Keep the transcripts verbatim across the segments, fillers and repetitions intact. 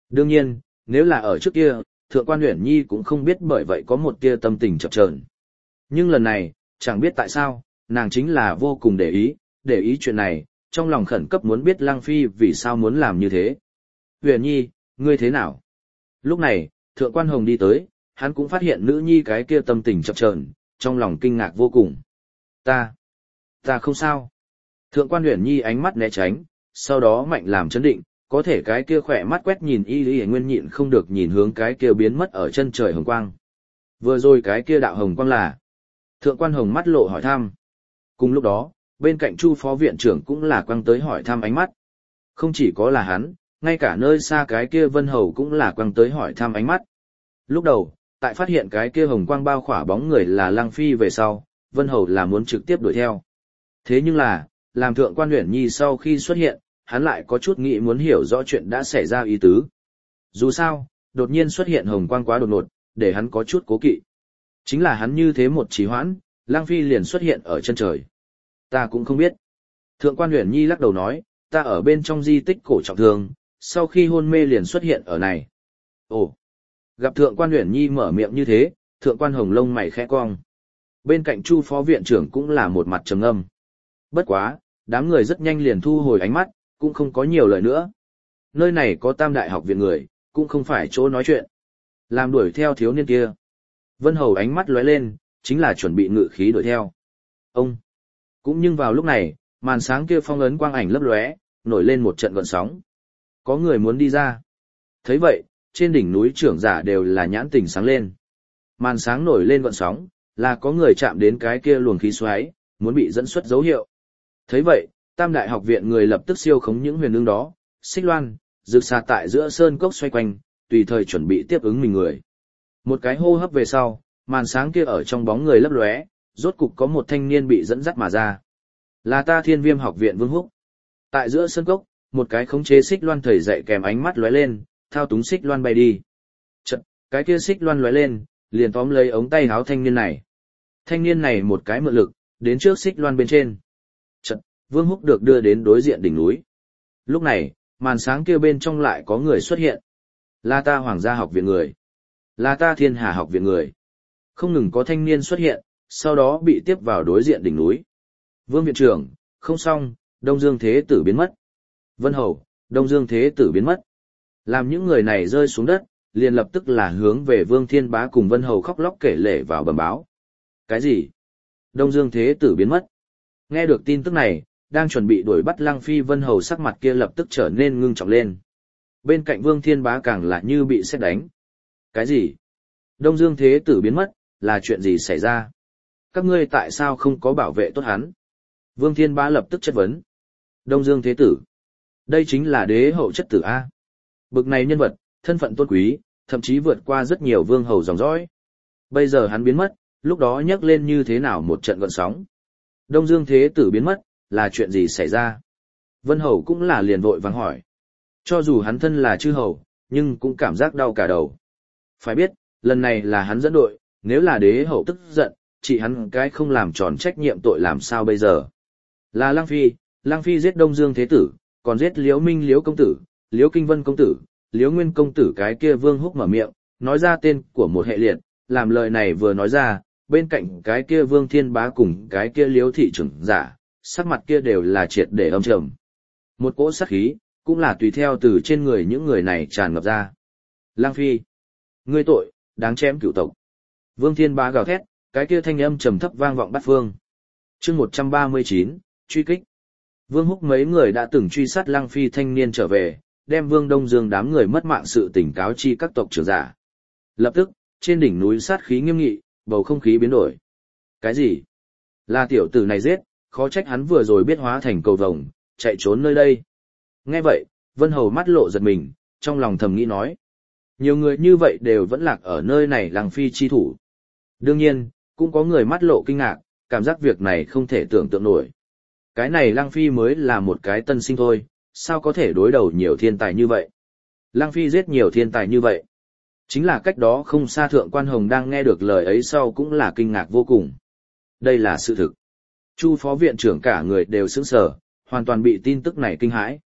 Đương nhiên, nếu là ở trước kia, Thượng quan Uyển Nhi cũng không biết bởi vậy có một tia tâm tình chập chờn. Nhưng lần này, chẳng biết tại sao, nàng chính là vô cùng để ý, để ý chuyện này, trong lòng khẩn cấp muốn biết Lăng Phi vì sao muốn làm như thế. Uyển Nhi, ngươi thế nào? Lúc này, Thượng quan Hồng đi tới, hắn cũng phát hiện nữ nhi cái kia tâm tình chập chờn, trong lòng kinh ngạc vô cùng. Ta, ta không sao. Thượng quan Uyển Nhi ánh mắt né tránh, sau đó mạnh làm chấn định, có thể cái kia khỏe mắt quét nhìn y y nguyên nhịn không được nhìn hướng cái kia biến mất ở chân trời hồng quang. Vừa rồi cái kia đạo hồng quang là. Thượng quan Hồng mắt lộ hỏi thăm. Cùng lúc đó, bên cạnh Chu phó viện trưởng cũng là quăng tới hỏi thăm ánh mắt. Không chỉ có là hắn, ngay cả nơi xa cái kia Vân Hầu cũng là quăng tới hỏi thăm ánh mắt. Lúc đầu, tại phát hiện cái kia hồng quang bao khỏa bóng người là Lăng Phi về sau, Vân Hầu là muốn trực tiếp đuổi theo. Thế nhưng là, làm Thượng quan Uyển Nhi sau khi xuất hiện, hắn lại có chút nghĩ muốn hiểu rõ chuyện đã xảy ra ý tứ. Dù sao, đột nhiên xuất hiện hồng quang quá đột ngột, để hắn có chút cố kỵ. Chính là hắn như thế một trì hoãn, Lăng Phi liền xuất hiện ở chân trời. Ta cũng không biết. Thượng quan Uyển Nhi lắc đầu nói, ta ở bên trong di tích cổ trọng thương, sau khi hôn mê liền xuất hiện ở này. Ồ! Gặp Thượng quan Uyển Nhi mở miệng như thế, Thượng quan Hồng lông mày khẽ cong. Bên cạnh Chu phó viện trưởng cũng là một mặt trầm ngâm. Bất quá, đám người rất nhanh liền thu hồi ánh mắt, cũng không có nhiều lời nữa. Nơi này có Tam Đại học viện người, cũng không phải chỗ nói chuyện. Làm đuổi theo thiếu niên kia. Vân Hầu ánh mắt lóe lên, chính là chuẩn bị ngự khí đuổi theo. Ông! Cũng nhưng vào lúc này, màn sáng kia phong ấn quang ảnh lấp lóe, nổi lên một trận gợn sóng. Có người muốn đi ra. Thấy vậy, trên đỉnh núi trưởng giả đều là nhãn tình sáng lên. Màn sáng nổi lên gợn sóng, là có người chạm đến cái kia luồng khí xoáy, muốn bị dẫn xuất dấu hiệu. Thấy vậy, Tam Đại học viện người lập tức siêu khống những huyền ương đó, xích loan, rực xà tại giữa sơn cốc xoay quanh, tùy thời chuẩn bị tiếp ứng mình người. Một cái hô hấp về sau, màn sáng kia ở trong bóng người lấp lóe, rốt cục có một thanh niên bị dẫn dắt mà ra. Là ta Thiên Viêm học viện Vương Húc. Tại giữa sơn cốc, một cái khống chế xích loan thầy dạy kèm ánh mắt lóe lên, thao túng xích loan bay đi. Chật, cái kia xích loan lóe lên, liền tóm lấy ống tay áo thanh niên này. Thanh niên này một cái mượn lực, đến trước xích loan bên trên. Chật, Vương Húc được đưa đến đối diện đỉnh núi. Lúc này, màn sáng kia bên trong lại có người xuất hiện. Là ta Hoàng gia học viện người. Là ta Thiên Hà học viện người. Không ngừng có thanh niên xuất hiện, sau đó bị tiếp vào đối diện đỉnh núi. Vương viện trưởng, không xong, Đông Dương Thế Tử biến mất. Vân Hầu, Đông Dương Thế Tử biến mất. Làm những người này rơi xuống đất, liền lập tức là hướng về Vương Thiên Bá cùng Vân Hầu khóc lóc kể lể vào bẩm báo. Cái gì? Đông Dương Thế Tử biến mất. Nghe được tin tức này, đang chuẩn bị đuổi bắt Lăng Phi, Vân Hầu sắc mặt kia lập tức trở nên ngưng trọng lên. Bên cạnh Vương Thiên Bá càng là như bị sét đánh. Cái gì? Đông Dương Thế Tử biến mất, là chuyện gì xảy ra? Các ngươi tại sao không có bảo vệ tốt hắn? Vương Thiên Bá lập tức chất vấn. Đông Dương Thế Tử. Đây chính là đế hậu chất tử A. Bực này nhân vật, thân phận tôn quý, thậm chí vượt qua rất nhiều vương hầu dòng dõi. Bây giờ hắn biến mất, lúc đó nhắc lên như thế nào một trận gợn sóng. Đông Dương Thế Tử biến mất, là chuyện gì xảy ra? Vân Hầu cũng là liền vội vàng hỏi. Cho dù hắn thân là chư hầu, nhưng cũng cảm giác đau cả đầu. Phải biết, lần này là hắn dẫn đội, nếu là đế hậu tức giận, chỉ hắn cái không làm tròn trách nhiệm tội làm sao bây giờ? Là Lăng Phi, Lăng Phi giết Đông Dương Thế Tử, còn giết Liễu Minh Liễu công tử, Liễu Kinh Vân công tử, Liễu Nguyên công tử. Cái kia Vương Húc mở miệng, nói ra tên của một hệ liệt, làm lời này vừa nói ra, bên cạnh cái kia Vương Thiên Bá cùng cái kia Liễu thị trưởng giả, sắc mặt kia đều là triệt để âm trầm. Một cỗ sát khí, cũng là tùy theo từ trên người những người này tràn ngập ra. Lăng Phi, ngươi tội, đáng chém cửu tộc. Vương Thiên Bá gào thét, cái kia thanh âm trầm thấp vang vọng bát phương. Chương một trăm ba mươi chín, truy kích. Vương Húc mấy người đã từng truy sát Lăng Phi thanh niên trở về, đem Vương Đông Dương đám người mất mạng sự tình cáo chi các tộc trưởng giả. Lập tức, trên đỉnh núi sát khí nghiêm nghị, bầu không khí biến đổi. Cái gì? Là tiểu tử này giết, khó trách hắn vừa rồi biết hóa thành cầu vồng, chạy trốn nơi đây. Nghe vậy, Vân Hầu mắt lộ giật mình, trong lòng thầm nghĩ nói. Nhiều người như vậy đều vẫn lạc ở nơi này Lăng Phi chi thủ. Đương nhiên, cũng có người mắt lộ kinh ngạc, cảm giác việc này không thể tưởng tượng nổi. Cái này Lăng Phi mới là một cái tân sinh thôi, sao có thể đối đầu nhiều thiên tài như vậy? Lăng Phi giết nhiều thiên tài như vậy. Chính là cách đó không xa Thượng quan Hồng đang nghe được lời ấy sau cũng là kinh ngạc vô cùng. Đây là sự thực. Chu phó viện trưởng cả người đều sững sờ, hoàn toàn bị tin tức này kinh hãi.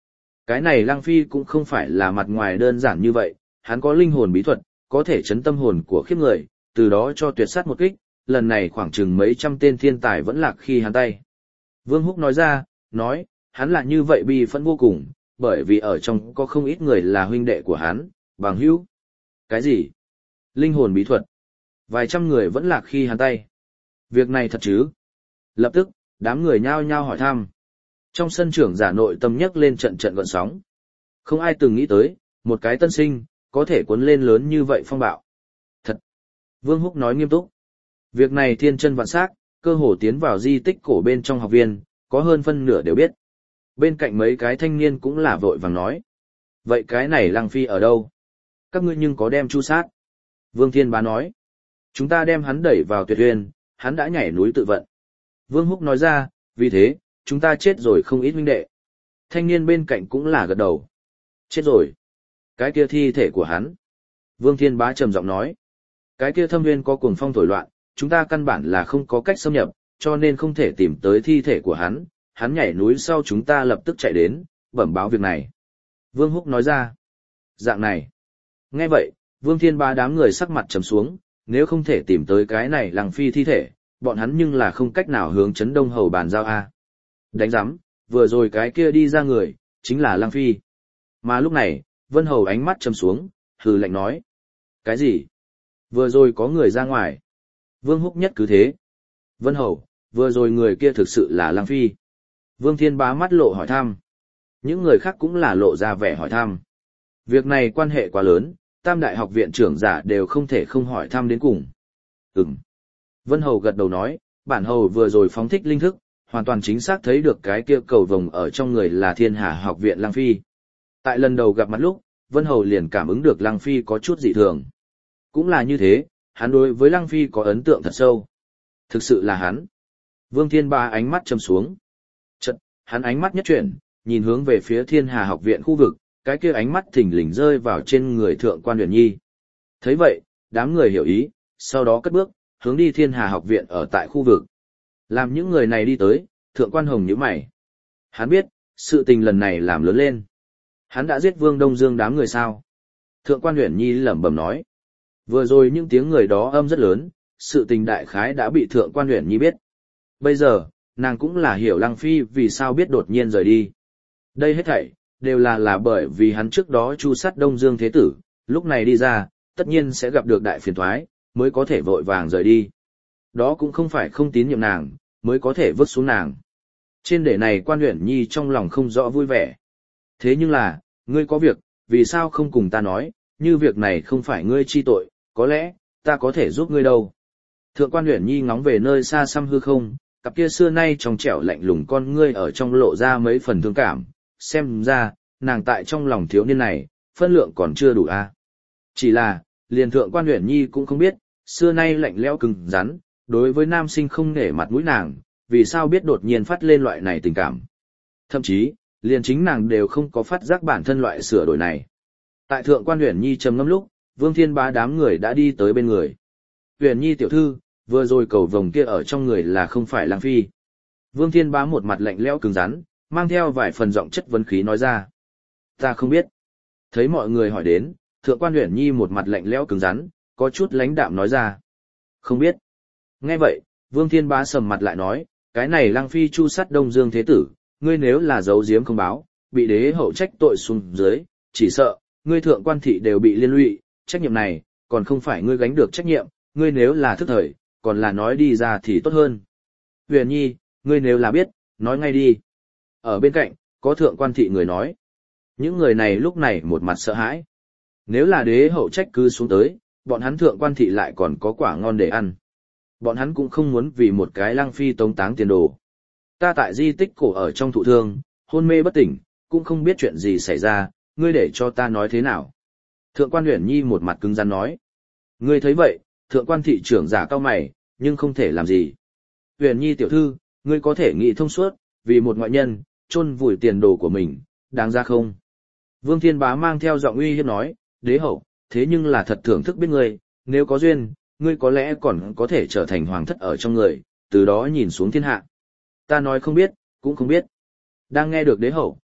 Cái này Lăng Phi cũng không phải là mặt ngoài đơn giản như vậy, hắn có linh hồn bí thuật, có thể chấn tâm hồn của khiếp người, từ đó cho tuyệt sát một kích, lần này khoảng chừng mấy trăm tên thiên tài vẫn lạc khi hắn tay. Vương Húc nói ra, nói, hắn là như vậy bi phẫn vô cùng, bởi vì ở trong có không ít người là huynh đệ của hắn, bằng hữu. Cái gì? Linh hồn bí thuật. Vài trăm người vẫn lạc khi hắn tay. Việc này thật chứ? Lập tức, đám người nhao nhao hỏi thăm. Trong sân trưởng giả nội tâm nhấc lên trận trận gợn sóng. Không ai từng nghĩ tới, một cái tân sinh, có thể cuốn lên lớn như vậy phong bạo. Thật. Vương Húc nói nghiêm túc. Việc này thiên chân vạn sắc, cơ hồ tiến vào di tích cổ bên trong học viên, có hơn phân nửa đều biết. Bên cạnh mấy cái thanh niên cũng là vội vàng nói. Vậy cái này Lăng Phi ở đâu? Các ngươi nhưng có đem chu sát. Vương Thiên Bá nói. Chúng ta đem hắn đẩy vào tuyệt uyên, hắn đã nhảy núi tự vận. Vương Húc nói ra, vì thế, chúng ta chết rồi không ít huynh đệ. Thanh niên bên cạnh cũng là gật đầu. Chết rồi. Cái kia thi thể của hắn. Vương Thiên Bá trầm giọng nói. Cái kia thâm nguyên có cuồng phong thổi loạn, chúng ta căn bản là không có cách xâm nhập, cho nên không thể tìm tới thi thể của hắn. Hắn nhảy núi sau chúng ta lập tức chạy đến, bẩm báo việc này. Vương Húc nói ra. Dạng này. Nghe vậy, Vương Thiên Bá đám người sắc mặt trầm xuống, nếu không thể tìm tới cái này Lăng Phi thi thể, bọn hắn nhưng là không cách nào hướng Trấn Đông Hầu bàn giao a. Đánh giám, vừa rồi cái kia đi ra người, chính là Lăng Phi. Mà lúc này, Vân Hầu ánh mắt trầm xuống, hừ lạnh nói. Cái gì? Vừa rồi có người ra ngoài. Vương Húc nhất cứ thế. Vân Hầu, vừa rồi người kia thực sự là Lăng Phi. Vương Thiên Bá mắt lộ hỏi thăm. Những người khác cũng là lộ ra vẻ hỏi thăm. Việc này quan hệ quá lớn, Tam Đại học viện trưởng giả đều không thể không hỏi thăm đến cùng. Ừm. Vân Hầu gật đầu nói, bản hầu vừa rồi phóng thích linh thức, hoàn toàn chính xác thấy được cái kia cầu vồng ở trong người là Thiên Hà học viện Lăng Phi. Tại lần đầu gặp mặt lúc, Vân Hầu liền cảm ứng được Lăng Phi có chút dị thường. Cũng là như thế, hắn đối với Lăng Phi có ấn tượng thật sâu. Thực sự là hắn. Vương Thiên Ba ánh mắt trầm xuống. Chợt, hắn ánh mắt nhất chuyển, nhìn hướng về phía Thiên Hà học viện khu vực, cái kia ánh mắt thình lình rơi vào trên người thượng quan Uyển Nhi. Thấy vậy, đám người hiểu ý, sau đó cất bước, hướng đi Thiên Hà học viện ở tại khu vực. Làm những người này đi tới, thượng quan Hồng nhíu mày. Hắn biết, sự tình lần này làm lớn lên. Hắn đã giết Vương Đông Dương đám người sao? Thượng quan Uyển Nhi lẩm bẩm nói. Vừa rồi những tiếng người đó âm rất lớn, sự tình đại khái đã bị thượng quan Uyển Nhi biết. Bây giờ, nàng cũng là hiểu Lăng Phi vì sao biết đột nhiên rời đi. Đây hết thảy, đều là là bởi vì hắn trước đó chu sát Đông Dương Thế Tử, lúc này đi ra, tất nhiên sẽ gặp được đại phiền toái, mới có thể vội vàng rời đi. Đó cũng không phải không tín nhiệm nàng, mới có thể vứt xuống nàng. Trên để này quan Uyển Nhi trong lòng không rõ vui vẻ. Thế nhưng là, ngươi có việc, vì sao không cùng ta nói, như việc này không phải ngươi chi tội, có lẽ, ta có thể giúp ngươi đâu. Thượng quan Uyển Nhi ngóng về nơi xa xăm hư không, cặp kia xưa nay trong trẻo lạnh lùng con ngươi ở trong lộ ra mấy phần thương cảm, xem ra, nàng tại trong lòng thiếu niên này, phân lượng còn chưa đủ a. À. Chỉ là, liền thượng quan Uyển Nhi cũng không biết, xưa nay lạnh lẽo cứng rắn, đối với nam sinh không nể mặt mũi nàng, vì sao biết đột nhiên phát lên loại này tình cảm. Thậm chí, liền chính nàng đều không có phát giác bản thân loại sửa đổi này. Tại thượng quan Uyển Nhi trầm ngâm lúc, Vương Thiên Bá đám người đã đi tới bên người. Uyển Nhi tiểu thư, vừa rồi cầu vồng kia ở trong người là không phải Lăng Phi. Vương Thiên Bá một mặt lạnh lẽo cứng rắn, mang theo vài phần giọng chất vấn khí nói ra. Ta không biết. Thấy mọi người hỏi đến, thượng quan Uyển Nhi một mặt lạnh lẽo cứng rắn, có chút lãnh đạm nói ra. Không biết. Nghe vậy, Vương Thiên Bá sầm mặt lại nói, cái này Lăng Phi chu sát Đông Dương Thế Tử, ngươi nếu là giấu giếm không báo, bị đế hậu trách tội xuống dưới, chỉ sợ, ngươi thượng quan thị đều bị liên lụy, trách nhiệm này, còn không phải ngươi gánh được trách nhiệm, ngươi nếu là thức thời, còn là nói đi ra thì tốt hơn. Uyển Nhi, ngươi nếu là biết, nói ngay đi. Ở bên cạnh, có thượng quan thị người nói. Những người này lúc này một mặt sợ hãi. Nếu là đế hậu trách cứ xuống tới, bọn hắn thượng quan thị lại còn có quả ngon để ăn. Bọn hắn cũng không muốn vì một cái Lăng Phi tống táng tiền đồ. Ta tại di tích cổ ở trong thụ thương, hôn mê bất tỉnh, cũng không biết chuyện gì xảy ra, ngươi để cho ta nói thế nào. Thượng quan Uyển Nhi một mặt cứng rắn nói. Ngươi thấy vậy, thượng quan thị trưởng giả cao mày, nhưng không thể làm gì. Uyển Nhi tiểu thư, ngươi có thể nghĩ thông suốt, vì một ngoại nhân, chôn vùi tiền đồ của mình, đáng ra không? Vương Thiên Bá mang theo giọng uy hiếp nói, đế hậu, thế nhưng là thật thưởng thức biết ngươi, nếu có duyên, ngươi có lẽ còn có thể trở thành hoàng thất ở trong người, từ đó nhìn xuống thiên hạ. Ta nói không biết, cũng không biết. Đang nghe được đế hậu,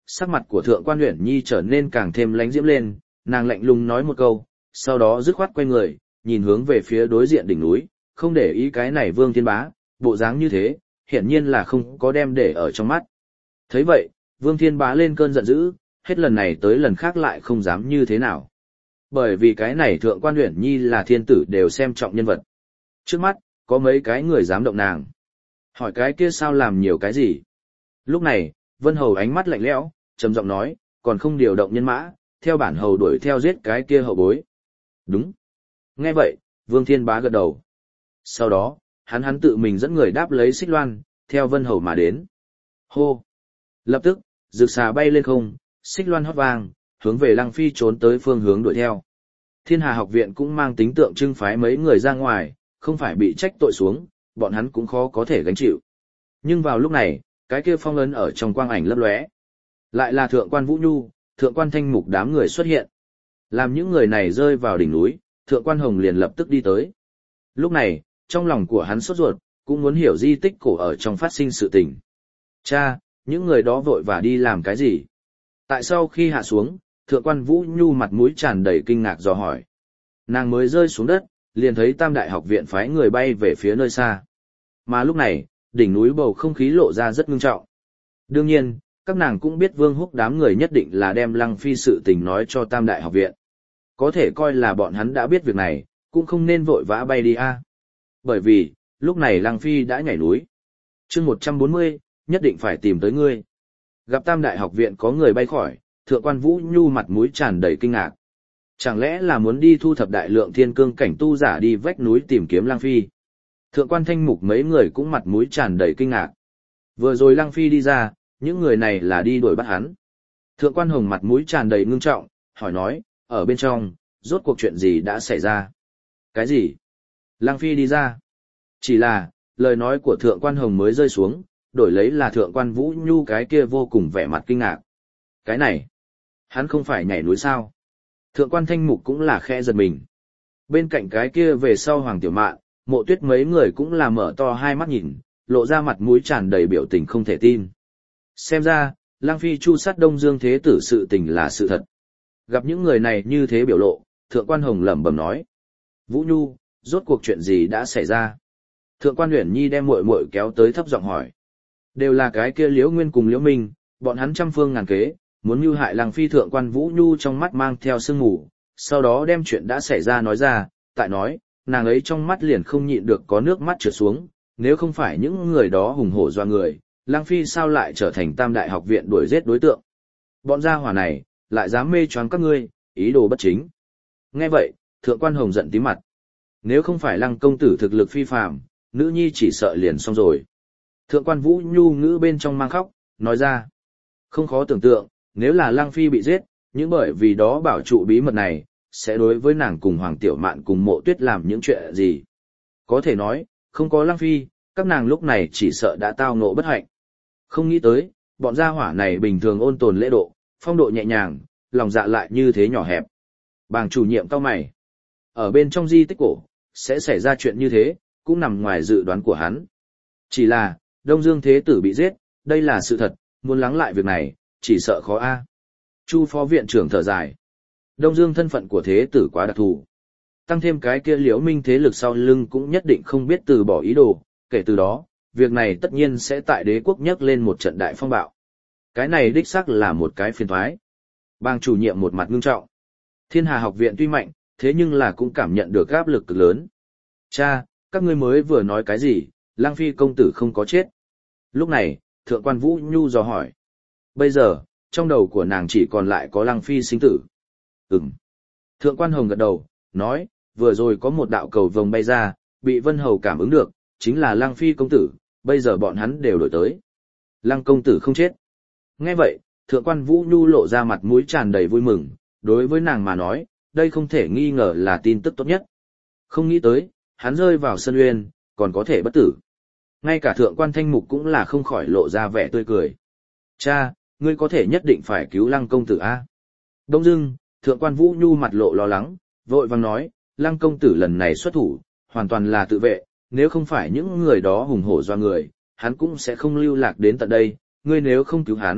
sắc mặt của Thượng quan Uyển Nhi trở nên càng thêm lánh diễm lên, nàng lạnh lùng nói một câu, sau đó dứt khoát quay người, nhìn hướng về phía đối diện đỉnh núi, không để ý cái này Vương Thiên Bá, bộ dáng như thế, hiển nhiên là không có đem để ở trong mắt. Thấy vậy, Vương Thiên Bá lên cơn giận dữ, hết lần này tới lần khác lại không dám như thế nào. Bởi vì cái này Thượng quan Uyển Nhi là thiên tử đều xem trọng nhân vật. Trước mắt, có mấy cái người dám động nàng. Hỏi cái kia sao làm nhiều cái gì? Lúc này, Vân Hầu ánh mắt lạnh lẽo, trầm giọng nói, còn không điều động nhân mã, theo bản hầu đuổi theo giết cái kia hậu bối. Đúng. Nghe vậy, Vương Thiên Bá gật đầu. Sau đó, hắn hắn tự mình dẫn người đáp lấy xích loan, theo Vân Hầu mà đến. Hô. Lập tức, rực xà bay lên không, xích loan hót vang, hướng về Lăng Phi trốn tới phương hướng đuổi theo. Thiên Hà học viện cũng mang tính tượng trưng phái mấy người ra ngoài, không phải bị trách tội xuống, bọn hắn cũng khó có thể gánh chịu. Nhưng vào lúc này, cái kia phong ấn ở trong quang ảnh lấp lóe. Lại là Thượng quan Vũ Nhu, Thượng quan Thanh Mục đám người xuất hiện. Làm những người này rơi vào đỉnh núi, Thượng quan Hồng liền lập tức đi tới. Lúc này, trong lòng của hắn sốt ruột, cũng muốn hiểu di tích cổ ở trong phát sinh sự tình. Cha, những người đó vội vã đi làm cái gì? Tại sau khi hạ xuống, Thượng quan Vũ Nhu mặt mũi tràn đầy kinh ngạc dò hỏi. Nàng mới rơi xuống đất, liền thấy Tam Đại học viện phái người bay về phía nơi xa. Mà lúc này, đỉnh núi bầu không khí lộ ra rất ngưng trọng. Đương nhiên, các nàng cũng biết Vương Húc đám người nhất định là đem Lăng Phi sự tình nói cho Tam Đại học viện. Có thể coi là bọn hắn đã biết việc này, cũng không nên vội vã bay đi a. Bởi vì, lúc này Lăng Phi đã nhảy núi. Chương một trăm bốn mươi, nhất định phải tìm tới ngươi. Gặp Tam Đại học viện có người bay khỏi, Thượng quan Vũ Nhu mặt mũi tràn đầy kinh ngạc. Chẳng lẽ là muốn đi thu thập đại lượng thiên cương cảnh tu giả đi vách núi tìm kiếm Lăng Phi? Thượng quan Thanh Mục mấy người cũng mặt mũi tràn đầy kinh ngạc. Vừa rồi Lăng Phi đi ra, những người này là đi đuổi bắt hắn. Thượng quan Hồng mặt mũi tràn đầy ngưng trọng, hỏi nói, ở bên trong, rốt cuộc chuyện gì đã xảy ra? Cái gì? Lăng Phi đi ra. Chỉ là, lời nói của Thượng quan Hồng mới rơi xuống, đổi lấy là Thượng quan Vũ Nhu cái kia vô cùng vẻ mặt kinh ngạc. Cái này, hắn không phải nhảy núi sao? Thượng quan Thanh Mục cũng là khẽ giật mình. Bên cạnh cái kia về sau Hoàng Tiểu Mạn, Mộ Tuyết mấy người cũng là mở to hai mắt nhìn, lộ ra mặt mũi tràn đầy biểu tình không thể tin. Xem ra, Lăng Phi chu sát Đông Dương Thế Tử sự tình là sự thật. Gặp những người này như thế biểu lộ, Thượng quan Hồng lẩm bẩm nói. Vũ Nhu, rốt cuộc chuyện gì đã xảy ra? Thượng quan Uyển Nhi đem muội muội kéo tới thấp giọng hỏi. Đều là cái kia Liễu Nguyên cùng Liễu Minh, bọn hắn trăm phương ngàn kế, muốn mưu hại Lăng Phi. Thượng quan Vũ Nhu trong mắt mang theo sương mù, sau đó đem chuyện đã xảy ra nói ra, tại nói, nàng ấy trong mắt liền không nhịn được có nước mắt trượt xuống, nếu không phải những người đó hùng hổ doa người, Lăng Phi sao lại trở thành Tam Đại học viện đuổi giết đối tượng. Bọn gia hỏa này, lại dám mê choáng các ngươi, ý đồ bất chính. Nghe vậy, Thượng quan Hồng giận tím mặt. Nếu không phải Lăng công tử thực lực phi phàm, nữ nhi chỉ sợ liền xong rồi. Thượng quan Vũ Nhu ngữ bên trong mang khóc, nói ra. Không khó tưởng tượng, nếu là Lăng Phi bị giết, những bởi vì đó bảo trụ bí mật này, sẽ đối với nàng cùng Hoàng Tiểu Mạn cùng Mộ Tuyết làm những chuyện gì. Có thể nói, không có Lăng Phi, các nàng lúc này chỉ sợ đã tao ngộ bất hạnh. Không nghĩ tới, bọn gia hỏa này bình thường ôn tồn lễ độ, phong độ nhẹ nhàng, lòng dạ lại như thế nhỏ hẹp. Bàng chủ nhiệm cao mày. Ở bên trong di tích cổ, sẽ xảy ra chuyện như thế, cũng nằm ngoài dự đoán của hắn. Chỉ là, Đông Dương Thế Tử bị giết, đây là sự thật, muốn lắng lại việc này, chỉ sợ khó a. Chu phó viện trưởng thở dài. Đông Dương thân phận của Thế Tử quá đặc thù. Tăng thêm cái kia Liễu Minh thế lực sau lưng cũng nhất định không biết từ bỏ ý đồ, kể từ đó, việc này tất nhiên sẽ tại đế quốc nhấc lên một trận đại phong bạo. Cái này đích xác là một cái phiền toái. Bang chủ nhiệm một mặt ngưng trọng. Thiên Hà học viện tuy mạnh, thế nhưng là cũng cảm nhận được áp lực cực lớn. Cha, các ngươi mới vừa nói cái gì, Lăng Phi công tử không có chết. Lúc này, Thượng quan Vũ Nhu dò hỏi. Bây giờ, trong đầu của nàng chỉ còn lại có Lăng Phi sinh tử. Ừm. Thượng quan Hồng gật đầu, nói, vừa rồi có một đạo cầu vồng bay ra, bị Vân Hầu cảm ứng được, chính là Lăng Phi công tử, bây giờ bọn hắn đều đổi tới. Lăng công tử không chết. Nghe vậy, Thượng quan Vũ Nhu lộ ra mặt mũi tràn đầy vui mừng, đối với nàng mà nói, đây không thể nghi ngờ là tin tức tốt nhất. Không nghĩ tới, hắn rơi vào sân uyên, còn có thể bất tử. Ngay cả Thượng quan Thanh Mục cũng là không khỏi lộ ra vẻ tươi cười. Cha, ngươi có thể nhất định phải cứu Lăng công tử a. Đông dưng, Thượng quan Vũ Nhu mặt lộ lo lắng, vội vàng nói, Lăng công tử lần này xuất thủ, hoàn toàn là tự vệ, nếu không phải những người đó hùng hổ doa người, hắn cũng sẽ không lưu lạc đến tận đây, ngươi nếu không cứu hắn,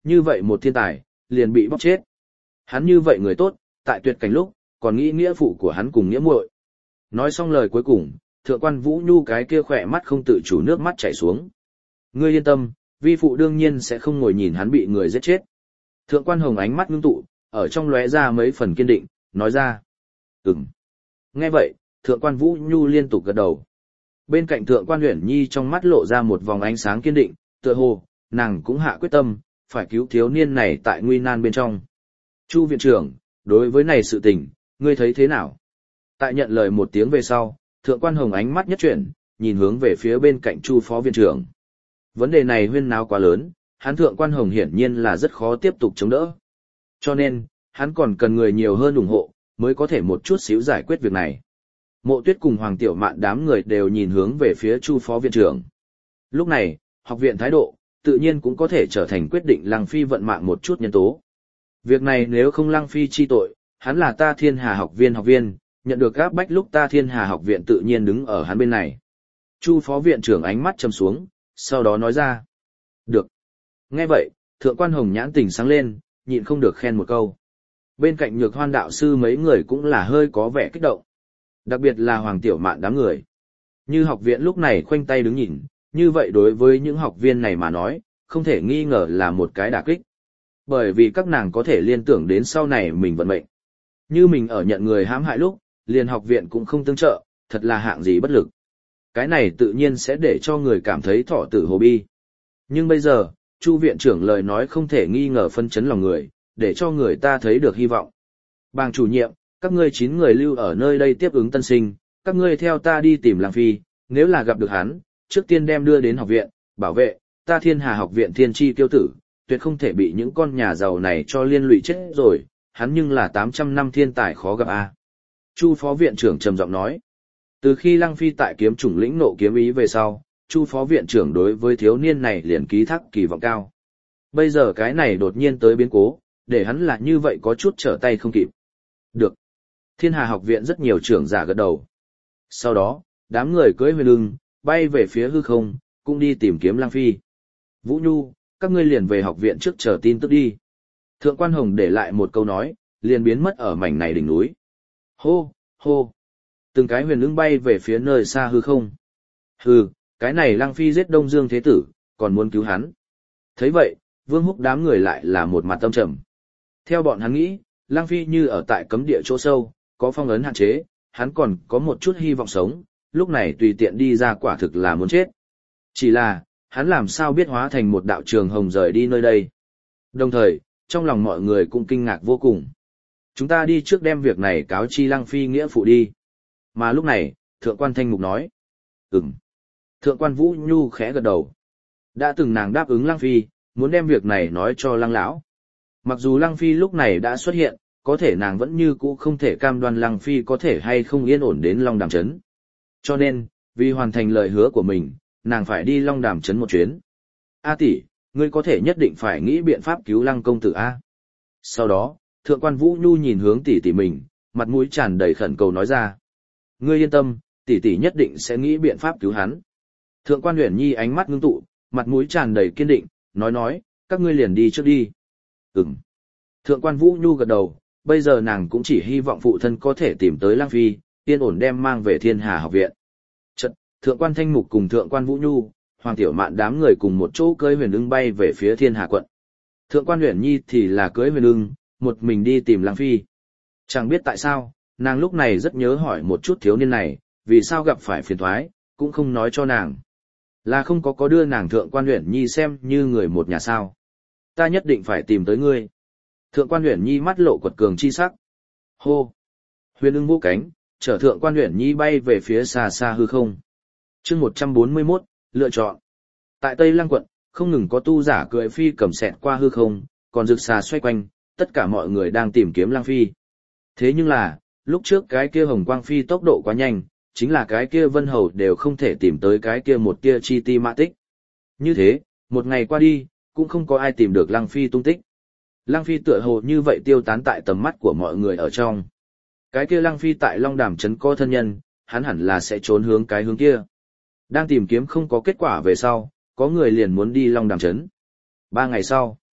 như vậy một thiên tài, liền bị bóc chết. Hắn như vậy người tốt, tại tuyệt cảnh lúc, còn nghĩ nghĩa phụ của hắn cùng nghĩa muội. Nói xong lời cuối cùng, thượng quan Vũ Nhu cái kia khỏe mắt không tự chủ nước mắt chảy xuống. Ngươi yên tâm, vi phụ đương nhiên sẽ không ngồi nhìn hắn bị người giết chết. Thượng quan Hồng ánh mắt ngưng tụ, ở trong lóe ra mấy phần kiên định, nói ra. Ừm. Nghe vậy, thượng quan Vũ Nhu liên tục gật đầu. Bên cạnh thượng quan Uyển Nhi trong mắt lộ ra một vòng ánh sáng kiên định, tựa hồ, nàng cũng hạ quyết tâm, phải cứu thiếu niên này tại nguy nan bên trong. Chu viện trưởng, đối với này sự tình, ngươi thấy thế nào? Tại nhận lời một tiếng về sau, thượng quan Hồng ánh mắt nhất chuyển, nhìn hướng về phía bên cạnh Chu phó viện trưởng. Vấn đề này huyên náo quá lớn, hắn thượng quan Hồng hiển nhiên là rất khó tiếp tục chống đỡ. Cho nên, hắn còn cần người nhiều hơn ủng hộ, mới có thể một chút xíu giải quyết việc này. Mộ Tuyết cùng Hoàng Tiểu Mạn đám người đều nhìn hướng về phía Chu phó viện trưởng. Lúc này, học viện thái độ, tự nhiên cũng có thể trở thành quyết định Lăng Phi vận mạng một chút nhân tố. Việc này nếu không Lăng Phi chi tội, hắn là ta Thiên Hà học viên học viên, nhận được áp bách lúc ta Thiên Hà học viện tự nhiên đứng ở hắn bên này. Chu phó viện trưởng ánh mắt trầm xuống, sau đó nói ra. Được. Nghe vậy, thượng quan Hồng nhãn tỉnh sáng lên, nhịn không được khen một câu. Bên cạnh Nhược Hoan đạo sư mấy người cũng là hơi có vẻ kích động. Đặc biệt là Hoàng Tiểu Mạn đám người. Như học viện lúc này khoanh tay đứng nhìn, như vậy đối với những học viên này mà nói, không thể nghi ngờ là một cái đả kích. Bởi vì các nàng có thể liên tưởng đến sau này mình vận mệnh. Như mình ở nhận người hãm hại lúc, liền học viện cũng không tương trợ, thật là hạng gì bất lực. Cái này tự nhiên sẽ để cho người cảm thấy thọ tử hồ bi. Nhưng bây giờ, Chu viện trưởng lời nói không thể nghi ngờ phân chấn lòng người, để cho người ta thấy được hy vọng. Bàng chủ nhiệm, các ngươi chín người lưu ở nơi đây tiếp ứng tân sinh, các ngươi theo ta đi tìm Lăng Phi, nếu là gặp được hắn, trước tiên đem đưa đến học viện, bảo vệ, ta Thiên Hà học viện thiên tri tiêu tử, tuyệt không thể bị những con nhà giàu này cho liên lụy chết rồi, hắn nhưng là tám trăm năm thiên tài khó gặp a. Chu phó viện trưởng trầm giọng nói. Từ khi Lăng Phi tại kiếm chủng lĩnh nộ kiếm ý về sau, Chu phó viện trưởng đối với thiếu niên này liền ký thác kỳ vọng cao. Bây giờ cái này đột nhiên tới biến cố, để hắn là như vậy có chút trở tay không kịp. Được. Thiên Hà học viện rất nhiều trưởng giả gật đầu. Sau đó, đám người cưỡi huyền ưng, bay về phía hư không, cũng đi tìm kiếm Lăng Phi. Vũ Nhu, các ngươi liền về học viện trước chờ tin tức đi. Thượng quan Hồng để lại một câu nói, liền biến mất ở mảnh này đỉnh núi. Hô, hô. Từng cái huyền ưng bay về phía nơi xa hư không. Hừ, cái này Lăng Phi giết Đông Dương Thế Tử, còn muốn cứu hắn. Thấy vậy, Vương Húc đám người lại là một mặt tâm trầm. Theo bọn hắn nghĩ, Lăng Phi như ở tại cấm địa chỗ sâu, có phong ấn hạn chế, hắn còn có một chút hy vọng sống, lúc này tùy tiện đi ra quả thực là muốn chết. Chỉ là, hắn làm sao biết hóa thành một đạo trường hồng rời đi nơi đây. Đồng thời, trong lòng mọi người cũng kinh ngạc vô cùng. Chúng ta đi trước đem việc này cáo chi Lăng Phi nghĩa phụ đi. Mà lúc này, Thượng quan Thanh Mục nói. Ừm. Thượng quan Vũ Nhu khẽ gật đầu. Đã từng nàng đáp ứng Lăng Phi, muốn đem việc này nói cho Lăng lão. Mặc dù Lăng Phi lúc này đã xuất hiện, có thể nàng vẫn như cũ không thể cam đoan Lăng Phi có thể hay không yên ổn đến Long Đàm Trấn. Cho nên, vì hoàn thành lời hứa của mình, nàng phải đi Long Đàm Trấn một chuyến. A tỷ, ngươi có thể nhất định phải nghĩ biện pháp cứu Lăng công tử A. Sau đó, Thượng quan Vũ Nhu nhìn hướng tỷ tỷ mình, mặt mũi tràn đầy khẩn cầu nói ra. Ngươi yên tâm, tỷ tỷ nhất định sẽ nghĩ biện pháp cứu hắn. Thượng quan Uyển Nhi ánh mắt ngưng tụ, mặt mũi tràn đầy kiên định, nói nói, các ngươi liền đi trước đi. Ừm. Thượng quan Vũ Nhu gật đầu, bây giờ nàng cũng chỉ hy vọng phụ thân có thể tìm tới Lăng Phi, yên ổn đem mang về Thiên Hà học viện. Chợt, Thượng quan Thanh Mục cùng Thượng quan Vũ Nhu, Hoàng Tiểu Mạn đám người cùng một chỗ cưỡi huyền ưng bay về phía Thiên Hà quận. Thượng quan Uyển Nhi thì là cưỡi huyền ưng, một mình đi tìm Lăng Phi. Chẳng biết tại sao, nàng lúc này rất nhớ hỏi một chút thiếu niên này, vì sao gặp phải phiền toái, cũng không nói cho nàng. Là không có có đưa nàng Thượng quan Uyển Nhi xem như người một nhà sao. Ta nhất định phải tìm tới ngươi. Thượng quan Uyển Nhi mắt lộ quật cường chi sắc. Hô! Huyền ưng vỗ cánh, chở Thượng quan Uyển Nhi bay về phía xa xa hư không. Chương một trăm bốn mươi mốt, lựa chọn. Tại Tây Lăng quận, không ngừng có tu giả cưỡi phi cầm xẹt qua hư không, còn rực xà xoay quanh, tất cả mọi người đang tìm kiếm Lăng Phi. Thế nhưng là, lúc trước cái kia hồng quang phi tốc độ quá nhanh, chính là cái kia vân hầu đều không thể tìm tới cái kia một tia chi ti mã tích. Như thế, một ngày qua đi, cũng không có ai tìm được Lăng Phi tung tích. Lăng Phi tựa hồ như vậy tiêu tán tại tầm mắt của mọi người ở trong. Cái kia Lăng Phi tại Long Đàm trấn có thân nhân, hắn hẳn là sẽ trốn hướng cái hướng kia. Đang tìm kiếm không có kết quả về sau, có người liền muốn đi Long Đàm trấn. Ba ngày sau,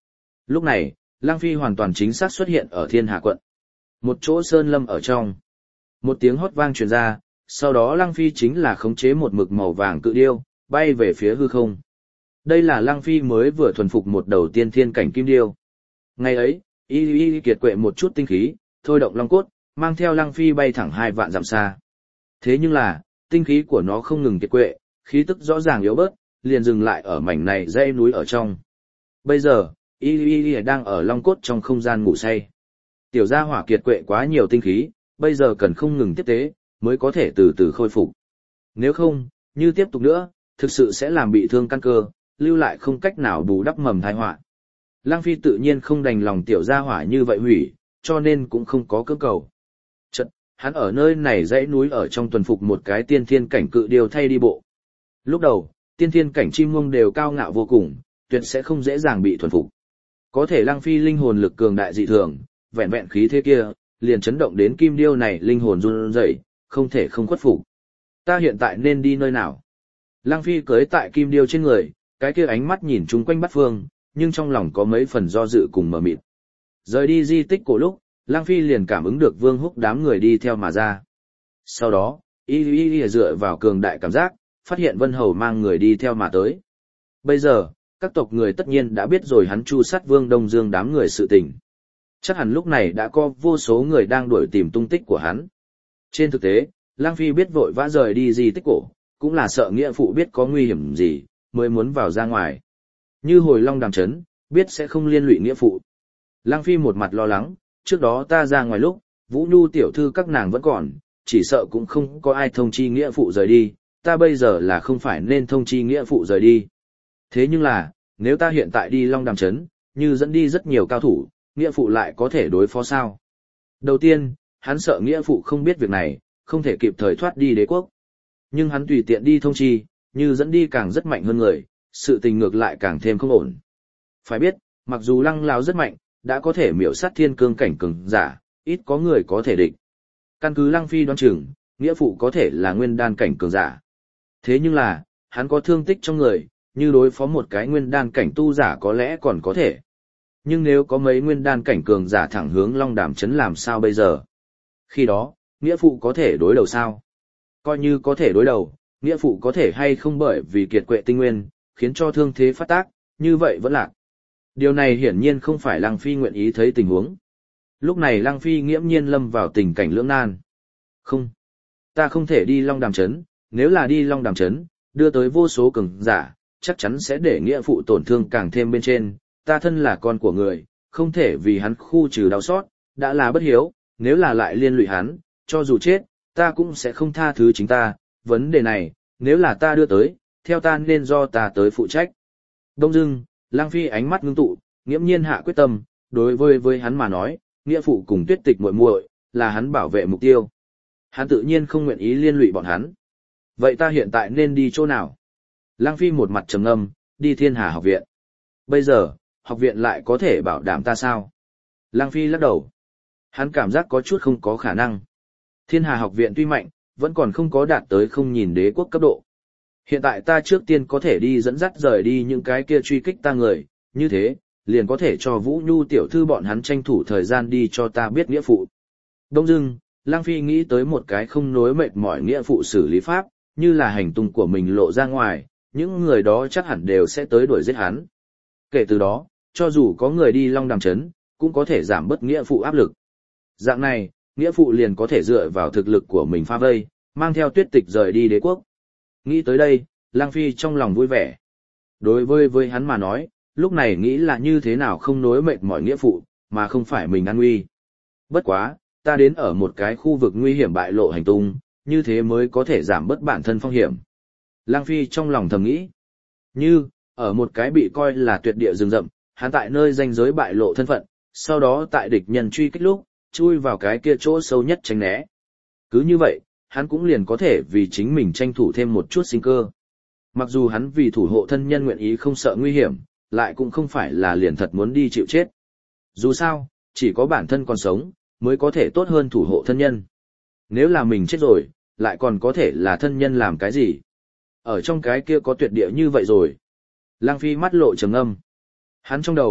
Lúc này, Lăng Phi hoàn toàn chính xác xuất hiện ở Thiên Hà quận. Một chỗ sơn lâm ở trong. Một tiếng hót vang truyền ra, sau đó Lăng Phi chính là khống chế một mực màu vàng cự điêu, bay về phía hư không. Đây là Lăng Phi mới vừa thuần phục một đầu tiên thiên cảnh kim điêu. Ngày ấy, y y kiệt quệ một chút tinh khí, thôi động long cốt, mang theo Lăng Phi bay thẳng hai vạn dặm xa. Thế nhưng là, tinh khí của nó không ngừng kiệt quệ, khí tức rõ ràng yếu bớt, liền dừng lại ở mảnh này dãy núi ở trong. Bây giờ, y y y đang ở long cốt trong không gian ngủ say. Tiểu gia hỏa kiệt quệ quá nhiều tinh khí, bây giờ cần không ngừng tiếp tế, mới có thể từ từ khôi phục. Nếu không, như tiếp tục nữa, thực sự sẽ làm bị thương căn cơ, lưu lại không cách nào bù đắp mầm tai họa. Lăng Phi tự nhiên không đành lòng tiểu gia hỏa như vậy hủy, cho nên cũng không có cưỡng cầu. Chật, hắn ở nơi này dãy núi ở trong tuần phục một cái tiên thiên cảnh cự điêu thay đi bộ. Lúc đầu, tiên thiên cảnh chim ngông đều cao ngạo vô cùng, tuyệt sẽ không dễ dàng bị thuần phục. Có thể Lăng Phi linh hồn lực cường đại dị thường, vẹn vẹn khí thế kia, liền chấn động đến kim điêu này linh hồn run rẩy, không thể không khuất phục. Ta hiện tại nên đi nơi nào? Lăng Phi cưỡi tại kim điêu trên người, cái kia ánh mắt nhìn chung quanh bát phương, nhưng trong lòng có mấy phần do dự cùng mờ mịt. Rời đi di tích cổ lúc, Lăng Phi liền cảm ứng được Vương Húc đám người đi theo mà ra. Sau đó, y y y dựa vào cường đại cảm giác, phát hiện Vân Hầu mang người đi theo mà tới. Bây giờ, các tộc người tất nhiên đã biết rồi hắn chu sát Vương Đông Dương đám người sự tình. Chắc hẳn lúc này đã có vô số người đang đuổi tìm tung tích của hắn. Trên thực tế, Lăng Phi biết vội vã rời đi di tích cổ, cũng là sợ nghĩa phụ biết có nguy hiểm gì, mới muốn vào ra ngoài. Như hồi Long Đàm Trấn, biết sẽ không liên lụy nghĩa phụ. Lăng Phi một mặt lo lắng, trước đó ta ra ngoài lúc, Vũ Nhu tiểu thư các nàng vẫn còn, chỉ sợ cũng không có ai thông chi nghĩa phụ rời đi, ta bây giờ là không phải nên thông chi nghĩa phụ rời đi. Thế nhưng là, nếu ta hiện tại đi Long Đàm Trấn, như dẫn đi rất nhiều cao thủ, nghĩa phụ lại có thể đối phó sao? Đầu tiên, hắn sợ nghĩa phụ không biết việc này, không thể kịp thời thoát đi đế quốc. Nhưng hắn tùy tiện đi thông chi, như dẫn đi càng rất mạnh hơn người, sự tình ngược lại càng thêm không ổn. Phải biết, mặc dù Lăng Lão rất mạnh, đã có thể miểu sát thiên cương cảnh cường giả, ít có người có thể địch. Căn cứ Lăng Phi đoán chừng, nghĩa phụ có thể là nguyên đan cảnh cường giả. Thế nhưng là, hắn có thương tích trong người, như đối phó một cái nguyên đan cảnh tu giả có lẽ còn có thể. Nhưng nếu có mấy nguyên đan cảnh cường giả thẳng hướng Long Đàm Trấn làm sao bây giờ? Khi đó, nghĩa phụ có thể đối đầu sao? Coi như có thể đối đầu, nghĩa phụ có thể hay không bởi vì kiệt quệ tinh nguyên, khiến cho thương thế phát tác, như vậy vẫn lạc. Điều này hiển nhiên không phải Lăng Phi nguyện ý thấy tình huống. Lúc này Lăng Phi nghiễm nhiên lâm vào tình cảnh lưỡng nan. Không, ta không thể đi Long Đàm Trấn, nếu là đi Long Đàm Trấn, đưa tới vô số cường giả, chắc chắn sẽ để nghĩa phụ tổn thương càng thêm bên trên, ta thân là con của người, không thể vì hắn khu trừ đau xót, đã là bất hiếu, nếu là lại liên lụy hắn, cho dù chết, ta cũng sẽ không tha thứ chính ta, vấn đề này, nếu là ta đưa tới, theo ta nên do ta tới phụ trách. Đông dưng, Lăng Phi ánh mắt ngưng tụ, nghiễm nhiên hạ quyết tâm, đối với với hắn mà nói, nghĩa phụ cùng Tuyết Tịch muội muội là hắn bảo vệ mục tiêu. Hắn tự nhiên không nguyện ý liên lụy bọn hắn. Vậy ta hiện tại nên đi chỗ nào? Lăng Phi một mặt trầm ngâm, đi Thiên Hà học viện. Bây giờ, học viện lại có thể bảo đảm ta sao? Lăng Phi lắc đầu. Hắn cảm giác có chút không có khả năng. Thiên Hà học viện tuy mạnh, vẫn còn không có đạt tới không nhìn đế quốc cấp độ. Hiện tại ta trước tiên có thể đi dẫn dắt rời đi những cái kia truy kích ta người, như thế, liền có thể cho Vũ Nhu tiểu thư bọn hắn tranh thủ thời gian đi cho ta biết nghĩa phụ. Đông dưng, Lăng Phi nghĩ tới một cái không nối mệt mỏi nghĩa phụ xử lý pháp, như là hành tung của mình lộ ra ngoài, những người đó chắc hẳn đều sẽ tới đuổi giết hắn. Kể từ đó, cho dù có người đi Long Đàm Trấn, cũng có thể giảm bớt nghĩa phụ áp lực. Dạng này, nghĩa phụ liền có thể dựa vào thực lực của mình pha vây, mang theo Tuyết Tịch rời đi đế quốc. Nghĩ tới đây, Lăng Phi trong lòng vui vẻ. Đối với với hắn mà nói, lúc này nghĩ là như thế nào không nối mệt mỏi nghĩa phụ, mà không phải mình an nguy. Bất quá, ta đến ở một cái khu vực nguy hiểm bại lộ hành tung, như thế mới có thể giảm bớt bản thân phong hiểm. Lăng Phi trong lòng thầm nghĩ. Như, ở một cái bị coi là tuyệt địa rừng rậm, hắn tại nơi ranh giới bại lộ thân phận, sau đó tại địch nhân truy kích lúc, chui vào cái kia chỗ sâu nhất tránh né. Cứ như vậy, hắn cũng liền có thể vì chính mình tranh thủ thêm một chút sinh cơ. Mặc dù hắn vì thủ hộ thân nhân nguyện ý không sợ nguy hiểm, lại cũng không phải là liền thật muốn đi chịu chết. Dù sao, chỉ có bản thân còn sống, mới có thể tốt hơn thủ hộ thân nhân. Nếu là mình chết rồi, lại còn có thể là thân nhân làm cái gì? Ở trong cái kia có tuyệt địa như vậy rồi. Lăng Phi mắt lộ trầm ngâm. Hắn trong đầu,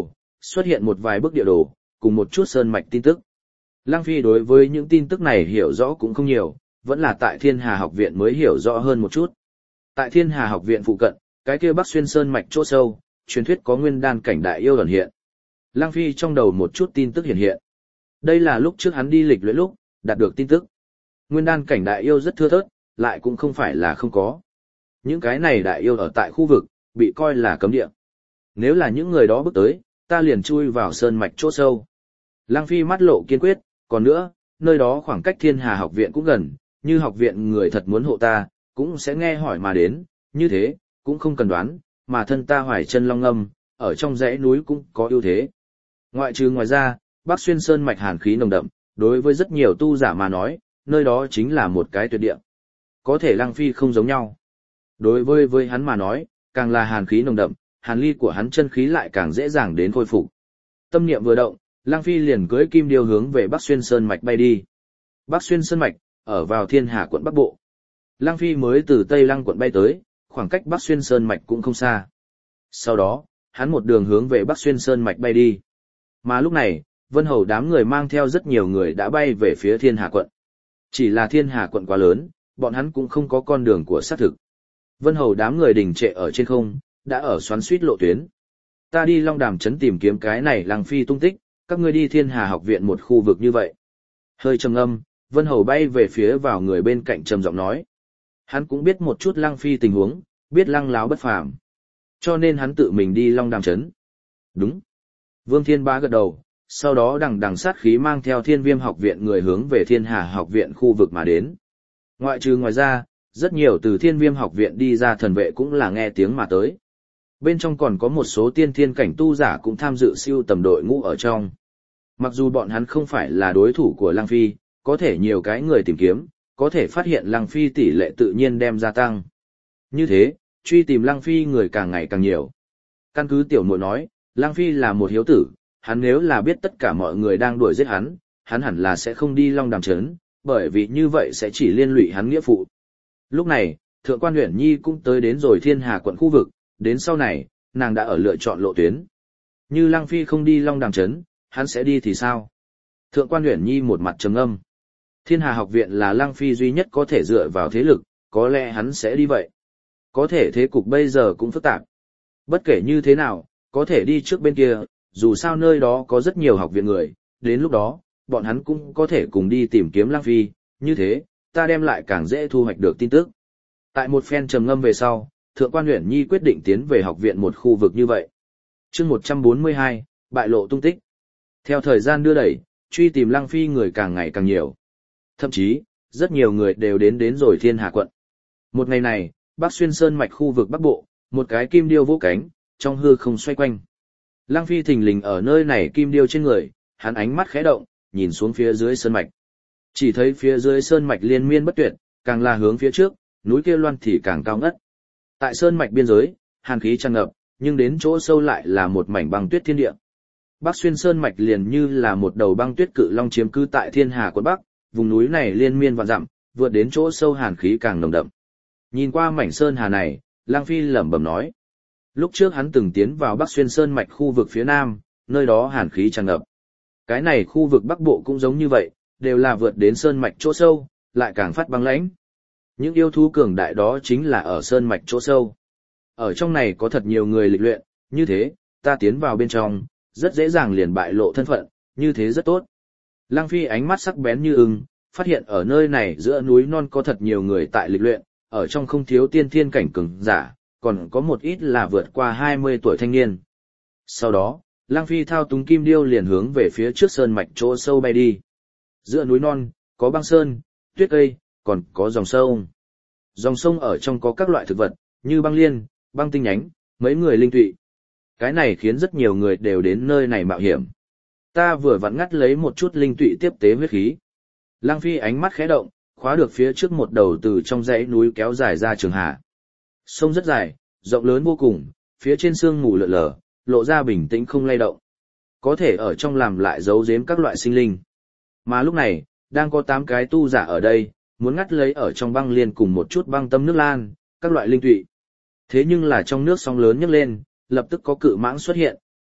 xuất hiện một vài bức địa đồ, cùng một chút sơn mạch tin tức. Lăng Phi đối với những tin tức này hiểu rõ cũng không nhiều, vẫn là tại Thiên Hà học viện mới hiểu rõ hơn một chút. Tại Thiên Hà học viện phụ cận, cái kia Bắc Xuyên sơn mạch chỗ sâu, truyền thuyết có nguyên đan cảnh đại yêu ẩn hiện. Lăng Phi trong đầu một chút tin tức hiện hiện. Đây là lúc trước hắn đi lịch luyện lúc, đạt được tin tức. Nguyên đan cảnh đại yêu rất thưa thớt, lại cũng không phải là không có. Những cái này đại yêu ở tại khu vực, bị coi là cấm địa. Nếu là những người đó bước tới, ta liền chui vào sơn mạch chỗ sâu. Lăng Phi mắt lộ kiên quyết, còn nữa, nơi đó khoảng cách Thiên Hà học viện cũng gần, như học viện người thật muốn hộ ta, cũng sẽ nghe hỏi mà đến, như thế, cũng không cần đoán, mà thân ta hoài chân long âm, ở trong dãy núi cũng có ưu thế. Ngoại trừ ngoài ra, Bắc Xuyên sơn mạch hàn khí nồng đậm, đối với rất nhiều tu giả mà nói, nơi đó chính là một cái tuyệt địa. Có thể Lăng Phi không giống nhau. Đối với với hắn mà nói, càng là hàn khí nồng đậm, hàn ly của hắn chân khí lại càng dễ dàng đến khôi phục. Tâm niệm vừa động, Lăng Phi liền cưỡi kim điêu hướng về Bắc Xuyên sơn mạch bay đi. Bắc Xuyên sơn mạch ở vào Thiên Hà quận Bắc Bộ. Lăng Phi mới từ Tây Lăng quận bay tới, khoảng cách Bắc Xuyên sơn mạch cũng không xa. Sau đó, hắn một đường hướng về Bắc Xuyên sơn mạch bay đi. Mà lúc này, Vân Hầu đám người mang theo rất nhiều người đã bay về phía Thiên Hà quận. Chỉ là Thiên Hà quận quá lớn, bọn hắn cũng không có con đường của xác thực. Vân Hầu đám người đình trệ ở trên không, đã ở xoắn suýt lộ tuyến. Ta đi Long Đàm trấn tìm kiếm cái này Lăng Phi tung tích, các ngươi đi Thiên Hà học viện một khu vực như vậy. Hơi trầm ngâm, Vân Hầu bay về phía vào người bên cạnh trầm giọng nói. Hắn cũng biết một chút Lăng Phi tình huống, biết Lăng láo bất phàm. Cho nên hắn tự mình đi Long Đàm trấn. Đúng. Vương Thiên Bá gật đầu, sau đó đằng đằng sát khí mang theo Thiên Viêm học viện người hướng về Thiên Hà học viện khu vực mà đến. Ngoại trừ ngoài ra, rất nhiều từ Thiên Viêm học viện đi ra thần vệ cũng là nghe tiếng mà tới. Bên trong còn có một số tiên thiên cảnh tu giả cũng tham dự siêu tầm đội ngũ ở trong. Mặc dù bọn hắn không phải là đối thủ của Lăng Phi, có thể nhiều cái người tìm kiếm, có thể phát hiện Lăng Phi tỷ lệ tự nhiên đem gia tăng. Như thế, truy tìm Lăng Phi người càng ngày càng nhiều. Căn cứ tiểu muội nói, Lăng Phi là một hiếu tử, hắn nếu là biết tất cả mọi người đang đuổi giết hắn, hắn hẳn là sẽ không đi Long Đàm trấn, bởi vì như vậy sẽ chỉ liên lụy hắn nghĩa phụ. Lúc này, Thượng quan Uyển Nhi cũng tới đến rồi Thiên Hà quận khu vực, đến sau này, nàng đã ở lựa chọn lộ tuyến. Như Lăng Phi không đi Long Đàm trấn, hắn sẽ đi thì sao? Thượng quan Uyển Nhi một mặt trầm ngâm. Thiên Hà học viện là Lăng Phi duy nhất có thể dựa vào thế lực, có lẽ hắn sẽ đi vậy. Có thể thế cục bây giờ cũng phức tạp. Bất kể như thế nào, có thể đi trước bên kia, dù sao nơi đó có rất nhiều học viện người, đến lúc đó, bọn hắn cũng có thể cùng đi tìm kiếm Lăng Phi, như thế, ta đem lại càng dễ thu hoạch được tin tức. Tại một phen trầm ngâm về sau, Thượng quan Uyển Nhi quyết định tiến về học viện một khu vực như vậy. Chương một trăm bốn mươi hai, bại lộ tung tích. Theo thời gian đưa đẩy, truy tìm Lăng Phi người càng ngày càng nhiều. Thậm chí, rất nhiều người đều đến đến rồi Thiên Hà quận. Một ngày này, Bắc Xuyên sơn mạch khu vực Bắc Bộ, một cái kim điêu vỗ cánh, trong hư không xoay quanh. Lăng Phi thình lình ở nơi này kim điêu trên người, hắn ánh mắt khẽ động, nhìn xuống phía dưới sơn mạch. Chỉ thấy phía dưới sơn mạch liên miên bất tuyệt, càng là hướng phía trước, núi kia loan thì càng cao ngất. Tại sơn mạch biên giới, hàn khí tràn ngập, nhưng đến chỗ sâu lại là một mảnh băng tuyết thiên địa. Bắc Xuyên sơn mạch liền như là một đầu băng tuyết cự long chiếm cư tại Thiên Hà quận Bắc, vùng núi này liên miên vạn dặm, vượt đến chỗ sâu hàn khí càng nồng đậm. Nhìn qua mảnh sơn hà này, Lăng Phi lẩm bẩm nói: lúc trước hắn từng tiến vào Bắc Xuyên sơn mạch khu vực phía nam, nơi đó hàn khí tràn ngập. Cái này khu vực Bắc Bộ cũng giống như vậy, đều là vượt đến sơn mạch chỗ sâu, lại càng phát băng lãnh. Những yêu thú cường đại đó chính là ở sơn mạch chỗ sâu. Ở trong này có thật nhiều người lịch luyện, như thế, ta tiến vào bên trong, rất dễ dàng liền bại lộ thân phận, như thế rất tốt. Lăng Phi ánh mắt sắc bén như ưng, phát hiện ở nơi này giữa núi non có thật nhiều người tại lịch luyện, ở trong không thiếu tiên thiên cảnh cường giả, còn có một ít là vượt qua hai mươi tuổi thanh niên. Sau đó, Lăng Phi thao túng kim điêu liền hướng về phía trước sơn mạch chỗ sâu bay đi. Giữa núi non, có băng sơn, tuyết cây, còn có dòng sông. Dòng sông ở trong có các loại thực vật, như băng liên, băng tinh nhánh, mấy người linh tụy. Cái này khiến rất nhiều người đều đến nơi này mạo hiểm. Ta vừa vặn ngắt lấy một chút linh tụy tiếp tế huyết khí. Lăng Phi ánh mắt khẽ động, khóa được phía trước một đầu từ trong dãy núi kéo dài ra trường hà. Sông rất dài, rộng lớn vô cùng, phía trên sương mù lượn lờ, lộ ra bình tĩnh không lay động. Có thể ở trong làm lại giấu giếm các loại sinh linh. Mà lúc này, đang có tám cái tu giả ở đây, muốn ngắt lấy ở trong băng liên cùng một chút băng tâm nước lan, các loại linh tụy. Thế nhưng là trong nước sóng lớn nhấc lên, lập tức có cự mãng xuất hiện,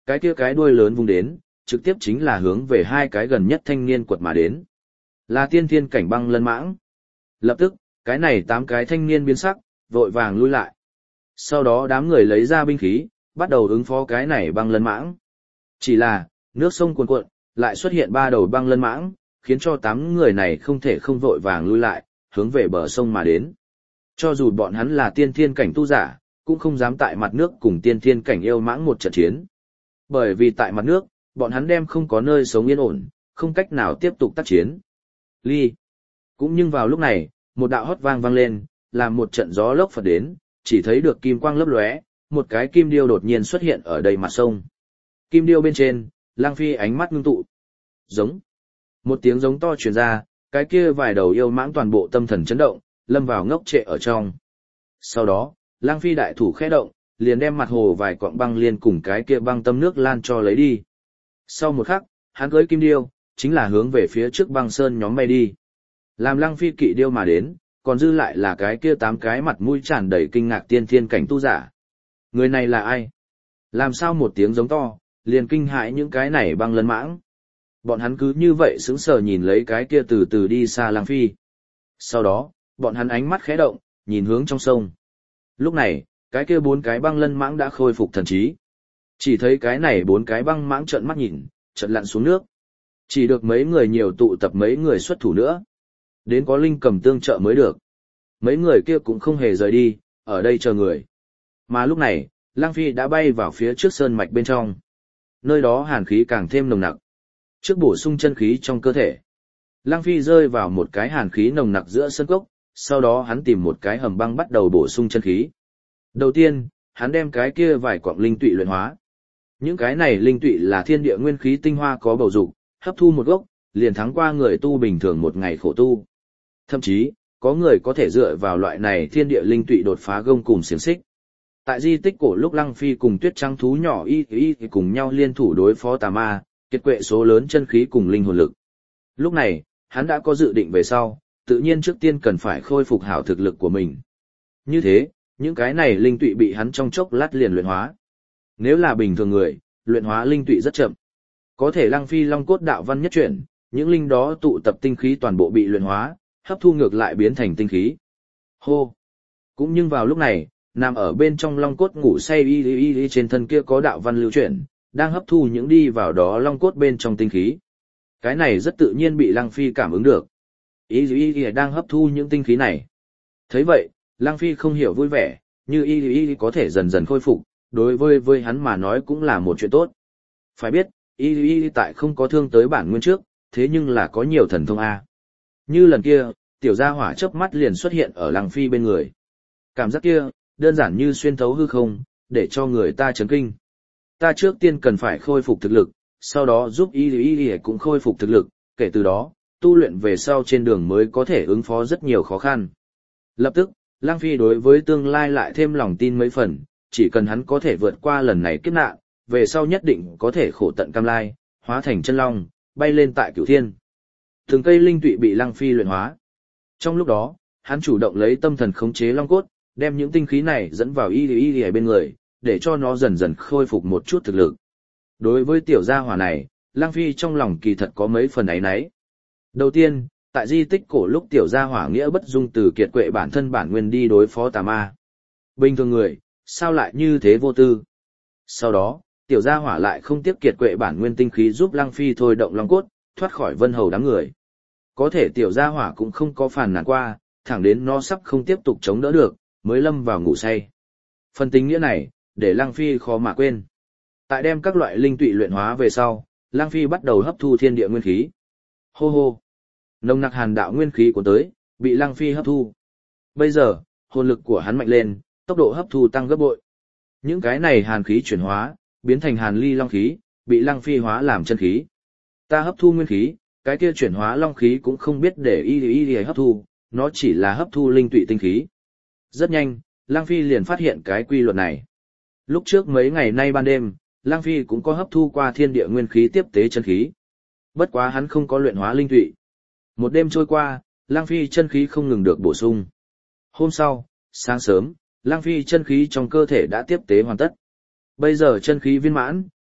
cái kia cái đuôi lớn vung đến, trực tiếp chính là hướng về hai cái gần nhất thanh niên quật mà đến. Là tiên thiên cảnh băng lân mãng. Lập tức, cái này tám cái thanh niên biến sắc, vội vàng lui lại. Sau đó đám người lấy ra binh khí, bắt đầu ứng phó cái này băng lân mãng. Chỉ là, nước sông cuồn cuộn, lại xuất hiện ba đầu băng lân mãng, khiến cho tám người này không thể không vội vàng lui lại, hướng về bờ sông mà đến. Cho dù bọn hắn là tiên thiên cảnh tu giả, cũng không dám tại mặt nước cùng tiên thiên cảnh yêu mãng một trận chiến. Bởi vì tại mặt nước, bọn hắn đem không có nơi sống yên ổn, không cách nào tiếp tục tác chiến. Ly. Cũng nhưng vào lúc này, một đạo hót vang vang lên, làm một trận gió lốc phật đến, chỉ thấy được kim quang lấp lóe, một cái kim điêu đột nhiên xuất hiện ở đầy mặt sông. Kim điêu bên trên, Lang Phi ánh mắt ngưng tụ. Giống. Một tiếng giống to truyền ra, cái kia vài đầu yêu mãng toàn bộ tâm thần chấn động, lâm vào ngốc trệ ở trong. Sau đó, Lang Phi đại thủ khẽ động, liền đem mặt hồ vài cọng băng liên cùng cái kia băng tâm nước lan cho lấy đi. Sau một khắc, hắn cưỡi kim điêu, chính là hướng về phía trước băng sơn nhóm bay đi. Làm Lang Phi kỵ điêu mà đến, còn dư lại là cái kia tám cái mặt mũi tràn đầy kinh ngạc tiên thiên cảnh tu giả. Người này là ai? Làm sao một tiếng giống to, liền kinh hãi những cái này băng lân mãng. Bọn hắn cứ như vậy sững sờ nhìn lấy cái kia từ từ đi xa Lang Phi. Sau đó, bọn hắn ánh mắt khẽ động, nhìn hướng trong sông. Lúc này, cái kia bốn cái băng lân mãng đã khôi phục thần trí. Chỉ thấy cái này bốn cái băng mãng trợn mắt nhìn, chợt lặn xuống nước. Chỉ được mấy người nhiều tụ tập mấy người xuất thủ nữa. Đến có linh cầm tương trợ mới được. Mấy người kia cũng không hề rời đi, ở đây chờ người. Mà lúc này, Lang Phi đã bay vào phía trước sơn mạch bên trong. Nơi đó hàn khí càng thêm nồng nặc. Trước bổ sung chân khí trong cơ thể, Lang Phi rơi vào một cái hàn khí nồng nặc giữa sân cốc, sau đó hắn tìm một cái hầm băng bắt đầu bổ sung chân khí. Đầu tiên, hắn đem cái kia vài quặng linh tụy luyện hóa. Những cái này linh tụy là thiên địa nguyên khí tinh hoa có bầu dục, hấp thu một gốc, liền thắng qua người tu bình thường một ngày khổ tu. Thậm chí, có người có thể dựa vào loại này thiên địa linh tụy đột phá gông cùm xiềng xích. Tại di tích cổ lúc Lăng Phi cùng Tuyết Trắng thú nhỏ y y cùng nhau liên thủ đối phó tà ma, kiệt quệ số lớn chân khí cùng linh hồn lực. Lúc này, hắn đã có dự định về sau, tự nhiên trước tiên cần phải khôi phục hảo thực lực của mình. Như thế, những cái này linh tụy bị hắn trong chốc lát liền luyện hóa. Nếu là bình thường người, luyện hóa linh tụy rất chậm. Có thể Lăng Phi Long cốt đạo văn nhất chuyển, những linh đó tụ tập tinh khí toàn bộ bị luyện hóa, hấp thu ngược lại biến thành tinh khí. Hô! Cũng nhưng vào lúc này, nằm ở bên trong long cốt ngủ say y y y trên thân kia có đạo văn lưu chuyển, đang hấp thu những đi vào đó long cốt bên trong tinh khí. Cái này rất tự nhiên bị Lăng Phi cảm ứng được. Y y y đang hấp thu những tinh khí này. Thấy vậy, Lăng Phi không hiểu vui vẻ, như y y có thể dần dần khôi phục, đối với với hắn mà nói cũng là một chuyện tốt. Phải biết, y y tại không có thương tới bản nguyên trước, thế nhưng là có nhiều thần thông A. Như lần kia, tiểu gia hỏa chớp mắt liền xuất hiện ở Lăng Phi bên người. Cảm giác kia, đơn giản như xuyên thấu hư không, để cho người ta chấn kinh. Ta trước tiên cần phải khôi phục thực lực, sau đó giúp y y y cũng khôi phục thực lực, kể từ đó, tu luyện về sau trên đường mới có thể ứng phó rất nhiều khó khăn. Lập tức, Lăng Phi đối với tương lai lại thêm lòng tin mấy phần, chỉ cần hắn có thể vượt qua lần này kiếp nạn, về sau nhất định có thể khổ tận cam lai, hóa thành chân long, bay lên tại cửu thiên. Từng cây linh tụy bị Lăng Phi luyện hóa. Trong lúc đó, hắn chủ động lấy tâm thần khống chế long cốt, đem những tinh khí này dẫn vào y y y bên người, để cho nó dần dần khôi phục một chút thực lực. Đối với tiểu gia hỏa này, Lăng Phi trong lòng kỳ thật có mấy phần ấy nấy. Đầu tiên, tại di tích cổ lúc tiểu gia hỏa nghĩa bất dung từ kiệt quệ bản thân bản nguyên đi đối phó tà ma. Bình thường người, sao lại như thế vô tư? Sau đó, tiểu gia hỏa lại không tiếp kiệt quệ bản nguyên tinh khí giúp Lăng Phi thôi động long cốt, thoát khỏi vân hầu đám người. Có thể tiểu gia hỏa cũng không có phản nàn qua, thẳng đến nó sắp không tiếp tục chống đỡ được, mới lâm vào ngủ say. Phần tính nghĩa này, để Lăng Phi khó mà quên. Tại đem các loại linh tụy luyện hóa về sau, Lăng Phi bắt đầu hấp thu thiên địa nguyên khí. Hô hô! Nồng nặc hàn đạo nguyên khí của tới, bị Lăng Phi hấp thu. Bây giờ, hồn lực của hắn mạnh lên, tốc độ hấp thu tăng gấp bội. Những cái này hàn khí chuyển hóa, biến thành hàn ly long khí, bị Lăng Phi hóa làm chân khí. Ta hấp thu nguyên khí, cái kia chuyển hóa long khí cũng không biết để y y y hấp thu, nó chỉ là hấp thu linh tụy tinh khí. Rất nhanh, Lăng Phi liền phát hiện cái quy luật này. Lúc trước mấy ngày nay ban đêm, Lăng Phi cũng có hấp thu qua thiên địa nguyên khí tiếp tế chân khí. Bất quá hắn không có luyện hóa linh tụy. Một đêm trôi qua, Lăng Phi chân khí không ngừng được bổ sung. Hôm sau, sáng sớm, Lăng Phi chân khí trong cơ thể đã tiếp tế hoàn tất. Bây giờ chân khí viên mãn,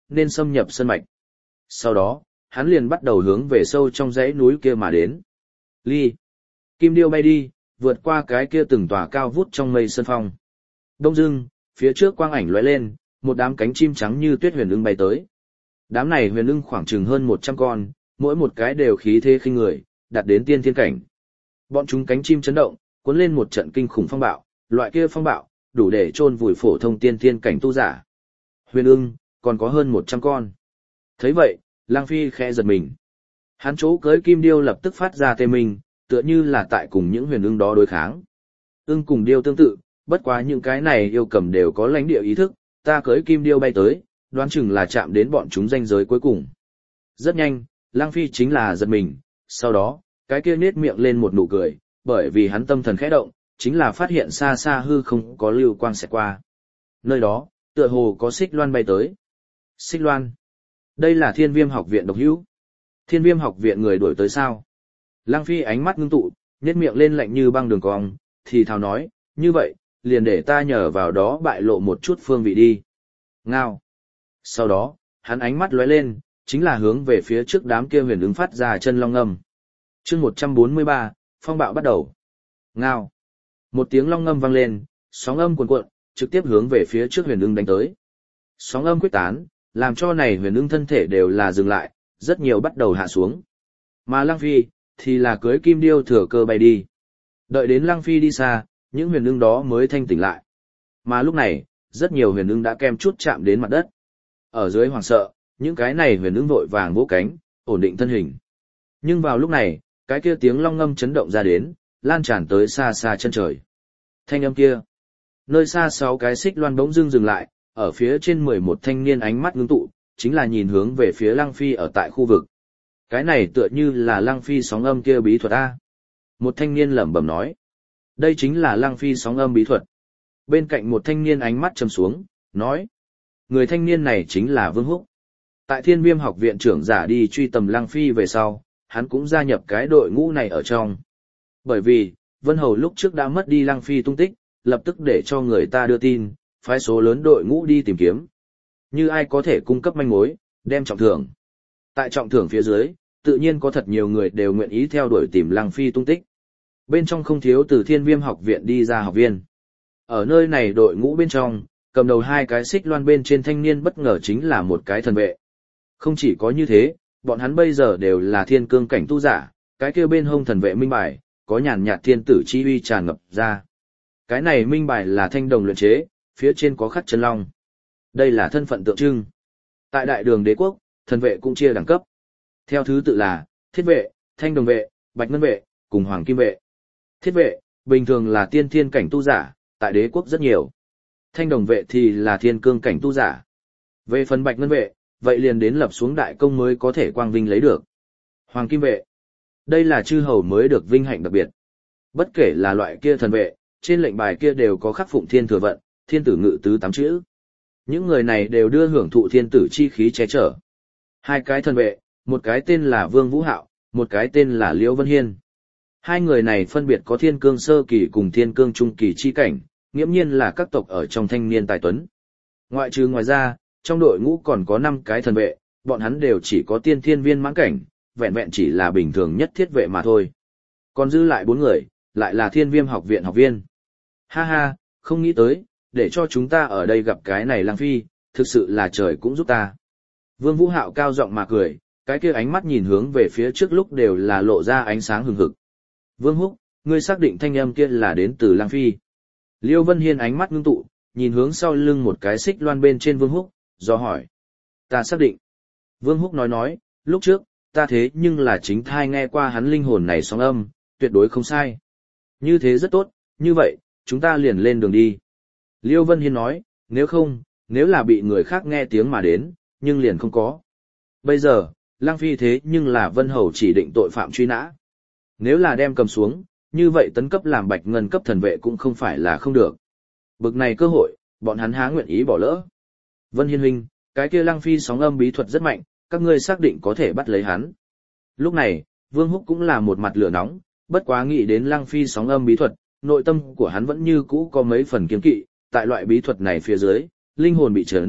nên xâm nhập sơn mạch. Sau đó, hắn liền bắt đầu hướng về sâu trong dãy núi kia mà đến. Ly. Kim điêu bay đi, vượt qua cái kia từng tòa cao vút trong mây sơn phong. Đông dưng, phía trước quang ảnh lóe lên, một đám cánh chim trắng như tuyết huyền ưng bay tới. Đám này huyền ưng khoảng chừng hơn một trăm con, mỗi một cái đều khí thế khinh người, đạt đến tiên thiên cảnh. Bọn chúng cánh chim chấn động, cuốn lên một trận kinh khủng phong bạo, loại kia phong bạo, đủ để chôn vùi phổ thông tiên thiên cảnh tu giả. Huyền ưng, còn có hơn một trăm con. Thấy vậy, Lang Phi khẽ giật mình. Hắn chỗ cưới kim điêu lập tức phát ra tê minh, tựa như là tại cùng những huyền ưng đó đối kháng. Ưng cùng điêu tương tự, bất quá những cái này yêu cầm đều có lãnh địa ý thức, ta cưới kim điêu bay tới, đoán chừng là chạm đến bọn chúng ranh giới cuối cùng. Rất nhanh, Lang Phi chính là giật mình, sau đó, cái kia nết miệng lên một nụ cười, bởi vì hắn tâm thần khẽ động, chính là phát hiện xa xa hư không có lưu quang xẹt qua. Nơi đó, tựa hồ có xích loan bay tới. Xích loan. Đây là Thiên Viêm học viện độc hữu. Thiên Viêm học viện người đuổi tới sao? Lang Phi ánh mắt ngưng tụ, nét miệng lên lạnh như băng đường cong, thì thào nói, như vậy, liền để ta nhờ vào đó bại lộ một chút phương vị đi. Ngao. Sau đó, hắn ánh mắt lóe lên, chính là hướng về phía trước đám kia huyền ứng phát ra chân long ngâm. Chương một trăm bốn mươi ba, phong bạo bắt đầu. Ngao. Một tiếng long ngâm vang lên, sóng âm cuồn cuộn, trực tiếp hướng về phía trước huyền ưng đánh tới. Sóng âm quyết tán, làm cho này huyền ưng thân thể đều là dừng lại, rất nhiều bắt đầu hạ xuống. Mà Lang Phi, thì là cưới kim điêu thừa cơ bay đi. Đợi đến Lang Phi đi xa, những huyền ưng đó mới thanh tỉnh lại. Mà lúc này, rất nhiều huyền ưng đã kem chút chạm đến mặt đất. Ở dưới hoảng sợ, những cái này huyền ưng vội vàng vỗ cánh, ổn định thân hình. Nhưng vào lúc này, cái kia tiếng long ngâm chấn động ra đến, lan tràn tới xa xa chân trời. Thanh âm kia. Nơi xa sáu cái xích loan bỗng dưng dừng lại, ở phía trên mười một thanh niên ánh mắt ngưng tụ, chính là nhìn hướng về phía Lang Phi ở tại khu vực. Cái này tựa như là Lang Phi sóng âm kia bí thuật A. Một thanh niên lẩm bẩm nói. Đây chính là Lang Phi sóng âm bí thuật. Bên cạnh một thanh niên ánh mắt trầm xuống, nói. Người thanh niên này chính là Vương Húc. Tại Thiên Viêm học viện trưởng giả đi truy tầm Lang Phi về sau, hắn cũng gia nhập cái đội ngũ này ở trong. Bởi vì, Vân Hầu lúc trước đã mất đi Lang Phi tung tích, lập tức để cho người ta đưa tin, phái số lớn đội ngũ đi tìm kiếm. Như ai có thể cung cấp manh mối, đem trọng thưởng. Tại trọng thưởng phía dưới, tự nhiên có thật nhiều người đều nguyện ý theo đuổi tìm Lang Phi tung tích. Bên trong không thiếu từ Thiên Viêm học viện đi ra học viên. Ở nơi này đội ngũ bên trong, cầm đầu hai cái xích loan bên trên thanh niên bất ngờ chính là một cái thần vệ. Không chỉ có như thế, bọn hắn bây giờ đều là thiên cương cảnh tu giả, cái kia bên hông thần vệ minh bài, có nhàn nhạt thiên tử chi uy tràn ngập ra. Cái này minh bài là thanh đồng luyện chế, phía trên có khắc chân long. Đây là thân phận tượng trưng. Tại đại đường đế quốc, thần vệ cũng chia đẳng cấp. Theo thứ tự là, thiết vệ, thanh đồng vệ, bạch ngân vệ, cùng hoàng kim vệ. Thiết vệ, bình thường là tiên thiên cảnh tu giả, tại đế quốc rất nhiều. Thanh đồng vệ thì là thiên cương cảnh tu giả. Về phần bạch ngân vệ, vậy liền đến lập xuống đại công mới có thể quang vinh lấy được. Hoàng kim vệ. Đây là chư hầu mới được vinh hạnh đặc biệt. Bất kể là loại kia thần vệ, trên lệnh bài kia đều có khắc phụng thiên thừa vận, thiên tử ngự tứ tám chữ. Những người này đều đưa hưởng thụ thiên tử chi khí che chở. Hai cái thần vệ, một cái tên là Vương Vũ Hạo, một cái tên là Liễu Vân Hiên. Hai người này phân biệt có thiên cương sơ kỳ cùng thiên cương trung kỳ chi cảnh, nghiễm nhiên là các tộc ở trong thanh niên tài tuấn. Ngoại trừ ngoài ra, trong đội ngũ còn có năm cái thần vệ, bọn hắn đều chỉ có tiên thiên viên mãn cảnh, vẹn vẹn chỉ là bình thường nhất thiết vệ mà thôi. Còn dư lại bốn người, lại là Thiên Viêm học viện học viên. Ha ha, không nghĩ tới, để cho chúng ta ở đây gặp cái này Lang Phi, thực sự là trời cũng giúp ta. Vương Vũ Hạo cao giọng mà cười, cái kia ánh mắt nhìn hướng về phía trước lúc đều là lộ ra ánh sáng hừng hực. Vương Húc, ngươi xác định thanh âm kia là đến từ Lang Phi. Liêu Vân Hiên ánh mắt ngưng tụ, nhìn hướng sau lưng một cái xích loan bên trên Vương Húc, do hỏi. Ta xác định. Vương Húc nói nói, lúc trước, ta thế nhưng là chính thai nghe qua hắn linh hồn này sóng âm, tuyệt đối không sai. Như thế rất tốt, như vậy, chúng ta liền lên đường đi. Liêu Vân Hiên nói, nếu không, nếu là bị người khác nghe tiếng mà đến, nhưng liền không có. Bây giờ, Lang Phi thế nhưng là Vân Hầu chỉ định tội phạm truy nã. Nếu là đem cầm xuống, như vậy tấn cấp làm bạch ngân cấp thần vệ cũng không phải là không được. Bực này cơ hội, bọn hắn há nguyện ý bỏ lỡ. Vân Hiên huynh, cái kia Lang Phi sóng âm bí thuật rất mạnh, các ngươi xác định có thể bắt lấy hắn. Lúc này, Vương Húc cũng là một mặt lửa nóng, bất quá nghĩ đến Lang Phi sóng âm bí thuật, nội tâm của hắn vẫn như cũ có mấy phần kiêng kỵ, tại loại bí thuật này phía dưới, linh hồn bị chấn,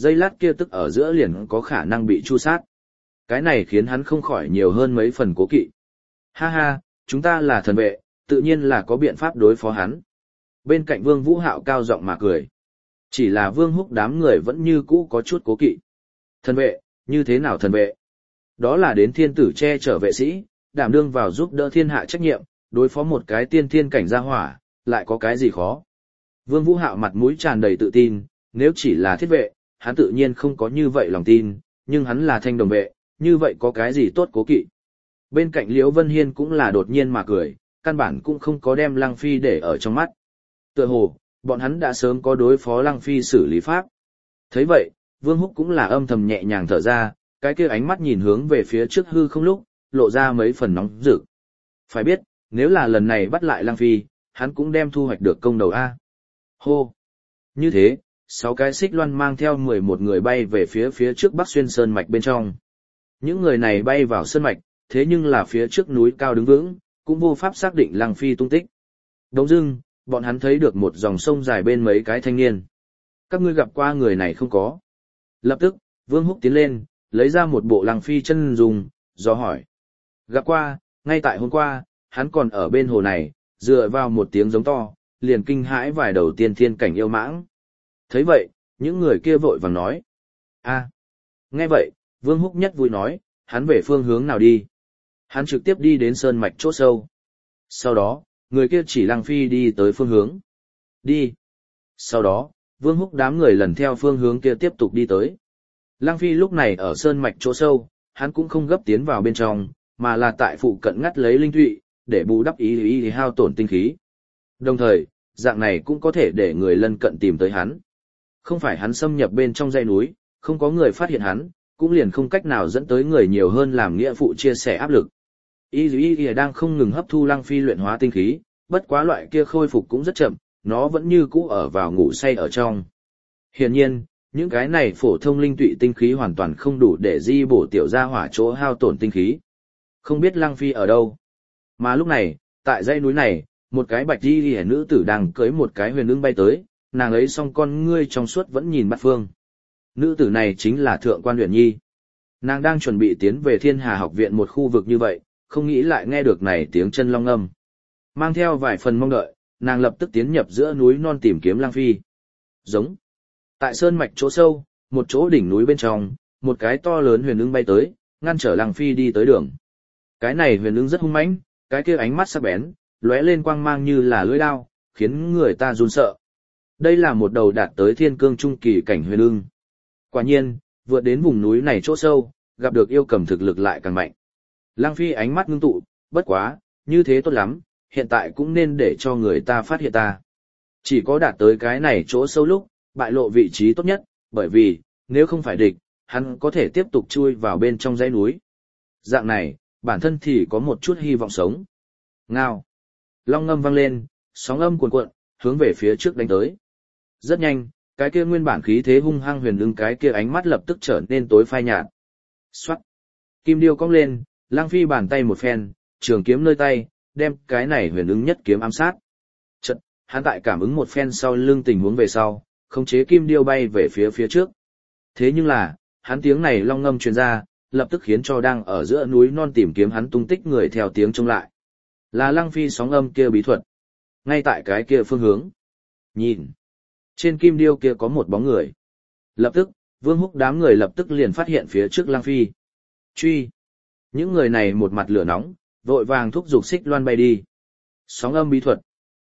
dây lát kia tức ở giữa liền có khả năng bị chu sát. Cái này khiến hắn không khỏi nhiều hơn mấy phần cố kỵ. Ha ha, chúng ta là thần vệ, tự nhiên là có biện pháp đối phó hắn. Bên cạnh Vương Vũ Hạo cao giọng mà cười. Chỉ là Vương Húc đám người vẫn như cũ có chút cố kỵ. Thần vệ, như thế nào thần vệ? Đó là đến thiên tử che chở vệ sĩ, đảm đương vào giúp đỡ thiên hạ trách nhiệm, đối phó một cái tiên thiên cảnh gia hỏa, lại có cái gì khó. Vương Vũ Hạo mặt mũi tràn đầy tự tin, nếu chỉ là thiết vệ, hắn tự nhiên không có như vậy lòng tin, nhưng hắn là thanh đồng vệ, như vậy có cái gì tốt cố kỵ. Bên cạnh Liễu Vân Hiên cũng là đột nhiên mà cười, căn bản cũng không có đem Lăng Phi để ở trong mắt. Tựa hồ, bọn hắn đã sớm có đối phó Lăng Phi xử lý pháp. Thấy vậy, Vương Húc cũng là âm thầm nhẹ nhàng thở ra, cái kia ánh mắt nhìn hướng về phía trước hư không lúc, lộ ra mấy phần nóng rực. Phải biết, nếu là lần này bắt lại Lăng Phi, hắn cũng đem thu hoạch được công đầu A. Hô! Như thế, sáu cái xích loan mang theo mười một người bay về phía phía trước Bắc Xuyên Sơn Mạch bên trong. Những người này bay vào Sơn Mạch, thế nhưng là phía trước núi cao đứng vững, cũng vô pháp xác định Lăng Phi tung tích. Đống dưng, bọn hắn thấy được một dòng sông dài bên mấy cái thanh niên. Các ngươi gặp qua người này không có? Lập tức, Vương Húc tiến lên, lấy ra một bộ Lăng Phi chân dùng, do hỏi. Gặp qua, ngay tại hôm qua, hắn còn ở bên hồ này, dựa vào một tiếng giống to, liền kinh hãi vài đầu tiên thiên cảnh yêu mãng. Thấy vậy, những người kia vội vàng nói. A, nghe vậy, Vương Húc nhất vui nói, hắn về phương hướng nào đi? Hắn trực tiếp đi đến sơn mạch chỗ sâu. Sau đó, người kia chỉ Lăng Phi đi tới phương hướng. Đi. Sau đó, Vương Húc đám người lần theo phương hướng kia tiếp tục đi tới. Lăng Phi lúc này ở sơn mạch chỗ sâu, hắn cũng không gấp tiến vào bên trong, mà là tại phụ cận ngắt lấy linh thụy, để bù đắp ý ý hao tổn tinh khí. Đồng thời, dạng này cũng có thể để người lân cận tìm tới hắn. Không phải hắn xâm nhập bên trong dãy núi, không có người phát hiện hắn, cũng liền không cách nào dẫn tới người nhiều hơn làm nghĩa phụ chia sẻ áp lực. Y Y Y đang không ngừng hấp thu Lăng Phi luyện hóa tinh khí, bất quá loại kia khôi phục cũng rất chậm, nó vẫn như cũ ở vào ngủ say ở trong. Hiển nhiên, những cái này phổ thông linh tụy tinh khí hoàn toàn không đủ để di bổ tiểu gia hỏa chỗ hao tổn tinh khí. Không biết Lăng Phi ở đâu. Mà lúc này, tại dãy núi này, một cái bạch y liễu nữ tử đang cưỡi một cái huyền ưng bay tới, nàng ấy song con ngươi trong suốt vẫn nhìn bát phương. Nữ tử này chính là Thượng Quan Uyển Nhi. Nàng đang chuẩn bị tiến về Thiên Hà học viện một khu vực như vậy, không nghĩ lại nghe được này tiếng chân long âm. Mang theo vài phần mong đợi, nàng lập tức tiến nhập giữa núi non tìm kiếm Lăng Phi. Giống. Tại sơn mạch chỗ sâu, một chỗ đỉnh núi bên trong, một cái to lớn huyền ưng bay tới, ngăn trở Lăng Phi đi tới đường. Cái này huyền ưng rất hung mãnh, cái kia ánh mắt sắc bén, lóe lên quang mang như là lưỡi đao, khiến người ta run sợ. Đây là một đầu đạt tới thiên cương trung kỳ cảnh huyền ưng. Quả nhiên, vượt đến vùng núi này chỗ sâu, gặp được yêu cầm thực lực lại càng mạnh. Lăng Phi ánh mắt ngưng tụ, bất quá, như thế tốt lắm, hiện tại cũng nên để cho người ta phát hiện ta. Chỉ có đạt tới cái này chỗ sâu lúc, bại lộ vị trí tốt nhất, bởi vì, nếu không phải địch, hắn có thể tiếp tục chui vào bên trong dãy núi. Dạng này, bản thân thì có một chút hy vọng sống. Ngao. Long ngâm vang lên, sóng âm cuồn cuộn, hướng về phía trước đánh tới. Rất nhanh, cái kia nguyên bản khí thế hung hăng huyền ưng cái kia ánh mắt lập tức trở nên tối phai nhạt. Xoát. Kim điêu cong lên, Lăng Phi bàn tay một phen, trường kiếm nơi tay, đem cái này huyền ưng nhất kiếm ám sát. Chợt, hắn tại cảm ứng một phen sau lưng tình huống về sau, khống chế kim điêu bay về phía phía trước. Thế nhưng là, hắn tiếng này long ngâm truyền ra, lập tức khiến cho đang ở giữa núi non tìm kiếm hắn tung tích người theo tiếng trông lại. Là Lăng Phi sóng âm kia bí thuật. Ngay tại cái kia phương hướng. Nhìn. Trên kim điêu kia có một bóng người. Lập tức, Vương Húc đám người lập tức liền phát hiện phía trước Lăng Phi. Truy. Những người này một mặt lửa nóng, vội vàng thúc giục xích loan bay đi. Sóng âm bí thuật.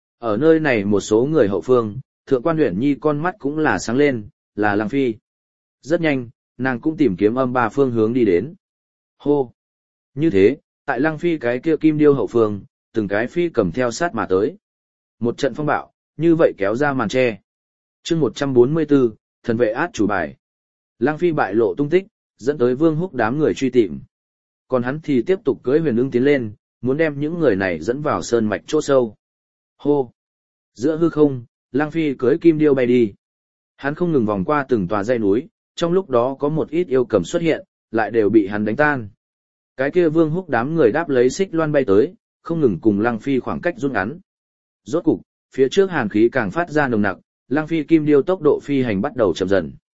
Ở nơi này một số người hậu phương, Thượng Quan Uyển Nhi con mắt cũng là sáng lên, là Lăng Phi. Rất nhanh, nàng cũng tìm kiếm âm ba phương hướng đi đến. Hô. Như thế, tại Lăng Phi cái kia kim điêu hậu phương, từng cái phi cầm theo sát mà tới. Một trận phong bạo, như vậy kéo ra màn che. Chương một trăm bốn mươi tư, thần vệ át chủ bài. Lăng Phi bại lộ tung tích, dẫn tới Vương Húc đám người truy tìm. Còn hắn thì tiếp tục cưỡi huyền ưng tiến lên, muốn đem những người này dẫn vào sơn mạch chỗ sâu. Hô. Giữa hư không, Lăng Phi cưỡi kim điêu bay đi. Hắn không ngừng vòng qua từng tòa dãy núi, trong lúc đó có một ít yêu cầm xuất hiện, lại đều bị hắn đánh tan. Cái kia Vương Húc đám người đáp lấy xích loan bay tới, không ngừng cùng Lăng Phi khoảng cách rút ngắn. Rốt cục, phía trước hàn khí càng phát ra nồng nặc, Lăng Phi kim điêu tốc độ phi hành bắt đầu chậm dần.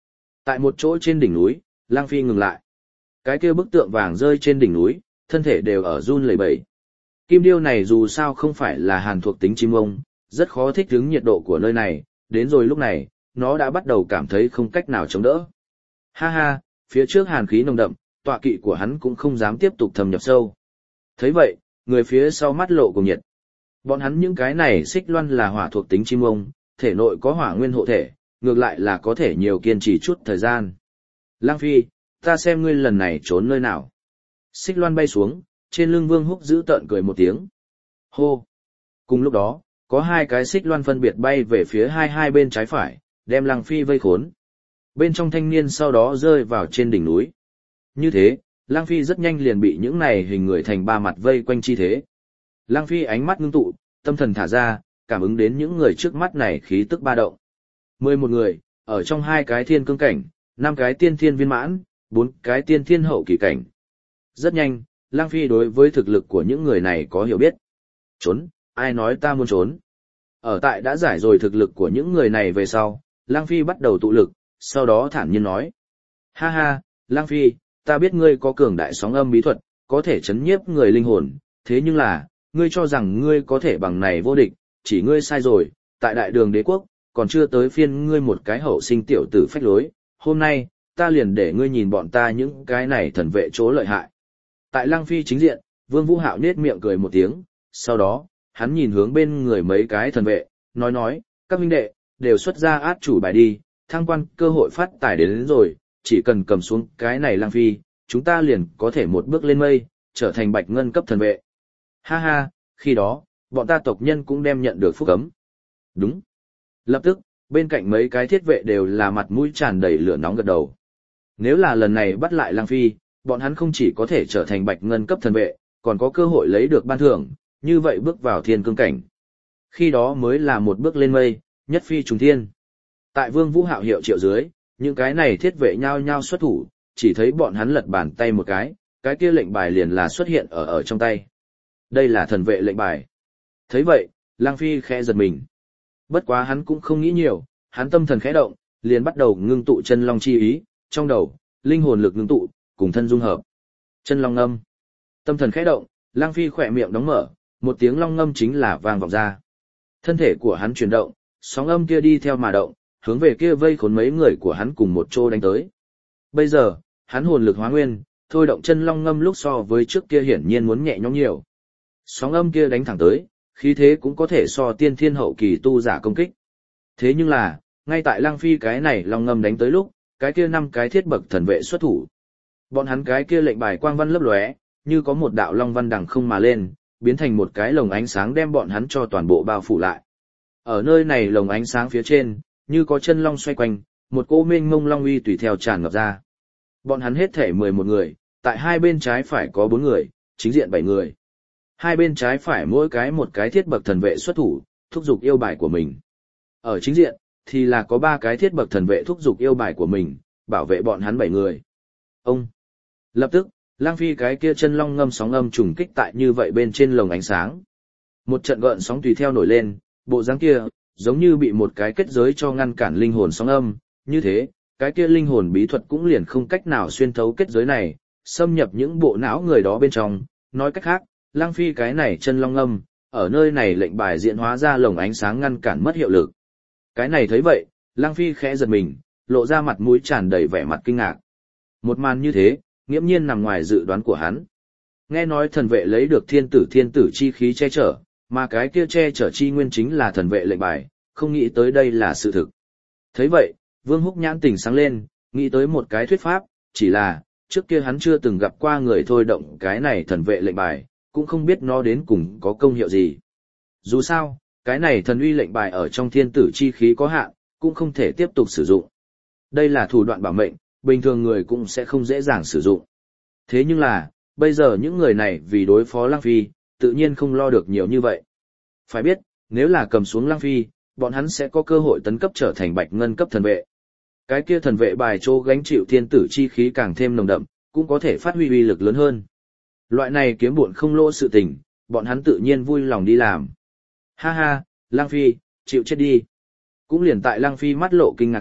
Tại một chỗ trên đỉnh núi, Lăng Phi ngừng lại. Cái kia bức tượng vàng rơi trên đỉnh núi, thân thể đều ở run lẩy bẩy. Kim điêu này dù sao không phải là hàn thuộc tính chim ông, rất khó thích ứng nhiệt độ của nơi này, đến rồi lúc này, nó đã bắt đầu cảm thấy không cách nào chống đỡ. Ha ha, phía trước hàn khí nồng đậm, tọa kỵ của hắn cũng không dám tiếp tục thâm nhập sâu. Thấy vậy, người phía sau mắt lộ cùng nhiệt. Bọn hắn những cái này xích loan là hỏa thuộc tính chim ông, thể nội có hỏa nguyên hộ thể, ngược lại là có thể nhiều kiên trì chút thời gian. Lang Phi, ta xem ngươi lần này trốn nơi nào. Xích loan bay xuống, trên lưng Vương Húc giữ tợn cười một tiếng. Hô! Cùng lúc đó, có hai cái xích loan phân biệt bay về phía hai hai bên trái phải, đem Lang Phi vây khốn. Bên trong thanh niên sau đó rơi vào trên đỉnh núi. Như thế, Lang Phi rất nhanh liền bị những này hình người thành ba mặt vây quanh chi thế. Lang Phi ánh mắt ngưng tụ, tâm thần thả ra, cảm ứng đến những người trước mắt này khí tức ba động. Mười một người, ở trong hai cái thiên cương cảnh, năm cái tiên thiên viên mãn, bốn cái tiên thiên hậu kỳ cảnh. Rất nhanh, Lang Phi đối với thực lực của những người này có hiểu biết. Trốn, ai nói ta muốn trốn. Ở tại đã giải rồi thực lực của những người này về sau, Lang Phi bắt đầu tụ lực, sau đó thản nhiên nói. Ha ha, Lang Phi, ta biết ngươi có cường đại sóng âm bí thuật, có thể chấn nhiếp người linh hồn, thế nhưng là, ngươi cho rằng ngươi có thể bằng này vô địch, chỉ ngươi sai rồi, tại đại đường đế quốc, còn chưa tới phiên ngươi một cái hậu sinh tiểu tử phách lối, hôm nay, ta liền để ngươi nhìn bọn ta những cái này thần vệ chỗ lợi hại. Tại Lăng Phi chính diện, Vương Vũ Hạo nết miệng cười một tiếng, sau đó, hắn nhìn hướng bên người mấy cái thần vệ, nói nói, các huynh đệ, đều xuất ra át chủ bài đi, thăng quan cơ hội phát tài đến, đến rồi, chỉ cần cầm xuống cái này Lăng Phi, chúng ta liền có thể một bước lên mây, trở thành bạch ngân cấp thần vệ. Ha ha, khi đó, bọn ta tộc nhân cũng đem nhận được phúc cấm. Đúng. Lập tức, bên cạnh mấy cái thiết vệ đều là mặt mũi tràn đầy lửa nóng gật đầu. Nếu là lần này bắt lại Lăng Phi, bọn hắn không chỉ có thể trở thành bạch ngân cấp thần vệ, còn có cơ hội lấy được ban thưởng, như vậy bước vào thiên cương cảnh. Khi đó mới là một bước lên mây, nhất phi trùng thiên. Tại Vương Vũ Hạo hiệu triệu dưới, những cái này thiết vệ nhao nhao xuất thủ, chỉ thấy bọn hắn lật bàn tay một cái, cái kia lệnh bài liền là xuất hiện ở ở trong tay. Đây là thần vệ lệnh bài. Thấy vậy, Lăng Phi khẽ giật mình. Bất quá hắn cũng không nghĩ nhiều, hắn tâm thần khẽ động, liền bắt đầu ngưng tụ chân long chi ý, trong đầu, linh hồn lực ngưng tụ, cùng thân dung hợp. Chân long ngâm. Tâm thần khẽ động, Lăng Phi khỏe miệng đóng mở, một tiếng long ngâm chính là vang vọng ra. Thân thể của hắn chuyển động, sóng âm kia đi theo mà động, hướng về kia vây khốn mấy người của hắn cùng một chỗ đánh tới. Bây giờ, hắn hồn lực hóa nguyên, thôi động chân long ngâm lúc so với trước kia hiển nhiên muốn nhẹ nhõm nhiều. Sóng âm kia đánh thẳng tới, khí thế cũng có thể so tiên thiên hậu kỳ tu giả công kích. Thế nhưng là, ngay tại Lăng Phi cái này long ngâm đánh tới lúc, cái kia năm cái thiết bậc thần vệ xuất thủ. Bọn hắn cái kia lệnh bài quang văn lấp lóe, như có một đạo long văn đằng không mà lên, biến thành một cái lồng ánh sáng đem bọn hắn cho toàn bộ bao phủ lại. Ở nơi này lồng ánh sáng phía trên, như có chân long xoay quanh, một cỗ mênh mông long uy tùy theo tràn ngập ra. Bọn hắn hết thể mười một người, tại hai bên trái phải có bốn người, chính diện bảy người. Hai bên trái phải mỗi cái một cái thiết bậc thần vệ xuất thủ, thúc giục yêu bài của mình. Ở chính diện, thì là có ba cái thiết bậc thần vệ thúc giục yêu bài của mình, bảo vệ bọn hắn bảy người. Ông! Lập tức, Lăng Phi cái kia chân long ngâm sóng âm trùng kích tại như vậy bên trên lồng ánh sáng. Một trận gợn sóng tùy theo nổi lên, bộ dáng kia, giống như bị một cái kết giới cho ngăn cản linh hồn sóng âm, như thế, cái kia linh hồn bí thuật cũng liền không cách nào xuyên thấu kết giới này, xâm nhập những bộ não người đó bên trong. Nói cách khác, Lăng Phi cái này chân long ngâm, ở nơi này lệnh bài diễn hóa ra lồng ánh sáng ngăn cản mất hiệu lực. Cái này thấy vậy, Lăng Phi khẽ giật mình, lộ ra mặt mũi tràn đầy vẻ mặt kinh ngạc. Một màn như thế, nghiễm nhiên nằm ngoài dự đoán của hắn. Nghe nói thần vệ lấy được thiên tử thiên tử chi khí che chở, mà cái kia che chở chi nguyên chính là thần vệ lệnh bài, không nghĩ tới đây là sự thực. Thấy vậy, Vương Húc nhãn tỉnh sáng lên, nghĩ tới một cái thuyết pháp, chỉ là, trước kia hắn chưa từng gặp qua người thôi động cái này thần vệ lệnh bài, cũng không biết nó đến cùng có công hiệu gì. Dù sao, cái này thần uy lệnh bài ở trong thiên tử chi khí có hạn, cũng không thể tiếp tục sử dụng. Đây là thủ đoạn bảo mệnh, bình thường người cũng sẽ không dễ dàng sử dụng. Thế nhưng là, bây giờ những người này vì đối phó Lăng Phi, tự nhiên không lo được nhiều như vậy. Phải biết, nếu là cầm xuống Lăng Phi, bọn hắn sẽ có cơ hội tấn cấp trở thành bạch ngân cấp thần vệ. Cái kia thần vệ bài chỗ gánh chịu thiên tử chi khí càng thêm nồng đậm, cũng có thể phát huy uy lực lớn hơn. Loại này kiếm bộn không lỗ sự tình, bọn hắn tự nhiên vui lòng đi làm. Ha ha, Lăng Phi, chịu chết đi. Cũng liền tại Lăng Phi mắt lộ kinh ngạc lúc,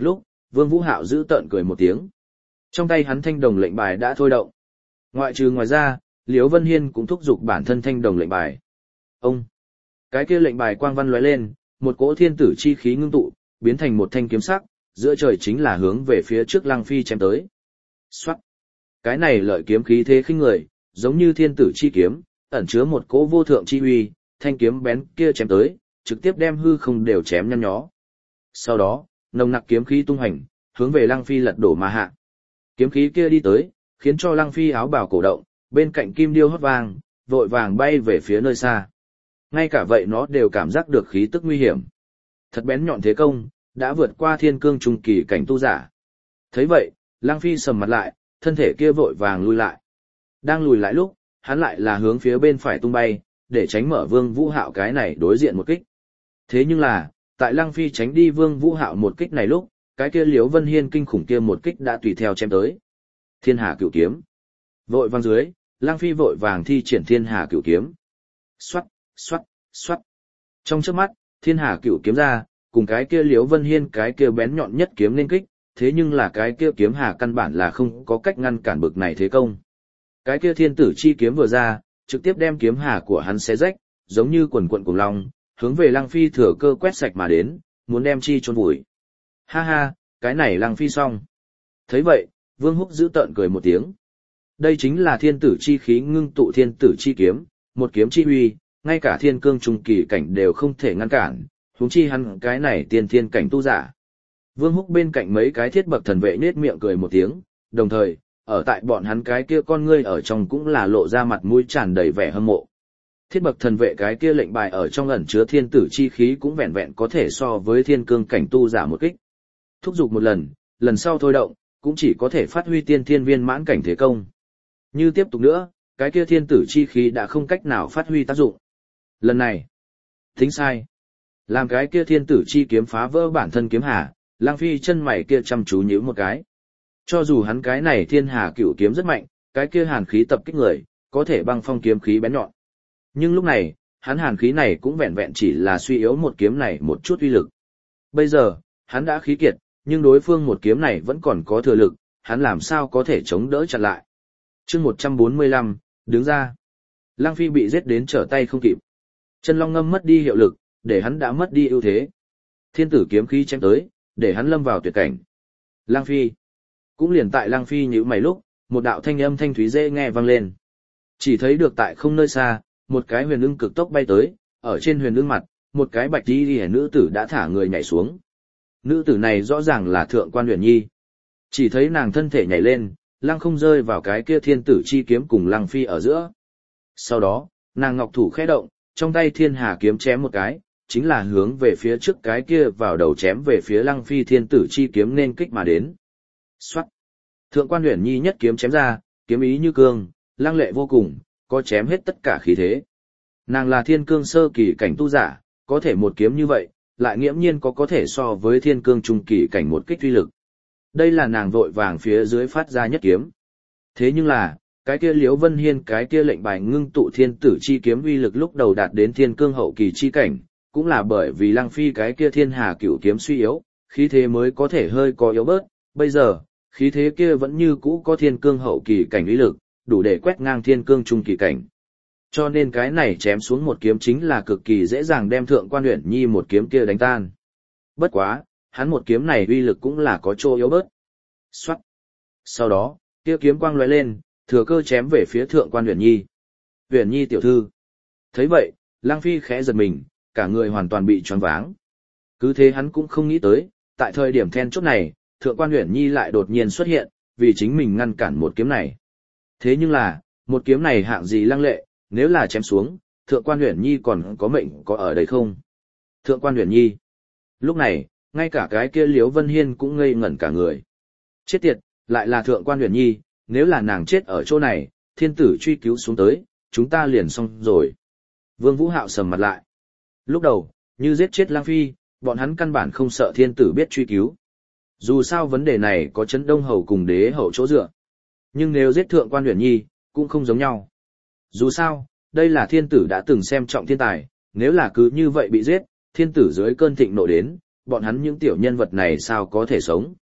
Vương Vũ Hạo giữ tợn cười một tiếng. Trong tay hắn thanh đồng lệnh bài đã thôi động. Ngoại trừ ngoài ra, Liễu Vân Hiên cũng thúc giục bản thân thanh đồng lệnh bài. Ông, cái kia lệnh bài quang văn lóe lên, một cỗ thiên tử chi khí ngưng tụ, biến thành một thanh kiếm sắc, giữa trời chính là hướng về phía trước Lăng Phi chém tới. Soát. Cái này lợi kiếm khí thế khinh người, giống như thiên tử chi kiếm, ẩn chứa một cỗ vô thượng chi uy, thanh kiếm bén kia chém tới, trực tiếp đem hư không đều chém nhăn nhó. Sau đó, nồng nặc kiếm khí tung hành, hướng về Lăng Phi lật đổ mà hạ. Kiếm khí kia đi tới, khiến cho Lăng Phi áo bào cổ động, bên cạnh kim điêu hót vàng, vội vàng bay về phía nơi xa. Ngay cả vậy nó đều cảm giác được khí tức nguy hiểm. Thật bén nhọn thế công, đã vượt qua thiên cương trung kỳ cảnh tu giả. Thấy vậy, Lăng Phi sầm mặt lại, thân thể kia vội vàng lùi lại. Đang lùi lại lúc, hắn lại là hướng phía bên phải tung bay, để tránh mở Vương Vũ Hạo cái này đối diện một kích. Thế nhưng là, tại Lăng Phi tránh đi Vương Vũ Hạo một kích này lúc, cái kia Liễu Vân Hiên kinh khủng kia một kích đã tùy theo chém tới. Thiên Hà Cửu Kiếm. Vội vàng dưới, Lăng Phi vội vàng thi triển Thiên Hà Cửu Kiếm. Xoát, xoát, xoát. Trong chớp mắt, Thiên Hà Cửu Kiếm ra, cùng cái kia Liễu Vân Hiên cái kia bén nhọn nhất kiếm nên kích, thế nhưng là cái kia kiếm hà căn bản là không có cách ngăn cản bực này thế công. Cái kia thiên tử chi kiếm vừa ra, trực tiếp đem kiếm hà của hắn xé rách, giống như quần quần cuồng long, hướng về Lăng Phi thừa cơ quét sạch mà đến, muốn đem chi chôn vùi. Ha ha, cái này Lăng Phi xong. Thấy vậy, Vương Húc giữ tợn cười một tiếng. Đây chính là thiên tử chi khí ngưng tụ thiên tử chi kiếm, một kiếm chi uy, ngay cả thiên cương trung kỳ cảnh đều không thể ngăn cản, huống chi hắn cái này tiên thiên cảnh tu giả. Vương Húc bên cạnh mấy cái thiết bậc thần vệ nết miệng cười một tiếng, đồng thời, ở tại bọn hắn cái kia con ngươi ở trong cũng là lộ ra mặt mũi tràn đầy vẻ hâm mộ. Thiết bậc thần vệ cái kia lệnh bài ở trong ẩn chứa thiên tử chi khí cũng vẹn vẹn có thể so với thiên cương cảnh tu giả một kích. Thúc giục một lần, lần sau thôi động, cũng chỉ có thể phát huy tiên thiên viên mãn cảnh thế công. Như tiếp tục nữa, cái kia thiên tử chi khí đã không cách nào phát huy tác dụng. Lần này, tính sai. Làm cái kia thiên tử chi kiếm phá vỡ bản thân kiếm hà, Lăng Phi chân mày kia chăm chú nhíu một cái. Cho dù hắn cái này thiên hà cửu kiếm rất mạnh, cái kia hàn khí tập kích người, có thể băng phong kiếm khí bén nhọn. Nhưng lúc này, hắn hàn khí này cũng vẹn vẹn chỉ là suy yếu một kiếm này một chút uy lực. Bây giờ, hắn đã khí kiệt, nhưng đối phương một kiếm này vẫn còn có thừa lực, hắn làm sao có thể chống đỡ chặn lại. Chương một trăm bốn mươi lăm, đứng ra. Lăng Phi bị giết đến trở tay không kịp. Chân long ngâm mất đi hiệu lực, để hắn đã mất đi ưu thế. Thiên tử kiếm khí chém tới, để hắn lâm vào tuyệt cảnh. Lăng Phi. Cũng liền tại Lăng Phi nhíu mày lúc, một đạo thanh âm thanh thúy dễ nghe vang lên. Chỉ thấy được tại không nơi xa, một cái huyền ưng cực tốc bay tới, ở trên huyền ưng mặt, một cái bạch y liễu nữ tử đã thả người nhảy xuống. Nữ tử này rõ ràng là Thượng Quan Uyển Nhi. Chỉ thấy nàng thân thể nhảy lên, lăng không rơi vào cái kia thiên tử chi kiếm cùng Lăng Phi ở giữa. Sau đó, nàng ngọc thủ khẽ động, trong tay thiên hà kiếm chém một cái, chính là hướng về phía trước cái kia vào đầu chém về phía Lăng Phi thiên tử chi kiếm nên kích mà đến. Soát. Thượng Quan Uyển Nhi nhất kiếm chém ra, kiếm ý như cương, lăng lệ vô cùng, có chém hết tất cả khí thế. Nàng là thiên cương sơ kỳ cảnh tu giả, có thể một kiếm như vậy, lại nghiễm nhiên có có thể so với thiên cương trung kỳ cảnh một kích uy lực. Đây là nàng vội vàng phía dưới phát ra nhất kiếm. Thế nhưng là, cái kia Liễu Vân Hiên cái kia lệnh bài ngưng tụ thiên tử chi kiếm uy lực lúc đầu đạt đến thiên cương hậu kỳ chi cảnh, cũng là bởi vì Lăng Phi cái kia thiên hà cửu kiếm suy yếu, khí thế mới có thể hơi có yếu bớt. Bây giờ, khí thế kia vẫn như cũ có thiên cương hậu kỳ cảnh uy lực, đủ để quét ngang thiên cương trung kỳ cảnh. Cho nên cái này chém xuống một kiếm chính là cực kỳ dễ dàng đem Thượng Quan Uyển Nhi một kiếm kia đánh tan. Bất quá, hắn một kiếm này uy lực cũng là có chỗ yếu bớt. Soát. Sau đó, kia kiếm quang lóe lên, thừa cơ chém về phía Thượng Quan Uyển Nhi. Uyển Nhi tiểu thư. Thấy vậy, Lăng Phi khẽ giật mình, cả người hoàn toàn bị choáng váng. Cứ thế hắn cũng không nghĩ tới, tại thời điểm then chốt này, Thượng Quan Uyển Nhi lại đột nhiên xuất hiện, vì chính mình ngăn cản một kiếm này. Thế nhưng là, một kiếm này hạng gì lăng lệ, nếu là chém xuống, Thượng Quan Uyển Nhi còn có mệnh có ở đây không? Thượng Quan Uyển Nhi. Lúc này, ngay cả cái kia Liễu Vân Hiên cũng ngây ngẩn cả người. Chết tiệt, lại là Thượng Quan Uyển Nhi, nếu là nàng chết ở chỗ này, thiên tử truy cứu xuống tới, chúng ta liền xong rồi. Vương Vũ Hạo sầm mặt lại. Lúc đầu, như giết chết Lăng Phi, bọn hắn căn bản không sợ thiên tử biết truy cứu. Dù sao vấn đề này có Trấn Đông Hầu cùng Đế Hậu chỗ dựa. Nhưng nếu giết Thượng Quan Uyển Nhi, cũng không giống nhau. Dù sao, đây là thiên tử đã từng xem trọng thiên tài, nếu là cứ như vậy bị giết, thiên tử dưới cơn thịnh nộ đến, bọn hắn những tiểu nhân vật này sao có thể sống.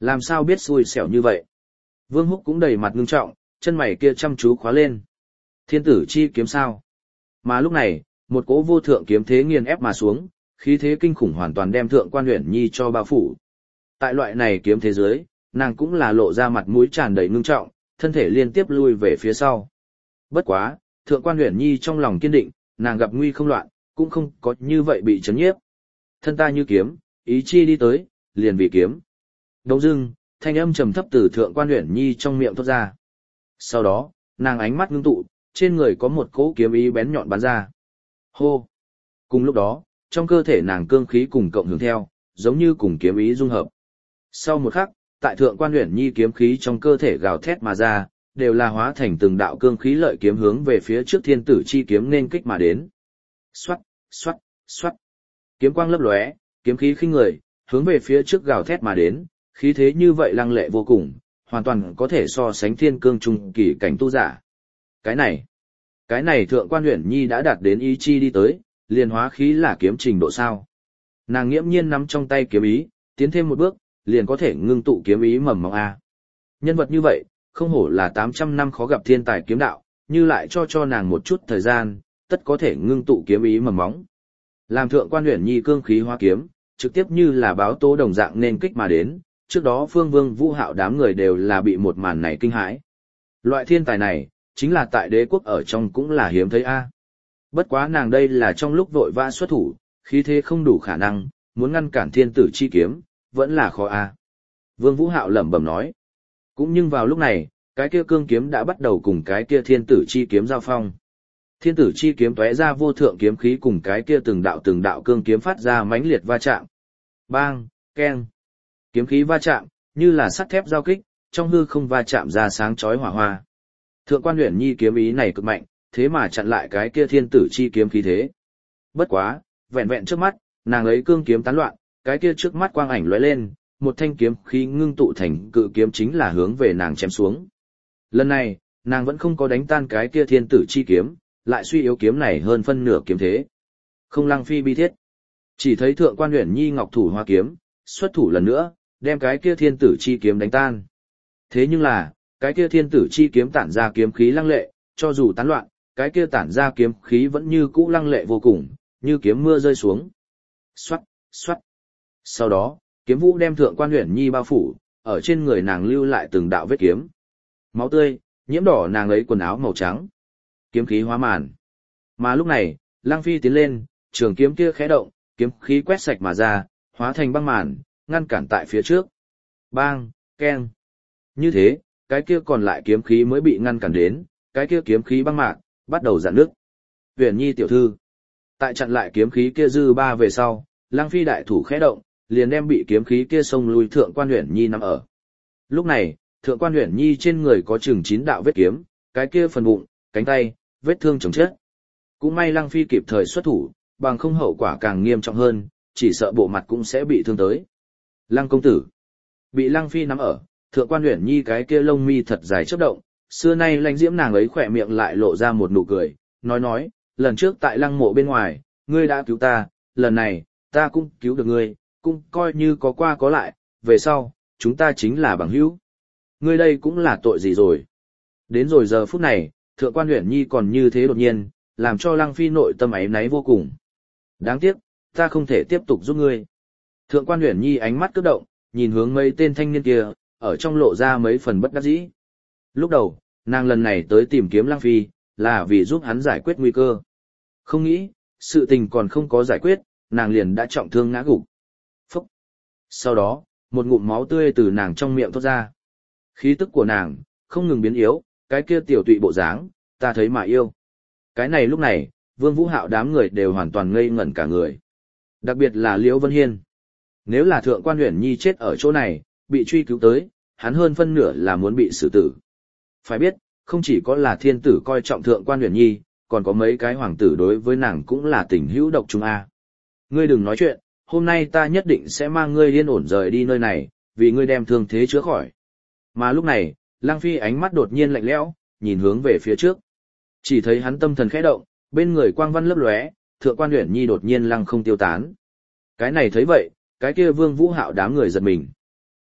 Làm sao biết xui xẻo như vậy? Vương Húc cũng đầy mặt ngưng trọng, chân mày kia chăm chú khóa lên. Thiên tử chi kiếm sao? Mà lúc này, một cỗ vô thượng kiếm thế nghiền ép mà xuống, khí thế kinh khủng hoàn toàn đem Thượng Quan Uyển Nhi cho bao phủ. Tại loại này kiếm thế giới, nàng cũng là lộ ra mặt mũi tràn đầy ngưng trọng, thân thể liên tiếp lui về phía sau. Bất quá, Thượng Quan Uyển Nhi trong lòng kiên định, nàng gặp nguy không loạn, cũng không có như vậy bị chấn nhiếp. Thân ta như kiếm, ý chi đi tới, liền vì kiếm. Đông dưng, thanh âm trầm thấp từ Thượng Quan Uyển Nhi trong miệng thoát ra. Sau đó, nàng ánh mắt ngưng tụ, trên người có một cỗ kiếm ý bén nhọn bắn ra. Hô! Cùng lúc đó, trong cơ thể nàng cương khí cùng cộng hưởng theo, giống như cùng kiếm ý dung hợp. Sau một khắc, tại Thượng Quan Uyển Nhi kiếm khí trong cơ thể gào thét mà ra, đều là hóa thành từng đạo cương khí lợi kiếm hướng về phía trước thiên tử chi kiếm nên kích mà đến. Xoát, xoát, xoát. Kiếm quang lấp lóe, kiếm khí khinh người, hướng về phía trước gào thét mà đến, khí thế như vậy lăng lệ vô cùng, hoàn toàn có thể so sánh thiên cương trung kỳ cảnh tu giả. Cái này, cái này Thượng Quan Uyển Nhi đã đạt đến ý chi đi tới, liền hóa khí là kiếm trình độ sao? Nàng nghiễm nhiên nắm trong tay kiếm ý, tiến thêm một bước, liền có thể ngưng tụ kiếm ý mầm móng a. Nhân vật như vậy, không hổ là tám trăm năm khó gặp thiên tài kiếm đạo, như lại cho cho nàng một chút thời gian, tất có thể ngưng tụ kiếm ý mầm móng. Làm Thượng Quan Uyển Nhi cương khí hóa kiếm, trực tiếp như là báo tố đồng dạng nên kích mà đến, trước đó Phương Vương Vũ Hạo đám người đều là bị một màn này kinh hãi. Loại thiên tài này, chính là tại đế quốc ở trong cũng là hiếm thấy a. Bất quá nàng đây là trong lúc vội vã xuất thủ, khí thế không đủ khả năng, muốn ngăn cản thiên tử chi kiếm, vẫn là khó a. Vương Vũ Hạo lẩm bẩm nói. Cũng nhưng vào lúc này, cái kia cương kiếm đã bắt đầu cùng cái kia thiên tử chi kiếm giao phong. Thiên tử chi kiếm tóe ra vô thượng kiếm khí cùng cái kia từng đạo từng đạo cương kiếm phát ra mãnh liệt va chạm. Bang, keng. Kiếm khí va chạm, như là sắt thép giao kích, trong hư không va chạm ra sáng chói hỏa hoa. Thượng Quan Uyển Nhi kiếm ý này cực mạnh, thế mà chặn lại cái kia thiên tử chi kiếm khí thế. Bất quá, vẹn vẹn trước mắt, nàng ấy cương kiếm tán loạn, cái kia trước mắt quang ảnh lóe lên, một thanh kiếm khí ngưng tụ thành cự kiếm chính là hướng về nàng chém xuống. Lần này, nàng vẫn không có đánh tan cái kia thiên tử chi kiếm, lại suy yếu kiếm này hơn phân nửa kiếm thế. Không Lăng Phi bi thiết. Chỉ thấy Thượng Quan Uyển Nhi ngọc thủ hoa kiếm, xuất thủ lần nữa, đem cái kia thiên tử chi kiếm đánh tan. Thế nhưng là, cái kia thiên tử chi kiếm tản ra kiếm khí lăng lệ, cho dù tán loạn, cái kia tản ra kiếm khí vẫn như cũ lăng lệ vô cùng, như kiếm mưa rơi xuống. Xoát, xoát. Sau đó, kiếm vũ đem Thượng Quan Uyển Nhi bao phủ, ở trên người nàng lưu lại từng đạo vết kiếm. Máu tươi, nhiễm đỏ nàng ấy quần áo màu trắng. Kiếm khí hóa màn. Mà lúc này, Lăng Phi tiến lên, trường kiếm kia khẽ động, kiếm khí quét sạch mà ra, hóa thành băng màn, ngăn cản tại phía trước. Bang, keng. Như thế, cái kia còn lại kiếm khí mới bị ngăn cản đến, cái kia kiếm khí băng mạc, bắt đầu rạn nước. Uyển Nhi tiểu thư. Tại chặn lại kiếm khí kia dư ba về sau, Lăng Phi đại thủ khẽ động, liền đem bị kiếm khí kia xông lui Thượng Quan Uyển Nhi nằm ở. Lúc này, Thượng Quan Uyển Nhi trên người có chừng chín đạo vết kiếm, cái kia phần bụng, cánh tay, vết thương chồng chết. Cũng may Lăng Phi kịp thời xuất thủ, bằng không hậu quả càng nghiêm trọng hơn, chỉ sợ bộ mặt cũng sẽ bị thương tới. Lăng công tử. Bị Lăng Phi nắm ở, Thượng Quan Uyển Nhi cái kia lông mi thật dài chớp động, xưa nay lãnh diễm nàng ấy khỏe miệng lại lộ ra một nụ cười, nói nói, lần trước tại Lăng mộ bên ngoài, ngươi đã cứu ta, lần này, ta cũng cứu được ngươi, cũng coi như có qua có lại, về sau, chúng ta chính là bằng hữu. Ngươi đây cũng là tội gì rồi. Đến rồi giờ phút này, Thượng Quan Uyển Nhi còn như thế đột nhiên, làm cho Lăng Phi nội tâm áy náy vô cùng. Đáng tiếc, ta không thể tiếp tục giúp ngươi. Thượng Quan Uyển Nhi ánh mắt cất động, nhìn hướng mấy tên thanh niên kia, ở trong lộ ra mấy phần bất đắc dĩ. Lúc đầu, nàng lần này tới tìm kiếm Lăng Phi, là vì giúp hắn giải quyết nguy cơ. Không nghĩ, sự tình còn không có giải quyết, nàng liền đã trọng thương ngã gục. Phúc! Sau đó, một ngụm máu tươi từ nàng trong miệng thoát ra. Khí tức của nàng, không ngừng biến yếu, cái kia tiểu tụy bộ dáng, ta thấy mà yêu. Cái này lúc này, Vương Vũ Hạo đám người đều hoàn toàn ngây ngẩn cả người. Đặc biệt là Liễu Vân Hiên. Nếu là Thượng Quan Uyển Nhi chết ở chỗ này, bị truy cứu tới, hắn hơn phân nửa là muốn bị xử tử. Phải biết, không chỉ có là thiên tử coi trọng Thượng Quan Uyển Nhi, còn có mấy cái hoàng tử đối với nàng cũng là tình hữu độc trung a. Ngươi đừng nói chuyện, hôm nay ta nhất định sẽ mang ngươi yên ổn rời đi nơi này, vì ngươi đem thương thế chữa khỏi. Mà lúc này, Lăng Phi ánh mắt đột nhiên lạnh lẽo, nhìn hướng về phía trước. Chỉ thấy hắn tâm thần khẽ động, bên người quang văn lấp lóe, Thượng Quan Uyển Nhi đột nhiên lăng không tiêu tán. Cái này thấy vậy, cái kia Vương Vũ Hạo đám người giật mình.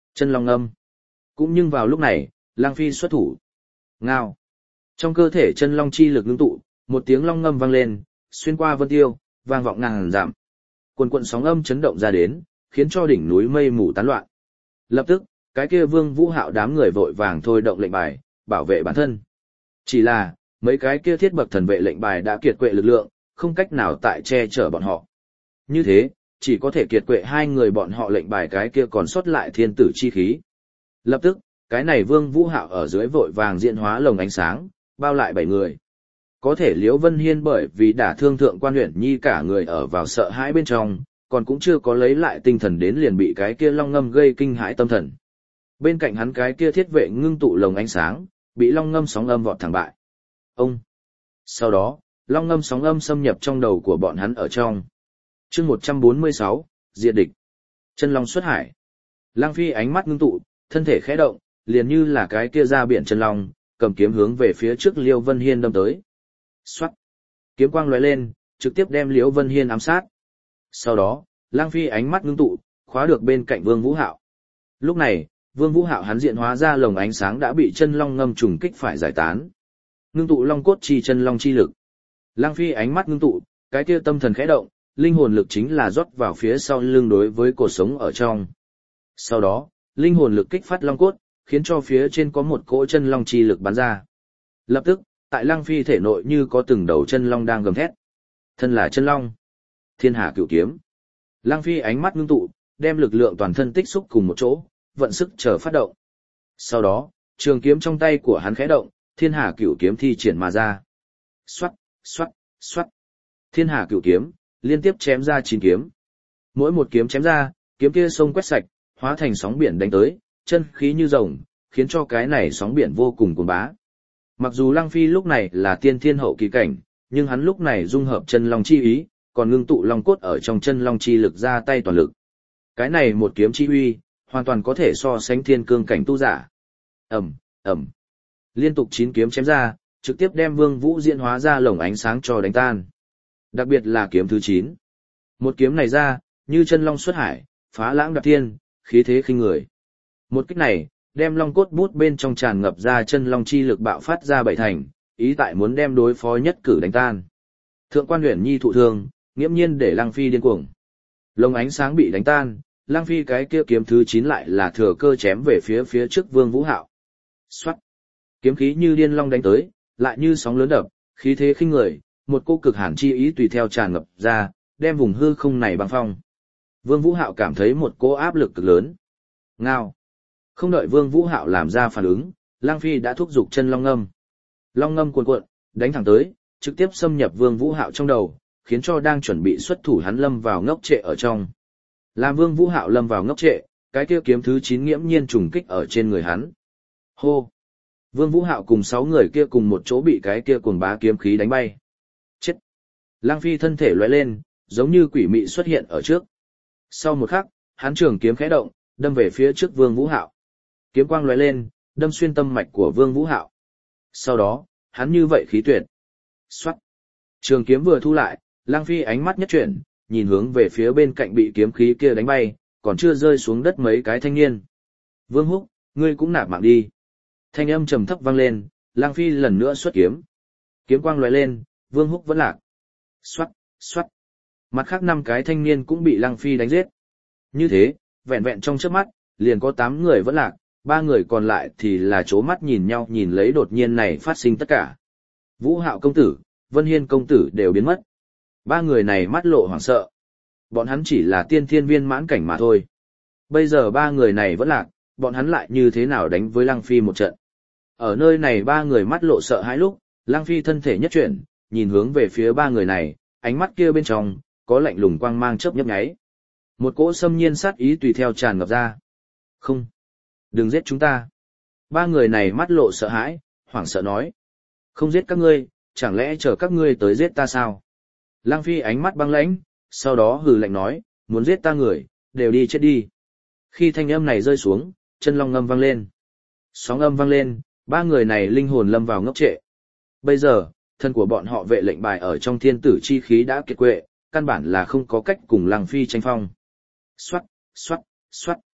Chân long âm. Cũng nhưng vào lúc này, Lăng Phi xuất thủ. Ngao. Trong cơ thể chân long chi lực ngưng tụ, một tiếng long ngâm vang lên, xuyên qua vân tiêu, vang vọng ngàn dặm. Quần quần sóng âm chấn động ra đến, khiến cho đỉnh núi mây mù tán loạn. Lập tức, cái kia Vương Vũ Hạo đám người vội vàng thôi động lệnh bài, bảo vệ bản thân. Chỉ là, mấy cái kia thiết bậc thần vệ lệnh bài đã kiệt quệ lực lượng, không cách nào tại che chở bọn họ. Như thế, chỉ có thể kiệt quệ hai người bọn họ lệnh bài cái kia còn sót lại thiên tử chi khí. Lập tức, cái này Vương Vũ Hạo ở dưới vội vàng diễn hóa lồng ánh sáng, bao lại bảy người. Có thể Liễu Vân Hiên bởi vì đả thương thượng quan huyện nhi cả người ở vào sợ hãi bên trong, còn cũng chưa có lấy lại tinh thần đến liền bị cái kia long ngâm gây kinh hãi tâm thần. Bên cạnh hắn cái kia thiết vệ ngưng tụ lồng ánh sáng, bị long ngâm sóng âm vọt thẳng bại. Ông. Sau đó, long ngâm sóng âm xâm nhập trong đầu của bọn hắn ở trong. Chương một trăm bốn mươi sáu, diệt địch. Chân long xuất hải. Lăng Phi ánh mắt ngưng tụ, thân thể khẽ động, liền như là cái kia ra biển chân long, cầm kiếm hướng về phía trước Liễu Vân Hiên đâm tới. Xoát. Kiếm quang lóe lên, trực tiếp đem Liễu Vân Hiên ám sát. Sau đó, Lăng Phi ánh mắt ngưng tụ, khóa được bên cạnh Vương Vũ Hạo. Lúc này, Vương Vũ Hạo hắn diện hóa ra lồng ánh sáng đã bị chân long ngâm trùng kích phải giải tán. Ngưng tụ long cốt chi chân long chi lực. Lăng Phi ánh mắt ngưng tụ, cái kia tâm thần khẽ động, linh hồn lực chính là rót vào phía sau lưng đối với cột sống ở trong. Sau đó, linh hồn lực kích phát long cốt, khiến cho phía trên có một cỗ chân long chi lực bắn ra. Lập tức, tại Lăng Phi thể nội như có từng đầu chân long đang gầm thét. Thân là chân long. Thiên Hà Cửu Kiếm. Lăng Phi ánh mắt ngưng tụ, đem lực lượng toàn thân tích xúc cùng một chỗ, vận sức chờ phát động. Sau đó, trường kiếm trong tay của hắn khẽ động, Thiên Hà Cửu Kiếm thi triển mà ra. Xoát, xoát, xoát. Thiên Hà Cửu Kiếm liên tiếp chém ra chín kiếm. Mỗi một kiếm chém ra, kiếm kia sông quét sạch, hóa thành sóng biển đánh tới, chân khí như rồng, khiến cho cái này sóng biển vô cùng cuồng bá. Mặc dù Lăng Phi lúc này là tiên thiên hậu kỳ cảnh, nhưng hắn lúc này dung hợp chân long chi ý, còn ngưng tụ long cốt ở trong chân long chi lực ra tay toàn lực. Cái này một kiếm chi uy, hoàn toàn có thể so sánh thiên cương cảnh tu giả. Ầm, ầm. Liên tục chín kiếm chém ra, trực tiếp đem Vương Vũ diễn hóa ra lồng ánh sáng cho đánh tan. Đặc biệt là kiếm thứ chín. Một kiếm này ra, như chân long xuất hải, phá lãng đạp thiên, khí thế khinh người. Một kích này, đem long cốt bút bên trong tràn ngập ra chân long chi lực bạo phát ra bảy thành, ý tại muốn đem đối phó nhất cử đánh tan. Thượng quan Uyển Nhi thụ thương, nghiễm nhiên để Lăng Phi điên cuồng. Lồng ánh sáng bị đánh tan, Lăng Phi cái kia kiếm thứ chín lại là thừa cơ chém về phía phía trước Vương Vũ Hạo. Soát. Kiếm khí như điên long đánh tới, lại như sóng lớn đập, khí thế khinh người, một cô cực hàn chi ý tùy theo tràn ngập ra, đem vùng hư không này băng phong. Vương Vũ Hạo cảm thấy một cỗ áp lực cực lớn. Ngao. Không đợi Vương Vũ Hạo làm ra phản ứng, Lăng Phi đã thúc giục chân long ngâm. Long ngâm cuồn cuộn, đánh thẳng tới, trực tiếp xâm nhập Vương Vũ Hạo trong đầu, khiến cho đang chuẩn bị xuất thủ hắn lâm vào ngốc trệ ở trong. Làm Vương Vũ Hạo lâm vào ngốc trệ, cái kia kiếm thứ chín nghiễm nhiên trùng kích ở trên người hắn. Hô. Vương Vũ Hạo cùng sáu người kia cùng một chỗ bị cái kia cuồng bá kiếm khí đánh bay. Chết. Lăng Phi thân thể lóe lên, giống như quỷ mị xuất hiện ở trước. Sau một khắc, hắn trường kiếm khẽ động, đâm về phía trước Vương Vũ Hạo. Kiếm quang lóe lên, đâm xuyên tâm mạch của Vương Vũ Hạo. Sau đó, hắn như vậy khí tuyệt. Xoát. Trường kiếm vừa thu lại, Lăng Phi ánh mắt nhất chuyển, nhìn hướng về phía bên cạnh bị kiếm khí kia đánh bay, còn chưa rơi xuống đất mấy cái thanh niên. Vương Húc, ngươi cũng nạp mạng đi. Thanh âm trầm thấp vang lên, Lăng Phi lần nữa xuất kiếm. Kiếm quang lóe lên, Vương Húc vẫn lạc. Xoát, xoát. Mặt khác năm cái thanh niên cũng bị Lăng Phi đánh giết. Như thế, vẹn vẹn trong chớp mắt, liền có tám người vẫn lạc, ba người còn lại thì là chố mắt nhìn nhau nhìn lấy đột nhiên này phát sinh tất cả. Vũ Hạo công tử, Vân Hiên công tử đều biến mất. Ba người này mắt lộ hoảng sợ. Bọn hắn chỉ là tiên thiên viên mãn cảnh mà thôi. Bây giờ ba người này vẫn lạc, bọn hắn lại như thế nào đánh với Lăng Phi một trận. Ở nơi này ba người mắt lộ sợ hãi lúc, Lăng Phi thân thể nhất chuyển, nhìn hướng về phía ba người này, ánh mắt kia bên trong, có lạnh lùng quang mang chớp nhấp nháy. Một cỗ xâm nhiên sát ý tùy theo tràn ngập ra. Không! Đừng giết chúng ta! Ba người này mắt lộ sợ hãi, hoảng sợ nói. Không giết các ngươi, chẳng lẽ chờ các ngươi tới giết ta sao? Lăng Phi ánh mắt băng lãnh, sau đó hừ lạnh nói, muốn giết ta người, đều đi chết đi. Khi thanh âm này rơi xuống, chân long ngâm vang lên. Sóng âm vang lên, ba người này linh hồn lâm vào ngốc trệ. Bây giờ, thân của bọn họ vệ lệnh bài ở trong thiên tử chi khí đã kiệt quệ, căn bản là không có cách cùng Lăng Phi tranh phong. Xoát, xoát, xoát.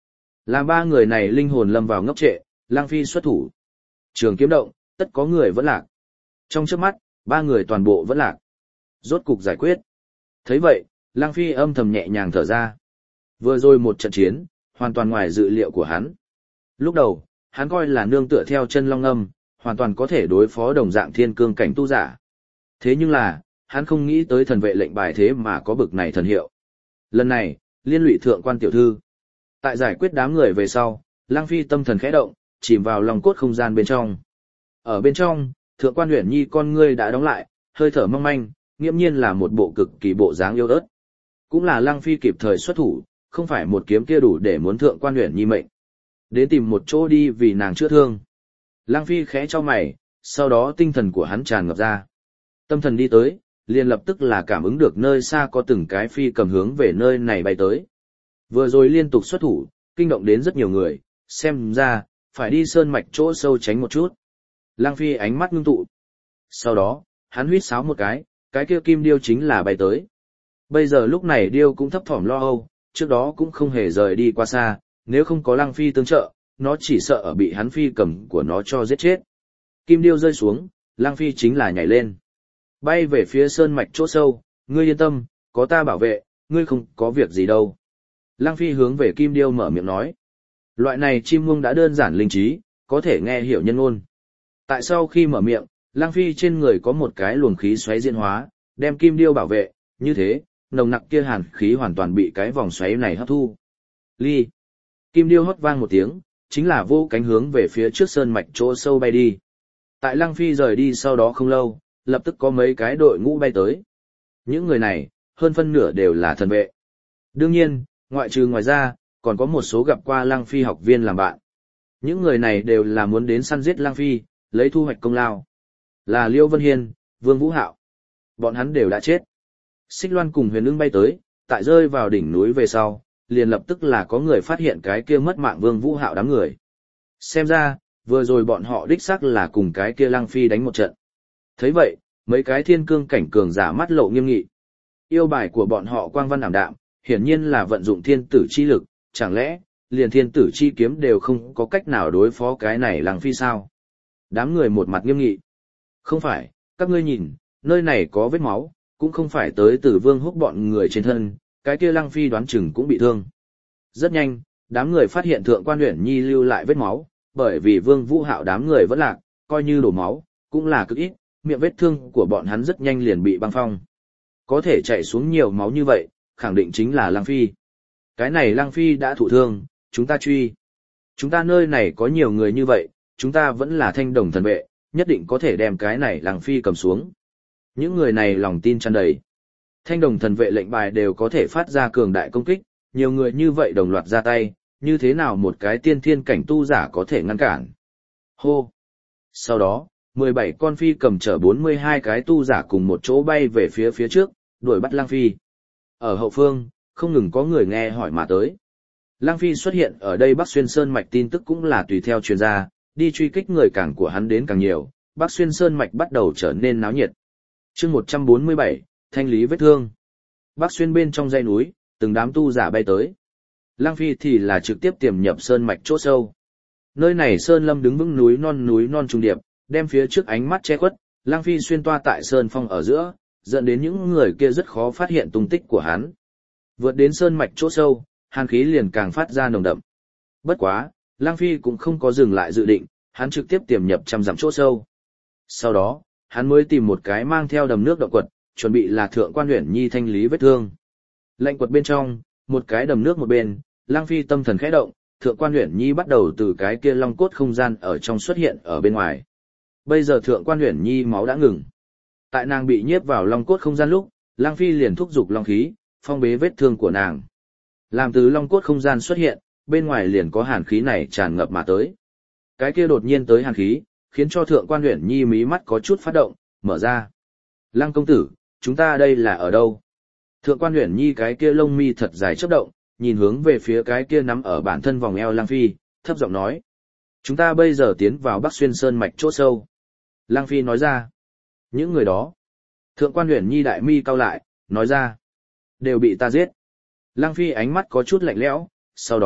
Làm ba người này linh hồn lâm vào ngốc trệ, Lăng Phi xuất thủ. Trường kiếm động, tất có người vẫn lạc. Trong chớp mắt, ba người toàn bộ vẫn lạc. Rốt cục giải quyết. Thấy vậy, Lăng Phi âm thầm nhẹ nhàng thở ra. Vừa rồi một trận chiến, hoàn toàn ngoài dự liệu của hắn. Lúc đầu, hắn coi là nương tựa theo chân long âm, hoàn toàn có thể đối phó đồng dạng thiên cương cảnh tu giả. Thế nhưng là, hắn không nghĩ tới thần vệ lệnh bài thế mà có bực này thần hiệu. Lần này, liên lụy thượng quan tiểu thư. Tại giải quyết đám người về sau, Lăng Phi tâm thần khẽ động, chìm vào lòng cốt không gian bên trong. Ở bên trong, thượng quan Uyển Nhi con ngươi đã đóng lại, hơi thở mong manh, nghiễm nhiên là một bộ cực kỳ bộ dáng yêu ớt. Cũng là Lăng Phi kịp thời xuất thủ, không phải một kiếm kia đủ để muốn thượng quan Uyển Nhi mệnh. Đến tìm một chỗ đi vì nàng chữa thương. Lăng Phi khẽ cho mày, sau đó tinh thần của hắn tràn ngập ra. Tâm thần đi tới, liền lập tức là cảm ứng được nơi xa có từng cái phi cầm hướng về nơi này bay tới. Vừa rồi liên tục xuất thủ, kinh động đến rất nhiều người, xem ra, phải đi sơn mạch chỗ sâu tránh một chút. Lăng Phi ánh mắt ngưng tụ. Sau đó, hắn huýt sáo một cái, cái kia kim điêu chính là bay tới. Bây giờ lúc này điêu cũng thấp thỏm lo âu, trước đó cũng không hề rời đi qua xa, nếu không có Lăng Phi tương trợ, nó chỉ sợ ở bị hắn phi cầm của nó cho giết chết. Kim điêu rơi xuống, Lăng Phi chính là nhảy lên. Bay về phía sơn mạch chỗ sâu, ngươi yên tâm, có ta bảo vệ, ngươi không có việc gì đâu. Lăng Phi hướng về kim điêu mở miệng nói. Loại này chim muông đã đơn giản linh trí, có thể nghe hiểu nhân ngôn. Tại sau khi mở miệng, Lăng Phi trên người có một cái luồng khí xoáy diễn hóa, đem kim điêu bảo vệ, như thế, nồng nặc kia hàn khí hoàn toàn bị cái vòng xoáy này hấp thu. Ly. Kim điêu hót vang một tiếng, chính là vô cánh hướng về phía trước sơn mạch chỗ sâu bay đi. Tại Lăng Phi rời đi sau đó không lâu, lập tức có mấy cái đội ngũ bay tới. Những người này, hơn phân nửa đều là thần vệ. Đương nhiên, ngoại trừ ngoài ra, còn có một số gặp qua Lăng Phi học viên làm bạn. Những người này đều là muốn đến săn giết Lăng Phi, lấy thu hoạch công lao. Là Liêu Vân Hiên, Vương Vũ Hạo. Bọn hắn đều đã chết. Xích Loan cùng Huyền Ưng bay tới, tại rơi vào đỉnh núi về sau, liền lập tức là có người phát hiện cái kia mất mạng Vương Vũ Hạo đám người. Xem ra, vừa rồi bọn họ đích xác là cùng cái kia Lăng Phi đánh một trận. Thấy vậy, mấy cái thiên cương cảnh cường giả mắt lộ nghiêm nghị. Yêu bài của bọn họ quang văn ảm đạm, hiển nhiên là vận dụng thiên tử chi lực, chẳng lẽ, liền thiên tử chi kiếm đều không có cách nào đối phó cái này Lăng Phi sao? Đám người một mặt nghiêm nghị. Không phải, các ngươi nhìn, nơi này có vết máu, cũng không phải tới từ Vương Húc bọn người trên thân, cái kia Lăng Phi đoán chừng cũng bị thương. Rất nhanh, đám người phát hiện thượng quan Uyển Nhi lưu lại vết máu, bởi vì Vương Vũ Hạo đám người vẫn lạc, coi như đổ máu, cũng là cực ít, miệng vết thương của bọn hắn rất nhanh liền bị băng phong. Có thể chạy xuống nhiều máu như vậy, khẳng định chính là Lăng Phi. Cái này Lăng Phi đã thụ thương, chúng ta truy. Chúng ta nơi này có nhiều người như vậy, chúng ta vẫn là thanh đồng thần vệ, nhất định có thể đem cái này Lăng Phi cầm xuống. Những người này lòng tin tràn đầy. Thanh đồng thần vệ lệnh bài đều có thể phát ra cường đại công kích, nhiều người như vậy đồng loạt ra tay, như thế nào một cái tiên thiên cảnh tu giả có thể ngăn cản. Hô! Sau đó, mười bảy con phi cầm chở bốn mươi hai cái tu giả cùng một chỗ bay về phía phía trước, đuổi bắt Lăng Phi. Ở hậu phương, không ngừng có người nghe hỏi mà tới. Lăng Phi xuất hiện ở đây Bắc Xuyên Sơn Mạch tin tức cũng là tùy theo truyền ra, đi truy kích người càng của hắn đến càng nhiều, Bắc Xuyên Sơn Mạch bắt đầu trở nên náo nhiệt. Chương một trăm bốn mươi bảy, thanh lý vết thương. Bắc Xuyên bên trong dãy núi, từng đám tu giả bay tới. Lăng Phi thì là trực tiếp tiềm nhập sơn mạch chỗ sâu. Nơi này sơn lâm đứng vững núi non núi non trùng điệp, đem phía trước ánh mắt che khuất, Lăng Phi xuyên toa tại sơn phong ở giữa, dẫn đến những người kia rất khó phát hiện tung tích của hắn. Vượt đến sơn mạch chỗ sâu, hàn khí liền càng phát ra nồng đậm. Bất quá, Lăng Phi cũng không có dừng lại dự định, hắn trực tiếp tiềm nhập trăm dặm chỗ sâu. Sau đó, hắn mới tìm một cái mang theo đầm nước động quật, chuẩn bị là thượng quan Uyển Nhi thanh lý vết thương. Lệnh quật bên trong, một cái đầm nước một bên, Lăng Phi tâm thần khẽ động, thượng quan Uyển Nhi bắt đầu từ cái kia long cốt không gian ở trong xuất hiện ở bên ngoài. Bây giờ thượng quan Uyển Nhi máu đã ngừng. Tại nàng bị nhiếp vào long cốt không gian lúc, Lăng Phi liền thúc giục long khí, phong bế vết thương của nàng. Làm từ long cốt không gian xuất hiện, bên ngoài liền có hàn khí này tràn ngập mà tới. Cái kia đột nhiên tới hàn khí, khiến cho thượng quan Uyển Nhi mí mắt có chút phát động, mở ra. Lăng công tử, chúng ta đây là ở đâu? Thượng quan Uyển Nhi cái kia lông mi thật dài chớp động, nhìn hướng về phía cái kia nắm ở bản thân vòng eo Lăng Phi, thấp giọng nói. Chúng ta bây giờ tiến vào Bắc Xuyên Sơn mạch chỗ sâu. Lăng Phi nói ra. Những người đó. Thượng quan Uyển Nhi đại mi cau lại, nói ra. Đều bị ta giết. Lăng Phi ánh mắt có chút lạnh lẽo, sau đó,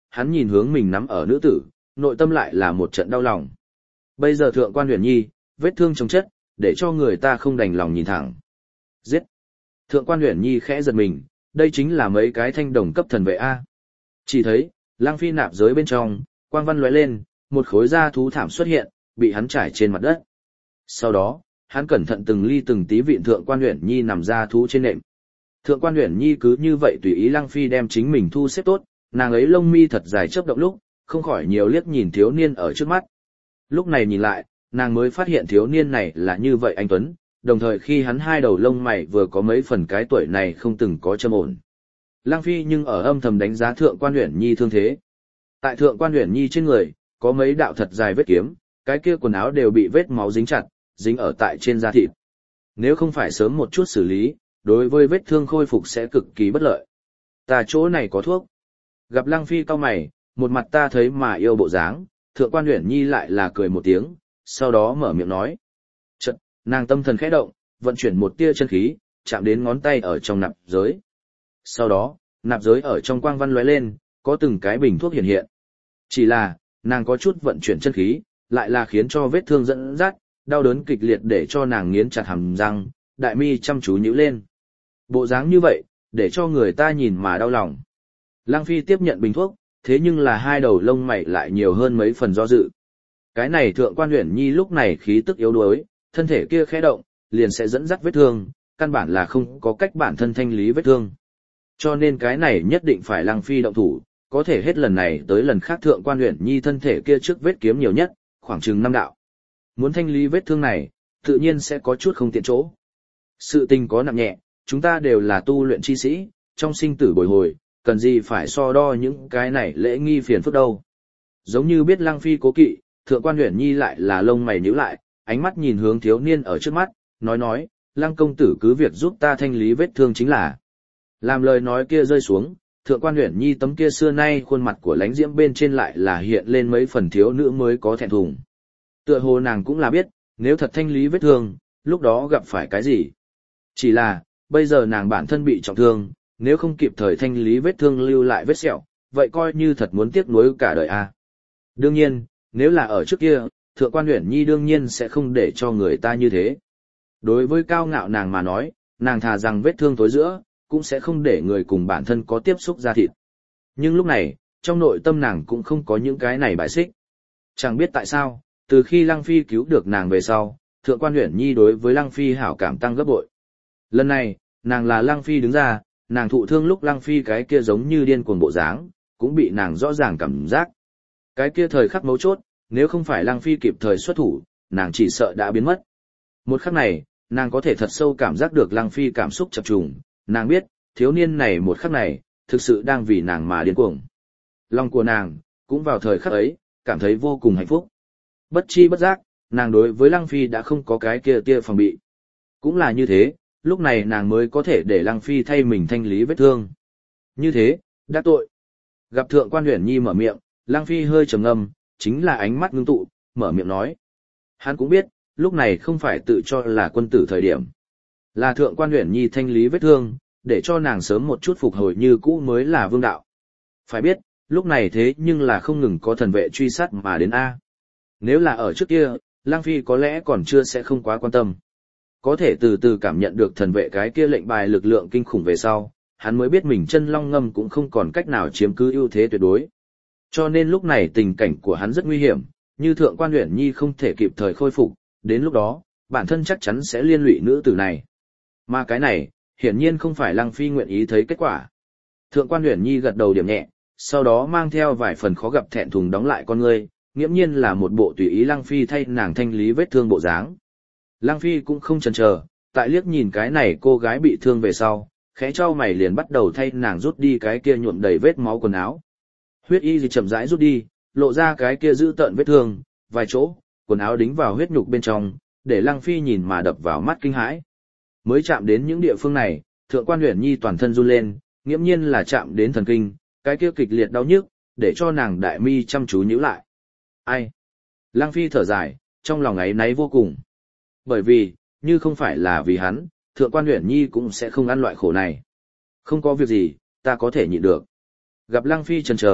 hắn nhìn hướng mình nắm ở nữ tử, nội tâm lại là một trận đau lòng. Bây giờ thượng quan Uyển Nhi, vết thương chồng chất, để cho người ta không đành lòng nhìn thẳng. Giết! Thượng quan Uyển Nhi khẽ giật mình, đây chính là mấy cái thanh đồng cấp thần vệ A. Chỉ thấy, Lăng Phi nạp giới bên trong, quang văn lóe lên, một khối da thú thảm xuất hiện, bị hắn trải trên mặt đất. Sau đó, hắn cẩn thận từng ly từng tí vịn thượng quan Uyển Nhi nằm da thú trên nệm. Thượng quan Uyển Nhi cứ như vậy tùy ý Lăng Phi đem chính mình thu xếp tốt, nàng ấy lông mi thật dài chớp động lúc, không khỏi nhiều liếc nhìn thiếu niên ở trước mắt. Lúc này nhìn lại, nàng mới phát hiện thiếu niên này là như vậy anh tuấn, đồng thời khi hắn hai đầu lông mày vừa có mấy phần cái tuổi này không từng có châm ổn. Lăng Phi nhưng ở âm thầm đánh giá thượng quan Uyển Nhi thương thế. Tại thượng quan Uyển Nhi trên người, có mấy đạo thật dài vết kiếm, cái kia quần áo đều bị vết máu dính chặt, dính ở tại trên da thịt. Nếu không phải sớm một chút xử lý, đối với vết thương khôi phục sẽ cực kỳ bất lợi. Ta chỗ này có thuốc. Gặp Lăng Phi cau mày, một mặt ta thấy mà yêu bộ dáng, thượng quan Uyển Nhi lại là cười một tiếng, sau đó mở miệng nói. Chợt, nàng tâm thần khẽ động, vận chuyển một tia chân khí, chạm đến ngón tay ở trong nạp giới. Sau đó, nạp giới ở trong quang văn lóe lên, có từng cái bình thuốc hiện hiện. Chỉ là, nàng có chút vận chuyển chân khí, lại là khiến cho vết thương dẫn dắt, đau đớn kịch liệt để cho nàng nghiến chặt hàm răng, đại mi chăm chú nhíu lên. Bộ dáng như vậy, để cho người ta nhìn mà đau lòng. Lăng Phi tiếp nhận bình thuốc, thế nhưng là hai đầu lông mày lại nhiều hơn mấy phần do dự. Cái này thượng quan Uyển Nhi lúc này khí tức yếu đuối, thân thể kia khẽ động, liền sẽ dẫn dắt vết thương, căn bản là không có cách bản thân thanh lý vết thương. Cho nên cái này nhất định phải Lăng Phi động thủ, có thể hết lần này tới lần khác thượng quan Uyển Nhi thân thể kia trước vết kiếm nhiều nhất, khoảng chừng năm đạo. Muốn thanh lý vết thương này, tự nhiên sẽ có chút không tiện chỗ. Sự tình có nặng nhẹ, chúng ta đều là tu luyện chi sĩ, trong sinh tử bồi hồi, cần gì phải so đo những cái này lễ nghi phiền phức đâu. Giống như biết Lăng Phi cố kỵ, thượng quan Uyển Nhi lại là lông mày nhíu lại, ánh mắt nhìn hướng thiếu niên ở trước mắt, nói nói, Lăng công tử cứ việc giúp ta thanh lý vết thương chính là. Làm lời nói kia rơi xuống, thượng quan Uyển Nhi tấm kia xưa nay khuôn mặt của lãnh diễm bên trên lại là hiện lên mấy phần thiếu nữ mới có thẹn thùng. Tựa hồ nàng cũng là biết, nếu thật thanh lý vết thương, lúc đó gặp phải cái gì. Chỉ là, bây giờ nàng bản thân bị trọng thương, nếu không kịp thời thanh lý vết thương lưu lại vết sẹo, vậy coi như thật muốn tiếc nuối cả đời a. À. Đương nhiên, nếu là ở trước kia, thượng quan Uyển Nhi đương nhiên sẽ không để cho người ta như thế. Đối với cao ngạo nàng mà nói, nàng thà rằng vết thương tối giữa, cũng sẽ không để người cùng bản thân có tiếp xúc da thịt. Nhưng lúc này, trong nội tâm nàng cũng không có những cái này bài xích. Chẳng biết tại sao, từ khi Lăng Phi cứu được nàng về sau, thượng quan Uyển Nhi đối với Lăng Phi hảo cảm tăng gấp bội. Lần này, nàng là Lăng Phi đứng ra, nàng thụ thương lúc Lăng Phi cái kia giống như điên cuồng bộ dáng, cũng bị nàng rõ ràng cảm giác. Cái kia thời khắc mấu chốt, nếu không phải Lăng Phi kịp thời xuất thủ, nàng chỉ sợ đã biến mất. Một khắc này, nàng có thể thật sâu cảm giác được Lăng Phi cảm xúc chập trùng, nàng biết, thiếu niên này một khắc này, thực sự đang vì nàng mà điên cuồng. Lòng của nàng, cũng vào thời khắc ấy, cảm thấy vô cùng hạnh phúc. Bất chi bất giác, nàng đối với Lăng Phi đã không có cái kia tia phòng bị. Cũng là như thế, lúc này nàng mới có thể để Lăng Phi thay mình thanh lý vết thương. Như thế, đã tội. Gặp thượng quan Uyển Nhi mở miệng, Lăng Phi hơi trầm ngâm, chính là ánh mắt ngưng tụ, mở miệng nói. Hắn cũng biết, lúc này không phải tự cho là quân tử thời điểm. Là thượng quan Uyển Nhi thanh lý vết thương, để cho nàng sớm một chút phục hồi như cũ mới là vương đạo. Phải biết, lúc này thế nhưng là không ngừng có thần vệ truy sát mà đến A. Nếu là ở trước kia, Lăng Phi có lẽ còn chưa sẽ không quá quan tâm. Có thể từ từ cảm nhận được thần vệ cái kia lệnh bài lực lượng kinh khủng về sau, hắn mới biết mình chân long ngâm cũng không còn cách nào chiếm cứ ưu thế tuyệt đối. Cho nên lúc này tình cảnh của hắn rất nguy hiểm, như thượng quan Uyển Nhi không thể kịp thời khôi phục, đến lúc đó, bản thân chắc chắn sẽ liên lụy nữ tử này. Mà cái này, hiển nhiên không phải Lăng Phi nguyện ý thấy kết quả. Thượng quan Uyển Nhi gật đầu điểm nhẹ, sau đó mang theo vài phần khó gặp thẹn thùng đóng lại con ngươi, nghiễm nhiên là một bộ tùy ý Lăng Phi thay nàng thanh lý vết thương bộ dáng. Lăng Phi cũng không chần chờ, tại liếc nhìn cái này cô gái bị thương về sau, khẽ chau mày liền bắt đầu thay nàng rút đi cái kia nhuộm đầy vết máu quần áo. Huyết y gì chậm rãi rút đi, lộ ra cái kia giữ tợn vết thương, vài chỗ, quần áo đính vào huyết nhục bên trong, để Lăng Phi nhìn mà đập vào mắt kinh hãi. Mới chạm đến những địa phương này, thượng quan Uyển Nhi toàn thân run lên, nghiễm nhiên là chạm đến thần kinh, cái kia kịch liệt đau nhức, để cho nàng đại mi chăm chú nhíu lại. Ai? Lăng Phi thở dài, trong lòng áy náy vô cùng. Bởi vì, như không phải là vì hắn, thượng quan Uyển Nhi cũng sẽ không ăn loại khổ này. Không có việc gì, ta có thể nhịn được. Gặp Lăng Phi chần chờ,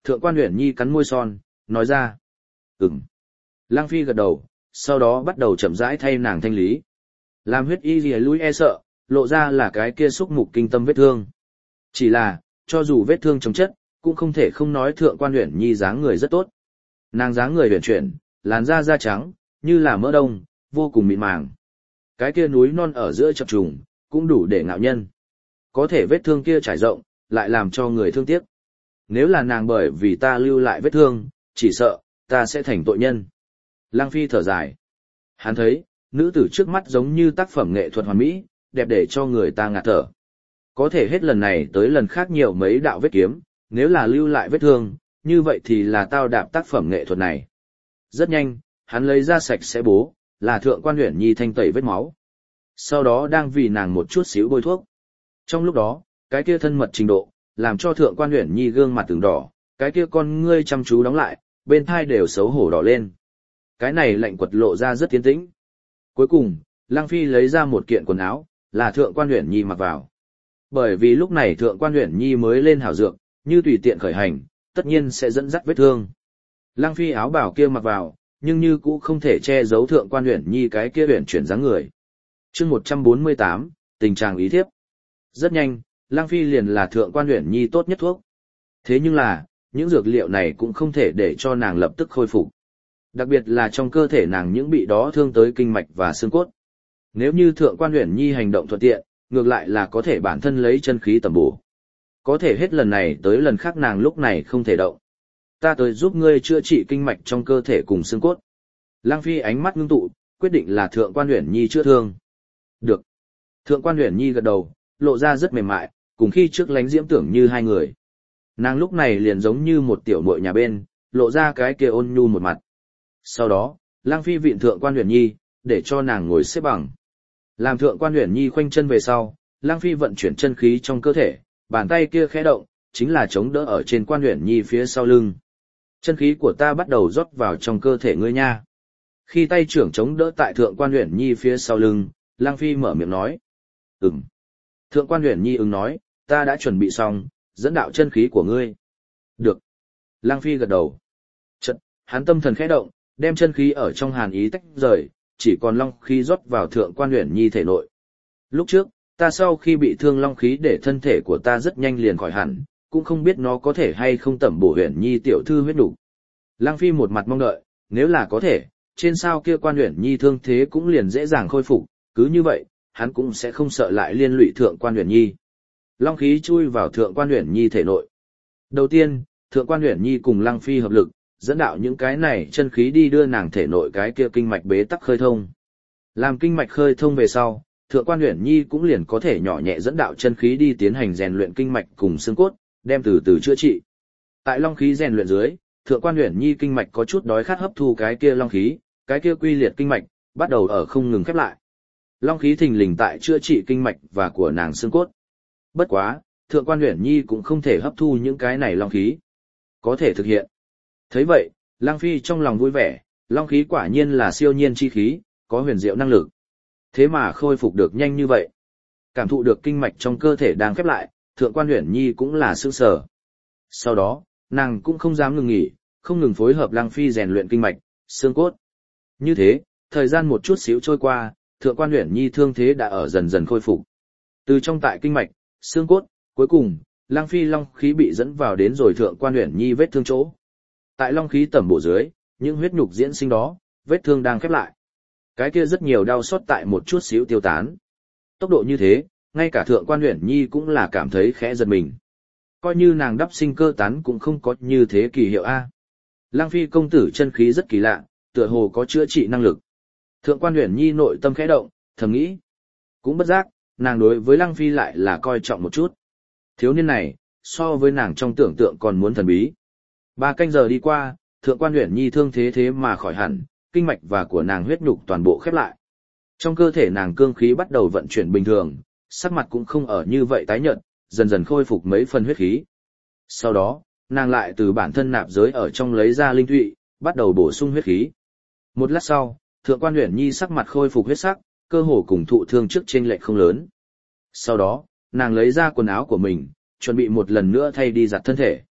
Thượng quan Uyển Nhi cắn môi son, nói ra. Ừm. Lăng Phi gật đầu, sau đó bắt đầu chậm rãi thay nàng thanh lý. Làm huyết y lìa lui e sợ, lộ ra là cái kia xúc mục kinh tâm vết thương. Chỉ là, cho dù vết thương chống chất, cũng không thể không nói thượng quan Uyển Nhi dáng người rất tốt. Nàng dáng người huyền chuyển, làn da da trắng, như là mỡ đông, vô cùng mịn màng. Cái kia núi non ở giữa chập trùng, cũng đủ để ngạo nhân. Có thể vết thương kia trải rộng, lại làm cho người thương tiếc. Nếu là nàng bởi vì ta lưu lại vết thương, chỉ sợ, ta sẽ thành tội nhân. Lăng Phi thở dài. Hắn thấy, nữ tử trước mắt giống như tác phẩm nghệ thuật hoàn mỹ, đẹp để cho người ta ngạt thở. Có thể hết lần này tới lần khác nhiều mấy đạo vết kiếm, nếu là lưu lại vết thương, như vậy thì là tao đạp tác phẩm nghệ thuật này. Rất nhanh, hắn lấy ra sạch sẽ bố, là thượng quan Uyển Nhi thanh tẩy vết máu. Sau đó đang vì nàng một chút xíu bôi thuốc. Trong lúc đó, cái kia thân mật trình độ, làm cho thượng quan Uyển Nhi gương mặt từng đỏ, cái kia con ngươi chăm chú đóng lại, bên thai đều xấu hổ đỏ lên. Cái này lạnh quật lộ ra rất tiến tĩnh. Cuối cùng, Lăng Phi lấy ra một kiện quần áo, là thượng quan Uyển Nhi mặc vào. Bởi vì lúc này thượng quan Uyển Nhi mới lên hảo dược, như tùy tiện khởi hành, tất nhiên sẽ dẫn dắt vết thương. Lăng Phi áo bào kia mặc vào, nhưng như cũ không thể che giấu thượng quan Uyển Nhi cái kia uyển chuyển dáng người. Chương một trăm bốn mươi tám, tình trạng ý thiếp. Rất nhanh, Lăng Phi liền là thượng quan Uyển Nhi tốt nhất thuốc. Thế nhưng là, những dược liệu này cũng không thể để cho nàng lập tức khôi phục. Đặc biệt là trong cơ thể nàng những bị đó thương tới kinh mạch và xương cốt. Nếu như thượng quan Uyển Nhi hành động thuận tiện, ngược lại là có thể bản thân lấy chân khí tầm bổ. Có thể hết lần này tới lần khác nàng lúc này không thể động. Ta tới giúp ngươi chữa trị kinh mạch trong cơ thể cùng xương cốt. Lăng Phi ánh mắt ngưng tụ, quyết định là thượng quan Uyển Nhi chữa thương. Được. Thượng quan Uyển Nhi gật đầu, lộ ra rất mềm mại, cùng khi trước lánh diễm tưởng như hai người. Nàng lúc này liền giống như một tiểu muội nhà bên, lộ ra cái kia ôn nhu một mặt. Sau đó, Lăng Phi vịn thượng quan Uyển Nhi, để cho nàng ngồi xếp bằng. Làm thượng quan Uyển Nhi khoanh chân về sau, Lăng Phi vận chuyển chân khí trong cơ thể, bàn tay kia khẽ động, chính là chống đỡ ở trên quan Uyển Nhi phía sau lưng. Chân khí của ta bắt đầu rót vào trong cơ thể ngươi nha. Khi tay trưởng chống đỡ tại thượng quan Uyển Nhi phía sau lưng, Lăng Phi mở miệng nói. Ừm. Thượng quan Uyển Nhi ứng nói, ta đã chuẩn bị xong, dẫn đạo chân khí của ngươi. Được. Lăng Phi gật đầu. Chợt, hắn tâm thần khẽ động, đem chân khí ở trong hàn ý tách rời, chỉ còn long khí rót vào thượng quan Uyển Nhi thể nội. Lúc trước, ta sau khi bị thương long khí để thân thể của ta rất nhanh liền khỏi hẳn, cũng không biết nó có thể hay không tẩm bổ Uyển Nhi tiểu thư huyết đủ. Lăng Phi một mặt mong đợi, nếu là có thể, trên sao kia quan Uyển Nhi thương thế cũng liền dễ dàng khôi phục, cứ như vậy, hắn cũng sẽ không sợ lại liên lụy thượng quan Uyển Nhi. Long khí chui vào thượng quan Uyển Nhi thể nội. Đầu tiên, thượng quan Uyển Nhi cùng Lăng Phi hợp lực, dẫn đạo những cái này chân khí đi đưa nàng thể nội cái kia kinh mạch bế tắc khơi thông. Làm kinh mạch khơi thông về sau, thượng quan Uyển Nhi cũng liền có thể nhỏ nhẹ dẫn đạo chân khí đi tiến hành rèn luyện kinh mạch cùng xương cốt, đem từ từ chữa trị. Tại long khí rèn luyện dưới, thượng quan Uyển Nhi kinh mạch có chút đói khát hấp thu cái kia long khí, cái kia quy liệt kinh mạch bắt đầu ở không ngừng khép lại. Long khí thình lình tại chữa trị kinh mạch và của nàng xương cốt. Bất quá, thượng quan Uyển Nhi cũng không thể hấp thu những cái này long khí. Có thể thực hiện. Thấy vậy, Lăng Phi trong lòng vui vẻ, long khí quả nhiên là siêu nhiên chi khí, có huyền diệu năng lực. Thế mà khôi phục được nhanh như vậy. Cảm thụ được kinh mạch trong cơ thể đang khép lại, thượng quan Uyển Nhi cũng là sửng sở. Sau đó, nàng cũng không dám ngừng nghỉ, không ngừng phối hợp Lăng Phi rèn luyện kinh mạch, xương cốt. Như thế, thời gian một chút xíu trôi qua, thượng quan Uyển Nhi thương thế đã ở dần dần khôi phục. Từ trong tại kinh mạch, xương cốt, cuối cùng, Lăng Phi long khí bị dẫn vào đến rồi thượng quan Uyển Nhi vết thương chỗ. Tại long khí tẩm bổ dưới, những huyết nhục diễn sinh đó, vết thương đang khép lại. Cái kia rất nhiều đau xót tại một chút xíu tiêu tán. Tốc độ như thế, ngay cả thượng quan Uyển Nhi cũng là cảm thấy khẽ giật mình. Coi như nàng đắp sinh cơ tán cũng không có như thế kỳ hiệu A. Lăng Phi công tử chân khí rất kỳ lạ, tựa hồ có chữa trị năng lực. Thượng quan Uyển Nhi nội tâm khẽ động, thầm nghĩ. Cũng bất giác, nàng đối với Lăng Phi lại là coi trọng một chút. Thiếu niên này, so với nàng trong tưởng tượng còn muốn thần bí. Ba canh giờ đi qua, thượng quan Uyển Nhi thương thế thế mà khỏi hẳn, kinh mạch và của nàng huyết nhục toàn bộ khép lại. Trong cơ thể nàng cương khí bắt đầu vận chuyển bình thường, sắc mặt cũng không ở như vậy tái nhợt, dần dần khôi phục mấy phần huyết khí. Sau đó, nàng lại từ bản thân nạp giới ở trong lấy ra linh thụy, bắt đầu bổ sung huyết khí. Một lát sau, thượng quan Uyển Nhi sắc mặt khôi phục huyết sắc, cơ hồ cùng thụ thương trước chênh lệch không lớn. Sau đó, nàng lấy ra quần áo của mình, chuẩn bị một lần nữa thay đi giặt thân thể.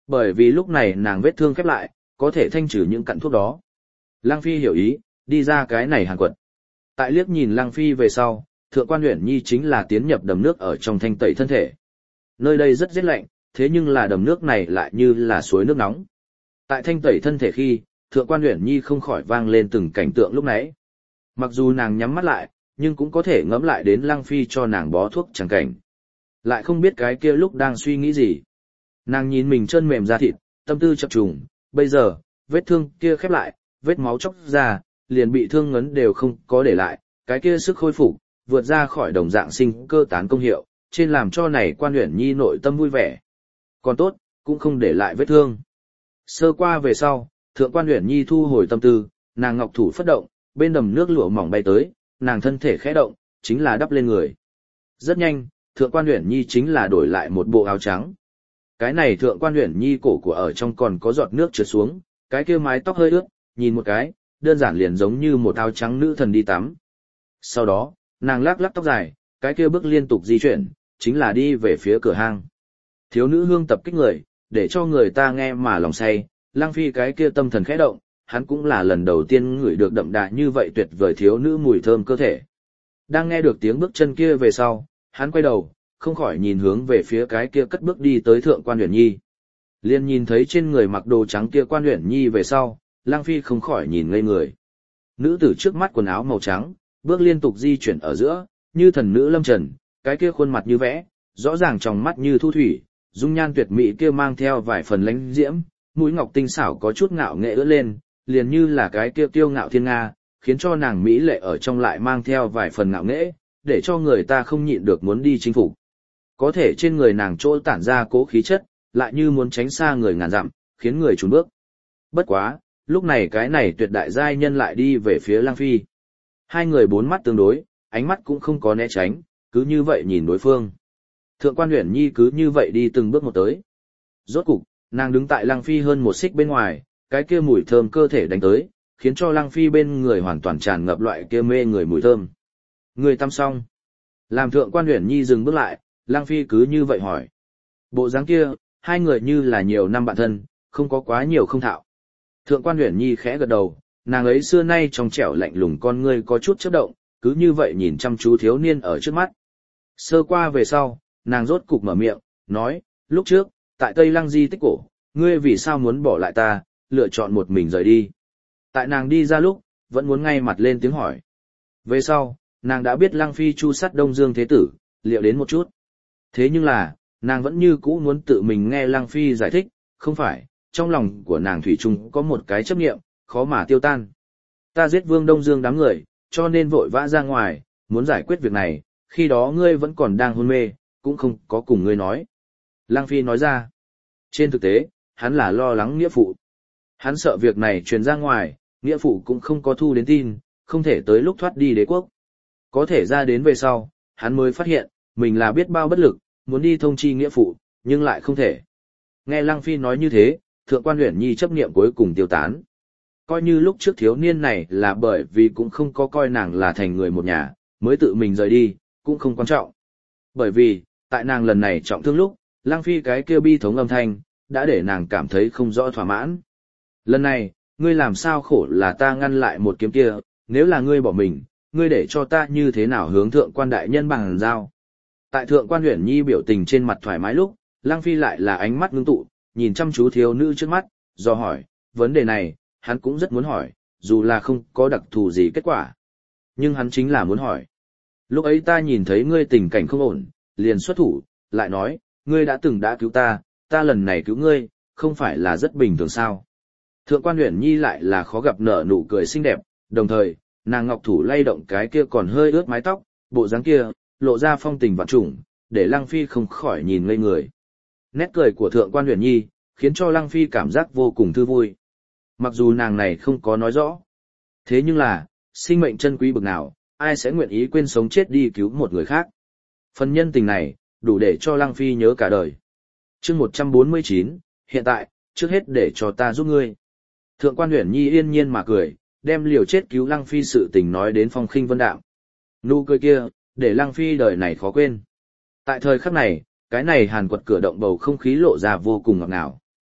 Bởi vì lúc này nàng vết thương khép lại, có thể thanh trừ những cặn thuốc đó. Lăng Phi hiểu ý, đi ra cái này hàn quật. Tại liếc nhìn Lăng Phi về sau, Thượng quan Uyển Nhi chính là tiến nhập đầm nước ở trong thanh tẩy thân thể. Nơi đây rất rét lạnh, thế nhưng là đầm nước này lại như là suối nước nóng. Tại thanh tẩy thân thể khi, Thượng quan Uyển Nhi không khỏi vang lên từng cảnh tượng lúc nãy. Mặc dù nàng nhắm mắt lại, nhưng cũng có thể ngẫm lại đến Lăng Phi cho nàng bó thuốc chẳng cảnh. Lại không biết cái kia lúc đang suy nghĩ gì. Nàng nhìn mình chân mềm da thịt, tâm tư chập trùng, bây giờ, vết thương kia khép lại, vết máu chóc ra, liền bị thương ngấn đều không có để lại, cái kia sức khôi phục, vượt ra khỏi đồng dạng sinh cơ tán công hiệu, trên làm cho này quan Uyển Nhi nội tâm vui vẻ. Còn tốt, cũng không để lại vết thương. Sơ qua về sau, Thượng quan Uyển Nhi thu hồi tâm tư, nàng ngọc thủ phất động, bên đầm nước lụa mỏng bay tới, nàng thân thể khẽ động, chính là đắp lên người. Rất nhanh, Thượng quan Uyển Nhi chính là đổi lại một bộ áo trắng. Cái này Thượng quan Uyển Nhi cổ của ở trong còn có giọt nước trượt xuống, cái kia mái tóc hơi ướt, nhìn một cái, đơn giản liền giống như một áo trắng nữ thần đi tắm. Sau đó, nàng lắc lắc tóc dài, cái kia bước liên tục di chuyển, chính là đi về phía cửa hang. Thiếu nữ hương tập kích người, để cho người ta nghe mà lòng say, Lăng Phi cái kia tâm thần khẽ động, hắn cũng là lần đầu tiên ngửi được đậm đà như vậy tuyệt vời thiếu nữ mùi thơm cơ thể. Đang nghe được tiếng bước chân kia về sau, hắn quay đầu, không khỏi nhìn hướng về phía cái kia cất bước đi tới Thượng quan Uyển Nhi. Liên nhìn thấy trên người mặc đồ trắng kia quan Uyển Nhi về sau, Lăng Phi không khỏi nhìn ngây người. Nữ tử trước mắt quần áo màu trắng, bước liên tục di chuyển ở giữa, như thần nữ lâm trần, cái kia khuôn mặt như vẽ, rõ ràng trong mắt như thu thủy, dung nhan tuyệt mỹ kia mang theo vài phần lãnh diễm, mũi ngọc tinh xảo có chút ngạo nghệ ưỡn lên, liền như là cái kia kiêu ngạo thiên nga, khiến cho nàng mỹ lệ ở trong lại mang theo vài phần ngạo nghễ, để cho người ta không nhịn được muốn đi chinh phục. Có thể trên người nàng chỗ tản ra cố khí chất, lại như muốn tránh xa người ngàn dặm, khiến người chùn bước. Bất quá, lúc này cái này tuyệt đại giai nhân lại đi về phía Lăng Phi. Hai người bốn mắt tương đối, ánh mắt cũng không có né tránh, cứ như vậy nhìn đối phương. Thượng quan Uyển Nhi cứ như vậy đi từng bước một tới. Rốt cục, nàng đứng tại Lăng Phi hơn một xích bên ngoài, cái kia mùi thơm cơ thể đánh tới, khiến cho Lăng Phi bên người hoàn toàn tràn ngập loại kia mê người mùi thơm. Người tắm xong. Làm Thượng quan Uyển Nhi dừng bước lại, Lăng Phi cứ như vậy hỏi. Bộ dáng kia, hai người như là nhiều năm bạn thân, không có quá nhiều không thạo. Thượng quan Uyển Nhi khẽ gật đầu, nàng ấy xưa nay trong trẻo lạnh lùng con ngươi có chút chớp động, cứ như vậy nhìn chăm chú thiếu niên ở trước mắt. Sơ qua về sau, nàng rốt cục mở miệng, nói, lúc trước, tại Tây Lăng di tích cổ, ngươi vì sao muốn bỏ lại ta, lựa chọn một mình rời đi. Tại nàng đi ra lúc, vẫn muốn ngay mặt lên tiếng hỏi. Về sau, nàng đã biết Lăng Phi chu sát Đông Dương Thế Tử, liệu đến một chút. Thế nhưng là, nàng vẫn như cũ muốn tự mình nghe Lăng Phi giải thích, không phải, trong lòng của nàng thủy chung có một cái chấp niệm, khó mà tiêu tan. Ta giết Vương Đông Dương đám người, cho nên vội vã ra ngoài, muốn giải quyết việc này, khi đó ngươi vẫn còn đang hôn mê, cũng không có cùng ngươi nói. Lăng Phi nói ra, trên thực tế, hắn là lo lắng nghĩa phụ. Hắn sợ việc này truyền ra ngoài, nghĩa phụ cũng không có thu đến tin, không thể tới lúc thoát đi đế quốc. Có thể ra đến về sau, hắn mới phát hiện, mình là biết bao bất lực, muốn đi thông chi nghĩa phụ, nhưng lại không thể. Nghe Lăng Phi nói như thế, Thượng quan Uyển Nhi chấp niệm cuối cùng tiêu tán. Coi như lúc trước thiếu niên này là bởi vì cũng không có coi nàng là thành người một nhà, mới tự mình rời đi, cũng không quan trọng. Bởi vì, tại nàng lần này trọng thương lúc, Lăng Phi cái kia bi thống âm thanh, đã để nàng cảm thấy không rõ thỏa mãn. Lần này, ngươi làm sao khổ là ta ngăn lại một kiếm kia, nếu là ngươi bỏ mình, ngươi để cho ta như thế nào hướng thượng quan đại nhân bằng giao. Tại Thượng quan Uyển Nhi biểu tình trên mặt thoải mái lúc, Lăng Phi lại là ánh mắt ngưng tụ, nhìn chăm chú thiếu nữ trước mắt, do hỏi, vấn đề này, hắn cũng rất muốn hỏi, dù là không có đặc thù gì kết quả. Nhưng hắn chính là muốn hỏi. Lúc ấy ta nhìn thấy ngươi tình cảnh không ổn, liền xuất thủ, lại nói, ngươi đã từng đã cứu ta, ta lần này cứu ngươi, không phải là rất bình thường sao. Thượng quan Uyển Nhi lại là khó gặp nở nụ cười xinh đẹp, đồng thời, nàng ngọc thủ lay động cái kia còn hơi ướt mái tóc, bộ dáng kia, lộ ra phong tình vạn trùng, để Lăng Phi không khỏi nhìn ngây người. Nét cười của Thượng quan Uyển Nhi, khiến cho Lăng Phi cảm giác vô cùng thư vui. Mặc dù nàng này không có nói rõ. Thế nhưng là, sinh mệnh chân quý bực nào, ai sẽ nguyện ý quên sống chết đi cứu một người khác. Phần nhân tình này, đủ để cho Lăng Phi nhớ cả đời. Chương một trăm bốn mươi chín, hiện tại, trước hết để cho ta giúp ngươi. Thượng quan Uyển Nhi yên nhiên mà cười, đem liều chết cứu Lăng Phi sự tình nói đến phong khinh vân đạm. Nụ cười kia, để Lăng Phi đời này khó quên. Tại thời khắc này, cái này hàn quật cửa động bầu không khí lộ ra vô cùng ngọt ngào.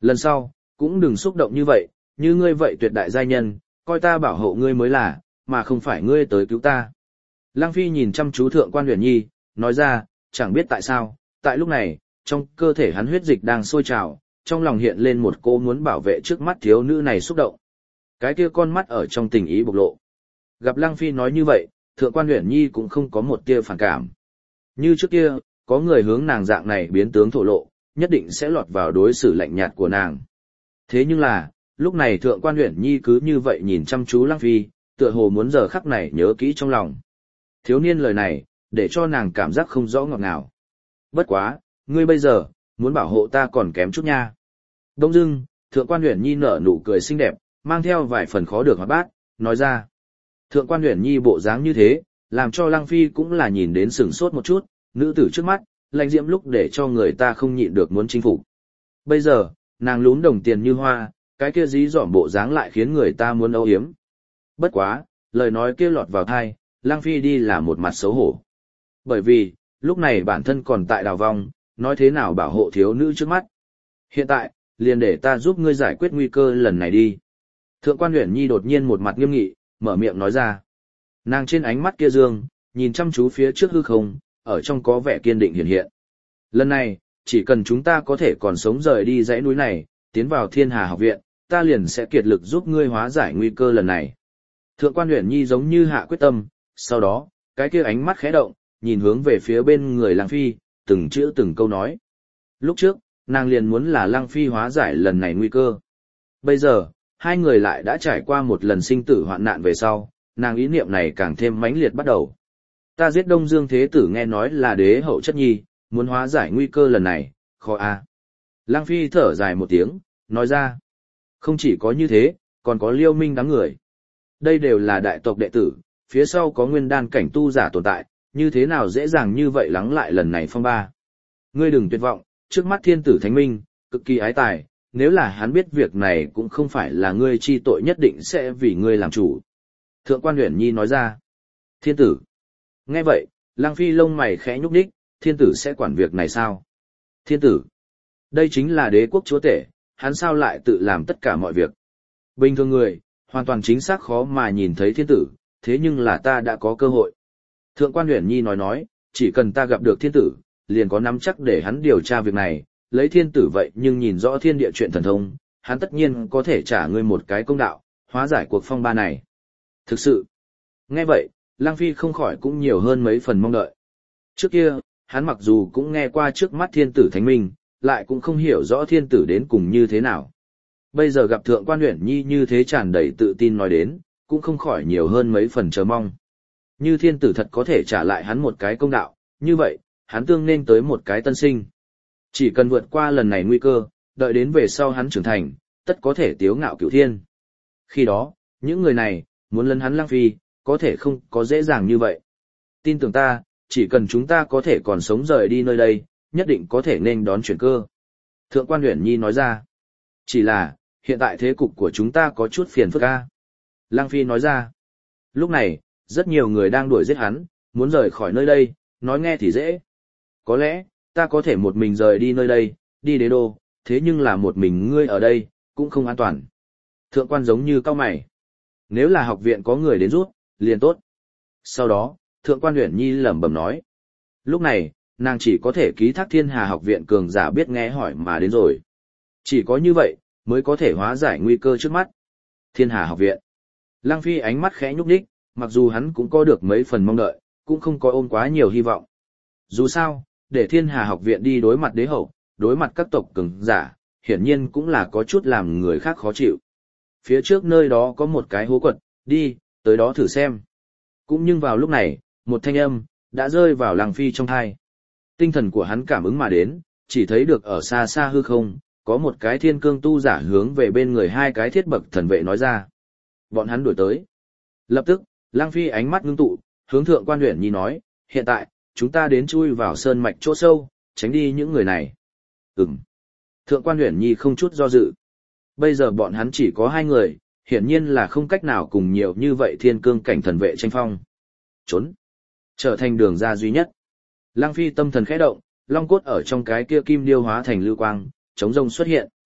Lần sau, cũng đừng xúc động như vậy, như ngươi vậy tuyệt đại giai nhân, coi ta bảo hộ ngươi mới là, mà không phải ngươi tới cứu ta. Lăng Phi nhìn chăm chú Thượng quan Uyển Nhi, nói ra, chẳng biết tại sao, tại lúc này, trong cơ thể hắn huyết dịch đang sôi trào, trong lòng hiện lên một cô muốn bảo vệ trước mắt thiếu nữ này xúc động. Cái kia con mắt ở trong tình ý bộc lộ. Gặp Lăng Phi nói như vậy, Thượng quan Uyển Nhi cũng không có một tia phản cảm. Như trước kia, có người hướng nàng dạng này biến tướng thổ lộ, nhất định sẽ lọt vào đối xử lạnh nhạt của nàng. Thế nhưng là, lúc này Thượng quan Uyển Nhi cứ như vậy nhìn chăm chú Lăng Phi, tựa hồ muốn giờ khắc này nhớ kỹ trong lòng. Thiếu niên lời này, để cho nàng cảm giác không rõ ngọt ngào. Bất quá, ngươi bây giờ, muốn bảo hộ ta còn kém chút nha. Đông dưng, Thượng quan Uyển Nhi nở nụ cười xinh đẹp, mang theo vài phần khó được hoạt bát, nói ra. Thượng quan Uyển Nhi bộ dáng như thế, làm cho Lăng Phi cũng là nhìn đến sửng sốt một chút, nữ tử trước mắt, lãnh diễm lúc để cho người ta không nhịn được muốn chinh phục. Bây giờ, nàng lún đồng tiền như hoa, cái kia dí dỏm bộ dáng lại khiến người ta muốn âu yếm. Bất quá, lời nói kia lọt vào tai, Lăng Phi đi là một mặt xấu hổ. Bởi vì, lúc này bản thân còn tại đào vong, nói thế nào bảo hộ thiếu nữ trước mắt. Hiện tại, liền để ta giúp ngươi giải quyết nguy cơ lần này đi. Thượng quan Uyển Nhi đột nhiên một mặt nghiêm nghị, mở miệng nói ra. Nàng trên ánh mắt kia dương, nhìn chăm chú phía trước hư không, ở trong có vẻ kiên định hiện hiện. Lần này, chỉ cần chúng ta có thể còn sống rời đi dãy núi này, tiến vào Thiên Hà học viện, ta liền sẽ kiệt lực giúp ngươi hóa giải nguy cơ lần này. Thượng quan Uyển Nhi giống như hạ quyết tâm, sau đó, cái kia ánh mắt khẽ động, nhìn hướng về phía bên người Lăng Phi, từng chữ từng câu nói. Lúc trước, nàng liền muốn là Lăng Phi hóa giải lần này nguy cơ. Bây giờ, hai người lại đã trải qua một lần sinh tử hoạn nạn về sau, nàng ý niệm này càng thêm mãnh liệt bắt đầu. Ta giết Đông Dương Thế Tử nghe nói là đế hậu chất nhi, muốn hóa giải nguy cơ lần này, khó a. À. Lăng Phi thở dài một tiếng, nói ra. Không chỉ có như thế, còn có Liêu Minh đám người. Đây đều là đại tộc đệ tử, phía sau có nguyên đan cảnh tu giả tồn tại, như thế nào dễ dàng như vậy lắng lại lần này phong ba. Ngươi đừng tuyệt vọng, trước mắt thiên tử thánh minh, cực kỳ ái tài, nếu là hắn biết việc này cũng không phải là ngươi chi tội nhất định sẽ vì ngươi làm chủ. Thượng quan Uyển Nhi nói ra. Thiên tử. Nghe vậy, Lăng Phi lông mày khẽ nhúc nhích, thiên tử sẽ quản việc này sao? Thiên tử. Đây chính là đế quốc chúa tể, hắn sao lại tự làm tất cả mọi việc. Bình thường người, hoàn toàn chính xác khó mà nhìn thấy thiên tử, thế nhưng là ta đã có cơ hội. Thượng quan Uyển Nhi nói nói, chỉ cần ta gặp được thiên tử, liền có nắm chắc để hắn điều tra việc này, lấy thiên tử vậy nhưng nhìn rõ thiên địa chuyện thần thông, hắn tất nhiên có thể trả ngươi một cái công đạo, hóa giải cuộc phong ba này. Thực sự, nghe vậy, Lăng Phi không khỏi cũng nhiều hơn mấy phần mong đợi. Trước kia, hắn mặc dù cũng nghe qua trước mắt thiên tử thánh minh, lại cũng không hiểu rõ thiên tử đến cùng như thế nào. Bây giờ gặp Thượng quan Uyển Nhi như thế tràn đầy tự tin nói đến, cũng không khỏi nhiều hơn mấy phần chờ mong. Như thiên tử thật có thể trả lại hắn một cái công đạo, như vậy, hắn tương nên tới một cái tân sinh. Chỉ cần vượt qua lần này nguy cơ, đợi đến về sau hắn trưởng thành, tất có thể tiếu ngạo cửu thiên. Khi đó, những người này, muốn lấn hắn Lăng Phi, có thể không có dễ dàng như vậy. Tin tưởng ta, chỉ cần chúng ta có thể còn sống rời đi nơi đây, nhất định có thể nên đón chuyển cơ. Thượng quan Uyển Nhi nói ra. Chỉ là, hiện tại thế cục của chúng ta có chút phiền phức a. Lăng Phi nói ra. Lúc này, rất nhiều người đang đuổi giết hắn, muốn rời khỏi nơi đây, nói nghe thì dễ. Có lẽ, ta có thể một mình rời đi nơi đây, đi đế đô, thế nhưng là một mình ngươi ở đây, cũng không an toàn. Thượng quan giống như cao mày. Nếu là học viện có người đến rút, liền tốt. Sau đó, Thượng quan Uyển Nhi lẩm bẩm nói. Lúc này, nàng chỉ có thể ký thác Thiên Hà học viện cường giả biết nghe hỏi mà đến rồi. Chỉ có như vậy, mới có thể hóa giải nguy cơ trước mắt. Thiên Hà học viện. Lăng Phi ánh mắt khẽ nhúc nhích, mặc dù hắn cũng có được mấy phần mong đợi, cũng không có ôm quá nhiều hy vọng. Dù sao, để Thiên Hà học viện đi đối mặt đế hậu, đối mặt các tộc cường giả, hiển nhiên cũng là có chút làm người khác khó chịu. Phía trước nơi đó có một cái hố quật, đi, tới đó thử xem. Cũng nhưng vào lúc này, một thanh âm, đã rơi vào Lăng Phi trong tai. Tinh thần của hắn cảm ứng mà đến, chỉ thấy được ở xa xa hư không, có một cái thiên cương tu giả hướng về bên người hai cái thiết bậc thần vệ nói ra. Bọn hắn đuổi tới. Lập tức, Lăng Phi ánh mắt ngưng tụ, hướng Thượng quan Uyển Nhi nói, hiện tại, chúng ta đến chui vào sơn mạch chỗ sâu, tránh đi những người này. Ừm. Thượng quan Uyển Nhi không chút do dự. Bây giờ bọn hắn chỉ có hai người, hiển nhiên là không cách nào cùng nhiều như vậy thiên cương cảnh thần vệ tranh phong. Trốn. Trở thành đường ra duy nhất. Lăng Phi tâm thần khẽ động, long cốt ở trong cái kia kim điêu hóa thành lưu quang, chống rông xuất hiện.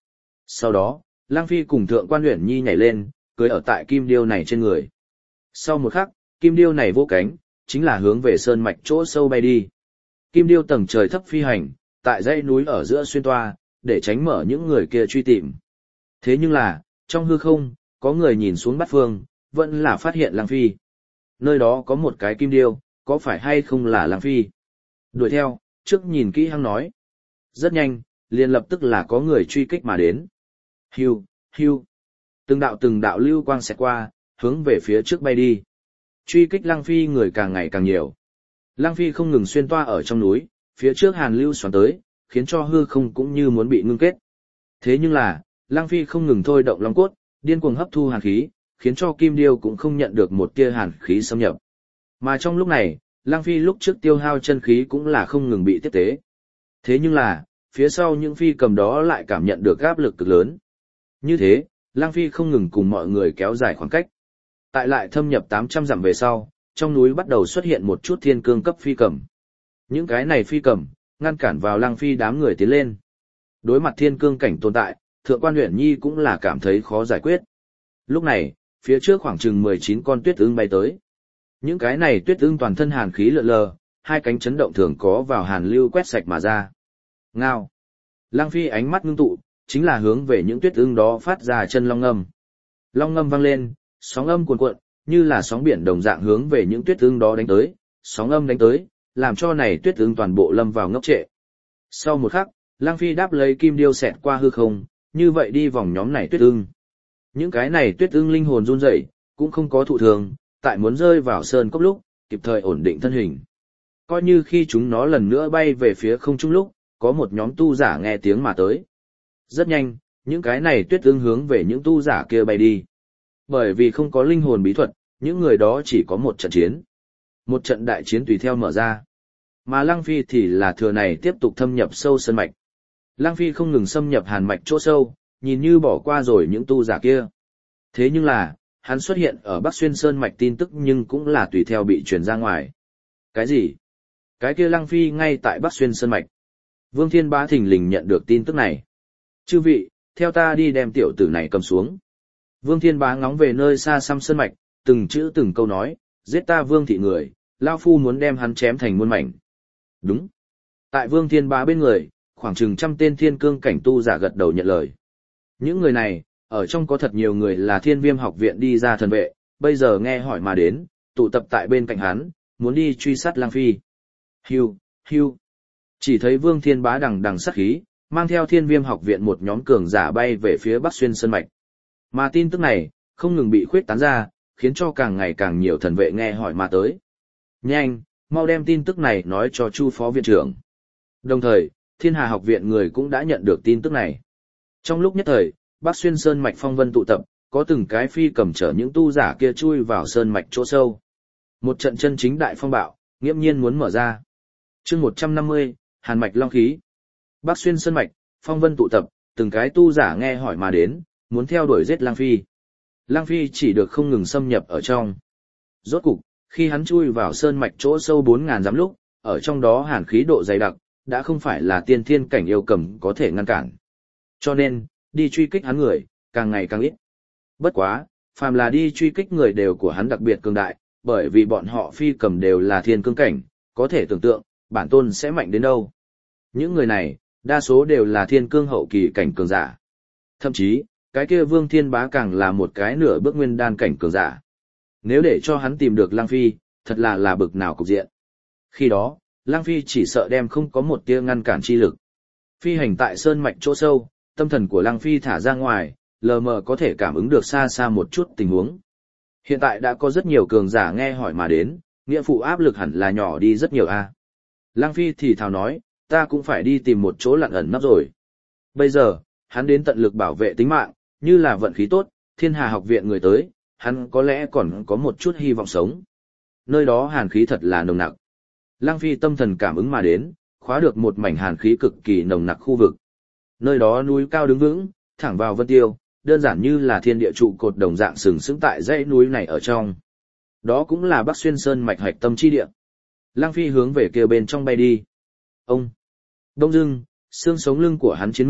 Sau đó, Lăng Phi cùng Thượng Quan Uyển Nhi nhảy lên, cưỡi ở tại kim điêu này trên người. Sau một khắc, kim điêu này vỗ cánh, chính là hướng về sơn mạch chỗ sâu bay đi. Kim điêu tầng trời thấp phi hành, tại dãy núi ở giữa xuyên toa, để tránh mở những người kia truy tìm. Thế nhưng là, trong hư không, có người nhìn xuống bát phương, vẫn là phát hiện Lăng Phi. Nơi đó có một cái kim điêu, có phải hay không là Lăng Phi? Đuổi theo, trước nhìn kỹ hăng nói. Rất nhanh, liền lập tức là có người truy kích mà đến. Hiu, hiu. Từng đạo từng đạo lưu quang xẹt qua, hướng về phía trước bay đi. Truy kích Lăng Phi người càng ngày càng nhiều. Lăng Phi không ngừng xuyên toa ở trong núi, phía trước hàn lưu xoắn tới, khiến cho hư không cũng như muốn bị ngưng kết. Thế nhưng là, Lăng Phi không ngừng thôi động long cốt, điên cuồng hấp thu hàn khí, khiến cho kim điêu cũng không nhận được một tia hàn khí xâm nhập. Mà trong lúc này, Lăng Phi lúc trước tiêu hao chân khí cũng là không ngừng bị tiếp tế. Thế nhưng là, phía sau những phi cầm đó lại cảm nhận được áp lực cực lớn. Như thế, Lăng Phi không ngừng cùng mọi người kéo dài khoảng cách. Tại lại thâm nhập tám trăm dặm về sau, trong núi bắt đầu xuất hiện một chút thiên cương cấp phi cầm. Những cái này phi cầm, ngăn cản vào Lăng Phi đám người tiến lên. Đối mặt thiên cương cảnh tồn tại, Thượng Quan Uyển Nhi cũng là cảm thấy khó giải quyết. Lúc này, phía trước khoảng chừng mười chín con tuyết ưng bay tới. Những cái này tuyết ưng toàn thân hàn khí lượn lờ, hai cánh chấn động thường có vào hàn lưu quét sạch mà ra. Ngao. Lăng Phi ánh mắt ngưng tụ, chính là hướng về những tuyết ưng đó phát ra chân long ngâm. Long ngâm vang lên, sóng âm cuồn cuộn, như là sóng biển đồng dạng hướng về những tuyết ưng đó đánh tới, sóng âm đánh tới, làm cho này tuyết ưng toàn bộ lâm vào ngốc trệ. Sau một khắc, Lăng Phi đáp lấy kim điêu xẹt qua hư không, như vậy đi vòng nhóm này tuyết ưng. Những cái này tuyết ưng linh hồn run rẩy, cũng không có thụ thường, tại muốn rơi vào sơn cốc lúc, kịp thời ổn định thân hình. Coi như khi chúng nó lần nữa bay về phía không trung lúc, có một nhóm tu giả nghe tiếng mà tới. Rất nhanh, những cái này tuyết ưng hướng về những tu giả kia bay đi. Bởi vì không có linh hồn bí thuật, những người đó chỉ có một trận chiến. Một trận đại chiến tùy theo mở ra. Mà Lăng Phi thì là thừa này tiếp tục thâm nhập sâu sơn mạch. Lăng Phi không ngừng xâm nhập hàn mạch chỗ sâu, nhìn như bỏ qua rồi những tu giả kia. Thế nhưng là, hắn xuất hiện ở Bắc Xuyên Sơn mạch tin tức nhưng cũng là tùy theo bị truyền ra ngoài. Cái gì? Cái kia Lăng Phi ngay tại Bắc Xuyên Sơn mạch. Vương Thiên Bá thình lình nhận được tin tức này. Chư vị, theo ta đi đem tiểu tử này cầm xuống. Vương Thiên Bá ngóng về nơi xa xăm sơn mạch, từng chữ từng câu nói, giết ta Vương thị người, lao phu muốn đem hắn chém thành muôn mảnh. Đúng. Tại Vương Thiên Bá bên người, khoảng chừng trăm tên thiên cương cảnh tu giả gật đầu nhận lời. Những người này, ở trong có thật nhiều người là Thiên Viêm học viện đi ra thần vệ, bây giờ nghe hỏi mà đến, tụ tập tại bên cạnh hắn, muốn đi truy sát Lăng Phi. Hiu, hiu. Chỉ thấy Vương Thiên Bá đằng đằng sát khí, mang theo Thiên Viêm học viện một nhóm cường giả bay về phía Bắc Xuyên Sơn mạch. Mà tin tức này, không ngừng bị khuyết tán ra, khiến cho càng ngày càng nhiều thần vệ nghe hỏi mà tới. Nhanh, mau đem tin tức này nói cho Chu phó viện trưởng. Đồng thời, Thiên Hà học viện người cũng đã nhận được tin tức này. Trong lúc nhất thời, Bắc Xuyên Sơn mạch phong vân tụ tập, có từng cái phi cầm chở những tu giả kia chui vào sơn mạch chỗ sâu. Một trận chân chính đại phong bạo, nghiễm nhiên muốn mở ra. Chương một trăm năm mươi, Hàn mạch long khí. Bắc Xuyên Sơn mạch, phong vân tụ tập, từng cái tu giả nghe hỏi mà đến, muốn theo đuổi giết Lăng Phi. Lăng Phi chỉ được không ngừng xâm nhập ở trong. Rốt cục, khi hắn chui vào sơn mạch chỗ sâu bốn ngàn dặm lúc, ở trong đó hàn khí độ dày đặc, đã không phải là tiên thiên cảnh yêu cầm có thể ngăn cản. Cho nên, đi truy kích hắn người, càng ngày càng ít. Bất quá, phàm là đi truy kích người đều của hắn đặc biệt cường đại, bởi vì bọn họ phi cầm đều là thiên cương cảnh, có thể tưởng tượng, bản tôn sẽ mạnh đến đâu. Những người này, đa số đều là thiên cương hậu kỳ cảnh cường giả. Thậm chí, cái kia Vương Thiên Bá càng là một cái nửa bước nguyên đan cảnh cường giả. Nếu để cho hắn tìm được Lăng Phi, thật là là bực nào cục diện. Khi đó, Lăng Phi chỉ sợ đem không có một tia ngăn cản chi lực. Phi hành tại sơn mạch chỗ sâu, tâm thần của Lăng Phi thả ra ngoài, lờ mờ có thể cảm ứng được xa xa một chút tình huống. Hiện tại đã có rất nhiều cường giả nghe hỏi mà đến, nghĩa phụ áp lực hẳn là nhỏ đi rất nhiều a. À. Lăng Phi thì thào nói, ta cũng phải đi tìm một chỗ lặn ẩn nấp rồi. Bây giờ, hắn đến tận lực bảo vệ tính mạng, như là vận khí tốt, Thiên Hà học viện người tới, hắn có lẽ còn có một chút hy vọng sống. Nơi đó hàn khí thật là nồng nặc. Lăng Phi tâm thần cảm ứng mà đến, khóa được một mảnh hàn khí cực kỳ nồng nặc khu vực. Nơi đó núi cao đứng vững, thẳng vào vân tiêu, đơn giản như là thiên địa trụ cột đồng dạng sừng sững tại dãy núi này ở trong. Đó cũng là Bắc Xuyên Sơn mạch hạch tâm chi địa. Lăng Phi hướng về kia bên trong bay đi. Ông! Đông dưng, xương sống lưng của hắn chiến minh,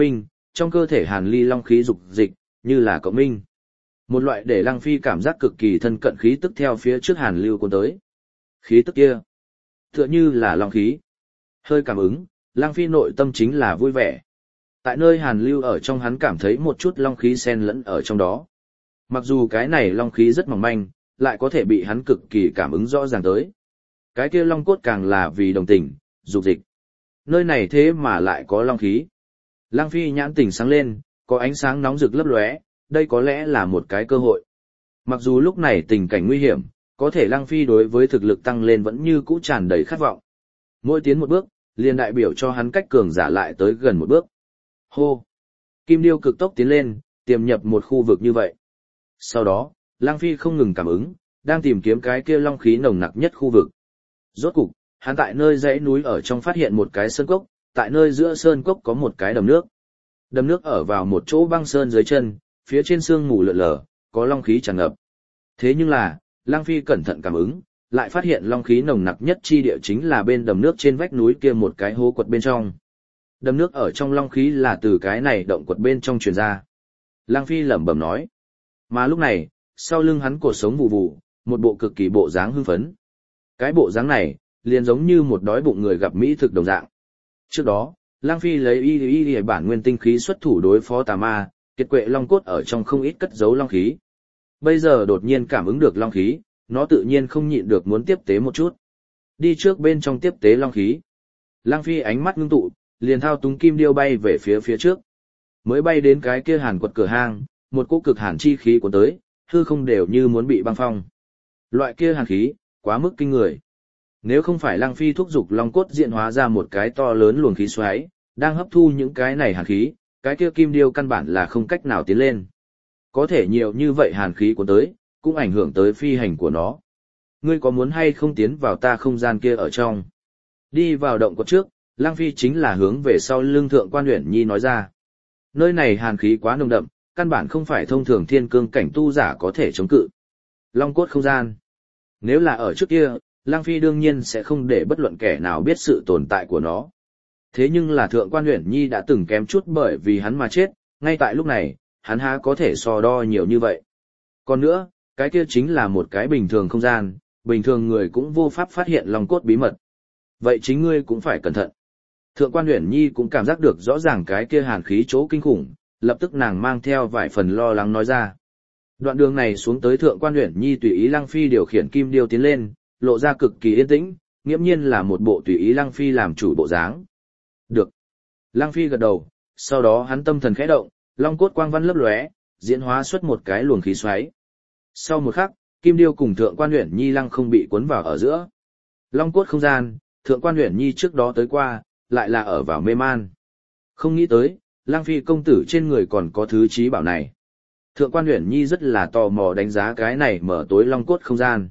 trong cơ thể Hàn Ly long khí dục dịch, như là cộng minh. Một loại để Lăng Phi cảm giác cực kỳ thân cận khí tức theo phía trước Hàn Lưu cuốn tới. Khí tức kia, tựa như là long khí. Hơi cảm ứng, Lăng Phi nội tâm chính là vui vẻ. Tại nơi Hàn Lưu ở trong hắn cảm thấy một chút long khí xen lẫn ở trong đó. Mặc dù cái này long khí rất mỏng manh, lại có thể bị hắn cực kỳ cảm ứng rõ ràng tới. Cái kia long cốt càng là vì đồng tình, dục dịch. Nơi này thế mà lại có long khí. Lăng Phi nhãn tỉnh sáng lên, có ánh sáng nóng rực lấp lóe, đây có lẽ là một cái cơ hội. Mặc dù lúc này tình cảnh nguy hiểm, có thể Lăng Phi đối với thực lực tăng lên vẫn như cũ tràn đầy khát vọng. Mỗi tiến một bước, liền đại biểu cho hắn cách cường giả lại tới gần một bước. Hô! Kim điêu cực tốc tiến lên, tiềm nhập một khu vực như vậy. Sau đó, Lăng Phi không ngừng cảm ứng, đang tìm kiếm cái kia long khí nồng nặc nhất khu vực. Rốt cục, hắn tại nơi dãy núi ở trong phát hiện một cái sơn cốc, tại nơi giữa sơn cốc có một cái đầm nước. Đầm nước ở vào một chỗ băng sơn dưới chân, phía trên sương mù lượn lờ, có long khí tràn ngập. Thế nhưng là, Lăng Phi cẩn thận cảm ứng, lại phát hiện long khí nồng nặc nhất chi địa chính là bên đầm nước trên vách núi kia một cái hố quật bên trong. Đầm nước ở trong long khí là từ cái này động quật bên trong truyền ra. Lăng Phi lẩm bẩm nói. Mà lúc này, sau lưng hắn cột sống vụ vụ, một bộ cực kỳ bộ dáng hưng phấn. Cái bộ dáng này, liền giống như một đói bụng người gặp mỹ thực đồng dạng. Trước đó, Lăng Phi lấy y y y bản nguyên tinh khí xuất thủ đối phó tà ma, kiệt quệ long cốt ở trong không ít cất giấu long khí. Bây giờ đột nhiên cảm ứng được long khí, nó tự nhiên không nhịn được muốn tiếp tế một chút. Đi trước bên trong tiếp tế long khí. Lăng Phi ánh mắt ngưng tụ, liền thao túng kim điêu bay về phía phía trước. Mới bay đến cái kia hàn quật cửa hang, một cỗ cực hàn chi khí cuốn tới, hư không đều như muốn bị băng phong. Loại kia hàn khí, quá mức kinh người. Nếu không phải Lăng Phi thúc giục long cốt diện hóa ra một cái to lớn luồng khí xoáy, đang hấp thu những cái này hàn khí, cái kia kim điêu căn bản là không cách nào tiến lên. Có thể nhiều như vậy hàn khí cuốn tới, cũng ảnh hưởng tới phi hành của nó. Ngươi có muốn hay không tiến vào ta không gian kia ở trong? Đi vào động quật trước, Lăng Phi chính là hướng về sau lưng Thượng Quan Uyển Nhi nói ra. Nơi này hàn khí quá nồng đậm, căn bản không phải thông thường thiên cương cảnh tu giả có thể chống cự. Long cốt không gian. Nếu là ở trước kia, Lăng Phi đương nhiên sẽ không để bất luận kẻ nào biết sự tồn tại của nó. Thế nhưng là Thượng Quan Uyển Nhi đã từng kém chút bởi vì hắn mà chết, ngay tại lúc này, hắn há có thể so đo nhiều như vậy. Còn nữa, cái kia chính là một cái bình thường không gian, bình thường người cũng vô pháp phát hiện long cốt bí mật. Vậy chính ngươi cũng phải cẩn thận. Thượng Quan Uyển Nhi cũng cảm giác được rõ ràng cái kia hàn khí chỗ kinh khủng, lập tức nàng mang theo vài phần lo lắng nói ra. Đoạn đường này xuống tới Thượng Quan Uyển Nhi tùy ý Lăng Phi điều khiển kim điêu tiến lên, lộ ra cực kỳ yên tĩnh, nghiễm nhiên là một bộ tùy ý Lăng Phi làm chủ bộ dáng. Được. Lăng Phi gật đầu, sau đó hắn tâm thần khẽ động, long cốt quang văn lấp lóe, diễn hóa xuất một cái luồng khí xoáy. Sau một khắc, kim điêu cùng Thượng Quan Uyển Nhi lăng không bị cuốn vào ở giữa. Long cốt không gian, Thượng Quan Uyển Nhi trước đó tới qua, lại là ở vào mê man. Không nghĩ tới, Lăng Phi công tử trên người còn có thứ trí bảo này. Thượng Quan Uyển Nhi rất là tò mò đánh giá cái này mở tối long cốt không gian.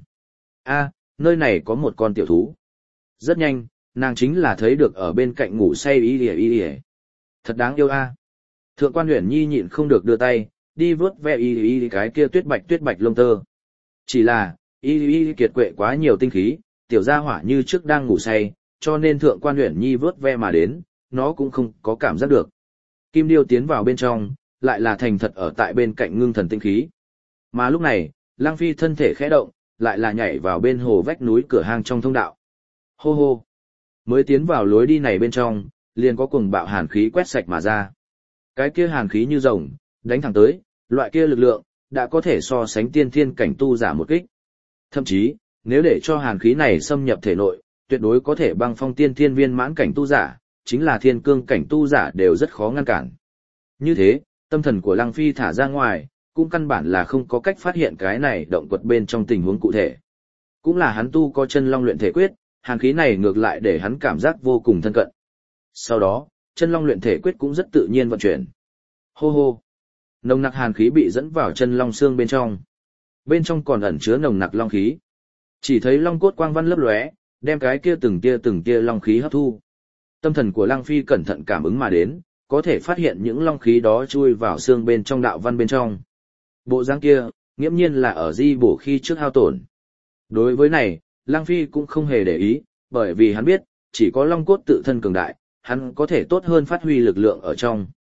A, nơi này có một con tiểu thú. Rất nhanh, nàng chính là thấy được ở bên cạnh ngủ say y ỉa y ỉa. Thật đáng yêu a. Thượng Quan Uyển Nhi nhịn không được đưa tay, đi vớt ve y y cái kia tuyết bạch tuyết bạch lông tơ. Chỉ là, y y kiệt quệ quá nhiều tinh khí, tiểu gia hỏa như trước đang ngủ say, cho nên Thượng Quan Uyển Nhi vớt ve mà đến, nó cũng không có cảm giác được. Kim điêu tiến vào bên trong, lại là thành thật ở tại bên cạnh ngưng thần tinh khí. Mà lúc này, Lăng Phi thân thể khẽ động, lại là nhảy vào bên hồ vách núi cửa hang trong thông đạo. Hô hô! Mới tiến vào lối đi này bên trong, liền có cuồng bạo hàn khí quét sạch mà ra. Cái kia hàn khí như rồng, đánh thẳng tới, loại kia lực lượng, đã có thể so sánh tiên thiên cảnh tu giả một kích. Thậm chí, nếu để cho hàn khí này xâm nhập thể nội, tuyệt đối có thể băng phong tiên thiên viên mãn cảnh tu giả, chính là thiên cương cảnh tu giả đều rất khó ngăn cản. Như thế, tâm thần của Lăng Phi thả ra ngoài, cũng căn bản là không có cách phát hiện cái này động quật bên trong tình huống cụ thể. Cũng là hắn tu có chân long luyện thể quyết, hàn khí này ngược lại để hắn cảm giác vô cùng thân cận. Sau đó, chân long luyện thể quyết cũng rất tự nhiên vận chuyển. Hô hô! Nồng nặc hàn khí bị dẫn vào chân long xương bên trong. Bên trong còn ẩn chứa nồng nặc long khí. Chỉ thấy long cốt quang văn lấp lóe, đem cái kia từng tia từng tia long khí hấp thu. Tâm thần của Lăng Phi cẩn thận cảm ứng mà đến, có thể phát hiện những long khí đó chui vào xương bên trong đạo văn bên trong. Bộ dáng kia, nghiễm nhiên là ở di bổ khi trước hao tổn. Đối với này, Lăng Phi cũng không hề để ý, bởi vì hắn biết, chỉ có long cốt tự thân cường đại, hắn có thể tốt hơn phát huy lực lượng ở trong.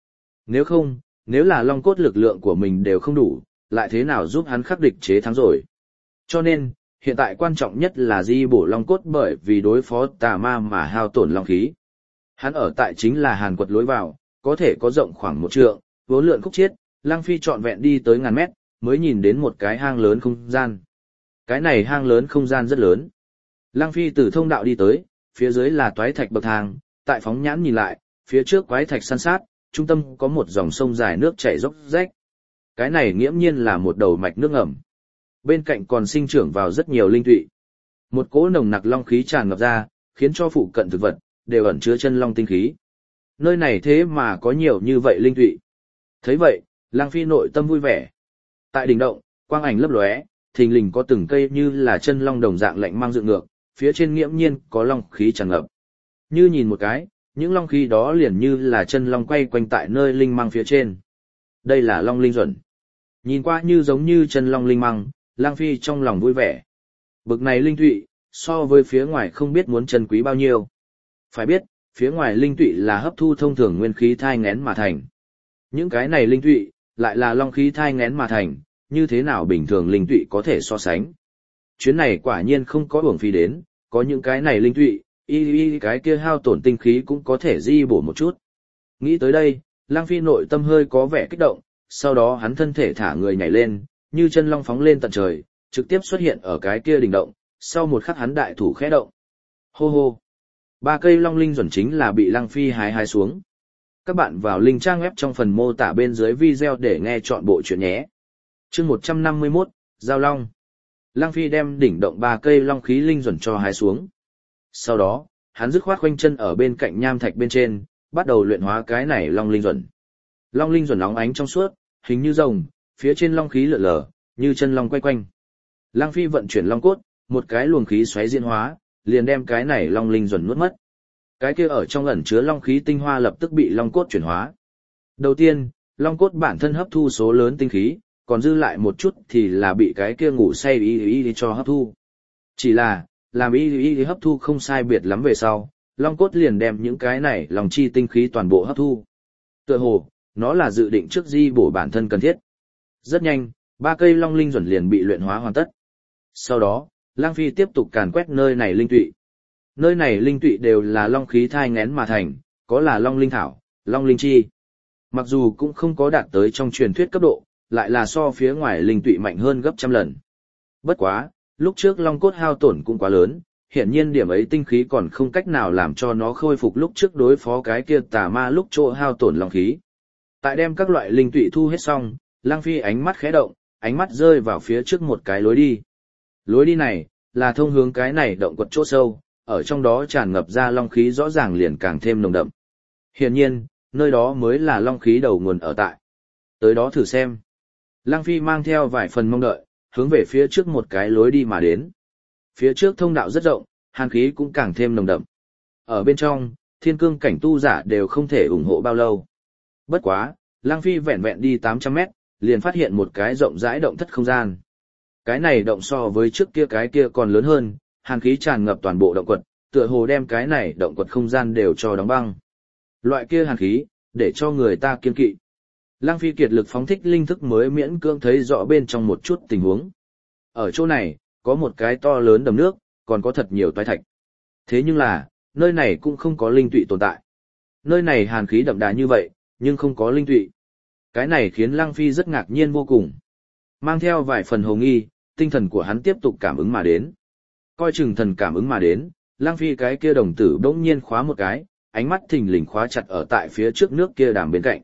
Nếu không, nếu là long cốt lực lượng của mình đều không đủ, lại thế nào giúp hắn khắc địch chế thắng rồi. Cho nên, hiện tại quan trọng nhất là di bổ long cốt bởi vì đối phó tà ma mà hao tổn long khí. Hắn ở tại chính là hàn quật lối vào, có thể có rộng khoảng một trượng, vốn lượn khúc chiết, Lăng Phi trọn vẹn đi tới ngàn mét, mới nhìn đến một cái hang lớn không gian. Cái này hang lớn không gian rất lớn. Lăng Phi từ thông đạo đi tới, phía dưới là toái thạch bậc thang, tại phóng nhãn nhìn lại, phía trước quái thạch san sát, trung tâm có một dòng sông dài nước chảy dốc rách. Cái này nghiễm nhiên là một đầu mạch nước ngầm. Bên cạnh còn sinh trưởng vào rất nhiều linh tụy. Một cỗ nồng nặc long khí tràn ngập ra, khiến cho phụ cận thực vật đều ẩn chứa chân long tinh khí. Nơi này thế mà có nhiều như vậy linh tụy. Thấy vậy, Lăng Phi nội tâm vui vẻ. Tại đỉnh động, quang ảnh lấp lóe, thình lình có từng cây như là chân long đồng dạng lạnh mang dựng ngược, phía trên nghiễm nhiên có long khí tràn ngập. Như nhìn một cái, những long khí đó liền như là chân long quay quanh tại nơi linh mang phía trên. Đây là long linh duẩn. Nhìn qua như giống như chân long linh mang, Lăng Phi trong lòng vui vẻ. Bực này linh tụy, so với phía ngoài không biết muốn chân quý bao nhiêu. Phải biết, phía ngoài linh tụy là hấp thu thông thường nguyên khí thai nghén mà thành. Những cái này linh tụy, lại là long khí thai nghén mà thành, như thế nào bình thường linh tụy có thể so sánh. Chuyến này quả nhiên không có uổng phí đến, có những cái này linh tụy, y y cái kia hao tổn tinh khí cũng có thể di bổ một chút. Nghĩ tới đây, Lăng Phi nội tâm hơi có vẻ kích động, sau đó hắn thân thể thả người nhảy lên, như chân long phóng lên tận trời, trực tiếp xuất hiện ở cái kia đỉnh động, sau một khắc hắn đại thủ khẽ động. Hô hô! Ba cây long linh duẩn chính là bị Lăng Phi hái hái xuống. Các bạn vào link trang web trong phần mô tả bên dưới video để nghe chọn bộ chuyện nhé. Chương một trăm năm mươi mốt, Giao Long. Lăng Phi đem đỉnh động ba cây long khí linh duẩn cho hái xuống. Sau đó, hắn dứt khoát khoanh chân ở bên cạnh nham thạch bên trên, bắt đầu luyện hóa cái này long linh duẩn. Long linh duẩn óng ánh trong suốt, hình như rồng, phía trên long khí lượn lờ, như chân long quay quanh. Lăng Phi vận chuyển long cốt, một cái luồng khí xoáy diễn hóa, liền đem cái này long linh duẩn nuốt mất. Cái kia ở trong ẩn chứa long khí tinh hoa lập tức bị long cốt chuyển hóa. Đầu tiên, long cốt bản thân hấp thu số lớn tinh khí, còn dư lại một chút thì là bị cái kia ngủ say y y cho hấp thu. Chỉ là, làm y y hấp thu không sai biệt lắm về sau, long cốt liền đem những cái này lòng chi tinh khí toàn bộ hấp thu. Tựa hồ, nó là dự định trước di bổ bản thân cần thiết. Rất nhanh, ba cây long linh duẩn liền bị luyện hóa hoàn tất. Sau đó, Lăng Phi tiếp tục càn quét nơi này linh tụy. Nơi này linh tụy đều là long khí thai nghén mà thành, có là long linh thảo, long linh chi. Mặc dù cũng không có đạt tới trong truyền thuyết cấp độ, lại là so phía ngoài linh tụy mạnh hơn gấp trăm lần. Bất quá, lúc trước long cốt hao tổn cũng quá lớn, hiển nhiên điểm ấy tinh khí còn không cách nào làm cho nó khôi phục lúc trước đối phó cái kia tà ma lúc chỗ hao tổn long khí. Tại đem các loại linh tụy thu hết xong, Lăng Phi ánh mắt khẽ động, ánh mắt rơi vào phía trước một cái lối đi. Lối đi này, là thông hướng cái này động quật chỗ sâu, ở trong đó tràn ngập ra long khí rõ ràng liền càng thêm nồng đậm. Hiển nhiên, nơi đó mới là long khí đầu nguồn ở tại. Tới đó thử xem. Lăng Phi mang theo vài phần mong đợi, hướng về phía trước một cái lối đi mà đến. Phía trước thông đạo rất rộng, hàn khí cũng càng thêm nồng đậm. Ở bên trong, thiên cương cảnh tu giả đều không thể ủng hộ bao lâu. Bất quá, Lăng Phi vẹn vẹn đi tám trăm mét, liền phát hiện một cái rộng rãi động thất không gian. Cái này động so với trước kia cái kia còn lớn hơn, hàn khí tràn ngập toàn bộ động quật, tựa hồ đem cái này động quật không gian đều cho đóng băng. Loại kia hàn khí, để cho người ta kiên kỵ. Lăng Phi kiệt lực phóng thích linh thức mới miễn cưỡng thấy rõ bên trong một chút tình huống. Ở chỗ này, có một cái to lớn đầm nước, còn có thật nhiều toái thạch. Thế nhưng là, nơi này cũng không có linh tụy tồn tại. Nơi này hàn khí đậm đà như vậy, nhưng không có linh tụy. Cái này khiến Lăng Phi rất ngạc nhiên vô cùng. Mang theo vài phần hồ nghi, tinh thần của hắn tiếp tục cảm ứng mà đến. Coi chừng thần cảm ứng mà đến, Lăng Phi cái kia đồng tử bỗng nhiên khóa một cái, ánh mắt thình lình khóa chặt ở tại phía trước nước kia đàm bên cạnh.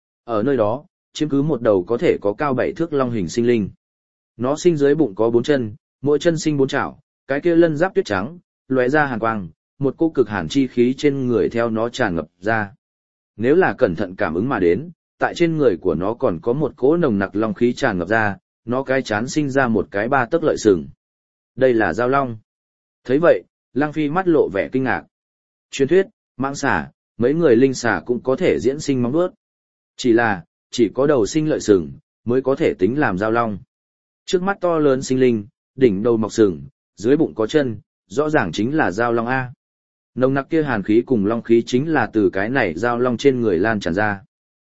Ở nơi đó, chiếm cứ một đầu có thể có cao bảy thước long hình sinh linh. Nó sinh dưới bụng có bốn chân, mỗi chân sinh bốn chảo, cái kia lân giáp tuyết trắng, lóe ra hàn quang, một cô cực hàn chi khí trên người theo nó tràn ngập ra. Nếu là cẩn thận cảm ứng mà đến, tại trên người của nó còn có một cỗ nồng nặc long khí tràn ngập ra, nó cái chán sinh ra một cái ba tấc lợi sừng. Đây là giao long. Thấy vậy, Lăng Phi mắt lộ vẻ kinh ngạc. Truyền thuyết, mãng xà, mấy người linh xà cũng có thể diễn sinh móng vuốt. Chỉ là, chỉ có đầu sinh lợi sừng, mới có thể tính làm giao long. Trước mắt to lớn sinh linh, đỉnh đầu mọc sừng, dưới bụng có chân, rõ ràng chính là giao long A. Nồng nặc kia hàn khí cùng long khí chính là từ cái này giao long trên người lan tràn ra.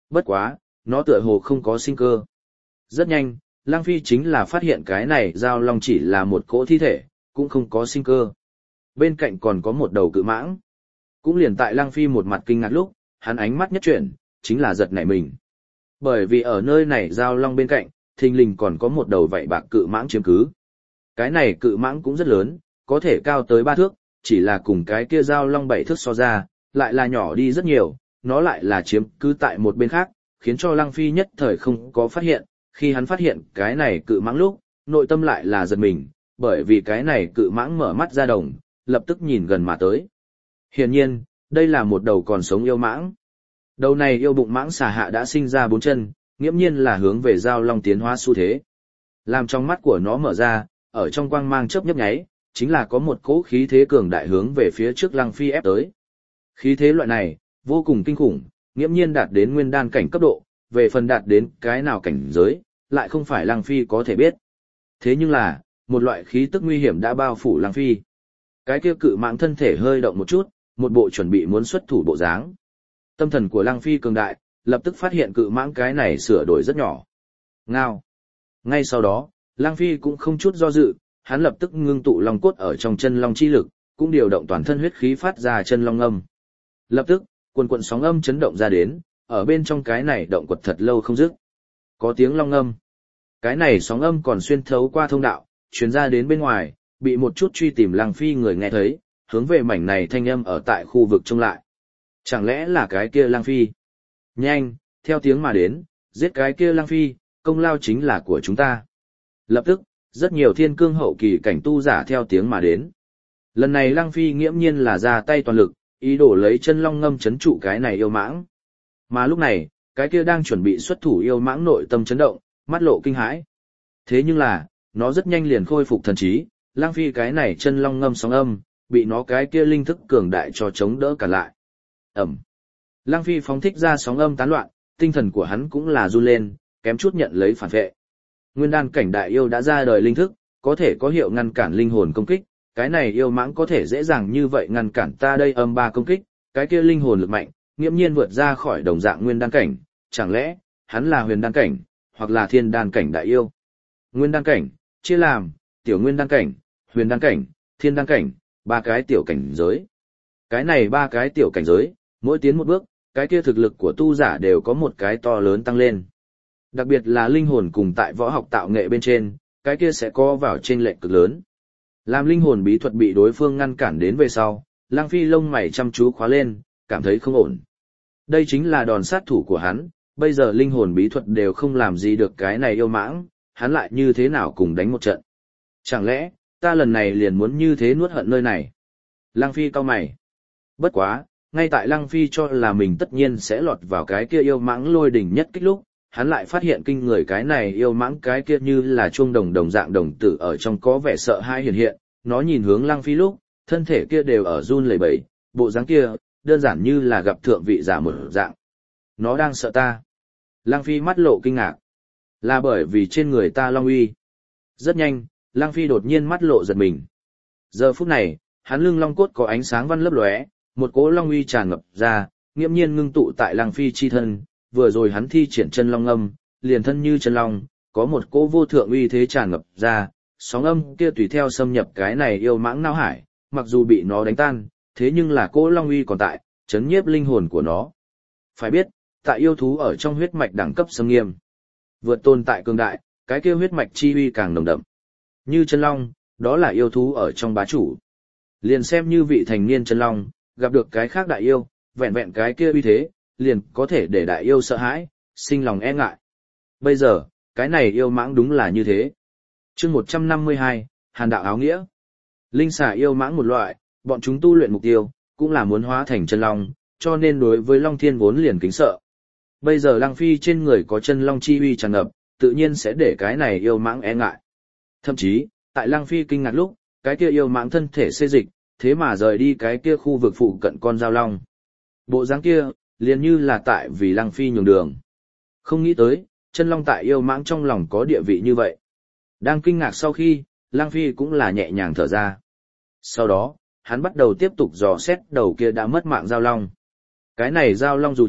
Bất quá, nó tựa hồ không có sinh cơ. Rất nhanh, Lăng Phi chính là phát hiện cái này giao long chỉ là một cỗ thi thể, cũng không có sinh cơ. Bên cạnh còn có một đầu cự mãng. Cũng liền tại Lăng Phi một mặt kinh ngạc lúc, hắn ánh mắt nhất chuyển, chính là giật nảy mình. Bởi vì ở nơi này giao long bên cạnh, thình lình còn có một đầu vảy bạc cự mãng chiếm cứ. Cái này cự mãng cũng rất lớn, có thể cao tới ba thước, chỉ là cùng cái kia giao long bảy thước so ra, lại là nhỏ đi rất nhiều, nó lại là chiếm cứ tại một bên khác, khiến cho Lăng Phi nhất thời không có phát hiện, khi hắn phát hiện cái này cự mãng lúc, nội tâm lại là giật mình, bởi vì cái này cự mãng mở mắt ra đồng, lập tức nhìn gần mà tới. Hiển nhiên, đây là một đầu còn sống yêu mãng. Đầu này yêu bụng mãng xà hạ đã sinh ra bốn chân, nghiễm nhiên là hướng về giao long tiến hóa xu thế. Làm trong mắt của nó mở ra, ở trong quang mang chớp nhấp nháy, chính là có một cỗ khí thế cường đại hướng về phía trước Lăng Phi ép tới. Khí thế loại này, vô cùng kinh khủng, nghiễm nhiên đạt đến nguyên đan cảnh cấp độ, về phần đạt đến cái nào cảnh giới, lại không phải Lăng Phi có thể biết. Thế nhưng là, một loại khí tức nguy hiểm đã bao phủ Lăng Phi. Cái kia cự mãng thân thể hơi động một chút, một bộ chuẩn bị muốn xuất thủ bộ dáng. Tâm thần của Lăng Phi cường đại, lập tức phát hiện cự mãng cái này sửa đổi rất nhỏ. Ngao. Ngay sau đó, Lăng Phi cũng không chút do dự, hắn lập tức ngưng tụ long cốt ở trong chân long chi lực, cũng điều động toàn thân huyết khí phát ra chân long âm. Lập tức, quần quần sóng âm chấn động ra đến, ở bên trong cái này động quật thật lâu không dứt. Có tiếng long âm. Cái này sóng âm còn xuyên thấu qua thông đạo, truyền ra đến bên ngoài, bị một chút truy tìm Lăng Phi người nghe thấy, hướng về mảnh này thanh âm ở tại khu vực trông lại. Chẳng lẽ là cái kia Lăng Phi? Nhanh, theo tiếng mà đến, giết cái kia Lăng Phi, công lao chính là của chúng ta. Lập tức, rất nhiều thiên cương hậu kỳ cảnh tu giả theo tiếng mà đến. Lần này Lăng Phi nghiễm nhiên là ra tay toàn lực, ý đồ lấy chân long ngâm chấn trụ cái này yêu mãng. Mà lúc này, cái kia đang chuẩn bị xuất thủ yêu mãng nội tâm chấn động, mắt lộ kinh hãi. Thế nhưng là, nó rất nhanh liền khôi phục thần trí, Lăng Phi cái này chân long ngâm sóng âm, bị nó cái kia linh thức cường đại cho chống đỡ cả lại. Ẩm. Lăng Phi phóng thích ra sóng âm tán loạn, tinh thần của hắn cũng là run lên, kém chút nhận lấy phản vệ. Nguyên đan cảnh đại yêu đã ra đời linh thức, có thể có hiệu ngăn cản linh hồn công kích, cái này yêu mãng có thể dễ dàng như vậy ngăn cản ta đây âm ba công kích, cái kia linh hồn lực mạnh, nghiễm nhiên vượt ra khỏi đồng dạng nguyên đan cảnh, chẳng lẽ hắn là huyền đan cảnh, hoặc là thiên đan cảnh đại yêu. Nguyên đan cảnh chia làm tiểu nguyên đan cảnh, huyền đan cảnh, thiên đan cảnh, ba cái tiểu cảnh giới. Cái này ba cái tiểu cảnh giới, mỗi tiến một bước, cái kia thực lực của tu giả đều có một cái to lớn tăng lên. Đặc biệt là linh hồn cùng tại võ học tạo nghệ bên trên, cái kia sẽ có vào trên lệch cực lớn. Làm linh hồn bí thuật bị đối phương ngăn cản đến về sau, Lăng Phi lông mày chăm chú khóa lên, cảm thấy không ổn. Đây chính là đòn sát thủ của hắn, bây giờ linh hồn bí thuật đều không làm gì được cái này yêu mãng, hắn lại như thế nào cùng đánh một trận. Chẳng lẽ, ta lần này liền muốn như thế nuốt hận nơi này? Lăng Phi cau mày. Bất quá, ngay tại Lăng Phi cho là mình tất nhiên sẽ lọt vào cái kia yêu mãng lôi đỉnh nhất kích lúc, hắn lại phát hiện kinh người cái này yêu mãng cái kia như là chuông đồng đồng dạng đồng tử ở trong có vẻ sợ hãi hiện hiện, nó nhìn hướng Lăng Phi lúc, thân thể kia đều ở run lẩy bẩy, bộ dáng kia, đơn giản như là gặp thượng vị giả một dạng. Nó đang sợ ta. Lăng Phi mắt lộ kinh ngạc. Là bởi vì trên người ta long uy. Rất nhanh, Lăng Phi đột nhiên mắt lộ giật mình. Giờ phút này, hắn lưng long cốt có ánh sáng văn lấp lóe, một cỗ long uy tràn ngập ra, nghiễm nhiên ngưng tụ tại Lăng Phi chi thân, vừa rồi hắn thi triển chân long âm, liền thân như chân long, có một cỗ vô thượng uy thế tràn ngập ra, sóng âm kia tùy theo xâm nhập cái này yêu mãng não hải, mặc dù bị nó đánh tan, thế nhưng là cỗ long uy còn tại, chấn nhiếp linh hồn của nó. Phải biết, tại yêu thú ở trong huyết mạch đẳng cấp xâm nghiêm, vượt tồn tại cường đại, cái kia huyết mạch chi uy càng nồng đậm. Như chân long, đó là yêu thú ở trong bá chủ. Liền xem như vị thành niên chân long, gặp được cái khác đại yêu, vẹn vẹn cái kia uy thế, liền có thể để đại yêu sợ hãi, sinh lòng e ngại. Bây giờ, cái này yêu mãng đúng là như thế. Chương một trăm năm mươi hai, Hàn đạo áo nghĩa. Linh xà yêu mãng một loại, bọn chúng tu luyện mục tiêu, cũng là muốn hóa thành chân long, cho nên đối với Long Thiên vốn liền kính sợ. Bây giờ Lăng Phi trên người có chân long chi uy tràn ngập, tự nhiên sẽ để cái này yêu mãng e ngại. Thậm chí, tại Lăng Phi kinh ngạc lúc, cái kia yêu mãng thân thể xê dịch, thế mà rời đi cái kia khu vực phụ cận con dao long. Bộ dáng kia, liền như là tại vì Lăng Phi nhường đường. Không nghĩ tới, chân long tại yêu mãng trong lòng có địa vị như vậy. Đang kinh ngạc sau khi, Lăng Phi cũng là nhẹ nhàng thở ra. Sau đó, hắn bắt đầu tiếp tục dò xét đầu kia đã mất mạng dao long. Cái này dao long dù chết,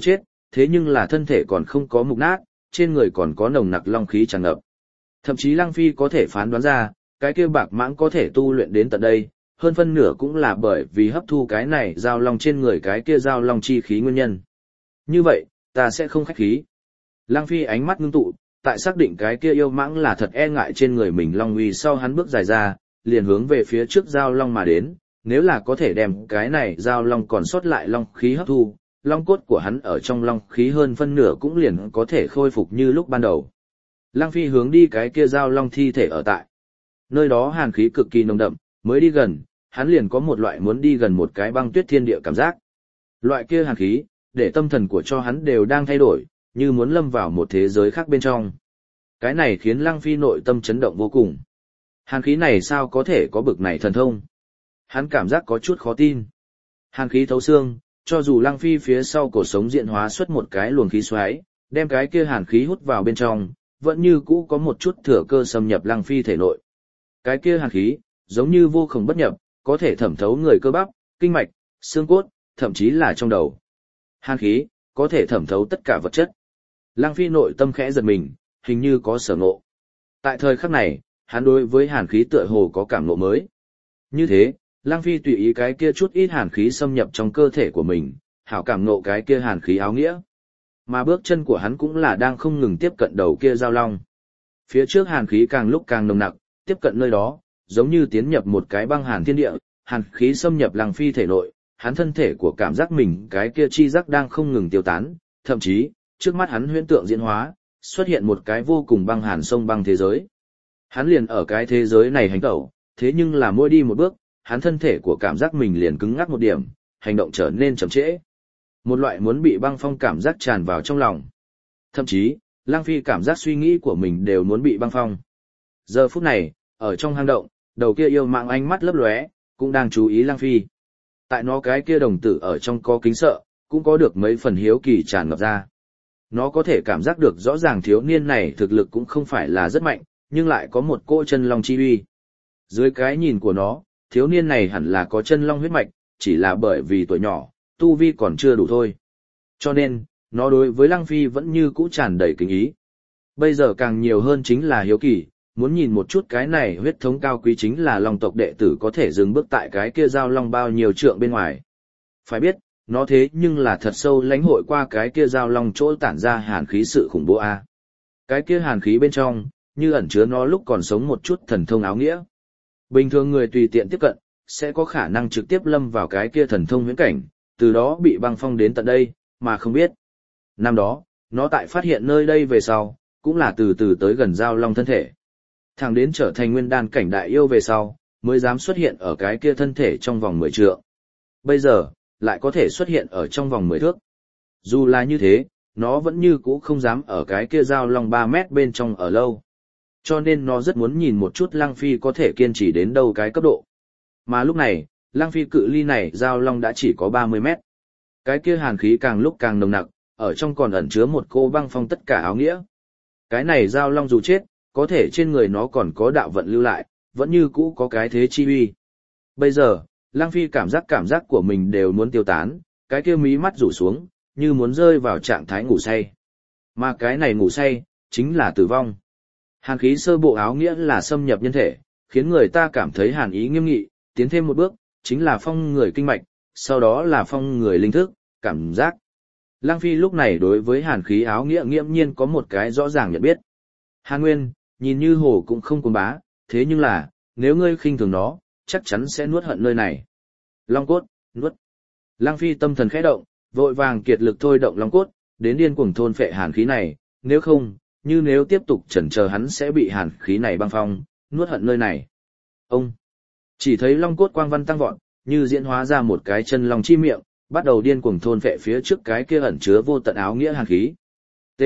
thế nhưng là thân thể còn không có mục nát, trên người còn có nồng nặc long khí tràn ngập. Thậm chí Lăng Phi có thể phán đoán ra, cái kia bạc mãng có thể tu luyện đến tận đây, hơn phân nửa cũng là bởi vì hấp thu cái này giao long trên người cái kia giao long chi khí nguyên nhân. Như vậy, ta sẽ không khách khí. Lăng Phi ánh mắt ngưng tụ, tại xác định cái kia yêu mãng là thật e ngại trên người mình long uy sau hắn bước dài ra, liền hướng về phía trước giao long mà đến, nếu là có thể đem cái này giao long còn sót lại long khí hấp thu, long cốt của hắn ở trong long khí hơn phân nửa cũng liền có thể khôi phục như lúc ban đầu. Lăng Phi hướng đi cái kia giao long thi thể ở tại. Nơi đó hàn khí cực kỳ nồng đậm, mới đi gần, hắn liền có một loại muốn đi gần một cái băng tuyết thiên địa cảm giác. Loại kia hàn khí, để tâm thần của cho hắn đều đang thay đổi, như muốn lâm vào một thế giới khác bên trong. Cái này khiến Lăng Phi nội tâm chấn động vô cùng. Hàn khí này sao có thể có bực này thần thông? Hắn cảm giác có chút khó tin. Hàn khí thấu xương, cho dù Lăng Phi phía sau cổ sống diện hóa xuất một cái luồng khí xoáy, đem cái kia hàn khí hút vào bên trong, vẫn như cũ có một chút thừa cơ xâm nhập Lăng Phi thể nội. Cái kia hàn khí, giống như vô cùng bất nhập, có thể thẩm thấu người cơ bắp, kinh mạch, xương cốt, thậm chí là trong đầu. Hàn khí, có thể thẩm thấu tất cả vật chất. Lăng Phi nội tâm khẽ giật mình, hình như có sở ngộ. Tại thời khắc này, hắn đối với hàn khí tựa hồ có cảm ngộ mới. Như thế, Lăng Phi tùy ý cái kia chút ít hàn khí xâm nhập trong cơ thể của mình, hảo cảm ngộ cái kia hàn khí áo nghĩa. Mà bước chân của hắn cũng là đang không ngừng tiếp cận đầu kia giao long. Phía trước hàn khí càng lúc càng nồng nặc, tiếp cận nơi đó, giống như tiến nhập một cái băng hàn thiên địa, hàn khí xâm nhập Lăng Phi thể nội, hắn thân thể của cảm giác mình cái kia chi giác đang không ngừng tiêu tán, thậm chí, trước mắt hắn huyễn tượng diễn hóa, xuất hiện một cái vô cùng băng hàn sông băng thế giới. Hắn liền ở cái thế giới này hành tẩu, thế nhưng là mỗi đi một bước, hắn thân thể của cảm giác mình liền cứng ngắc một điểm, hành động trở nên chậm trễ. Một loại muốn bị băng phong cảm giác tràn vào trong lòng. Thậm chí, Lăng Phi cảm giác suy nghĩ của mình đều muốn bị băng phong. Giờ phút này, ở trong hang động, đầu kia yêu mạng ánh mắt lấp lóe, cũng đang chú ý Lăng Phi. Tại nó cái kia đồng tử ở trong có kính sợ, cũng có được mấy phần hiếu kỳ tràn ngập ra. Nó có thể cảm giác được rõ ràng thiếu niên này thực lực cũng không phải là rất mạnh, nhưng lại có một cỗ chân long chi uy. Dưới cái nhìn của nó, thiếu niên này hẳn là có chân long huyết mạch, chỉ là bởi vì tuổi nhỏ, tu vi còn chưa đủ thôi. Cho nên, nó đối với Lăng Phi vẫn như cũ tràn đầy kính ý. Bây giờ càng nhiều hơn chính là hiếu kỳ, muốn nhìn một chút cái này huyết thống cao quý chính là long tộc đệ tử có thể dừng bước tại cái kia giao long bao nhiêu trượng bên ngoài. Phải biết, nó thế nhưng là thật sâu lãnh hội qua cái kia giao long chỗ tản ra hàn khí sự khủng bố a. Cái kia hàn khí bên trong, như ẩn chứa nó lúc còn sống một chút thần thông áo nghĩa. Bình thường người tùy tiện tiếp cận, sẽ có khả năng trực tiếp lâm vào cái kia thần thông huyễn cảnh, từ đó bị băng phong đến tận đây, mà không biết. Năm đó, nó tại phát hiện nơi đây về sau, cũng là từ từ tới gần giao long thân thể. Thẳng đến trở thành nguyên đan cảnh đại yêu về sau, mới dám xuất hiện ở cái kia thân thể trong vòng mười trượng. Bây giờ, lại có thể xuất hiện ở trong vòng mười thước. Dù là như thế, nó vẫn như cũ không dám ở cái kia giao long ba mét bên trong ở lâu. Cho nên nó rất muốn nhìn một chút Lăng Phi có thể kiên trì đến đâu cái cấp độ. Mà lúc này, Lăng Phi cự ly này giao long đã chỉ có ba mươi mét. Cái kia hàn khí càng lúc càng nồng nặc, ở trong còn ẩn chứa một cô băng phong tất cả áo nghĩa. Cái này giao long dù chết, có thể trên người nó còn có đạo vận lưu lại, vẫn như cũ có cái thế chi uy. Bây giờ, Lăng Phi cảm giác cảm giác của mình đều muốn tiêu tán, cái kia mí mắt rủ xuống, như muốn rơi vào trạng thái ngủ say. Mà cái này ngủ say, chính là tử vong. Hàn khí sơ bộ áo nghĩa là xâm nhập nhân thể, khiến người ta cảm thấy hàn ý nghiêm nghị, tiến thêm một bước, chính là phong người kinh mạch, sau đó là phong người linh thức, cảm giác. Lăng Phi lúc này đối với hàn khí áo nghĩa nghiễm nhiên có một cái rõ ràng nhận biết. Hàn Nguyên, nhìn như hồ cũng không cuồng bá, thế nhưng là, nếu ngươi khinh thường nó, chắc chắn sẽ nuốt hận nơi này. Long cốt, nuốt. Lăng Phi tâm thần khẽ động, vội vàng kiệt lực thôi động long cốt, đến điên cuồng thôn phệ hàn khí này, nếu không, như nếu tiếp tục chần chờ hắn sẽ bị hàn khí này băng phong, nuốt hận nơi này. Ông chỉ thấy long cốt quang văn tăng vọt, như diễn hóa ra một cái chân long chi miệng, bắt đầu điên cuồng thôn phệ phía trước cái kia ẩn chứa vô tận áo nghĩa hàn khí. T.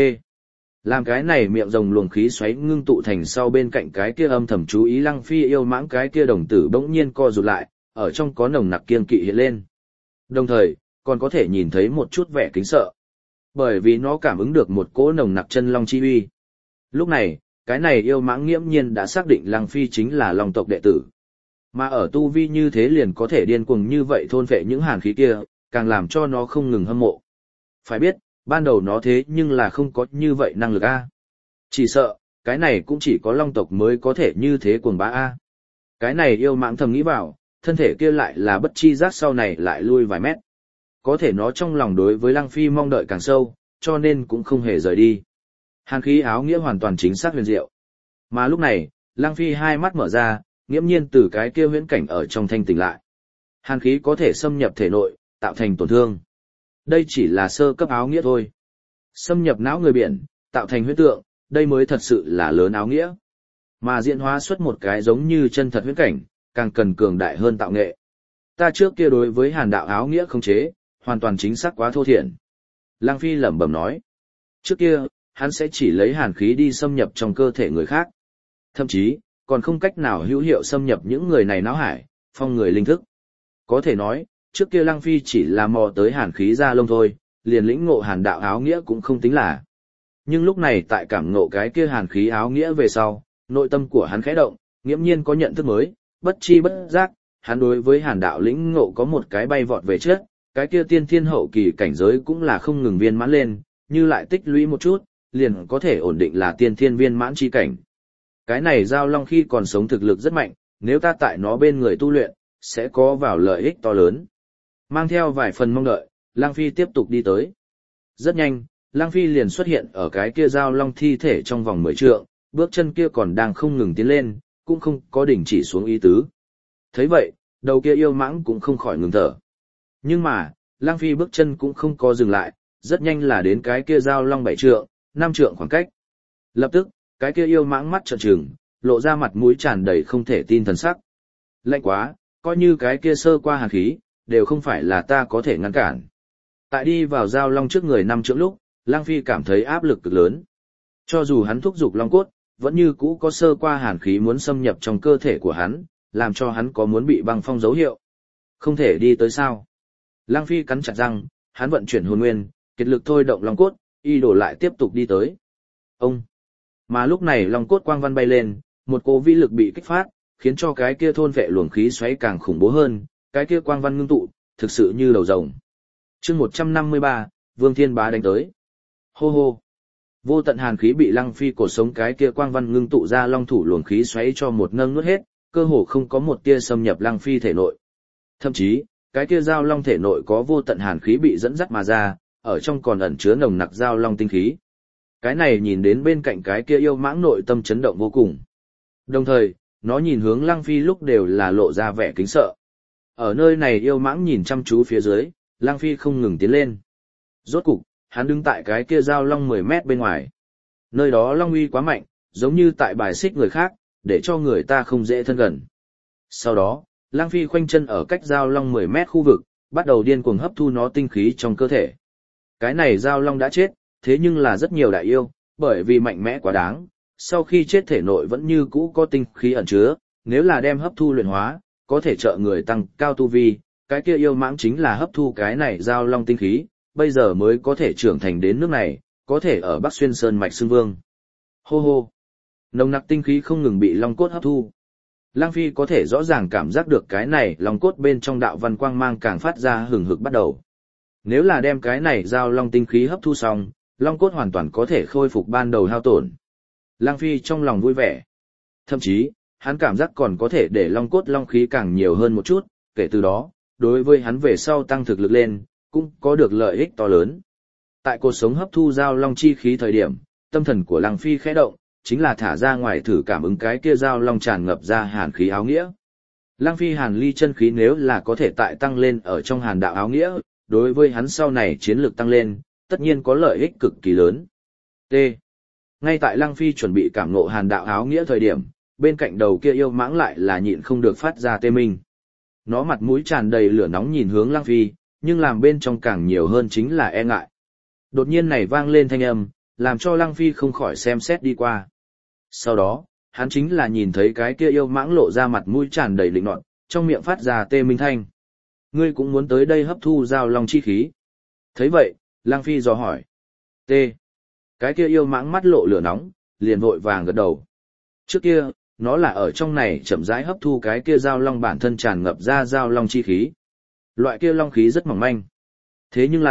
Làm cái này miệng rồng luồng khí xoáy ngưng tụ thành sau bên cạnh cái kia âm thầm chú ý Lăng Phi yêu mãng cái kia đồng tử bỗng nhiên co rụt lại, ở trong có nồng nặc kiên kỵ hiện lên. Đồng thời, còn có thể nhìn thấy một chút vẻ kính sợ. Bởi vì nó cảm ứng được một cỗ nồng nặc chân long chi uy. Lúc này, cái này yêu mãng nghiễm nhiên đã xác định Lăng Phi chính là long tộc đệ tử. Mà ở tu vi như thế liền có thể điên cuồng như vậy thôn phệ những hàn khí kia, càng làm cho nó không ngừng hâm mộ. Phải biết, ban đầu nó thế nhưng là không có như vậy năng lực a. Chỉ sợ, cái này cũng chỉ có long tộc mới có thể như thế cuồng bá a. Cái này yêu mãng thầm nghĩ vào, thân thể kia lại là bất chi giác sau này lại lui vài mét. Có thể nó trong lòng đối với Lăng Phi mong đợi càng sâu, cho nên cũng không hề rời đi. Hàn khí áo nghĩa hoàn toàn chính xác huyền diệu. Mà lúc này, Lăng Phi hai mắt mở ra, nghiễm nhiên từ cái kia huyễn cảnh ở trong thanh tỉnh lại. Hàn khí có thể xâm nhập thể nội, tạo thành tổn thương. Đây chỉ là sơ cấp áo nghĩa thôi. Xâm nhập não người biển, tạo thành huyễn tượng, đây mới thật sự là lớn áo nghĩa. Mà diễn hóa xuất một cái giống như chân thật huyễn cảnh, càng cần cường đại hơn tạo nghệ. Ta trước kia đối với hàn đạo áo nghĩa không chế, hoàn toàn chính xác quá thô thiển. Lăng Phi lẩm bẩm nói. Trước kia, hắn sẽ chỉ lấy hàn khí đi xâm nhập trong cơ thể người khác. Thậm chí, còn không cách nào hữu hiệu xâm nhập những người này não hải, phong người linh thức. Có thể nói, trước kia Lăng Phi chỉ là mò tới hàn khí ra lông thôi, liền lĩnh ngộ hàn đạo áo nghĩa cũng không tính là. Nhưng lúc này tại cảm ngộ cái kia hàn khí áo nghĩa về sau, nội tâm của hắn khẽ động, nghiễm nhiên có nhận thức mới, bất chi bất giác, hắn đối với hàn đạo lĩnh ngộ có một cái bay vọt về trước, cái kia tiên thiên hậu kỳ cảnh giới cũng là không ngừng viên mãn lên, như lại tích lũy một chút, liền có thể ổn định là tiên thiên viên mãn chi cảnh. Cái này giao long khi còn sống thực lực rất mạnh, nếu ta tại nó bên người tu luyện, sẽ có vào lợi ích to lớn. Mang theo vài phần mong đợi, Lăng Phi tiếp tục đi tới. Rất nhanh, Lăng Phi liền xuất hiện ở cái kia giao long thi thể trong vòng mười trượng, bước chân kia còn đang không ngừng tiến lên, cũng không có đỉnh chỉ xuống ý tứ. Thấy vậy, đầu kia yêu mãng cũng không khỏi ngừng thở. Nhưng mà, Lăng Phi bước chân cũng không có dừng lại, rất nhanh là đến cái kia giao long bảy trượng, năm trượng khoảng cách. Lập tức, cái kia yêu mãng mắt trợn trừng, lộ ra mặt mũi tràn đầy không thể tin thần sắc. Lạnh quá, coi như cái kia sơ qua hàn khí, đều không phải là ta có thể ngăn cản. Tại đi vào giao long trước người năm trượng lúc, Lăng Phi cảm thấy áp lực cực lớn. Cho dù hắn thúc giục long cốt, vẫn như cũ có sơ qua hàn khí muốn xâm nhập trong cơ thể của hắn, làm cho hắn có muốn bị băng phong dấu hiệu. Không thể đi tới sao. Lăng Phi cắn chặt răng, hắn vận chuyển hồn nguyên, kiệt lực thôi động long cốt, y đổ lại tiếp tục đi tới. Ông! Mà lúc này long cốt quang văn bay lên, một cỗ vĩ lực bị kích phát, khiến cho cái kia thôn vệ luồng khí xoáy càng khủng bố hơn, cái kia quang văn ngưng tụ, thực sự như đầu rồng. Chương một trăm năm mươi ba, Vương Thiên Bá đánh tới. Hô hô! Vô tận hàn khí bị Lăng Phi cổ sống cái kia quang văn ngưng tụ ra long thủ luồng khí xoáy cho một nâng nuốt hết, cơ hồ không có một tia xâm nhập Lăng Phi thể nội. Thậm chí, cái kia giao long thể nội có vô tận hàn khí bị dẫn dắt mà ra, ở trong còn ẩn chứa nồng nặc giao long tinh khí. Cái này nhìn đến bên cạnh cái kia yêu mãng nội tâm chấn động vô cùng. Đồng thời, nó nhìn hướng Lăng Phi lúc đều là lộ ra vẻ kính sợ. Ở nơi này yêu mãng nhìn chăm chú phía dưới, Lăng Phi không ngừng tiến lên. Rốt cục, hắn đứng tại cái kia giao long mười mét bên ngoài. Nơi đó long uy quá mạnh, giống như tại bài xích người khác, để cho người ta không dễ thân gần. Sau đó, Lăng Phi khoanh chân ở cách giao long mười mét khu vực, bắt đầu điên cuồng hấp thu nó tinh khí trong cơ thể. Cái này giao long đã chết, thế nhưng là rất nhiều đại yêu, bởi vì mạnh mẽ quá đáng, sau khi chết thể nội vẫn như cũ có tinh khí ẩn chứa, nếu là đem hấp thu luyện hóa, có thể trợ người tăng cao tu vi, cái kia yêu mãng chính là hấp thu cái này giao long tinh khí, bây giờ mới có thể trưởng thành đến nước này, có thể ở Bắc Xuyên Sơn mạch xưng vương. Hô hô! Nồng nặc tinh khí không ngừng bị long cốt hấp thu. Lăng Phi có thể rõ ràng cảm giác được cái này long cốt bên trong đạo văn quang mang càng phát ra hừng hực bắt đầu. Nếu là đem cái này giao long tinh khí hấp thu xong, long cốt hoàn toàn có thể khôi phục ban đầu hao tổn. Lăng Phi trong lòng vui vẻ. Thậm chí, hắn cảm giác còn có thể để long cốt long khí càng nhiều hơn một chút, kể từ đó, đối với hắn về sau tăng thực lực lên, cũng có được lợi ích to lớn. Tại cột sống hấp thu giao long chi khí thời điểm, tâm thần của Lăng Phi khẽ động, chính là thả ra ngoài thử cảm ứng cái kia giao long tràn ngập ra hàn khí áo nghĩa. Lăng Phi hàn ly chân khí nếu là có thể tại tăng lên ở trong hàn đạo áo nghĩa, đối với hắn sau này chiến lược tăng lên, tất nhiên có lợi ích cực kỳ lớn. T. Ngay tại Lăng Phi chuẩn bị cảm ngộ hàn đạo áo nghĩa thời điểm, bên cạnh đầu kia yêu mãng lại là nhịn không được phát ra tê minh. Nó mặt mũi tràn đầy lửa nóng nhìn hướng Lăng Phi, nhưng làm bên trong càng nhiều hơn chính là e ngại. Đột nhiên này vang lên thanh âm, làm cho Lăng Phi không khỏi xem xét đi qua. Sau đó, hắn chính là nhìn thấy cái kia yêu mãng lộ ra mặt mũi tràn đầy lịnh nọt, trong miệng phát ra tê minh thanh. Ngươi cũng muốn tới đây hấp thu giao long chi khí. Thấy vậy, Lăng Phi dò hỏi. T. Cái kia yêu mãng mắt lộ lửa nóng, liền vội vàng gật đầu. Trước kia, nó là ở trong này chậm rãi hấp thu cái kia giao long bản thân tràn ngập ra giao long chi khí. Loại kia long khí rất mỏng manh. Thế nhưng là,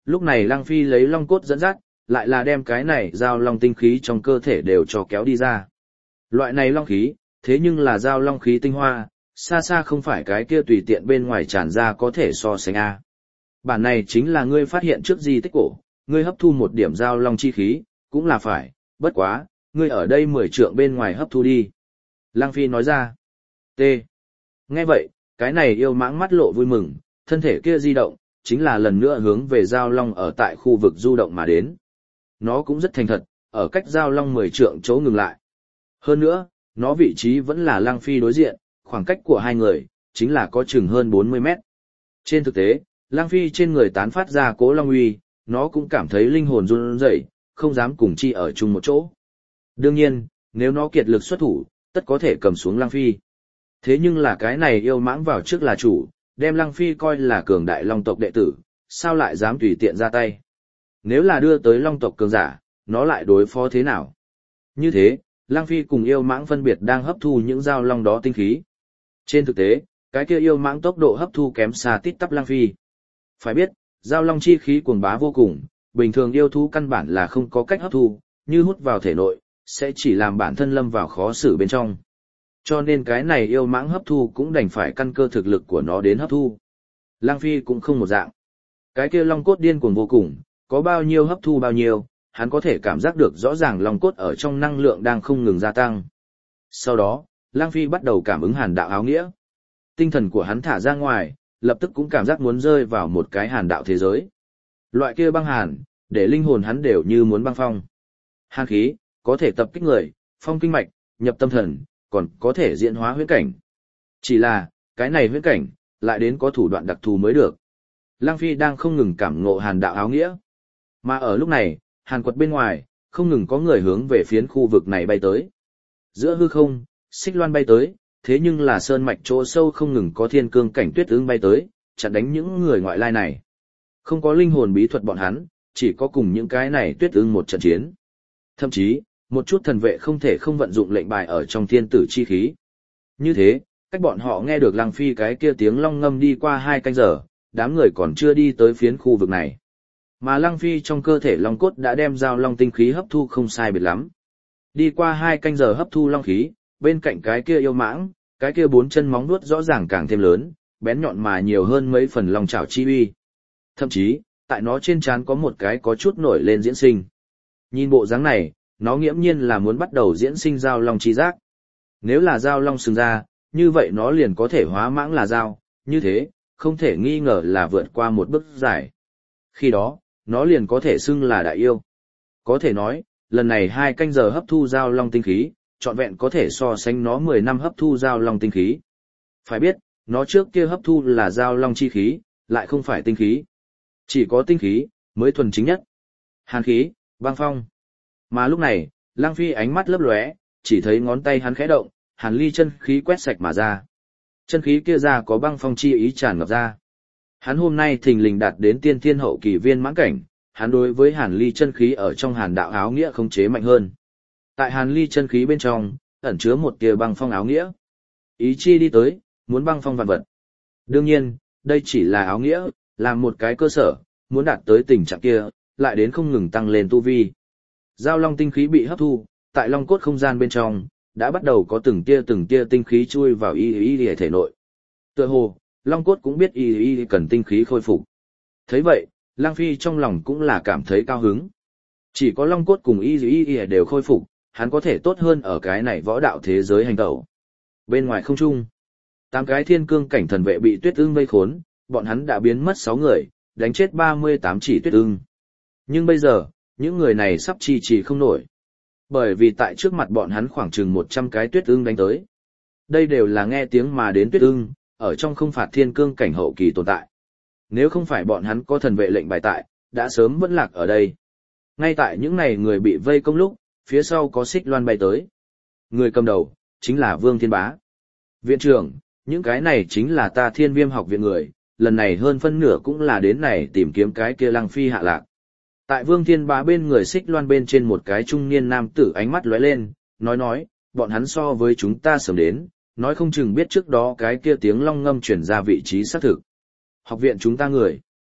Lúc này Lăng Phi lấy long cốt dẫn dắt, lại là đem cái này giao long tinh khí trong cơ thể đều cho kéo đi ra. Loại này long khí, thế nhưng là giao long khí tinh hoa, xa xa không phải cái kia tùy tiện bên ngoài tràn ra có thể so sánh a. Bản này chính là ngươi phát hiện trước di tích cổ, ngươi hấp thu một điểm giao long chi khí, cũng là phải, bất quá, ngươi ở đây mười trượng bên ngoài hấp thu đi. Lăng Phi nói ra. T. Nghe vậy, cái này yêu mãng mắt lộ vui mừng, thân thể kia di động, chính là lần nữa hướng về giao long ở tại khu vực du động mà đến. Nó cũng rất thành thật, ở cách giao long mười trượng chỗ ngừng lại. Hơn nữa, nó vị trí vẫn là Lăng Phi đối diện, khoảng cách của hai người, chính là có chừng hơn bốn mươi mét. Trên thực tế, Lăng Phi trên người tán phát ra cố long uy, nó cũng cảm thấy linh hồn run rẩy, không dám cùng chi ở chung một chỗ. Đương nhiên, nếu nó kiệt lực xuất thủ, tất có thể cầm xuống Lăng Phi. Thế nhưng là cái này yêu mãng vào trước là chủ, đem Lăng Phi coi là cường đại long tộc đệ tử, sao lại dám tùy tiện ra tay. Nếu là đưa tới long tộc cường giả, nó lại đối phó thế nào? Như thế, Lăng Phi cùng yêu mãng phân biệt đang hấp thu những dao long đó tinh khí. Trên thực tế, cái kia yêu mãng tốc độ hấp thu kém xa tít tắp Lăng Phi. Phải biết, dao long chi khí cuồng bá vô cùng, bình thường yêu thú căn bản là không có cách hấp thu, như hút vào thể nội, sẽ chỉ làm bản thân lâm vào khó xử bên trong. Cho nên cái này yêu mãng hấp thu cũng đành phải căn cơ thực lực của nó đến hấp thu. Lăng Phi cũng không một dạng. Cái kia long cốt điên cuồng vô cùng, có bao nhiêu hấp thu bao nhiêu, hắn có thể cảm giác được rõ ràng long cốt ở trong năng lượng đang không ngừng gia tăng. Sau đó, Lăng Phi bắt đầu cảm ứng hàn đạo áo nghĩa. Tinh thần của hắn thả ra ngoài, lập tức cũng cảm giác muốn rơi vào một cái hàn đạo thế giới. Loại kia băng hàn, để linh hồn hắn đều như muốn băng phong. Hàn khí, có thể tập kích người, phong kinh mạch, nhập tâm thần, còn có thể diễn hóa huyễn cảnh. Chỉ là, cái này huyễn cảnh, lại đến có thủ đoạn đặc thù mới được. Lăng Phi đang không ngừng cảm ngộ hàn đạo áo nghĩa. Mà ở lúc này, hàn quật bên ngoài, không ngừng có người hướng về phiến khu vực này bay tới. Giữa hư không, xích loan bay tới, thế nhưng là sơn mạch chỗ sâu không ngừng có thiên cương cảnh tuyết ương bay tới, chặn đánh những người ngoại lai này. Không có linh hồn bí thuật bọn hắn, chỉ có cùng những cái này tuyết ương một trận chiến. Thậm chí, một chút thần vệ không thể không vận dụng lệnh bài ở trong thiên tử chi khí. Như thế, cách bọn họ nghe được Lăng Phi cái kia tiếng long ngâm đi qua hai canh giờ, đám người còn chưa đi tới phiến khu vực này. Mà Lăng Phi trong cơ thể long cốt đã đem giao long tinh khí hấp thu không sai biệt lắm. Đi qua hai canh giờ hấp thu long khí, bên cạnh cái kia yêu mãng, cái kia bốn chân móng vuốt rõ ràng càng thêm lớn, bén nhọn mà nhiều hơn mấy phần long chảo chi uy. Thậm chí, tại nó trên trán có một cái có chút nổi lên diễn sinh. Nhìn bộ dáng này, nó nghiễm nhiên là muốn bắt đầu diễn sinh giao long chi giác. Nếu là giao long sừng ra, như vậy nó liền có thể hóa mãng là giao, như thế, không thể nghi ngờ là vượt qua một bước dài. Khi đó, nó liền có thể xưng là đại yêu. Có thể nói, lần này hai canh giờ hấp thu giao long tinh khí, trọn vẹn có thể so sánh nó mười năm hấp thu giao long tinh khí. Phải biết, nó trước kia hấp thu là giao long chi khí, lại không phải tinh khí. Chỉ có tinh khí, mới thuần chính nhất. Hàn khí, băng phong. Mà lúc này, Lăng Phi ánh mắt lấp lóe, chỉ thấy ngón tay hắn khẽ động, hàn ly chân khí quét sạch mà ra. Chân khí kia ra có băng phong chi ý tràn ngập ra. Hắn hôm nay thình lình đạt đến tiên thiên hậu kỳ viên mãn cảnh, hắn đối với hàn ly chân khí ở trong hàn đạo áo nghĩa khống chế mạnh hơn. Tại hàn ly chân khí bên trong, ẩn chứa một tia băng phong áo nghĩa. Ý chi đi tới, muốn băng phong vạn vật. Đương nhiên, đây chỉ là áo nghĩa, là một cái cơ sở, muốn đạt tới tình trạng kia, lại đến không ngừng tăng lên tu vi. Giao long tinh khí bị hấp thu, tại long cốt không gian bên trong, đã bắt đầu có từng tia từng tia tinh khí chui vào y y y thể nội. Tựa hồ, long cốt cũng biết y y cần tinh khí khôi phục. Thấy vậy, Lăng Phi trong lòng cũng là cảm thấy cao hứng. Chỉ có long cốt cùng y y y đều khôi phục, hắn có thể tốt hơn ở cái này võ đạo thế giới hành tẩu. Bên ngoài không trung, tám cái thiên cương cảnh thần vệ bị tuyết ưng vây khốn, bọn hắn đã biến mất sáu người, đánh chết ba mươi tám chỉ tuyết ưng. Nhưng bây giờ, những người này sắp trì trì không nổi. Bởi vì tại trước mặt bọn hắn khoảng chừng một trăm cái tuyết ưng đánh tới. Đây đều là nghe tiếng mà đến tuyết ưng, ở trong không phạt thiên cương cảnh hậu kỳ tồn tại. Nếu không phải bọn hắn có thần vệ lệnh bài tại, đã sớm vẫn lạc ở đây. Ngay tại những này người bị vây công lúc, phía sau có xích loan bay tới. Người cầm đầu, chính là Vương Thiên Bá. Viện trưởng, những cái này chính là ta Thiên Viêm học viện người, lần này hơn phân nửa cũng là đến này tìm kiếm cái kia Lăng Phi hạ lạc. Tại Vương Thiên Bá bên người xích loan bên trên một cái trung niên nam tử ánh mắt lóe lên, nói nói, bọn hắn so với chúng ta sớm đến, nói không chừng biết trước đó cái kia tiếng long ngâm chuyển ra vị trí xác thực. Học viện chúng ta người.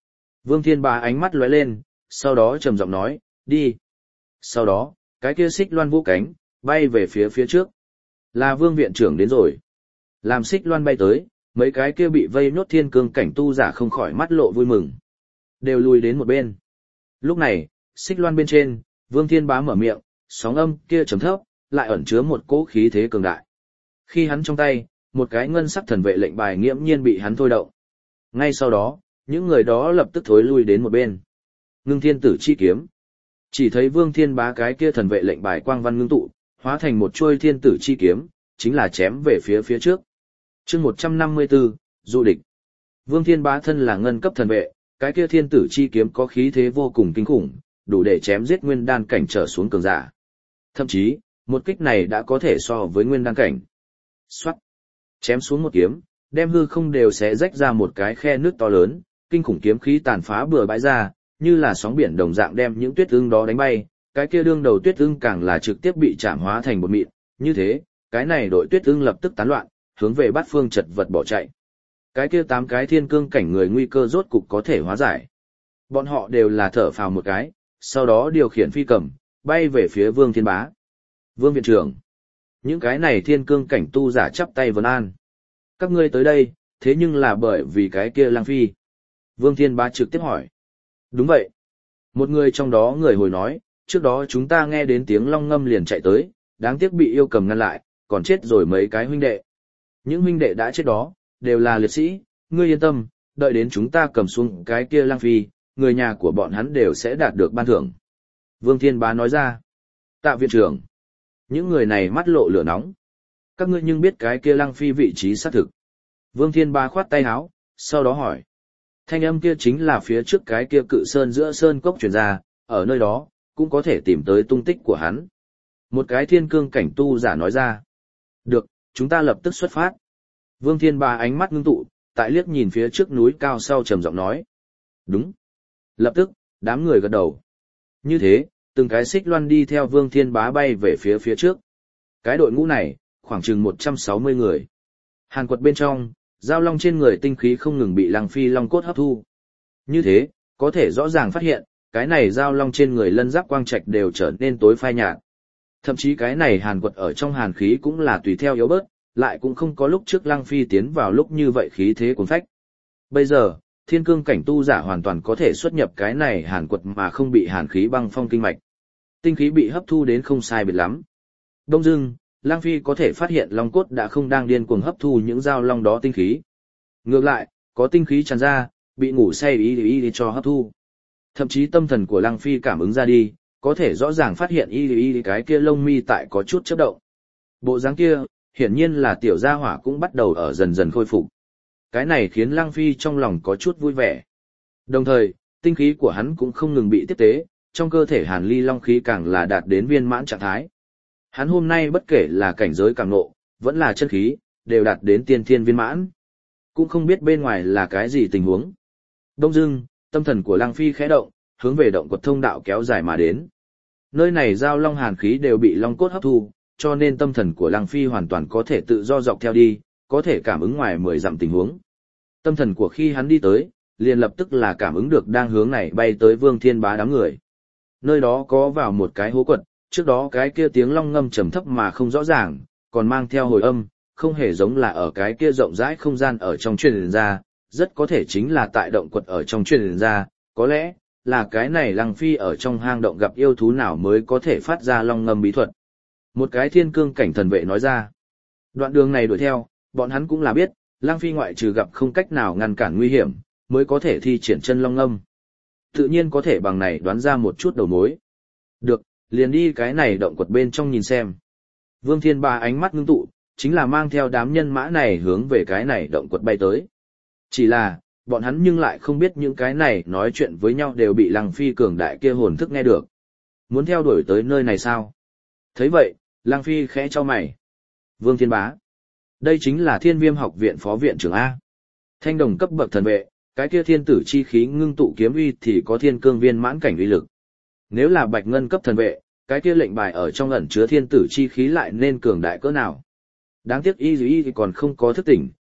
Vương Thiên Bá ánh mắt lóe lên, sau đó trầm giọng nói, đi. Sau đó, cái kia xích loan vũ cánh, bay về phía phía trước. Là Vương viện trưởng đến rồi. Làm xích loan bay tới, mấy cái kia bị vây nhốt thiên cương cảnh tu giả không khỏi mắt lộ vui mừng. Đều lùi đến một bên. Lúc này, xích loan bên trên, Vương Thiên Bá mở miệng, sóng âm kia trầm thấp, lại ẩn chứa một cỗ khí thế cường đại. Khi hắn trong tay, một cái ngân sắc thần vệ lệnh bài nghiễm nhiên bị hắn thôi động. Ngay sau đó, những người đó lập tức thối lui đến một bên. Ngưng thiên tử chi kiếm. Chỉ thấy Vương Thiên Bá cái kia thần vệ lệnh bài quang văn ngưng tụ, hóa thành một chuôi thiên tử chi kiếm, chính là chém về phía phía trước. Chương một trăm năm mươi tư, du địch. Vương Thiên Bá thân là ngân cấp thần vệ, cái kia thiên tử chi kiếm có khí thế vô cùng kinh khủng, đủ để chém giết nguyên đan cảnh trở xuống cường giả. Thậm chí, một kích này đã có thể so với nguyên đan cảnh. Soát. Chém xuống một kiếm, đem hư không đều sẽ rách ra một cái khe nước to lớn, kinh khủng kiếm khí tàn phá bừa bãi ra, như là sóng biển đồng dạng đem những tuyết ưng đó đánh bay, cái kia đương đầu tuyết ưng càng là trực tiếp bị chạm hóa thành bột mịn, như thế, cái này đội tuyết ưng lập tức tán loạn, hướng về bát phương chật vật bỏ chạy. Cái kia tám cái thiên cương cảnh người nguy cơ rốt cục có thể hóa giải. Bọn họ đều là thở phào một cái, sau đó điều khiển phi cầm, bay về phía Vương Thiên Bá. Vương viện trưởng, những cái này thiên cương cảnh tu giả chắp tay vấn an. Các ngươi tới đây, thế nhưng là bởi vì cái kia Lang Phi. Vương Thiên Bá trực tiếp hỏi. Đúng vậy. Một người trong đó người hồi nói, trước đó chúng ta nghe đến tiếng long ngâm liền chạy tới, đáng tiếc bị yêu cầm ngăn lại, còn chết rồi mấy cái huynh đệ. Những huynh đệ đã chết đó, đều là liệt sĩ, ngươi yên tâm, đợi đến chúng ta cầm xuống cái kia Lang Phi, người nhà của bọn hắn đều sẽ đạt được ban thưởng. Vương Thiên Bá nói ra. Tạ viện trưởng. Những người này mắt lộ lửa nóng. Các ngươi nhưng biết cái kia Lang Phi vị trí xác thực. Vương Thiên Bá khoát tay áo, sau đó hỏi. Thanh âm kia chính là phía trước cái kia cự sơn giữa sơn cốc truyền ra, ở nơi đó, cũng có thể tìm tới tung tích của hắn. Một cái thiên cương cảnh tu giả nói ra. Được, chúng ta lập tức xuất phát. Vương Thiên Bá ánh mắt ngưng tụ, tại liếc nhìn phía trước núi cao sau trầm giọng nói. Đúng. Lập tức, đám người gật đầu. Như thế, từng cái xích loan đi theo Vương Thiên Bá bay về phía phía trước. Cái đội ngũ này, khoảng chừng một trăm sáu mươi người. Hàn quật bên trong, giao long trên người tinh khí không ngừng bị Lang Phi long cốt hấp thu. Như thế, có thể rõ ràng phát hiện, cái này giao long trên người lân giáp quang trạch đều trở nên tối phai nhạt. Thậm chí cái này hàn quật ở trong hàn khí cũng là tùy theo yếu bớt, lại cũng không có lúc trước Lang Phi tiến vào lúc như vậy khí thế cuốn phách. Bây giờ, thiên cương cảnh tu giả hoàn toàn có thể xuất nhập cái này hàn quật mà không bị hàn khí băng phong kinh mạch. Tinh khí bị hấp thu đến không sai biệt lắm. Đông dưng, Lang Phi có thể phát hiện long cốt đã không đang điên cuồng hấp thu những dao long đó tinh khí. Ngược lại, có tinh khí tràn ra, bị ngủ say ý ý ý cho hấp thu. Thậm chí tâm thần của Lang Phi cảm ứng ra đi, có thể rõ ràng phát hiện ý ý cái kia lông mi tại có chút chớp động. Bộ dáng kia, hiển nhiên là tiểu gia hỏa cũng bắt đầu ở dần dần khôi phục. Cái này khiến Lang Phi trong lòng có chút vui vẻ. Đồng thời, tinh khí của hắn cũng không ngừng bị tiếp tế, trong cơ thể hàn ly long khí càng là đạt đến viên mãn trạng thái. Hắn hôm nay bất kể là cảnh giới càng nộ, vẫn là chân khí, đều đạt đến tiên thiên viên mãn. Cũng không biết bên ngoài là cái gì tình huống. Đông dưng, tâm thần của Lang Phi khẽ động, hướng về động quật thông đạo kéo dài mà đến. Nơi này giao long hàn khí đều bị long cốt hấp thu, cho nên tâm thần của Lang Phi hoàn toàn có thể tự do dọc theo đi, có thể cảm ứng ngoài mười dặm tình huống. Tâm thần của khi hắn đi tới, liền lập tức là cảm ứng được đang hướng này bay tới Vương Thiên Bá đám người. Nơi đó có vào một cái hố quật, trước đó cái kia tiếng long ngâm trầm thấp mà không rõ ràng, còn mang theo hồi âm, không hề giống là ở cái kia rộng rãi không gian ở trong truyền ra, rất có thể chính là tại động quật ở trong truyền ra, có lẽ là cái này Lang Phi ở trong hang động gặp yêu thú nào mới có thể phát ra long ngâm bí thuật. Một cái thiên cương cảnh thần vệ nói ra. Đoạn đường này đuổi theo, bọn hắn cũng là biết, Lang Phi ngoại trừ gặp không cách nào ngăn cản nguy hiểm, mới có thể thi triển chân long ngâm. Tự nhiên có thể bằng này đoán ra một chút đầu mối. Được, liền đi cái này động quật bên trong nhìn xem. Vương Thiên Bá ánh mắt ngưng tụ, chính là mang theo đám nhân mã này hướng về cái này động quật bay tới. Chỉ là, bọn hắn nhưng lại không biết những cái này nói chuyện với nhau đều bị Lang Phi cường đại kia hồn thức nghe được. Muốn theo đuổi tới nơi này sao? Thấy vậy, Lang Phi khẽ chau mày. Vương Thiên Bá. Đây chính là Thiên Viêm học viện phó viện trưởng A. Thanh đồng cấp bậc thần vệ, cái kia thiên tử chi khí ngưng tụ kiếm uy thì có thiên cương viên mãn cảnh uy lực. Nếu là bạch ngân cấp thần vệ, cái kia lệnh bài ở trong ẩn chứa thiên tử chi khí lại nên cường đại cỡ nào. Đáng tiếc y y thì còn không có thức tỉnh,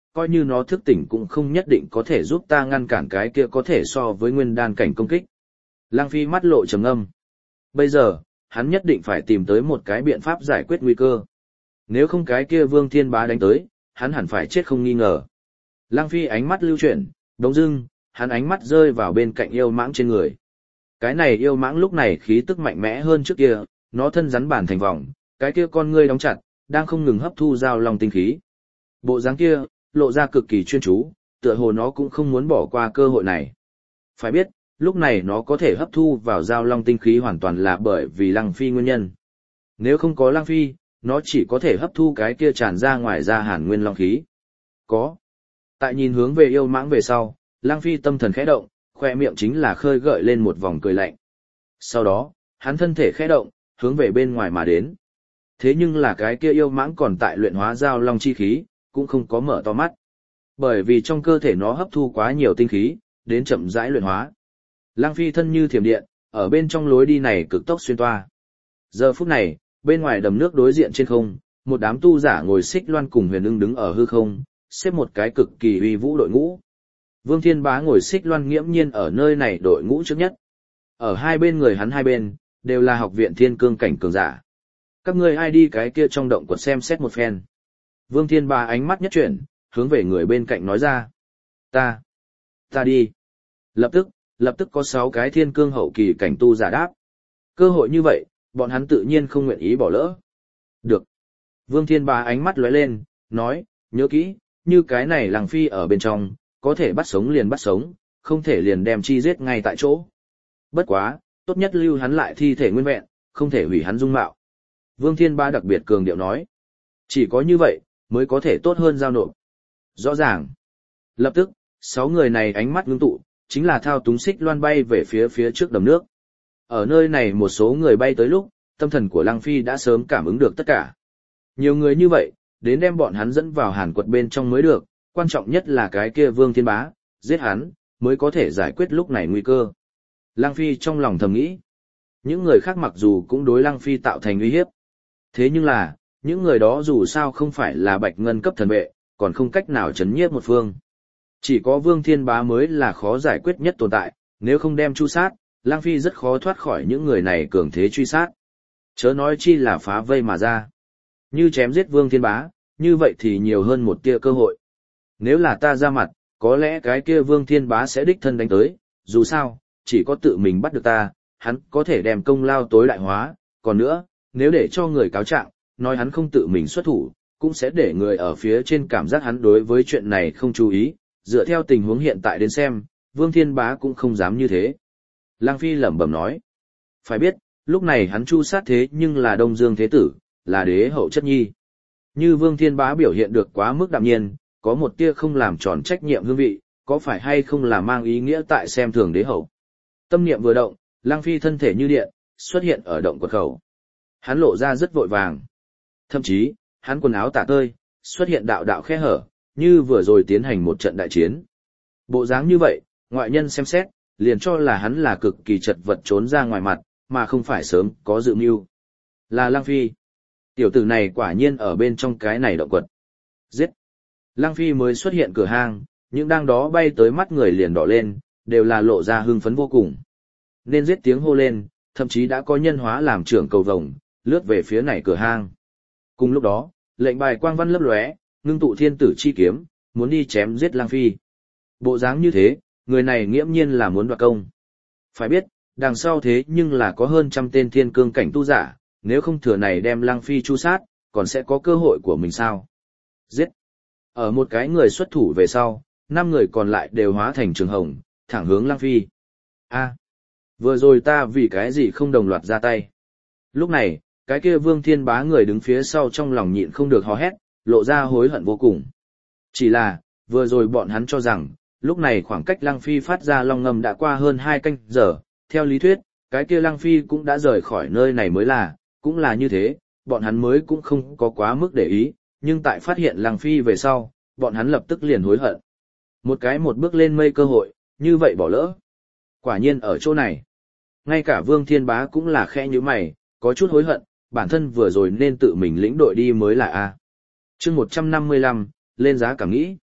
coi như nó thức tỉnh cũng không nhất định có thể giúp ta ngăn cản cái kia có thể so với nguyên đan cảnh công kích. Lăng Phi mắt lộ trầm ngâm. Bây giờ, hắn nhất định phải tìm tới một cái biện pháp giải quyết nguy cơ. Nếu không cái kia Vương Thiên Bá đánh tới, hắn hẳn phải chết không nghi ngờ. Lăng Phi ánh mắt lưu chuyển, đống dưng, hắn ánh mắt rơi vào bên cạnh yêu mãng trên người. Cái này yêu mãng lúc này khí tức mạnh mẽ hơn trước kia, nó thân rắn bản thành vòng, cái kia con ngươi đóng chặt, đang không ngừng hấp thu giao long tinh khí. Bộ dáng kia, lộ ra cực kỳ chuyên chú, tựa hồ nó cũng không muốn bỏ qua cơ hội này. Phải biết, lúc này nó có thể hấp thu vào giao long tinh khí hoàn toàn là bởi vì Lăng Phi nguyên nhân. Nếu không có Lăng Phi, nó chỉ có thể hấp thu cái kia tràn ra ngoài ra hàn nguyên long khí. Có. Tại nhìn hướng về yêu mãng về sau, Lăng Phi tâm thần khẽ động, khoe miệng chính là khơi gợi lên một vòng cười lạnh. Sau đó, hắn thân thể khẽ động, hướng về bên ngoài mà đến. Thế nhưng là cái kia yêu mãng còn tại luyện hóa giao long chi khí, cũng không có mở to mắt. Bởi vì trong cơ thể nó hấp thu quá nhiều tinh khí, đến chậm rãi luyện hóa. Lăng Phi thân như thiểm điện, ở bên trong lối đi này cực tốc xuyên toa. Giờ phút này, bên ngoài đầm nước đối diện trên không, một đám tu giả ngồi xích loan cùng Huyền Ưng đứng ở hư không, xếp một cái cực kỳ uy vũ đội ngũ. Vương Thiên Bá ngồi xích loan nghiễm nhiên ở nơi này đội ngũ trước nhất. Ở hai bên người hắn hai bên, đều là học viện thiên cương cảnh cường giả. Các ngươi ai đi cái kia trong động quật xem xét một phen. Vương Thiên Bá ánh mắt nhất chuyển, hướng về người bên cạnh nói ra. Ta, ta đi. Lập tức, lập tức có sáu cái thiên cương hậu kỳ cảnh tu giả đáp. Cơ hội như vậy, bọn hắn tự nhiên không nguyện ý bỏ lỡ. Được. Vương Thiên Bá ánh mắt lóe lên, nói, nhớ kỹ, như cái này Lăng Phi ở bên trong, có thể bắt sống liền bắt sống, không thể liền đem chi giết ngay tại chỗ. Bất quá, tốt nhất lưu hắn lại thi thể nguyên vẹn, không thể hủy hắn dung mạo. Vương Thiên Bá đặc biệt cường điệu nói. Chỉ có như vậy, mới có thể tốt hơn giao nộp. Rõ ràng. Lập tức, sáu người này ánh mắt ngưng tụ, chính là thao túng xích loan bay về phía phía trước đầm nước. Ở nơi này một số người bay tới lúc, tâm thần của Lăng Phi đã sớm cảm ứng được tất cả. Nhiều người như vậy, đến đem bọn hắn dẫn vào hàn quật bên trong mới được, quan trọng nhất là cái kia Vương Thiên Bá, giết hắn, mới có thể giải quyết lúc này nguy cơ. Lăng Phi trong lòng thầm nghĩ, những người khác mặc dù cũng đối Lăng Phi tạo thành uy hiếp. Thế nhưng là, những người đó dù sao không phải là bạch ngân cấp thần vệ, còn không cách nào chấn nhiếp một phương. Chỉ có Vương Thiên Bá mới là khó giải quyết nhất tồn tại, nếu không đem chu sát, Lăng Phi rất khó thoát khỏi những người này cường thế truy sát. Chớ nói chi là phá vây mà ra. Như chém giết Vương Thiên Bá, như vậy thì nhiều hơn một tia cơ hội. Nếu là ta ra mặt, có lẽ cái kia Vương Thiên Bá sẽ đích thân đánh tới, dù sao, chỉ có tự mình bắt được ta, hắn có thể đem công lao tối đại hóa, còn nữa, nếu để cho người cáo trạng, nói hắn không tự mình xuất thủ, cũng sẽ để người ở phía trên cảm giác hắn đối với chuyện này không chú ý, dựa theo tình huống hiện tại đến xem, Vương Thiên Bá cũng không dám như thế. Lăng Phi lẩm bẩm nói, phải biết, lúc này hắn chu sát thế nhưng là Đông Dương Thế Tử, là đế hậu chất nhi. Như Vương Thiên Bá biểu hiện được quá mức đạm nhiên, có một tia không làm tròn trách nhiệm hương vị, có phải hay không là mang ý nghĩa tại xem thường đế hậu. Tâm niệm vừa động, Lăng Phi thân thể như điện, xuất hiện ở động quật khẩu. Hắn lộ ra rất vội vàng. Thậm chí, hắn quần áo tả tơi, xuất hiện đạo đạo khe hở, như vừa rồi tiến hành một trận đại chiến. Bộ dáng như vậy, ngoại nhân xem xét, liền cho là hắn là cực kỳ chật vật trốn ra ngoài mặt, mà không phải sớm có dự mưu. Là Lăng Phi. Tiểu tử này quả nhiên ở bên trong cái này động quật. Giết. Lăng Phi mới xuất hiện cửa hang, những đang đó bay tới mắt người liền đỏ lên, đều là lộ ra hưng phấn vô cùng. Nên giết tiếng hô lên, thậm chí đã có nhân hóa làm trưởng cầu vồng, lướt về phía này cửa hang. Cùng lúc đó, lệnh bài quang văn lấp lóe, ngưng tụ thiên tử chi kiếm, muốn đi chém giết Lăng Phi. Bộ dáng như thế, người này nghiễm nhiên là muốn đoạt công. Phải biết, đằng sau thế nhưng là có hơn trăm tên thiên cương cảnh tu giả, nếu không thừa này đem Lăng Phi chu sát, còn sẽ có cơ hội của mình sao? Giết! Ở một cái người xuất thủ về sau, năm người còn lại đều hóa thành trường hồng, thẳng hướng Lăng Phi. A, vừa rồi ta vì cái gì không đồng loạt ra tay? Lúc này, cái kia Vương Thiên Bá người đứng phía sau trong lòng nhịn không được hò hét, lộ ra hối hận vô cùng. Chỉ là, vừa rồi bọn hắn cho rằng, lúc này khoảng cách Lăng Phi phát ra long ngâm đã qua hơn hai canh giờ, theo lý thuyết, cái kia Lăng Phi cũng đã rời khỏi nơi này mới là, cũng là như thế, bọn hắn mới cũng không có quá mức để ý, nhưng tại phát hiện Lăng Phi về sau, bọn hắn lập tức liền hối hận. Một cái một bước lên mây cơ hội, như vậy bỏ lỡ. Quả nhiên ở chỗ này, ngay cả Vương Thiên Bá cũng là khẽ như mày, có chút hối hận, bản thân vừa rồi nên tự mình lĩnh đội đi mới là A. chương một trăm năm mươi lăm, lên giá cảm nghĩ.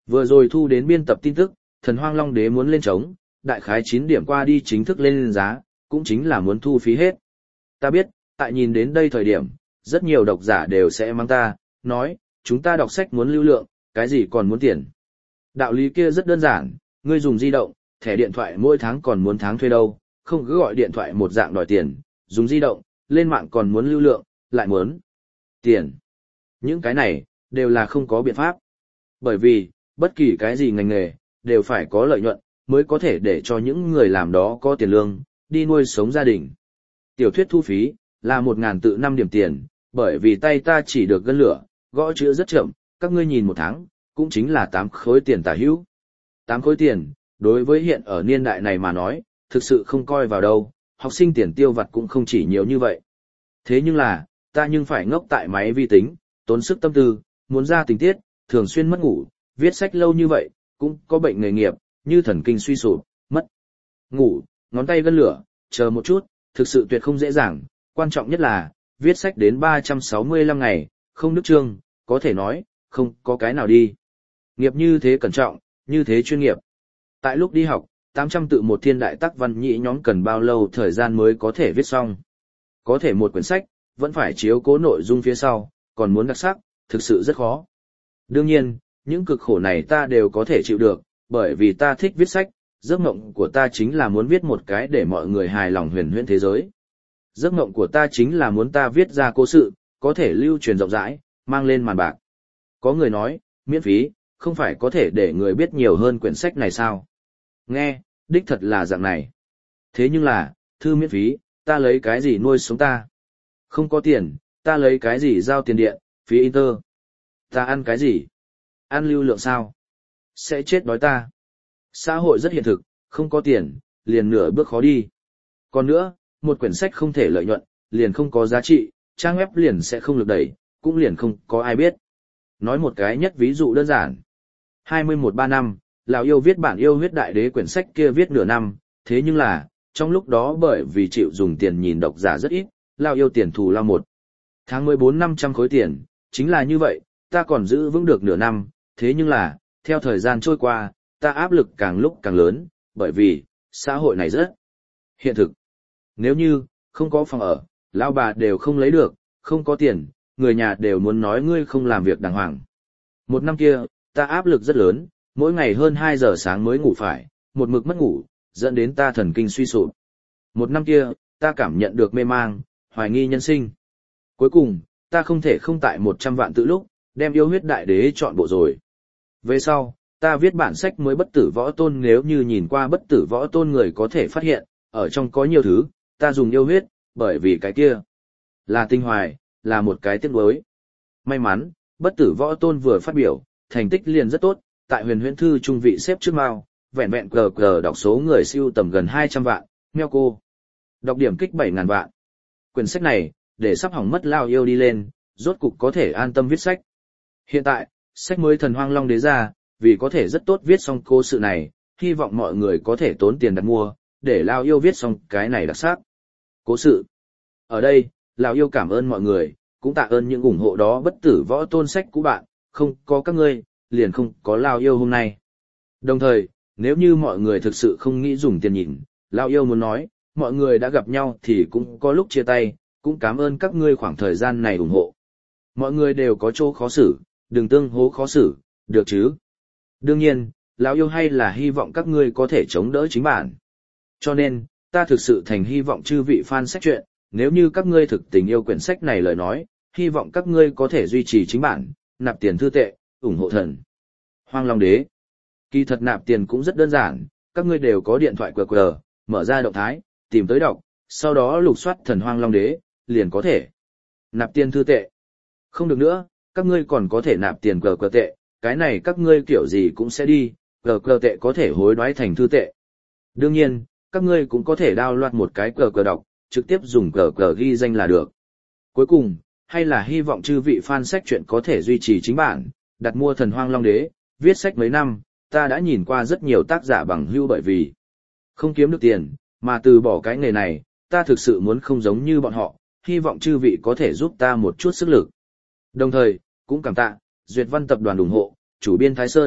Vừa rồi thu đến biên tập tin tức, Thần Hoang Long Đế muốn lên trống, đại khái chín điểm qua đi chính thức lên giá, cũng chính là muốn thu phí hết. Ta biết, tại nhìn đến đây thời điểm, rất nhiều độc giả đều sẽ mắng ta, nói, chúng ta đọc sách muốn lưu lượng, cái gì còn muốn tiền. Đạo lý kia rất đơn giản, ngươi dùng di động, thẻ điện thoại mỗi tháng còn muốn tháng thuê đâu, không cứ gọi điện thoại một dạng đòi tiền, dùng di động, lên mạng còn muốn lưu lượng, lại muốn tiền. Những cái này, đều là không có biện pháp. Bởi vì, bất kỳ cái gì ngành nghề, đều phải có lợi nhuận, mới có thể để cho những người làm đó có tiền lương, đi nuôi sống gia đình. Tiểu thuyết thu phí, là một ngàn tự năm điểm tiền, bởi vì tay ta chỉ được gân lửa, gõ chữ rất chậm, các ngươi nhìn một tháng, cũng chính là tám khối tiền tả hữu. tám khối tiền, đối với hiện ở niên đại này mà nói, thực sự không coi vào đâu, học sinh tiền tiêu vặt cũng không chỉ nhiều như vậy. Thế nhưng là, ta nhưng phải ngốc tại máy vi tính, tốn sức tâm tư, muốn ra tình tiết, thường xuyên mất ngủ, viết sách lâu như vậy, cũng có bệnh nghề nghiệp, như thần kinh suy sụp, mất ngủ, ngón tay gân lửa, chờ một chút, thực sự tuyệt không dễ dàng, quan trọng nhất là, viết sách đến ba trăm sáu mươi lăm ngày, không đứt chương, có thể nói, không có cái nào đi. Nghiệp như thế cẩn trọng, như thế chuyên nghiệp. Tại lúc đi học, tám trăm tự một thiên đại tắc văn nhĩ nhóm cần bao lâu thời gian mới có thể viết xong. Có thể một quyển sách, vẫn phải chiếu cố nội dung phía sau, còn muốn đặc sắc, thực sự rất khó. Đương nhiên, những cực khổ này ta đều có thể chịu được, bởi vì ta thích viết sách, giấc mộng của ta chính là muốn viết một cái để mọi người hài lòng huyền huyễn thế giới. Giấc mộng của ta chính là muốn ta viết ra cố sự, có thể lưu truyền rộng rãi, mang lên màn bạc. Có người nói, miễn phí, không phải có thể để người biết nhiều hơn quyển sách này sao? Nghe, đích thật là dạng này. Thế nhưng là, thư miễn phí, ta lấy cái gì nuôi sống ta? Không có tiền, ta lấy cái gì giao tiền điện, phí inter? Ta ăn cái gì? Ăn lưu lượng sao? Sẽ chết đói ta. Xã hội rất hiện thực, không có tiền, liền nửa bước khó đi. Còn nữa, một quyển sách không thể lợi nhuận, liền không có giá trị, trang web liền sẽ không lực đẩy, cũng liền không có ai biết. Nói một cái nhất ví dụ đơn giản. hai mươi mốt ba năm, Lão Yêu viết bản Yêu Huyết Đại Đế quyển sách kia viết nửa năm, thế nhưng là, trong lúc đó bởi vì chịu dùng tiền nhìn độc giả rất ít, Lão Yêu tiền thù lao một. Tháng mười bốn năm trăm khối tiền, chính là như vậy, ta còn giữ vững được nửa năm, thế nhưng là, theo thời gian trôi qua, ta áp lực càng lúc càng lớn, bởi vì, xã hội này rất hiện thực. Nếu như, không có phòng ở, lão bà đều không lấy được, không có tiền, người nhà đều muốn nói ngươi không làm việc đàng hoàng. Một năm kia, ta áp lực rất lớn, mỗi ngày hơn hai giờ sáng mới ngủ phải, một mực mất ngủ, dẫn đến ta thần kinh suy sụp. Một năm kia, ta cảm nhận được mê mang, hoài nghi nhân sinh. Cuối cùng, ta không thể không tại một trăm vạn tự lúc, đem Yêu Huyết Đại Đế chọn bộ rồi. Về sau, ta viết bản sách mới Bất Tử Võ Tôn, nếu như nhìn qua Bất Tử Võ Tôn người có thể phát hiện, ở trong có nhiều thứ, ta dùng yêu huyết, bởi vì cái kia là tinh hoài, là một cái tiếc nuối. May mắn, Bất Tử Võ Tôn vừa phát biểu, thành tích liền rất tốt, tại Huyền Huyễn Thư trung vị xếp trước mao, vẹn vẹn cờ cờ đọc số người siêu tầm gần hai trăm vạn, meo cô. Đọc điểm kích bảy ngàn vạn. Quyển sách này, để sắp hỏng mất Lao Yêu đi lên, rốt cục có thể an tâm viết sách. Hiện tại, sách mới Thần Hoang Long Đế ra, vì có thể rất tốt viết xong cố sự này, hy vọng mọi người có thể tốn tiền đặt mua, để Lao Yêu viết xong cái này đặc sắc. Cố sự. Ở đây, Lao Yêu cảm ơn mọi người, cũng tạ ơn những ủng hộ đó Bất Tử Võ Tôn sách của bạn, không có các ngươi, liền không có Lao Yêu hôm nay. Đồng thời, nếu như mọi người thực sự không nghĩ dùng tiền nhìn, Lao Yêu muốn nói, mọi người đã gặp nhau thì cũng có lúc chia tay, cũng cảm ơn các ngươi khoảng thời gian này ủng hộ. Mọi người đều có chỗ khó xử, đừng tương hố khó xử, được chứ? Đương nhiên, Lão Yêu hay là hy vọng các ngươi có thể chống đỡ chính bản. Cho nên, ta thực sự thành hy vọng chư vị fan sách truyện, nếu như các ngươi thực tình yêu quyển sách này lời nói, hy vọng các ngươi có thể duy trì chính bản, nạp tiền thư tệ, ủng hộ Thần Hoang Long Đế. Kỳ thật nạp tiền cũng rất đơn giản, các ngươi đều có điện thoại quy rờ, mở ra động thái, tìm tới đọc, sau đó lục soát Thần Hoang Long Đế, liền có thể nạp tiền thư tệ. Không được nữa, các ngươi còn có thể nạp tiền cờ cờ tệ, cái này các ngươi kiểu gì cũng sẽ đi, cờ cờ tệ có thể hối đoái thành thư tệ. Đương nhiên, các ngươi cũng có thể download một cái cờ cờ đọc, trực tiếp dùng cờ cờ ghi danh là được. Cuối cùng, hay là hy vọng chư vị fan sách truyện có thể duy trì chính bản, đặt mua Thần Hoang Long Đế, viết sách mấy năm, ta đã nhìn qua rất nhiều tác giả bằng hữu bởi vì không kiếm được tiền, mà từ bỏ cái nghề này, ta thực sự muốn không giống như bọn họ, hy vọng chư vị có thể giúp ta một chút sức lực. Đồng thời, cũng cảm tạ, Duyệt Văn tập đoàn ủng hộ, chủ biên Thái Sơn,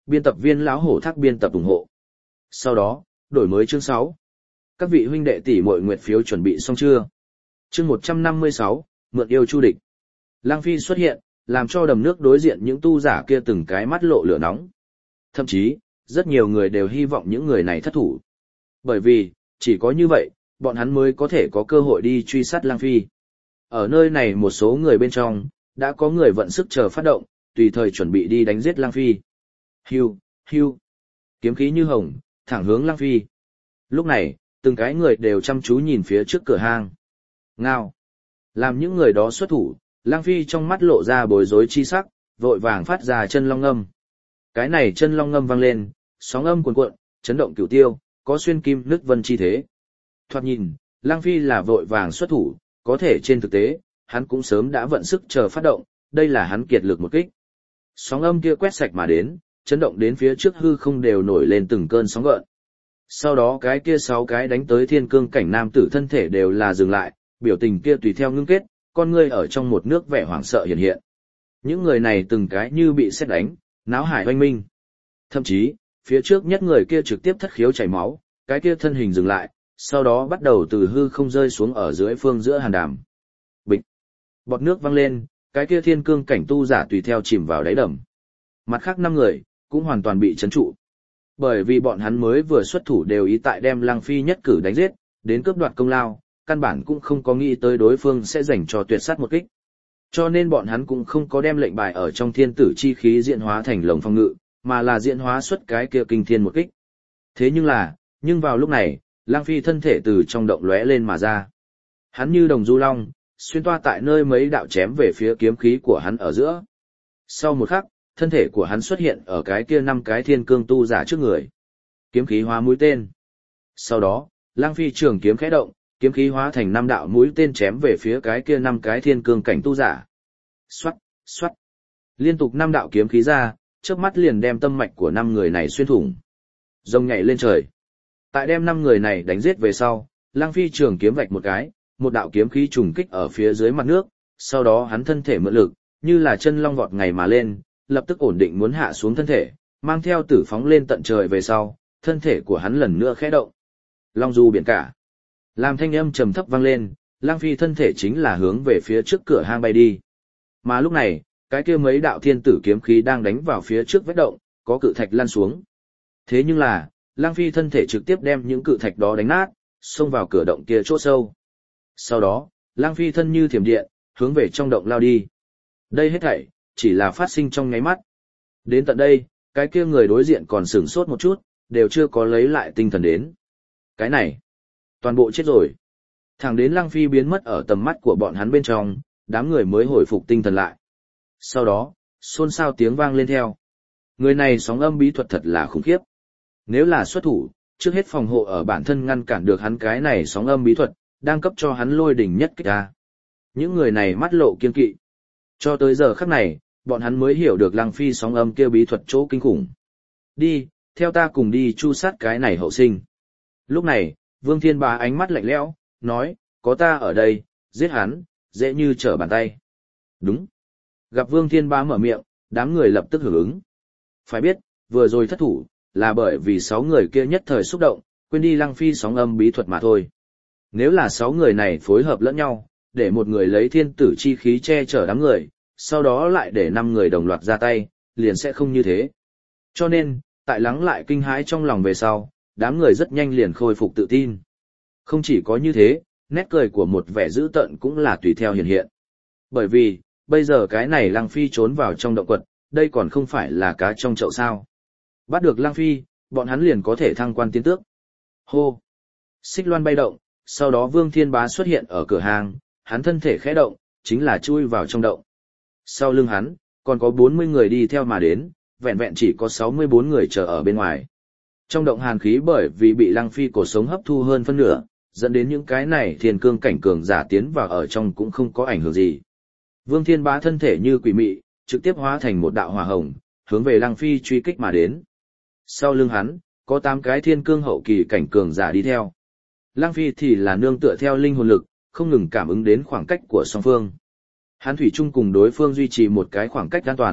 Biên tập viên lão hổ thác biên tập ủng hộ. Sau đó, đổi mới chương sáu. Các vị huynh đệ tỷ muội nguyệt phiếu chuẩn bị xong chưa? Chương một trăm năm mươi sáu, mượn yêu chu địch. Lang Phi xuất hiện, làm cho đầm nước đối diện những tu giả kia từng cái mắt lộ lửa nóng. Thậm chí, rất nhiều người đều hy vọng những người này thất thủ. Bởi vì, chỉ có như vậy, bọn hắn mới có thể có cơ hội đi truy sát Lang Phi. Ở nơi này một số người bên trong, đã có người vận sức chờ phát động, tùy thời chuẩn bị đi đánh giết Lang Phi. Hưu, hưu, kiếm khí như hồng, thẳng hướng Lang Phi. Lúc này, từng cái người đều chăm chú nhìn phía trước cửa hang. Ngao. Làm những người đó xuất thủ, Lang Phi trong mắt lộ ra bối rối chi sắc, vội vàng phát ra chân long ngâm. Cái này chân long ngâm vang lên, sóng âm cuồn cuộn, chấn động cửu tiêu, có xuyên kim nứt vân chi thế. Thoạt nhìn, Lang Phi là vội vàng xuất thủ, có thể trên thực tế, hắn cũng sớm đã vận sức chờ phát động, đây là hắn kiệt lực một kích. Sóng âm kia quét sạch mà đến, chấn động đến phía trước hư không đều nổi lên từng cơn sóng gợn. Sau đó cái kia sáu cái đánh tới thiên cương cảnh nam tử thân thể đều là dừng lại, biểu tình kia tùy theo ngưng kết, con ngươi ở trong một nước vẻ hoảng sợ hiện hiện. Những người này từng cái như bị sét đánh, náo hải oanh minh. Thậm chí, phía trước nhất người kia trực tiếp thất khiếu chảy máu, cái kia thân hình dừng lại, sau đó bắt đầu từ hư không rơi xuống ở dưới phương giữa hàn đàm. Bịch. Bọt nước văng lên, cái kia thiên cương cảnh tu giả tùy theo chìm vào đáy đầm. Mặt khác năm người, cũng hoàn toàn bị chấn trụ. Bởi vì bọn hắn mới vừa xuất thủ đều ý tại đem Lang Phi nhất cử đánh giết, đến cướp đoạt công lao, căn bản cũng không có nghĩ tới đối phương sẽ dành cho tuyệt sát một kích. Cho nên bọn hắn cũng không có đem lệnh bài ở trong thiên tử chi khí diễn hóa thành lồng phong ngự, mà là diễn hóa xuất cái kia kinh thiên một kích. Thế nhưng là, nhưng vào lúc này, Lang Phi thân thể từ trong động lóe lên mà ra. Hắn như đồng du long, xuyên toa tại nơi mấy đạo chém về phía kiếm khí của hắn ở giữa. Sau một khắc, thân thể của hắn xuất hiện ở cái kia năm cái thiên cương tu giả trước người. Kiếm khí hóa mũi tên. Sau đó, Lang Phi trường kiếm khẽ động, kiếm khí hóa thành năm đạo mũi tên chém về phía cái kia năm cái thiên cương cảnh tu giả. Xoát, xoát. Liên tục năm đạo kiếm khí ra, chớp mắt liền đem tâm mạch của năm người này xuyên thủng. Rồng nhảy lên trời. Tại đem năm người này đánh giết về sau, Lang Phi trường kiếm vạch một cái, một đạo kiếm khí trùng kích ở phía dưới mặt nước, sau đó hắn thân thể mượn lực, như là chân long vọt ngày mà lên, lập tức ổn định muốn hạ xuống thân thể, mang theo tử phóng lên tận trời về sau, thân thể của hắn lần nữa khẽ động. Long du biển cả. Làm thanh âm trầm thấp vang lên, Lang Phi thân thể chính là hướng về phía trước cửa hang bay đi. Mà lúc này, cái kia mấy đạo thiên tử kiếm khí đang đánh vào phía trước vết động, có cự thạch lăn xuống. Thế nhưng là, Lang Phi thân thể trực tiếp đem những cự thạch đó đánh nát, xông vào cửa động kia chỗ sâu. Sau đó, Lang Phi thân như thiểm điện, hướng về trong động lao đi. Đây hết thảy chỉ là phát sinh trong nháy mắt. Đến tận đây, cái kia người đối diện còn sửng sốt một chút, đều chưa có lấy lại tinh thần đến. Cái này, toàn bộ chết rồi. Thẳng đến Lang Phi biến mất ở tầm mắt của bọn hắn bên trong, đám người mới hồi phục tinh thần lại. Sau đó, xôn xao tiếng vang lên theo. Người này sóng âm bí thuật thật là khủng khiếp. Nếu là xuất thủ, trước hết phòng hộ ở bản thân ngăn cản được hắn cái này sóng âm bí thuật, đang cấp cho hắn lôi đỉnh nhất kích ra. Những người này mắt lộ kiên kỵ. Cho tới giờ khắc này, bọn hắn mới hiểu được Lang Phi sóng âm kia bí thuật chỗ kinh khủng. Đi, theo ta cùng đi chu sát cái này hậu sinh. Lúc này, Vương Thiên Bá ánh mắt lạnh lẽo, nói, có ta ở đây, giết hắn, dễ như trở bàn tay. Đúng. Gặp Vương Thiên Bá mở miệng, đám người lập tức hưởng ứng. Phải biết, vừa rồi thất thủ, là bởi vì sáu người kia nhất thời xúc động, quên đi Lang Phi sóng âm bí thuật mà thôi. Nếu là sáu người này phối hợp lẫn nhau, để một người lấy thiên tử chi khí che chở đám người, sau đó lại để năm người đồng loạt ra tay, liền sẽ không như thế. Cho nên, tại lắng lại kinh hãi trong lòng về sau, đám người rất nhanh liền khôi phục tự tin. Không chỉ có như thế, nét cười của một vẻ dữ tợn cũng là tùy theo hiện hiện. Bởi vì, bây giờ cái này Lang Phi trốn vào trong động quật, đây còn không phải là cá trong chậu sao. Bắt được Lang Phi, bọn hắn liền có thể thăng quan tiến tước. Hô! Xích loan bay động, sau đó Vương Thiên Bá xuất hiện ở cửa hàng, hắn thân thể khẽ động, chính là chui vào trong động. Sau lưng hắn, còn có bốn mươi người đi theo mà đến, vẹn vẹn chỉ có sáu mươi bốn người chờ ở bên ngoài. Trong động hàn khí bởi vì bị Lang Phi cổ sống hấp thu hơn phân nửa, dẫn đến những cái này thiên cương cảnh cường giả tiến vào ở trong cũng không có ảnh hưởng gì. Vương Thiên Bá thân thể như quỷ mị, trực tiếp hóa thành một đạo hỏa hồng, hướng về Lang Phi truy kích mà đến. Sau lưng hắn, có tám cái thiên cương hậu kỳ cảnh cường giả đi theo. Lang Phi thì là nương tựa theo linh hồn lực, không ngừng cảm ứng đến khoảng cách của song phương. Hắn thủy chung cùng đối phương duy trì một cái khoảng cách an toàn,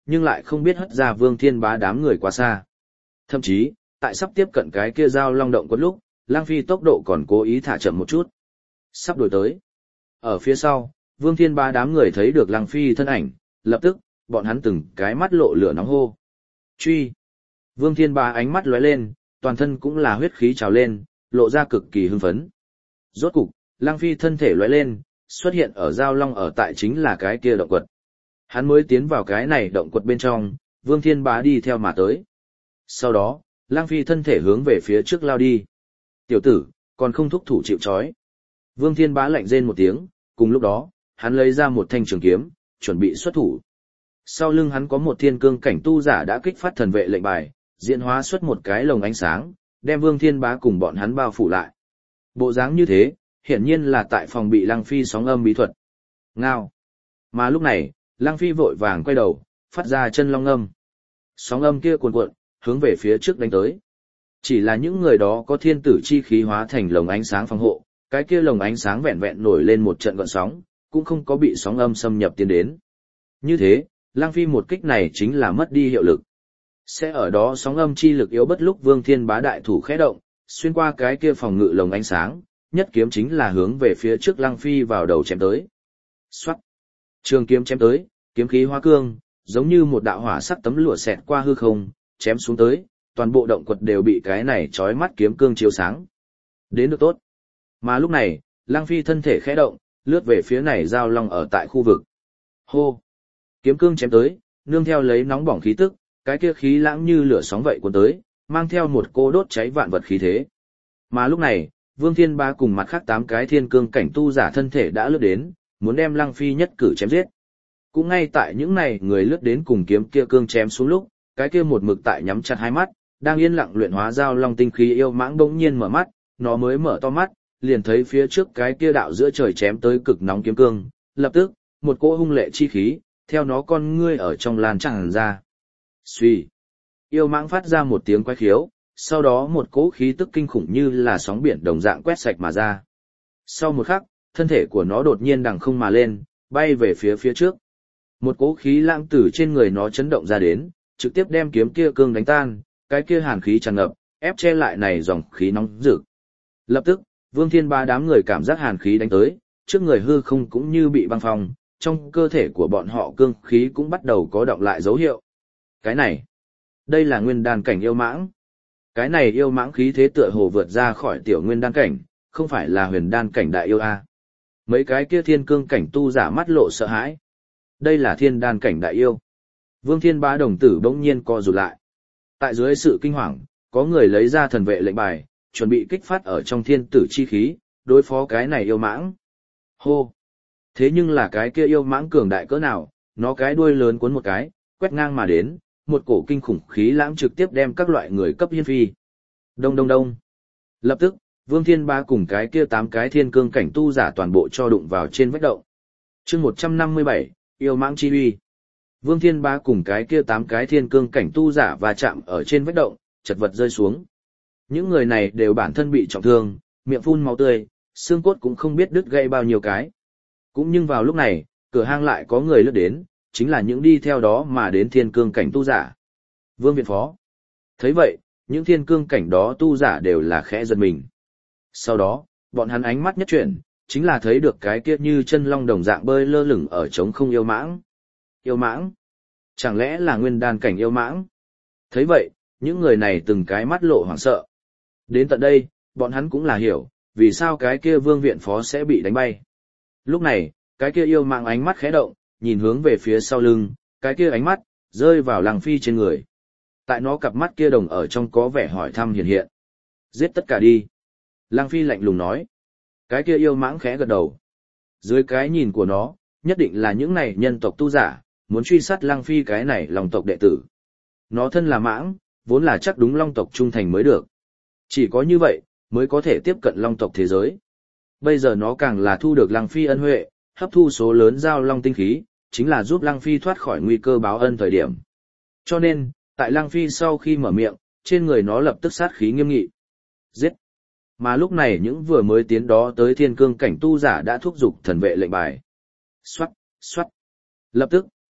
nhưng lại không biết hất ra Vương Thiên Bá đám người quá xa. Thậm chí, tại sắp tiếp cận cái kia giao long động quật lúc, Lăng Phi tốc độ còn cố ý thả chậm một chút. Sắp đuổi tới. Ở phía sau, Vương Thiên Bá đám người thấy được Lăng Phi thân ảnh, lập tức, bọn hắn từng cái mắt lộ lửa nóng hô. Truy. Vương Thiên Bá ánh mắt lóe lên, toàn thân cũng là huyết khí trào lên, lộ ra cực kỳ hưng phấn. Rốt cục, Lăng Phi thân thể lóe lên, xuất hiện ở giao long ở tại chính là cái kia động quật. Hắn mới tiến vào cái này động quật bên trong, Vương Thiên Bá đi theo mà tới. Sau đó, Lăng Phi thân thể hướng về phía trước lao đi. Tiểu tử, còn không thúc thủ chịu trói. Vương Thiên Bá lạnh rên một tiếng, cùng lúc đó, hắn lấy ra một thanh trường kiếm, chuẩn bị xuất thủ. Sau lưng hắn có một thiên cương cảnh tu giả đã kích phát thần vệ lệnh bài, diễn hóa xuất một cái lồng ánh sáng, đem Vương Thiên Bá cùng bọn hắn bao phủ lại. Bộ dáng như thế, hiển nhiên là tại phòng bị Lăng Phi sóng âm bí thuật. Ngao. Mà lúc này, Lăng Phi vội vàng quay đầu, phát ra chân long âm. Sóng âm kia cuồn cuộn, hướng về phía trước đánh tới. Chỉ là những người đó có thiên tử chi khí hóa thành lồng ánh sáng phòng hộ, cái kia lồng ánh sáng vẹn vẹn nổi lên một trận gợn sóng, cũng không có bị sóng âm xâm nhập tiến đến. Như thế, Lăng Phi một kích này chính là mất đi hiệu lực. Sẽ ở đó sóng âm chi lực yếu bất lúc Vương Thiên Bá đại thủ khẽ động, xuyên qua cái kia phòng ngự lồng ánh sáng, nhất kiếm chính là hướng về phía trước Lăng Phi vào đầu chém tới. Soát. Trường kiếm chém tới, kiếm khí hóa cương, giống như một đạo hỏa sắc tấm lụa xẹt qua hư không, chém xuống tới, toàn bộ động quật đều bị cái này chói mắt kiếm cương chiếu sáng. Đến được tốt. Mà lúc này, Lăng Phi thân thể khẽ động, lướt về phía này giao long ở tại khu vực. Hô. Kiếm cương chém tới, nương theo lấy nóng bỏng khí tức, cái kia khí lãng như lửa sóng vậy cuốn tới, mang theo một cô đốt cháy vạn vật khí thế. Mà lúc này, Vương Thiên Bá cùng mặt khác tám cái thiên cương cảnh tu giả thân thể đã lướt đến, muốn đem Lăng Phi nhất cử chém giết. Cũng ngay tại những này người lướt đến cùng kiếm kia cương chém xuống lúc, cái kia một mực tại nhắm chặt hai mắt, đang yên lặng luyện hóa giao long tinh khí yêu mãng bỗng nhiên mở mắt, nó mới mở to mắt, liền thấy phía trước cái kia đạo giữa trời chém tới cực nóng kiếm cương, lập tức, một cỗ hung lệ chi khí, theo nó con ngươi ở trong lan tràn ra. Xuy. Yêu mãng phát ra một tiếng quái khiếu, sau đó một cỗ khí tức kinh khủng như là sóng biển đồng dạng quét sạch mà ra. Sau một khắc, thân thể của nó đột nhiên đằng không mà lên, bay về phía phía trước. Một cỗ khí lãng từ trên người nó chấn động ra đến, trực tiếp đem kiếm kia cương đánh tan, cái kia hàn khí tràn ngập, ép che lại này dòng khí nóng rực. Lập tức, Vương Thiên Bá đám người cảm giác hàn khí đánh tới, trước người hư không cũng như bị băng phong, trong cơ thể của bọn họ cương khí cũng bắt đầu có động lại dấu hiệu. Cái này, đây là nguyên đan cảnh yêu mãng. Cái này yêu mãng khí thế tựa hồ vượt ra khỏi tiểu nguyên đan cảnh, không phải là huyền đan cảnh đại yêu a. Mấy cái kia thiên cương cảnh tu giả mắt lộ sợ hãi. Đây là thiên đan cảnh đại yêu. Vương Thiên Bá đồng tử bỗng nhiên co rụt lại. Tại dưới sự kinh hoàng, có người lấy ra thần vệ lệnh bài, chuẩn bị kích phát ở trong thiên tử chi khí, đối phó cái này yêu mãng. Hô! Thế nhưng là cái kia yêu mãng cường đại cỡ nào, nó cái đuôi lớn cuốn một cái, quét ngang mà đến, một cổ kinh khủng khí lãng trực tiếp đem các loại người cấp hiên phi. Đông đông đông! Lập tức, Vương Thiên Bá cùng cái kia tám cái thiên cương cảnh tu giả toàn bộ cho đụng vào trên vách động. Chương một trăm năm mươi bảy, yêu mãng chi uy. Vương Thiên Bá cùng cái kia tám cái thiên cương cảnh tu giả va chạm ở trên vách động, chật vật rơi xuống. Những người này đều bản thân bị trọng thương, miệng phun máu tươi, xương cốt cũng không biết đứt gãy bao nhiêu cái. Cũng nhưng vào lúc này, cửa hang lại có người lướt đến, chính là những đi theo đó mà đến thiên cương cảnh tu giả. Vương Viện Phó. Thấy vậy, những thiên cương cảnh đó tu giả đều là khẽ giật mình. Sau đó, bọn hắn ánh mắt nhất chuyển, chính là thấy được cái kia như chân long đồng dạng bơi lơ lửng ở trống không yêu mãng. Yêu mãng? Chẳng lẽ là nguyên đan cảnh yêu mãng? Thấy vậy, những người này từng cái mắt lộ hoảng sợ. Đến tận đây, bọn hắn cũng là hiểu, vì sao cái kia Vương Viện Phó sẽ bị đánh bay. Lúc này, cái kia yêu mãng ánh mắt khẽ động, nhìn hướng về phía sau lưng, cái kia ánh mắt rơi vào Lăng Phi trên người. Tại nó cặp mắt kia đồng ở trong có vẻ hỏi thăm hiện hiện. Giết tất cả đi. Lăng Phi lạnh lùng nói. Cái kia yêu mãng khẽ gật đầu. Dưới cái nhìn của nó, nhất định là những này nhân tộc tu giả, muốn truy sát Lăng Phi cái này long tộc đệ tử. Nó thân là mãng, vốn là chắc đúng long tộc trung thành mới được. Chỉ có như vậy, mới có thể tiếp cận long tộc thế giới. Bây giờ nó càng là thu được Lăng Phi ân huệ, hấp thu số lớn giao long tinh khí, chính là giúp Lăng Phi thoát khỏi nguy cơ báo ân thời điểm. Cho nên, tại Lăng Phi sau khi mở miệng, trên người nó lập tức sát khí nghiêm nghị. Giết! Mà lúc này những vừa mới tiến đó tới thiên cương cảnh tu giả đã thúc giục thần vệ lệnh bài. Xoát, xoát. Lập tức,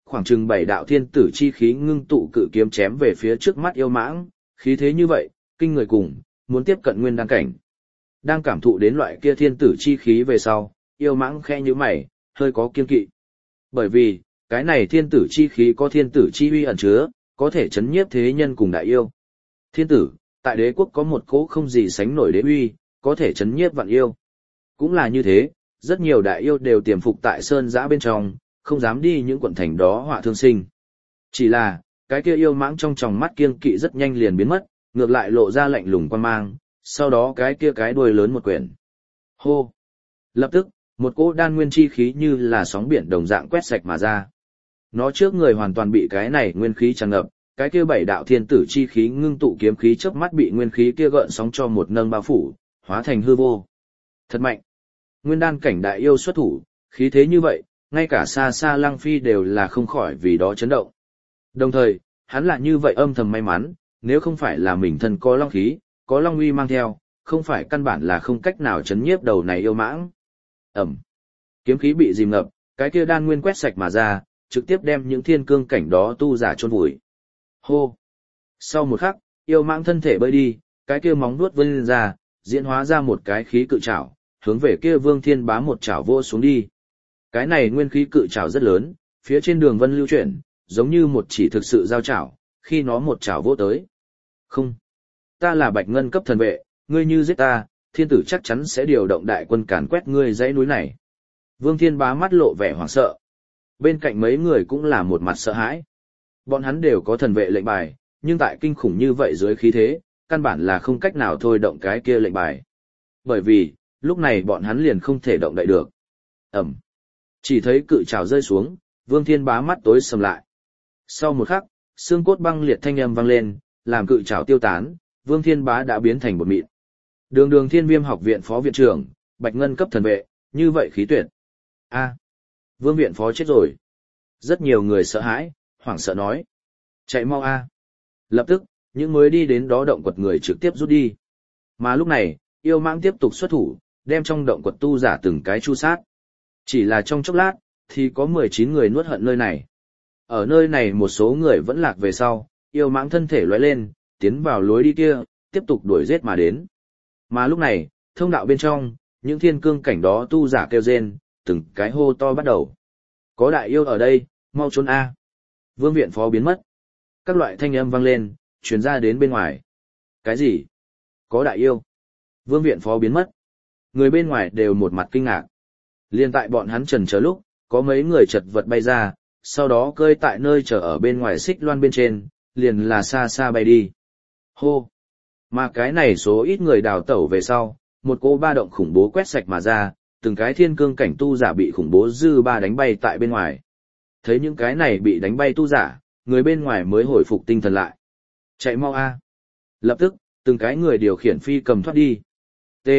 khoảng chừng bảy đạo thiên tử chi khí ngưng tụ cự kiếm chém về phía trước mắt yêu mãng, khí thế như vậy, kinh người cùng, muốn tiếp cận nguyên đan cảnh. Đang cảm thụ đến loại kia thiên tử chi khí về sau, yêu mãng khẽ như mày, hơi có kiên kỵ. Bởi vì, cái này thiên tử chi khí có thiên tử chi uy ẩn chứa, có thể chấn nhiếp thế nhân cùng đại yêu. Thiên tử, tại đế quốc có một cỗ không gì sánh nổi đế uy, có thể chấn nhiếp vạn yêu. Cũng là như thế, rất nhiều đại yêu đều tiềm phục tại sơn giã bên trong, không dám đi những quận thành đó họa thương sinh. Chỉ là, cái kia yêu mãng trong tròng mắt kiêng kỵ rất nhanh liền biến mất, ngược lại lộ ra lạnh lùng quan mang, sau đó cái kia cái đuôi lớn một quyển. Hô! Lập tức, một cỗ đan nguyên chi khí như là sóng biển đồng dạng quét sạch mà ra. Nó trước người hoàn toàn bị cái này nguyên khí tràn ngập, cái kia bảy đạo thiên tử chi khí ngưng tụ kiếm khí chớp mắt bị nguyên khí kia gợn sóng cho một nâng bao phủ, hóa thành hư vô. Thật mạnh! Nguyên đan cảnh đại yêu xuất thủ, khí thế như vậy, ngay cả xa xa Lăng Phi đều là không khỏi vì đó chấn động. Đồng thời, hắn là như vậy âm thầm may mắn, nếu không phải là mình thân có long khí, có long uy mang theo, không phải căn bản là không cách nào chấn nhiếp đầu này yêu mãng. Ẩm. Kiếm khí bị dìm ngập, cái kia đan nguyên quét sạch mà ra, trực tiếp đem những thiên cương cảnh đó tu giả chôn vùi. Hô. Sau một khắc, yêu mãng thân thể bơi đi, cái kia móng vuốt vươn ra, diễn hóa ra một cái khí cự trảo, hướng về kia Vương Thiên Bá một chảo vô xuống đi. Cái này nguyên khí cự trảo rất lớn, phía trên đường vân lưu chuyển, giống như một chỉ thực sự giao chảo, khi nó một chảo vô tới. Không. Ta là Bạch Ngân cấp thần vệ, ngươi như giết ta, thiên tử chắc chắn sẽ điều động đại quân càn quét ngươi dãy núi này. Vương Thiên Bá mắt lộ vẻ hoảng sợ. Bên cạnh mấy người cũng là một mặt sợ hãi. Bọn hắn đều có thần vệ lệnh bài, nhưng tại kinh khủng như vậy dưới khí thế, căn bản là không cách nào thôi động cái kia lệnh bài. Bởi vì, lúc này bọn hắn liền không thể động đậy được. Ẩm. Chỉ thấy cự trảo rơi xuống, Vương Thiên Bá mắt tối sầm lại. Sau một khắc, xương cốt băng liệt thanh âm vang lên, làm cự trảo tiêu tán, Vương Thiên Bá đã biến thành bột mịn. Đường Đường Thiên Viêm học viện phó viện trưởng, Bạch Ngân cấp thần vệ, như vậy khí tuyệt. A, Vương viện phó chết rồi. Rất nhiều người sợ hãi, hoảng sợ nói. Chạy mau a. Lập tức, những mới đi đến đó động quật người trực tiếp rút đi. Mà lúc này, yêu mãng tiếp tục xuất thủ, đem trong động quật tu giả từng cái chu sát. Chỉ là trong chốc lát, thì có mười chín người nuốt hận nơi này. Ở nơi này một số người vẫn lạc về sau, yêu mãng thân thể lóe lên, tiến vào lối đi kia, tiếp tục đuổi giết mà đến. Mà lúc này, thông đạo bên trong, những thiên cương cảnh đó tu giả kêu rên, từng cái hô to bắt đầu. Có đại yêu ở đây, mau trốn a. Vương viện phó biến mất. Các loại thanh âm vang lên, truyền ra đến bên ngoài. Cái gì? Có đại yêu. Vương viện phó biến mất. Người bên ngoài đều một mặt kinh ngạc. Liên tại bọn hắn trần chờ lúc, có mấy người chật vật bay ra, sau đó cơi tại nơi chờ ở bên ngoài xích loan bên trên, liền là xa xa bay đi. Hô! Mà cái này số ít người đào tẩu về sau, một cô ba động khủng bố quét sạch mà ra, từng cái thiên cương cảnh tu giả bị khủng bố dư ba đánh bay tại bên ngoài. Thấy những cái này bị đánh bay tu giả, người bên ngoài mới hồi phục tinh thần lại. Chạy mau a! Lập tức, từng cái người điều khiển phi cầm thoát đi. T.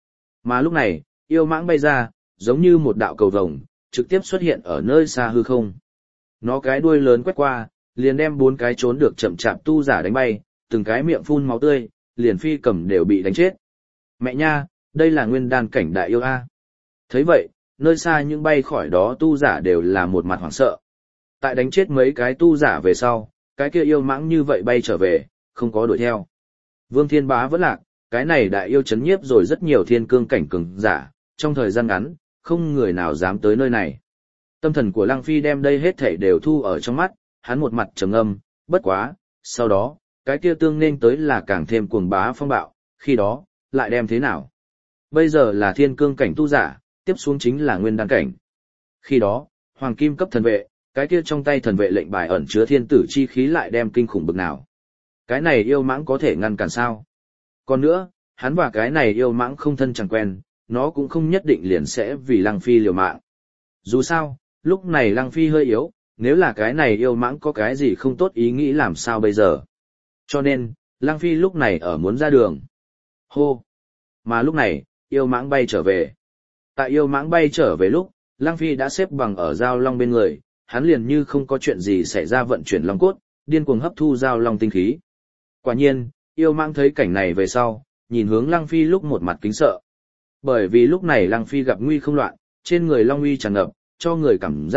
Mà lúc này, yêu mãng bay ra, giống như một đạo cầu vồng, trực tiếp xuất hiện ở nơi xa hư không. Nó cái đuôi lớn quét qua, liền đem bốn cái trốn được chậm chạp tu giả đánh bay, từng cái miệng phun máu tươi, liền phi cầm đều bị đánh chết. Mẹ nha, đây là nguyên đan cảnh đại yêu a. Thấy vậy, nơi xa những bay khỏi đó tu giả đều là một mặt hoảng sợ. Tại đánh chết mấy cái tu giả về sau, cái kia yêu mãng như vậy bay trở về, không có đuổi theo. Vương Thiên Bá vẫn lạc, cái này đại yêu chấn nhiếp rồi rất nhiều thiên cương cảnh cường giả, trong thời gian ngắn, không người nào dám tới nơi này. Tâm thần của Lăng Phi đem đây hết thảy đều thu ở trong mắt, hắn một mặt trầm ngâm, bất quá, sau đó, cái kia tương nên tới là càng thêm cuồng bá phong bạo, khi đó, lại đem thế nào? Bây giờ là thiên cương cảnh tu giả, tiếp xuống chính là nguyên đan cảnh. Khi đó, hoàng kim cấp thần vệ, cái kia trong tay thần vệ lệnh bài ẩn chứa thiên tử chi khí lại đem kinh khủng bực nào. Cái này yêu mãng có thể ngăn cản sao? Còn nữa, hắn và cái này yêu mãng không thân chẳng quen, nó cũng không nhất định liền sẽ vì Lăng Phi liều mạng. Dù sao, lúc này Lăng Phi hơi yếu, nếu là cái này yêu mãng có cái gì không tốt ý nghĩ làm sao bây giờ. Cho nên, Lăng Phi lúc này ở muốn ra đường. Hô! Mà lúc này, yêu mãng bay trở về. Tại yêu mãng bay trở về lúc, Lăng Phi đã xếp bằng ở giao long bên người, hắn liền như không có chuyện gì xảy ra vận chuyển long cốt, điên cuồng hấp thu giao long tinh khí. Quả nhiên, yêu mãng thấy cảnh này về sau, nhìn hướng Lăng Phi lúc một mặt kính sợ. Bởi vì lúc này Lăng Phi gặp nguy không loạn, trên người long uy tràn ngập, cho người cảm giác,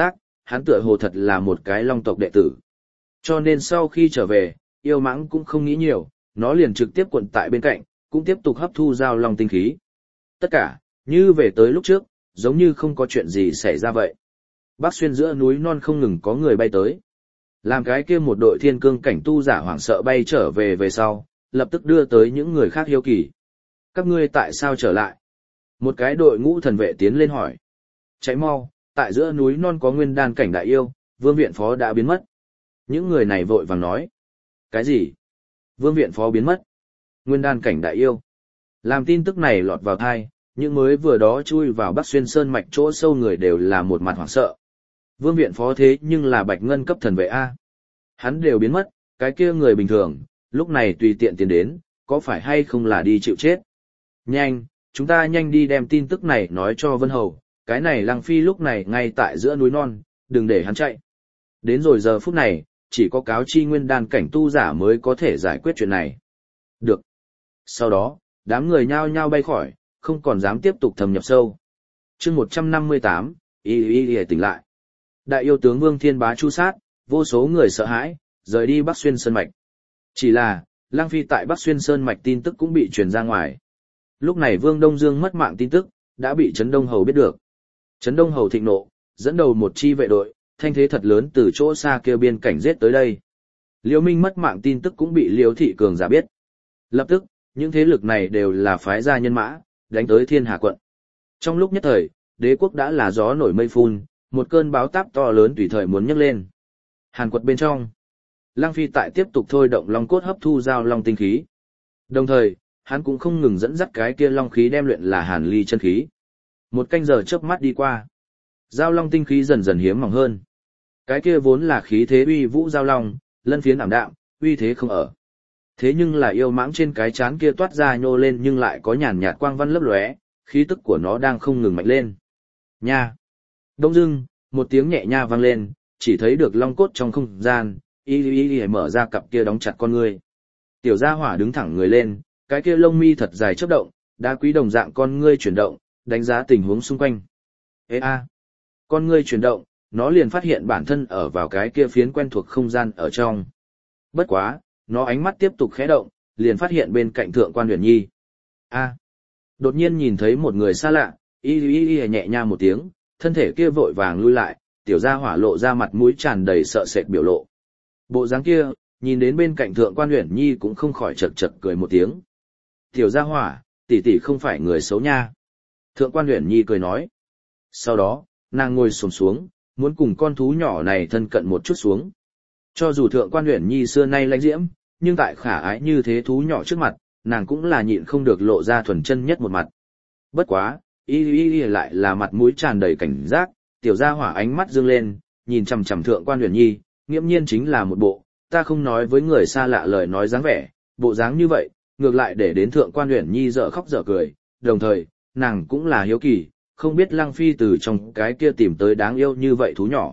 hắn tựa hồ thật là một cái long tộc đệ tử. Cho nên sau khi trở về, yêu mãng cũng không nghĩ nhiều, nó liền trực tiếp cuộn tại bên cạnh, cũng tiếp tục hấp thu giao long tinh khí. Tất cả, như về tới lúc trước, giống như không có chuyện gì xảy ra vậy. Bắc xuyên giữa núi non không ngừng có người bay tới. Làm cái kia một đội thiên cương cảnh tu giả hoảng sợ bay trở về về sau, lập tức đưa tới những người khác hiếu kỳ. Các ngươi tại sao trở lại? Một cái đội ngũ thần vệ tiến lên hỏi. Cháy mau, tại giữa núi non có nguyên đan cảnh đại yêu, vương viện phó đã biến mất. Những người này vội vàng nói. Cái gì? Vương viện phó biến mất. Nguyên đan cảnh đại yêu. Làm tin tức này lọt vào thai, những mới vừa đó chui vào Bắc Xuyên Sơn mạch chỗ sâu người đều là một mặt hoảng sợ. Vương viện phó thế nhưng là bạch ngân cấp thần vệ A. Hắn đều biến mất, cái kia người bình thường, lúc này tùy tiện tiến đến, có phải hay không là đi chịu chết. Nhanh, chúng ta nhanh đi đem tin tức này nói cho Vân Hầu, cái này Lăng Phi lúc này ngay tại giữa núi non, đừng để hắn chạy. Đến rồi giờ phút này, chỉ có cáo chi nguyên đan cảnh tu giả mới có thể giải quyết chuyện này. Được. Sau đó, đám người nhao nhao bay khỏi, không còn dám tiếp tục thâm nhập sâu. chương một trăm năm mươi tám, y y y tỉnh lại. Đại yêu tướng Vương Thiên Bá chu sát, vô số người sợ hãi, rời đi Bắc Xuyên Sơn Mạch. Chỉ là, Lăng Phi tại Bắc Xuyên Sơn Mạch tin tức cũng bị truyền ra ngoài. Lúc này Vương Đông Dương mất mạng tin tức, đã bị Trấn Đông Hầu biết được. Trấn Đông Hầu thịnh nộ, dẫn đầu một chi vệ đội, thanh thế thật lớn từ chỗ xa kêu biên cảnh giết tới đây. Liêu Minh mất mạng tin tức cũng bị Liêu Thị Cường giả biết. Lập tức, những thế lực này đều là phái gia nhân mã, đánh tới Thiên Hà quận. Trong lúc nhất thời, đế quốc đã là gió nổi mây phun, một cơn báo táp to lớn tùy thời muốn nhấc lên. Hàn quật bên trong, Lăng Phi tại tiếp tục thôi động long cốt hấp thu giao long tinh khí. Đồng thời, hắn cũng không ngừng dẫn dắt cái kia long khí đem luyện là Hàn Ly chân khí. Một canh giờ chớp mắt đi qua, giao long tinh khí dần dần hiếm mỏng hơn. Cái kia vốn là khí thế uy vũ giao long, lân phiến ảm đạm, uy thế không ở. Thế nhưng là yêu mãng trên cái chán kia toát ra nhô lên nhưng lại có nhàn nhạt quang văn lấp lóe, khí tức của nó đang không ngừng mạnh lên. Nha! Đông dưng, một tiếng nhẹ nha vang lên, chỉ thấy được long cốt trong không gian, y y y mở ra cặp kia đóng chặt con ngươi. Tiểu gia hỏa đứng thẳng người lên, cái kia lông mi thật dài chớp động, đá quý đồng dạng con ngươi chuyển động, đánh giá tình huống xung quanh. Ê a! Con ngươi chuyển động, nó liền phát hiện bản thân ở vào cái kia phiến quen thuộc không gian ở trong. Bất quá, nó ánh mắt tiếp tục khẽ động, liền phát hiện bên cạnh Thượng Quan Uyển Nhi. A! Đột nhiên nhìn thấy một người xa lạ, y y y nhẹ nhàng một tiếng, thân thể kia vội vàng lui lại, tiểu gia hỏa lộ ra mặt mũi tràn đầy sợ sệt biểu lộ. Bộ dáng kia, nhìn đến bên cạnh Thượng Quan Uyển Nhi cũng không khỏi chật chật cười một tiếng. Tiểu gia hỏa, tỷ tỷ không phải người xấu nha. Thượng Quan Uyển Nhi cười nói. Sau đó, nàng ngồi xổm xuống, muốn cùng con thú nhỏ này thân cận một chút xuống. Cho dù Thượng Quan Uyển Nhi xưa nay lãnh diễm, nhưng tại khả ái như thế thú nhỏ trước mặt, nàng cũng là nhịn không được lộ ra thuần chân nhất một mặt. Bất quá, y y y lại là mặt mũi tràn đầy cảnh giác, tiểu gia hỏa ánh mắt dương lên, nhìn chằm chằm Thượng Quan Uyển Nhi, nghiễm nhiên chính là một bộ, ta không nói với người xa lạ lời nói dáng vẻ, bộ dáng như vậy, ngược lại để đến Thượng Quan Uyển Nhi dở khóc dở cười, đồng thời, nàng cũng là hiếu kỳ, không biết Lăng Phi từ trong cái kia tìm tới đáng yêu như vậy thú nhỏ.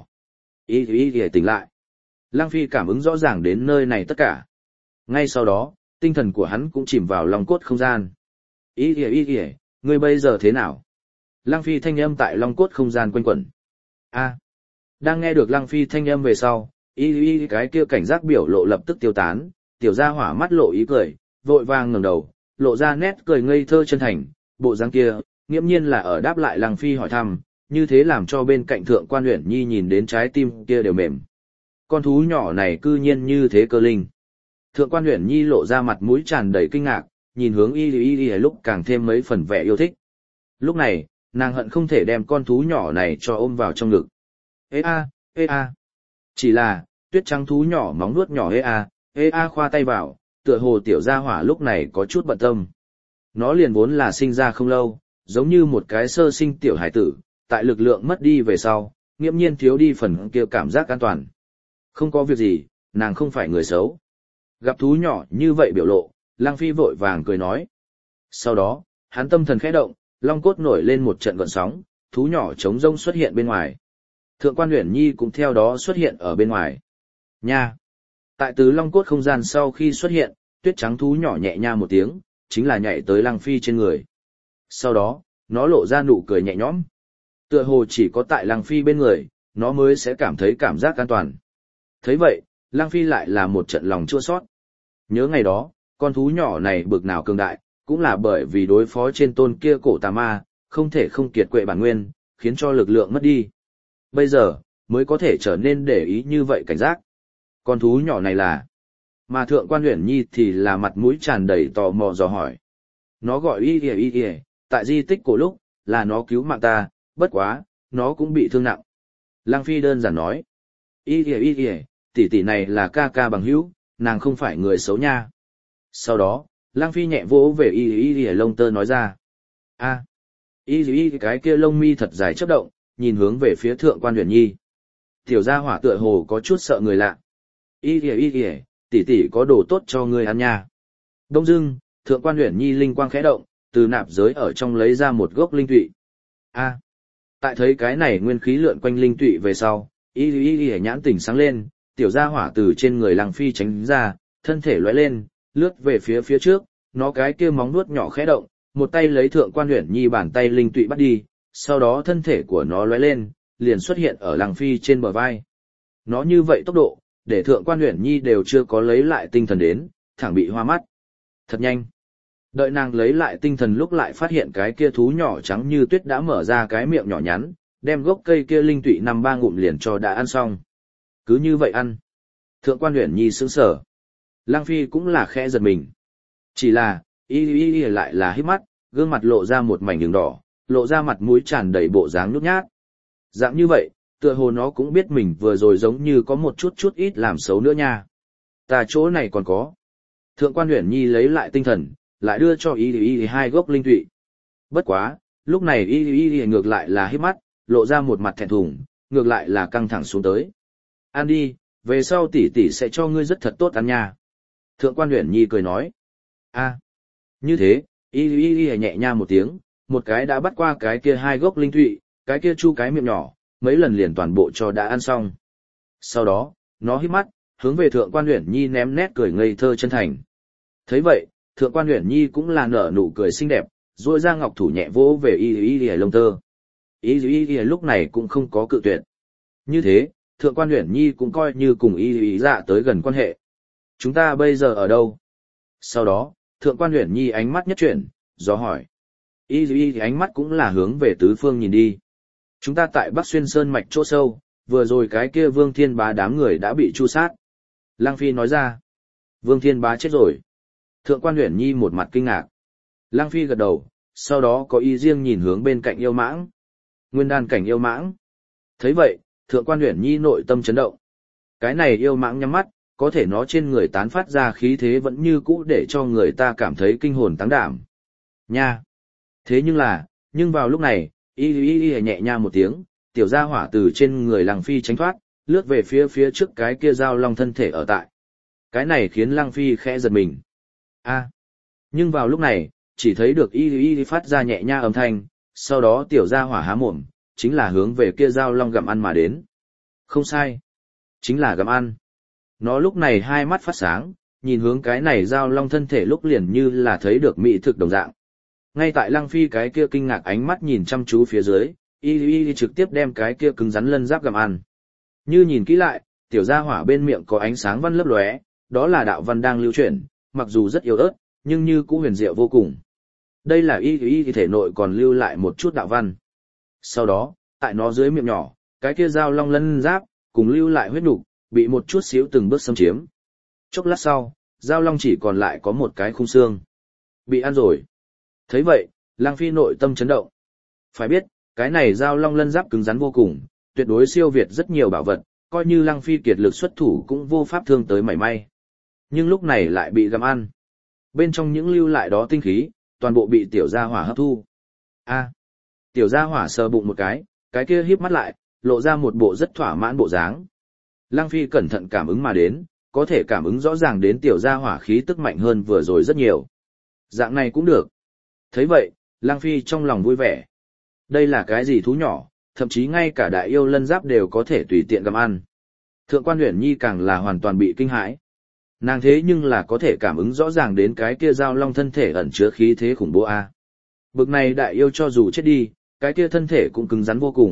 Y y y tỉnh lại. Lăng Phi cảm ứng rõ ràng đến nơi này tất cả. Ngay sau đó, tinh thần của hắn cũng chìm vào long cốt không gian. Y y y y, ngươi bây giờ thế nào? Lăng Phi thanh âm tại long cốt không gian quanh quẩn. A. Đang nghe được Lăng Phi thanh âm về sau, y y cái kia cảnh giác biểu lộ lập tức tiêu tán, tiểu gia hỏa mắt lộ ý cười, vội vàng ngẩng đầu, lộ ra nét cười ngây thơ chân thành, bộ dáng kia, nghiễm nhiên là ở đáp lại Lăng Phi hỏi thăm, như thế làm cho bên cạnh Thượng Quan Uyển Nhi nhìn đến trái tim kia đều mềm. Con thú nhỏ này cư nhiên như thế cơ linh. Thượng Quan Uyển Nhi lộ ra mặt mũi tràn đầy kinh ngạc, nhìn hướng y y y lúc càng thêm mấy phần vẻ yêu thích. Lúc này, nàng hận không thể đem con thú nhỏ này cho ôm vào trong ngực. Ê a, ê a. Chỉ là, tuyết trắng thú nhỏ móng nuốt nhỏ ê a, ê a khoa tay vào, tựa hồ tiểu gia hỏa lúc này có chút bận tâm. Nó liền vốn là sinh ra không lâu, giống như một cái sơ sinh tiểu hải tử, tại lực lượng mất đi về sau, nghiễm nhiên thiếu đi phần kia cảm giác an toàn. Không có việc gì, nàng không phải người xấu. Gặp thú nhỏ như vậy biểu lộ, Lăng Phi vội vàng cười nói. Sau đó, hắn tâm thần khẽ động, long cốt nổi lên một trận gợn sóng, thú nhỏ trống rông xuất hiện bên ngoài. Thượng Quan Uyển Nhi cũng theo đó xuất hiện ở bên ngoài. Nha! Tại từ long cốt không gian sau khi xuất hiện, tuyết trắng thú nhỏ nhẹ nha một tiếng, chính là nhảy tới Lăng Phi trên người. Sau đó, nó lộ ra nụ cười nhẹ nhõm. Tựa hồ chỉ có tại Lăng Phi bên người, nó mới sẽ cảm thấy cảm giác an toàn. Thấy vậy, Lăng Phi lại là một trận lòng chua xót. Nhớ ngày đó, con thú nhỏ này bực nào cường đại, cũng là bởi vì đối phó trên tôn kia cổ tà ma, không thể không kiệt quệ bản nguyên, khiến cho lực lượng mất đi. Bây giờ, mới có thể trở nên để ý như vậy cảnh giác. Con thú nhỏ này là... Mà Thượng Quan Uyển Nhi thì là mặt mũi tràn đầy tò mò dò hỏi. Nó gọi y kìa y kìa, tại di tích cổ lúc, là nó cứu mạng ta, bất quá, nó cũng bị thương nặng. Lăng Phi đơn giản nói. Y kìa y kìa, tỷ tỷ này là ca ca bằng hữu, nàng không phải người xấu nha. Sau đó, Lăng Phi nhẹ vỗ về y y y lông tơ nói ra. A, y y cái kia lông mi thật dài chớp động, nhìn hướng về phía Thượng Quan Uyển Nhi. Tiểu gia hỏa tựa hồ có chút sợ người lạ. Y y y y, tỷ tỷ có đồ tốt cho ngươi ăn nha. Đông dưng, Thượng Quan Uyển Nhi linh quang khẽ động, từ nạp giới ở trong lấy ra một gốc linh tụy. A, tại thấy cái này nguyên khí lượn quanh linh tụy về sau, y y y nhãn tỉnh sáng lên, tiểu gia hỏa từ trên người Lăng Phi tránh ra, thân thể lóe lên, lướt về phía phía trước, nó cái kia móng nuốt nhỏ khẽ động, một tay lấy Thượng Quan Uyển Nhi bàn tay linh tụy bắt đi, sau đó thân thể của nó lóe lên, liền xuất hiện ở Lăng Phi trên bờ vai. Nó như vậy tốc độ, để Thượng Quan Uyển Nhi đều chưa có lấy lại tinh thần đến, thẳng bị hoa mắt. Thật nhanh. Đợi nàng lấy lại tinh thần lúc lại phát hiện cái kia thú nhỏ trắng như tuyết đã mở ra cái miệng nhỏ nhắn, đem gốc cây kia linh tụy năm ba ngụm liền cho đã ăn xong. Cứ như vậy ăn. Thượng Quan Uyển Nhi sững sờ. Lăng Phi cũng là khẽ giật mình. Chỉ là, y y y lại là híp mắt, gương mặt lộ ra một mảnh đường đỏ, lộ ra mặt mũi tràn đầy bộ dáng nhút nhát. Dạng như vậy, tựa hồ nó cũng biết mình vừa rồi giống như có một chút chút ít làm xấu nữa nha. Ta chỗ này còn có. Thượng Quan Uyển Nhi lấy lại tinh thần, lại đưa cho y y hai gốc linh tụy. Bất quá, lúc này y y ngược lại là híp mắt, lộ ra một mặt thẹn thùng, ngược lại là căng thẳng xuống tới. Ăn đi, về sau tỷ tỷ sẽ cho ngươi rất thật tốt ăn nha. Thượng Quan Uyển Nhi cười nói. A, như thế, y y y nhẹ nhàng một tiếng, một cái đã bắt qua cái kia hai gốc linh tụy, cái kia chu cái miệng nhỏ, mấy lần liền toàn bộ cho đã ăn xong. Sau đó, nó híp mắt, hướng về Thượng Quan Uyển Nhi ném nét cười ngây thơ chân thành. Thấy vậy, Thượng Quan Uyển Nhi cũng là nở nụ cười xinh đẹp, duỗi ra ngọc thủ nhẹ vỗ về y y y lông tơ. Y y y lúc này cũng không có cự tuyệt. Như thế, Thượng Quan Uyển Nhi cũng coi như cùng y y dạ tới gần quan hệ. Chúng ta bây giờ ở đâu? Sau đó, Thượng Quan Uyển Nhi ánh mắt nhất chuyển, do hỏi. Y y ánh mắt cũng là hướng về tứ phương nhìn đi. Chúng ta tại Bắc Xuyên Sơn mạch chỗ sâu, vừa rồi cái kia Vương Thiên Bá đám người đã bị tru sát. Lăng Phi nói ra. Vương Thiên Bá chết rồi. Thượng Quan Uyển Nhi một mặt kinh ngạc. Lăng Phi gật đầu, sau đó có ý riêng nhìn hướng bên cạnh yêu mãng. Nguyên đan cảnh yêu mãng. Thấy vậy, Thượng Quan Uyển Nhi nội tâm chấn động. Cái này yêu mãng nhắm mắt, có thể nó trên người tán phát ra khí thế vẫn như cũ để cho người ta cảm thấy kinh hồn táng đảm. Nha! Thế nhưng là, nhưng vào lúc này, y y y nhẹ nhàng một tiếng, tiểu gia hỏa từ trên người Lăng Phi tránh thoát, lướt về phía phía trước cái kia giao long thân thể ở tại. Cái này khiến Lăng Phi khẽ giật mình. A! Nhưng vào lúc này, chỉ thấy được y y phát ra nhẹ nhàng âm thanh, sau đó tiểu gia hỏa há mồm, chính là hướng về kia giao long gặm ăn mà đến. Không sai. Chính là gặm ăn. Nó lúc này hai mắt phát sáng, nhìn hướng cái này giao long thân thể lúc liền như là thấy được mỹ thực đồng dạng. Ngay tại Lăng Phi cái kia kinh ngạc ánh mắt nhìn chăm chú phía dưới, y y trực tiếp đem cái kia cứng rắn lân giáp gặm ăn. Như nhìn kỹ lại, tiểu gia hỏa bên miệng có ánh sáng văn lấp lóe, đó là đạo văn đang lưu chuyển, mặc dù rất yếu ớt, nhưng như cũ huyền diệu vô cùng. Đây là y y thể nội còn lưu lại một chút đạo văn. Sau đó, tại nó dưới miệng nhỏ, cái kia dao long lân giáp, cùng lưu lại huyết nục, bị một chút xíu từng bước xâm chiếm. Chốc lát sau, dao long chỉ còn lại có một cái khung xương. Bị ăn rồi. Thấy vậy, Lăng Phi nội tâm chấn động. Phải biết, cái này dao long lân giáp cứng rắn vô cùng, tuyệt đối siêu việt rất nhiều bảo vật, coi như Lăng Phi kiệt lực xuất thủ cũng vô pháp thương tới mảy may. Nhưng lúc này lại bị gặm ăn. Bên trong những lưu lại đó tinh khí, toàn bộ bị tiểu gia hỏa hấp thu. A. Tiểu gia hỏa sờ bụng một cái, cái kia híp mắt lại, lộ ra một bộ rất thỏa mãn bộ dáng. Lăng Phi cẩn thận cảm ứng mà đến, có thể cảm ứng rõ ràng đến tiểu gia hỏa khí tức mạnh hơn vừa rồi rất nhiều. Dạng này cũng được. Thấy vậy, Lăng Phi trong lòng vui vẻ. Đây là cái gì thú nhỏ, thậm chí ngay cả đại yêu lân giáp đều có thể tùy tiện gặm ăn. Thượng Quan Uyển Nhi càng là hoàn toàn bị kinh hãi. Nàng thế nhưng là có thể cảm ứng rõ ràng đến cái kia giao long thân thể ẩn chứa khí thế khủng bố a. Bực này đại yêu cho dù chết đi, cái kia thân thể cũng cứng rắn vô cùng,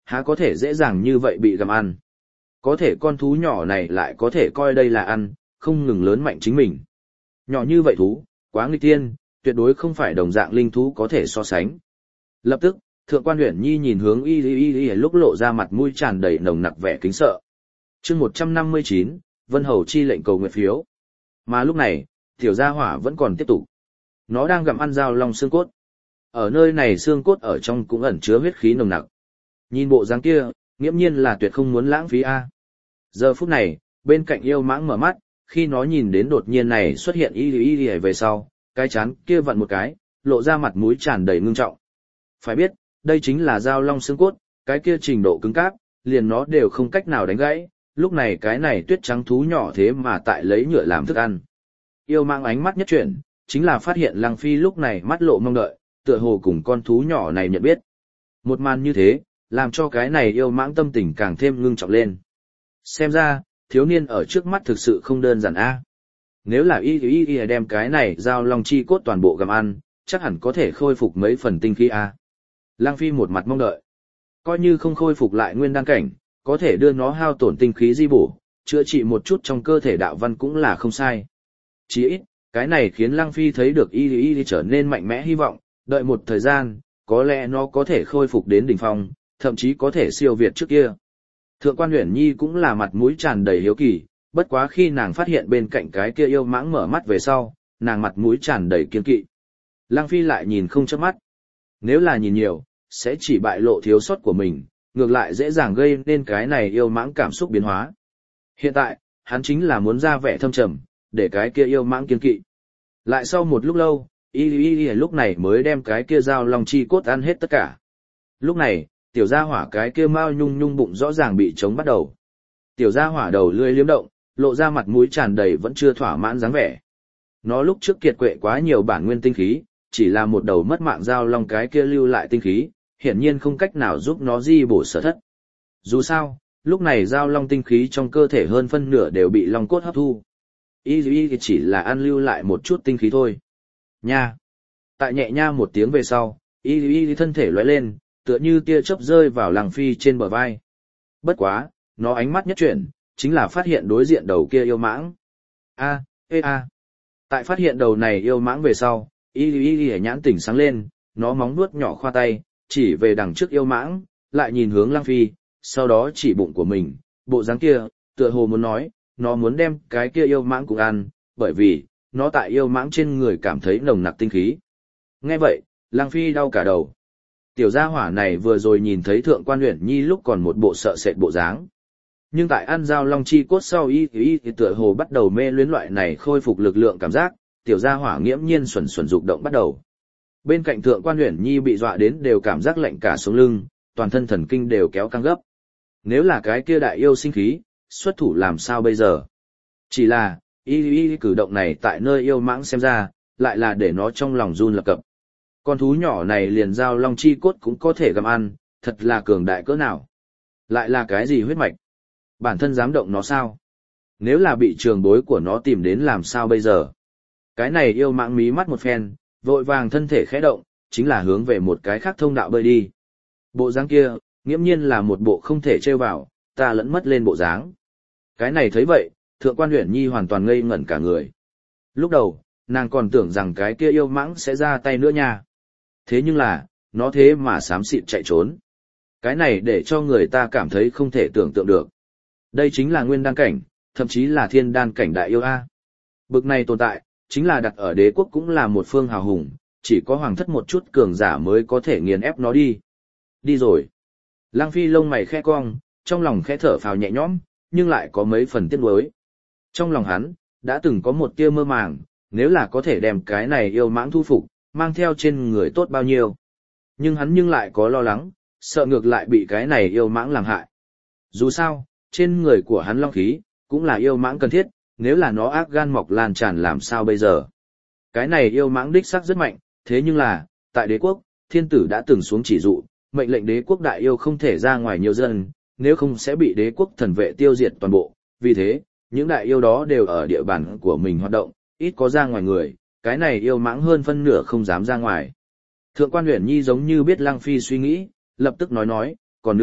há có thể dễ dàng như vậy bị gặm ăn. Có thể con thú nhỏ này lại có thể coi đây là ăn, không ngừng lớn mạnh chính mình. Nhỏ như vậy thú, quá nghịch tiên, tuyệt đối không phải đồng dạng linh thú có thể so sánh. Lập tức, Thượng quan Uyển Nhi nhìn hướng y y y y lúc lộ ra mặt mũi tràn đầy nồng nặc vẻ kính sợ. Chương một trăm năm mươi chín, Vân Hầu chi lệnh cầu nguyện phiếu. Mà lúc này, tiểu gia hỏa vẫn còn tiếp tục. Nó đang gặm ăn dao long xương cốt. Ở nơi này xương cốt ở trong cũng ẩn chứa huyết khí nồng nặc. Nhìn bộ dáng kia, nghiễm nhiên là tuyệt không muốn lãng phí a. Giờ phút này, bên cạnh yêu mãng mở mắt, khi nó nhìn đến đột nhiên này xuất hiện y y y về sau, cái chán kia vặn một cái, lộ ra mặt mũi tràn đầy ngưng trọng. Phải biết, đây chính là dao long xương cốt, cái kia trình độ cứng cáp, liền nó đều không cách nào đánh gãy, lúc này cái này tuyết trắng thú nhỏ thế mà tại lấy nhựa làm thức ăn. Yêu mãng ánh mắt nhất chuyển, chính là phát hiện Lăng Phi lúc này mắt lộ mong đợi, tựa hồ cùng con thú nhỏ này nhận biết. Một màn như thế, làm cho cái này yêu mãng tâm tình càng thêm ngưng trọng lên. Xem ra, thiếu niên ở trước mắt thực sự không đơn giản a. Nếu là y y y đem cái này dao long chi cốt toàn bộ gặm ăn, chắc hẳn có thể khôi phục mấy phần tinh khí a. Lăng Phi một mặt mong đợi. Coi như không khôi phục lại nguyên đan cảnh, có thể đưa nó hao tổn tinh khí di bổ, chữa trị một chút trong cơ thể đạo văn cũng là không sai. Chỉ ít, cái này khiến Lăng Phi thấy được y y y trở nên mạnh mẽ hy vọng, đợi một thời gian, có lẽ nó có thể khôi phục đến đỉnh phong, thậm chí có thể siêu việt trước kia. Thượng quan Uyển Nhi cũng là mặt mũi tràn đầy hiếu kỳ, bất quá khi nàng phát hiện bên cạnh cái kia yêu mãng mở mắt về sau, nàng mặt mũi tràn đầy kiên kỵ. Lăng Phi lại nhìn không chớp mắt. Nếu là nhìn nhiều, sẽ chỉ bại lộ thiếu sót của mình, ngược lại dễ dàng gây nên cái này yêu mãng cảm xúc biến hóa. Hiện tại, hắn chính là muốn ra vẻ thâm trầm, để cái kia yêu mãng kiên kỵ. Lại sau một lúc lâu, y y y lúc này mới đem cái kia dao long chi cốt ăn hết tất cả. Lúc này, tiểu gia hỏa cái kia mao nhung nhung bụng rõ ràng bị trống bắt đầu. Tiểu gia hỏa đầu lưỡi liếm động, lộ ra mặt mũi tràn đầy vẫn chưa thỏa mãn dáng vẻ. Nó lúc trước kiệt quệ quá nhiều bản nguyên tinh khí, chỉ là một đầu mất mạng dao long cái kia lưu lại tinh khí, hiển nhiên không cách nào giúp nó di bổ sở thất. Dù sao, lúc này dao long tinh khí trong cơ thể hơn phân nửa đều bị long cốt hấp thu. Y y chỉ là ăn lưu lại một chút tinh khí thôi. Nha! Tại nhẹ nha một tiếng về sau, y y thân thể lóe lên, tựa như tia chớp rơi vào Lăng Phi trên bờ vai. Bất quá, nó ánh mắt nhất chuyển, chính là phát hiện đối diện đầu kia yêu mãng. A, ê a. Tại phát hiện đầu này yêu mãng về sau, y y y nhãn tỉnh sáng lên, nó móng nuốt nhỏ khoa tay, chỉ về đằng trước yêu mãng, lại nhìn hướng Lăng Phi, sau đó chỉ bụng của mình, bộ dáng kia, tựa hồ muốn nói, nó muốn đem cái kia yêu mãng cùng ăn, bởi vì, nó tại yêu mãng trên người cảm thấy nồng nặc tinh khí. Nghe vậy, Lăng Phi đau cả đầu. Tiểu gia hỏa này vừa rồi nhìn thấy Thượng quan Uyển Nhi lúc còn một bộ sợ sệt bộ dáng. Nhưng tại ăn dao long chi cốt sau y y thì tựa hồ bắt đầu mê luyến loại này khôi phục lực lượng cảm giác, tiểu gia hỏa nghiễm nhiên xuẩn xuẩn dục động bắt đầu. Bên cạnh Thượng quan Uyển Nhi bị dọa đến đều cảm giác lạnh cả sống lưng, toàn thân thần kinh đều kéo căng gấp. Nếu là cái kia đại yêu sinh khí, xuất thủ làm sao bây giờ? Chỉ là, y y cử động này tại nơi yêu mãng xem ra, lại là để nó trong lòng run lập cập. Con thú nhỏ này liền dao long chi cốt cũng có thể gặm ăn, thật là cường đại cỡ nào. Lại là cái gì huyết mạch? Bản thân dám động nó sao? Nếu là bị trường bối của nó tìm đến làm sao bây giờ? Cái này yêu mãng mí mắt một phen, vội vàng thân thể khẽ động, chính là hướng về một cái khác thông đạo bơi đi. Bộ dáng kia, nghiễm nhiên là một bộ không thể trêu vào, ta lẫn mất lên bộ dáng. Cái này thấy vậy, Thượng quan Uyển Nhi hoàn toàn ngây ngẩn cả người. Lúc đầu, nàng còn tưởng rằng cái kia yêu mãng sẽ ra tay nữa nha. Thế nhưng là, nó thế mà xám xịt chạy trốn. Cái này để cho người ta cảm thấy không thể tưởng tượng được. Đây chính là nguyên đan cảnh, thậm chí là thiên đan cảnh đại yêu A. Bực này tồn tại, chính là đặt ở đế quốc cũng là một phương hào hùng, chỉ có hoàng thất một chút cường giả mới có thể nghiền ép nó đi. Đi rồi. Lăng Phi lông mày khẽ cong, trong lòng khẽ thở phào nhẹ nhõm, nhưng lại có mấy phần tiếc nuối. Trong lòng hắn, đã từng có một tia mơ màng, nếu là có thể đem cái này yêu mãng thu phục, mang theo trên người tốt bao nhiêu. Nhưng hắn nhưng lại có lo lắng, sợ ngược lại bị cái này yêu mãng làm hại. Dù sao, trên người của hắn long khí, cũng là yêu mãng cần thiết, nếu là nó ác gan mọc lan tràn làm sao bây giờ. Cái này yêu mãng đích sắc rất mạnh, thế nhưng là, tại đế quốc, thiên tử đã từng xuống chỉ dụ, mệnh lệnh đế quốc đại yêu không thể ra ngoài nhiều dân, nếu không sẽ bị đế quốc thần vệ tiêu diệt toàn bộ. Vì thế, những đại yêu đó đều ở địa bàn của mình hoạt động, ít có ra ngoài người, cái này yêu mãng hơn phân nửa không dám ra ngoài. Thượng quan Uyển Nhi giống như biết Lăng Phi suy nghĩ, lập tức nói nói, còn nữa,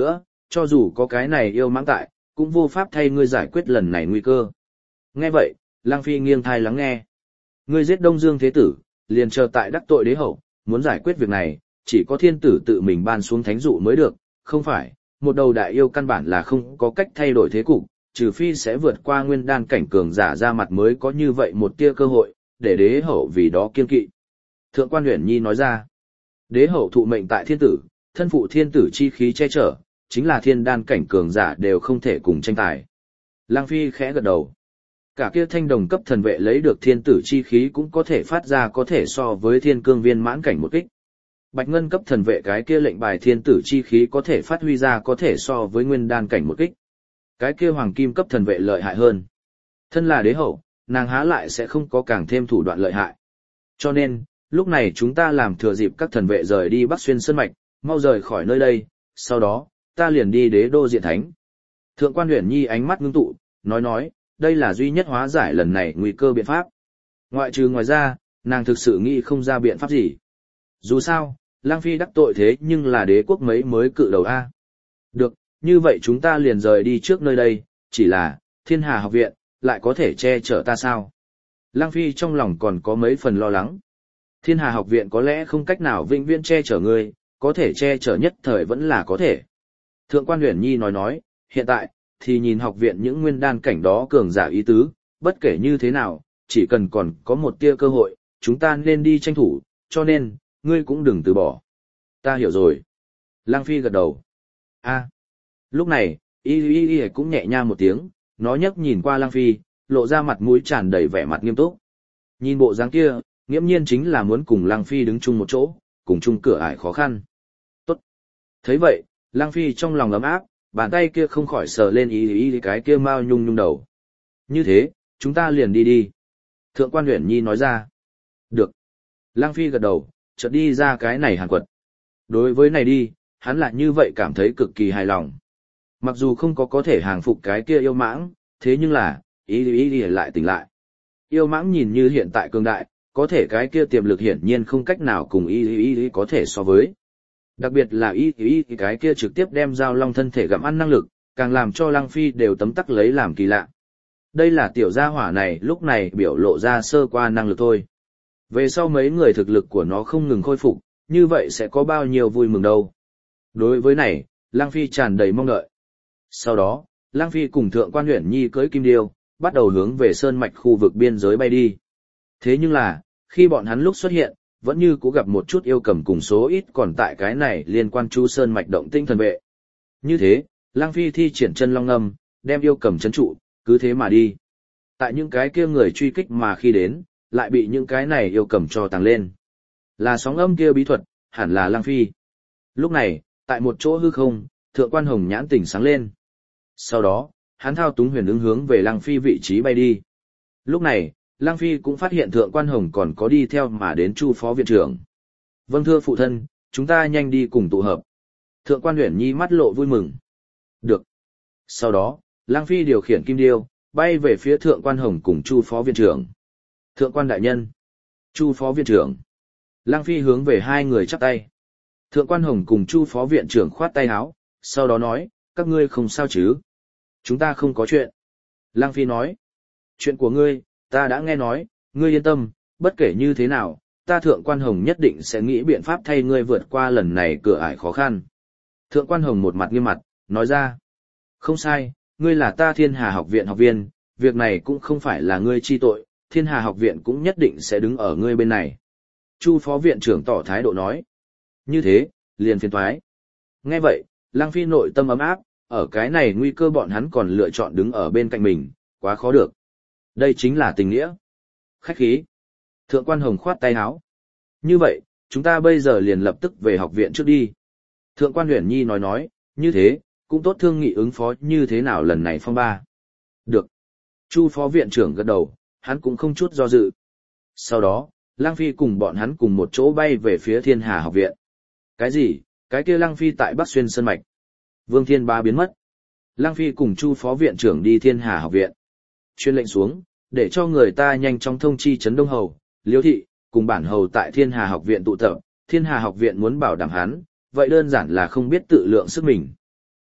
cho dù có cái này yêu mãng tại, cũng vô pháp thay ngươi giải quyết lần này nguy cơ. Nghe vậy, Lăng Phi nghiêng thai lắng nghe. Ngươi giết Đông Dương Thế Tử, liền chờ tại đắc tội đế hậu, muốn giải quyết việc này, chỉ có thiên tử tự mình ban xuống thánh dụ mới được, không phải, một đầu đại yêu căn bản là không có cách thay đổi thế cục, trừ phi sẽ vượt qua nguyên đan cảnh cường giả ra mặt mới có như vậy một tia cơ hội, để đế hậu vì đó kiên kỵ. Thượng quan Uyển Nhi nói ra, đế hậu thụ mệnh tại thiên tử, thân phụ thiên tử chi khí che chở, chính là thiên đan cảnh cường giả đều không thể cùng tranh tài. Lang Phi khẽ gật đầu. Cả kia thanh đồng cấp thần vệ lấy được thiên tử chi khí cũng có thể phát ra có thể so với thiên cương viên mãn cảnh một kích. Bạch ngân cấp thần vệ cái kia lệnh bài thiên tử chi khí có thể phát huy ra có thể so với nguyên đan cảnh một kích. Cái kia hoàng kim cấp thần vệ lợi hại hơn. Thân là đế hậu, nàng há lại sẽ không có càng thêm thủ đoạn lợi hại. Cho nên, lúc này chúng ta làm thừa dịp các thần vệ rời đi Bắc Xuyên Sơn Mạch, mau rời khỏi nơi đây, sau đó, ta liền đi đế đô diện thánh. Thượng quan Uyển Nhi ánh mắt ngưng tụ, nói nói, đây là duy nhất hóa giải lần này nguy cơ biện pháp. Ngoại trừ ngoài ra, nàng thực sự nghĩ không ra biện pháp gì. Dù sao, Lang Phi đắc tội thế nhưng là đế quốc mấy mới cự đầu A. Được, như vậy chúng ta liền rời đi trước nơi đây, chỉ là, Thiên Hà học viện, lại có thể che chở ta sao? Lang Phi trong lòng còn có mấy phần lo lắng. Thiên Hà học viện có lẽ không cách nào vĩnh viễn che chở ngươi, có thể che chở nhất thời vẫn là có thể. Thượng quan Uyển Nhi nói nói, hiện tại, thì nhìn học viện những nguyên đan cảnh đó cường giả ý tứ, bất kể như thế nào, chỉ cần còn có một tia cơ hội, chúng ta nên đi tranh thủ, cho nên, ngươi cũng đừng từ bỏ. Ta hiểu rồi. Lang Phi gật đầu. A. Lúc này, y y y cũng nhẹ nhàng một tiếng, nó nhấc nhìn qua Lang Phi, lộ ra mặt mũi tràn đầy vẻ mặt nghiêm túc. Nhìn bộ dáng kia, nghiễm nhiên chính là muốn cùng Lang Phi đứng chung một chỗ, cùng chung cửa ải khó khăn. Tốt. Thấy vậy, Lang Phi trong lòng ấm áp, bàn tay kia không khỏi sờ lên y y cái kia mao nhung nhung đầu. Như thế, chúng ta liền đi đi. Thượng quan Uyển Nhi nói ra. Được. Lang Phi gật đầu, chợt đi ra cái này hàn quật. Đối với này đi, hắn lại như vậy cảm thấy cực kỳ hài lòng. Mặc dù không có có thể hàng phục cái kia yêu mãng, thế nhưng là, ý ý ý lại tỉnh lại. Yêu mãng nhìn như hiện tại cường đại, có thể cái kia tiềm lực hiển nhiên không cách nào cùng ý ý ý có thể so với. Đặc biệt là ý ý ý cái kia trực tiếp đem giao long thân thể gặm ăn năng lực, càng làm cho Lang Phi đều tấm tắc lấy làm kỳ lạ. Đây là tiểu gia hỏa này lúc này biểu lộ ra sơ qua năng lực thôi. Về sau mấy người thực lực của nó không ngừng khôi phục, như vậy sẽ có bao nhiêu vui mừng đâu. Đối với này, Lang Phi tràn đầy mong đợi. Sau đó, Lang Phi cùng Thượng quan Uyển Nhi cưỡi kim điêu, bắt đầu hướng về sơn mạch khu vực biên giới bay đi. Thế nhưng là, khi bọn hắn lúc xuất hiện, vẫn như cũ gặp một chút yêu cầm cùng số ít còn tại cái này liên quan chu sơn mạch động tinh thần vệ. Như thế, Lang Phi thi triển chân long ngâm, đem yêu cầm trấn trụ, cứ thế mà đi. Tại những cái kia người truy kích mà khi đến, lại bị những cái này yêu cầm cho tàng lên. Là sóng âm kia bí thuật, hẳn là Lang Phi. Lúc này, tại một chỗ hư không, Thượng quan Hồng nhãn tỉnh sáng lên. Sau đó, hắn thao túng huyền ứng hướng về Lang Phi vị trí bay đi. Lúc này, Lang Phi cũng phát hiện Thượng quan Hồng còn có đi theo mà đến Chu phó viện trưởng. Vâng thưa phụ thân, chúng ta nhanh đi cùng tụ hợp. Thượng quan Uyển Nhi mắt lộ vui mừng. Được. Sau đó, Lang Phi điều khiển kim điêu, bay về phía Thượng quan Hồng cùng Chu phó viện trưởng. Thượng quan đại nhân. Chu phó viện trưởng. Lang Phi hướng về hai người chắp tay. Thượng quan Hồng cùng Chu phó viện trưởng khoát tay áo, sau đó nói, các ngươi không sao chứ? Chúng ta không có chuyện. Lang Phi nói, chuyện của ngươi, ta đã nghe nói, ngươi yên tâm, bất kể như thế nào, ta Thượng quan Hồng nhất định sẽ nghĩ biện pháp thay ngươi vượt qua lần này cửa ải khó khăn. Thượng quan Hồng một mặt nghiêm mặt, nói ra, không sai, ngươi là ta Thiên Hà học viện học viên, việc này cũng không phải là ngươi chi tội, Thiên Hà học viện cũng nhất định sẽ đứng ở ngươi bên này. Chu phó viện trưởng tỏ thái độ nói, như thế, liền phiền toái. Nghe vậy, Lang Phi nội tâm ấm áp, ở cái này nguy cơ bọn hắn còn lựa chọn đứng ở bên cạnh mình, quá khó được. Đây chính là tình nghĩa. Khách khí. Thượng quan Hồng khoát tay áo. Như vậy, chúng ta bây giờ liền lập tức về học viện trước đi. Thượng quan Uyển Nhi nói nói, như thế, cũng tốt thương nghị ứng phó như thế nào lần này phong ba. Được. Chu phó viện trưởng gật đầu, hắn cũng không chút do dự. Sau đó, Lang Phi cùng bọn hắn cùng một chỗ bay về phía Thiên Hà học viện. Cái gì? Cái kia Lang Phi tại Bắc Xuyên Sơn Mạch. Vương Thiên Ba biến mất. Lang Phi cùng Chu phó viện trưởng đi Thiên Hà học viện. Chuyên lệnh xuống, để cho người ta nhanh chóng thông chi Trấn Đông Hầu, Liêu Thị, cùng bản hầu tại Thiên Hà học viện tụ tập. Thiên Hà học viện muốn bảo đảm hắn, vậy đơn giản là không biết tự lượng sức mình.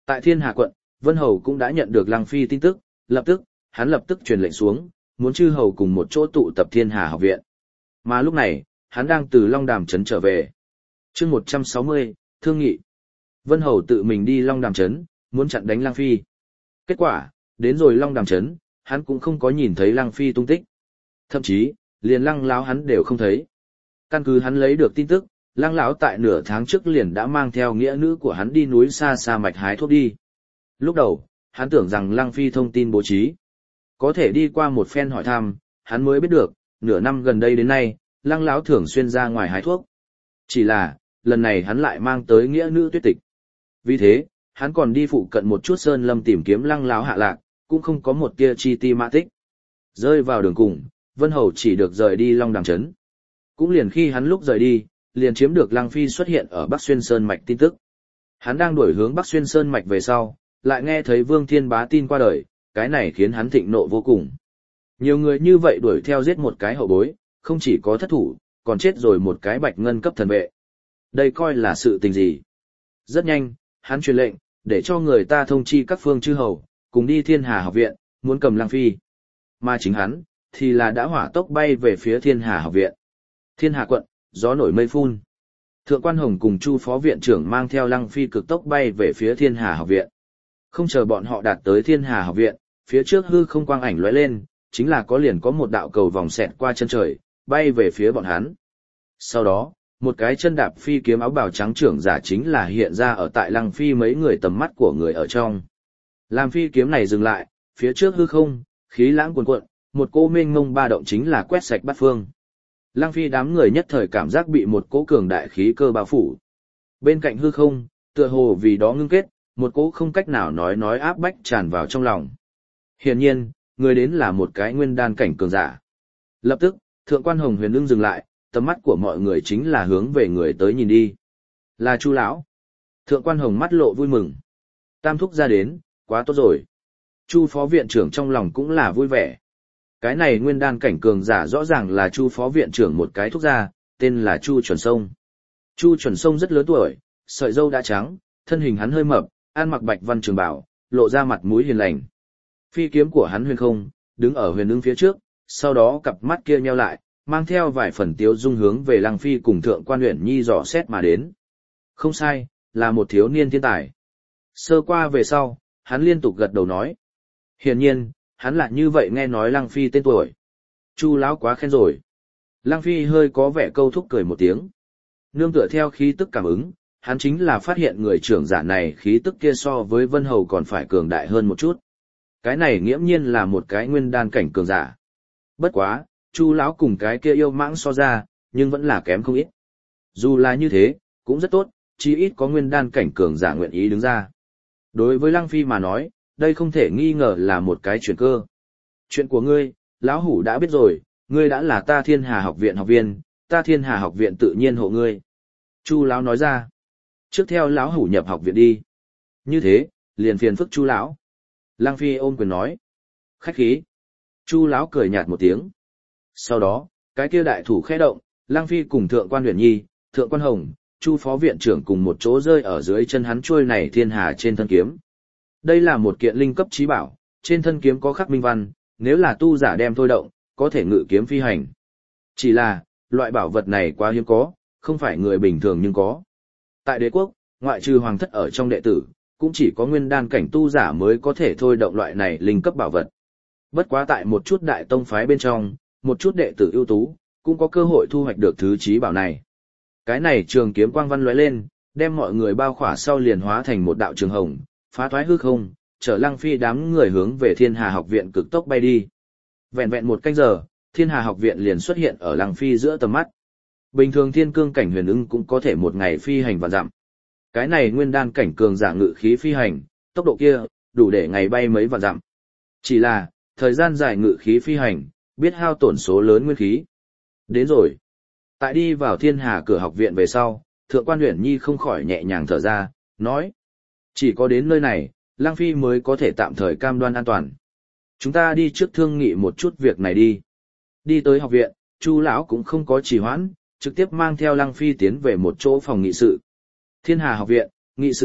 Tại Thiên Hà quận, Vân Hầu cũng đã nhận được Lăng Phi tin tức, lập tức, hắn lập tức truyền lệnh xuống, muốn chư hầu cùng một chỗ tụ tập Thiên Hà học viện. Mà lúc này, hắn đang từ Long Đàm trấn trở về. Chương một trăm sáu mươi, thương nghị. Vân Hầu tự mình đi Long Đàm trấn, muốn chặn đánh Lăng Phi. Kết quả, đến rồi Long Đàm trấn, hắn cũng không có nhìn thấy Lăng Phi tung tích. Thậm chí, liền Lăng lão hắn đều không thấy. Căn cứ hắn lấy được tin tức, Lăng lão tại nửa tháng trước liền đã mang theo nghĩa nữ của hắn đi núi xa xa mạch hái thuốc đi. Lúc đầu, hắn tưởng rằng Lăng Phi thông tin bố trí. Có thể đi qua một phen hỏi thăm, hắn mới biết được, nửa năm gần đây đến nay, Lăng lão thường xuyên ra ngoài hái thuốc. Chỉ là, lần này hắn lại mang tới nghĩa nữ Tuyết Tịch. Vì thế, hắn còn đi phụ cận một chút sơn lâm tìm kiếm Lăng lão hạ lạc, cũng không có một tia chi ti mã tích. Rơi vào đường cùng, Vân Hầu chỉ được rời đi Long Đàm trấn. Cũng liền khi hắn lúc rời đi, liền chiếm được Lăng Phi xuất hiện ở Bắc Xuyên Sơn mạch tin tức. Hắn đang đuổi hướng Bắc Xuyên Sơn mạch về sau, lại nghe thấy Vương Thiên Bá tin qua đời, cái này khiến hắn thịnh nộ vô cùng. Nhiều người như vậy đuổi theo giết một cái hậu bối, không chỉ có thất thủ, còn chết rồi một cái bạch ngân cấp thần vệ. Đây coi là sự tình gì? Rất nhanh, hắn truyền lệnh, để cho người ta thông chi các phương chư hầu, cùng đi Thiên Hà học viện, muốn cầm Lăng Phi. Mà chính hắn, thì là đã hỏa tốc bay về phía Thiên Hà học viện. Thiên Hà quận, gió nổi mây phun. Thượng quan Hồng cùng Chu phó viện trưởng mang theo Lăng Phi cực tốc bay về phía Thiên Hà học viện. Không chờ bọn họ đạt tới Thiên Hà học viện, phía trước hư không quang ảnh lóe lên, chính là có liền có một đạo cầu vòng xẹt qua chân trời, bay về phía bọn hắn. Sau đó, một cái chân đạp phi kiếm áo bào trắng trưởng giả chính là hiện ra ở tại Lăng Phi mấy người tầm mắt của người ở trong. Làm phi kiếm này dừng lại, phía trước hư không, khí lãng cuồn cuộn, một cỗ mênh mông ba động chính là quét sạch bát phương. Lăng Phi đám người nhất thời cảm giác bị một cỗ cường đại khí cơ bao phủ. Bên cạnh hư không, tựa hồ vì đó ngưng kết, một cỗ không cách nào nói nói áp bách tràn vào trong lòng. Hiển nhiên, người đến là một cái nguyên đan cảnh cường giả. Lập tức, Thượng quan Hồng Huyền Ưng dừng lại, tầm mắt của mọi người chính là hướng về người tới nhìn đi. Là Chu lão. Thượng quan Hồng mắt lộ vui mừng. Tam thúc ra đến, quá tốt rồi. Chu phó viện trưởng trong lòng cũng là vui vẻ. Cái này nguyên đan cảnh cường giả rõ ràng là Chu phó viện trưởng một cái thúc gia, tên là Chu Chuẩn Sông. Chu Chuẩn Sông rất lớn tuổi, sợi râu đã trắng, thân hình hắn hơi mập, ăn mặc bạch văn trường bào, lộ ra mặt mũi hiền lành. Phi kiếm của hắn huyền không, đứng ở Huyền Ưng phía trước, sau đó cặp mắt kia nheo lại, mang theo vài phần tiếu dung hướng về Lăng Phi cùng Thượng quan Uyển Nhi dò xét mà đến. Không sai, là một thiếu niên thiên tài. Sơ qua về sau, hắn liên tục gật đầu nói. Hiển nhiên, hắn lại như vậy nghe nói Lăng Phi tên tuổi. Chu lão quá khen rồi. Lăng Phi hơi có vẻ câu thúc cười một tiếng. Nương tựa theo khí tức cảm ứng, hắn chính là phát hiện người trưởng giả này khí tức kia so với Vân Hầu còn phải cường đại hơn một chút. Cái này nghiễm nhiên là một cái nguyên đan cảnh cường giả. Bất quá, Chu lão cùng cái kia yêu mãng so ra, nhưng vẫn là kém không ít. Dù là như thế, cũng rất tốt, chí ít có nguyên đan cảnh cường giả nguyện ý đứng ra. Đối với Lăng Phi mà nói, đây không thể nghi ngờ là một cái chuyện cơ. Chuyện của ngươi, lão hủ đã biết rồi, ngươi đã là ta Thiên Hà học viện học viên, ta Thiên Hà học viện tự nhiên hộ ngươi. Chu lão nói ra. Trước theo lão hủ nhập học viện đi. Như thế, liền phiền phức Chu lão. Lăng Phi ôm quyền nói. Khách khí. Chu lão cười nhạt một tiếng. Sau đó, cái kia đại thủ khẽ động, Lăng Phi cùng Thượng quan Uyển Nhi, Thượng quan Hồng, Chu phó viện trưởng cùng một chỗ rơi ở dưới chân hắn trôi này Thiên Hà trên thân kiếm. Đây là một kiện linh cấp chí bảo, trên thân kiếm có khắc minh văn, nếu là tu giả đem thôi động, có thể ngự kiếm phi hành. Chỉ là, loại bảo vật này quá hiếm có, không phải người bình thường nhưng có. Tại đế quốc, ngoại trừ hoàng thất ở trong đệ tử, cũng chỉ có nguyên đan cảnh tu giả mới có thể thôi động loại này linh cấp bảo vật. Bất quá tại một chút đại tông phái bên trong, một chút đệ tử ưu tú, cũng có cơ hội thu hoạch được thứ chí bảo này. Cái này trường kiếm quang văn lóe lên, đem mọi người bao khỏa sau liền hóa thành một đạo trường hồng, phá thoái hư không, chở Lăng Phi đám người hướng về Thiên Hà học viện cực tốc bay đi. Vẹn vẹn một canh giờ, Thiên Hà học viện liền xuất hiện ở Lăng Phi giữa tầm mắt. Bình thường thiên cương cảnh Huyền Ưng cũng có thể một ngày phi hành vạn dặm. Cái này nguyên đan cảnh cường giả ngự khí phi hành, tốc độ kia, đủ để ngày bay mấy vạn dặm. Chỉ là, thời gian dài ngự khí phi hành, biết hao tổn số lớn nguyên khí. Đến rồi. Tại đi vào Thiên Hà cửa học viện về sau, Thượng quan Uyển Nhi không khỏi nhẹ nhàng thở ra, nói. Chỉ có đến nơi này, Lăng Phi mới có thể tạm thời cam đoan an toàn. Chúng ta đi trước thương nghị một chút việc này đi. Đi tới học viện, Chu lão cũng không có trì hoãn, trực tiếp mang theo Lăng Phi tiến về một chỗ phòng nghị sự. Thiên Hà học viện, nghị sự điện,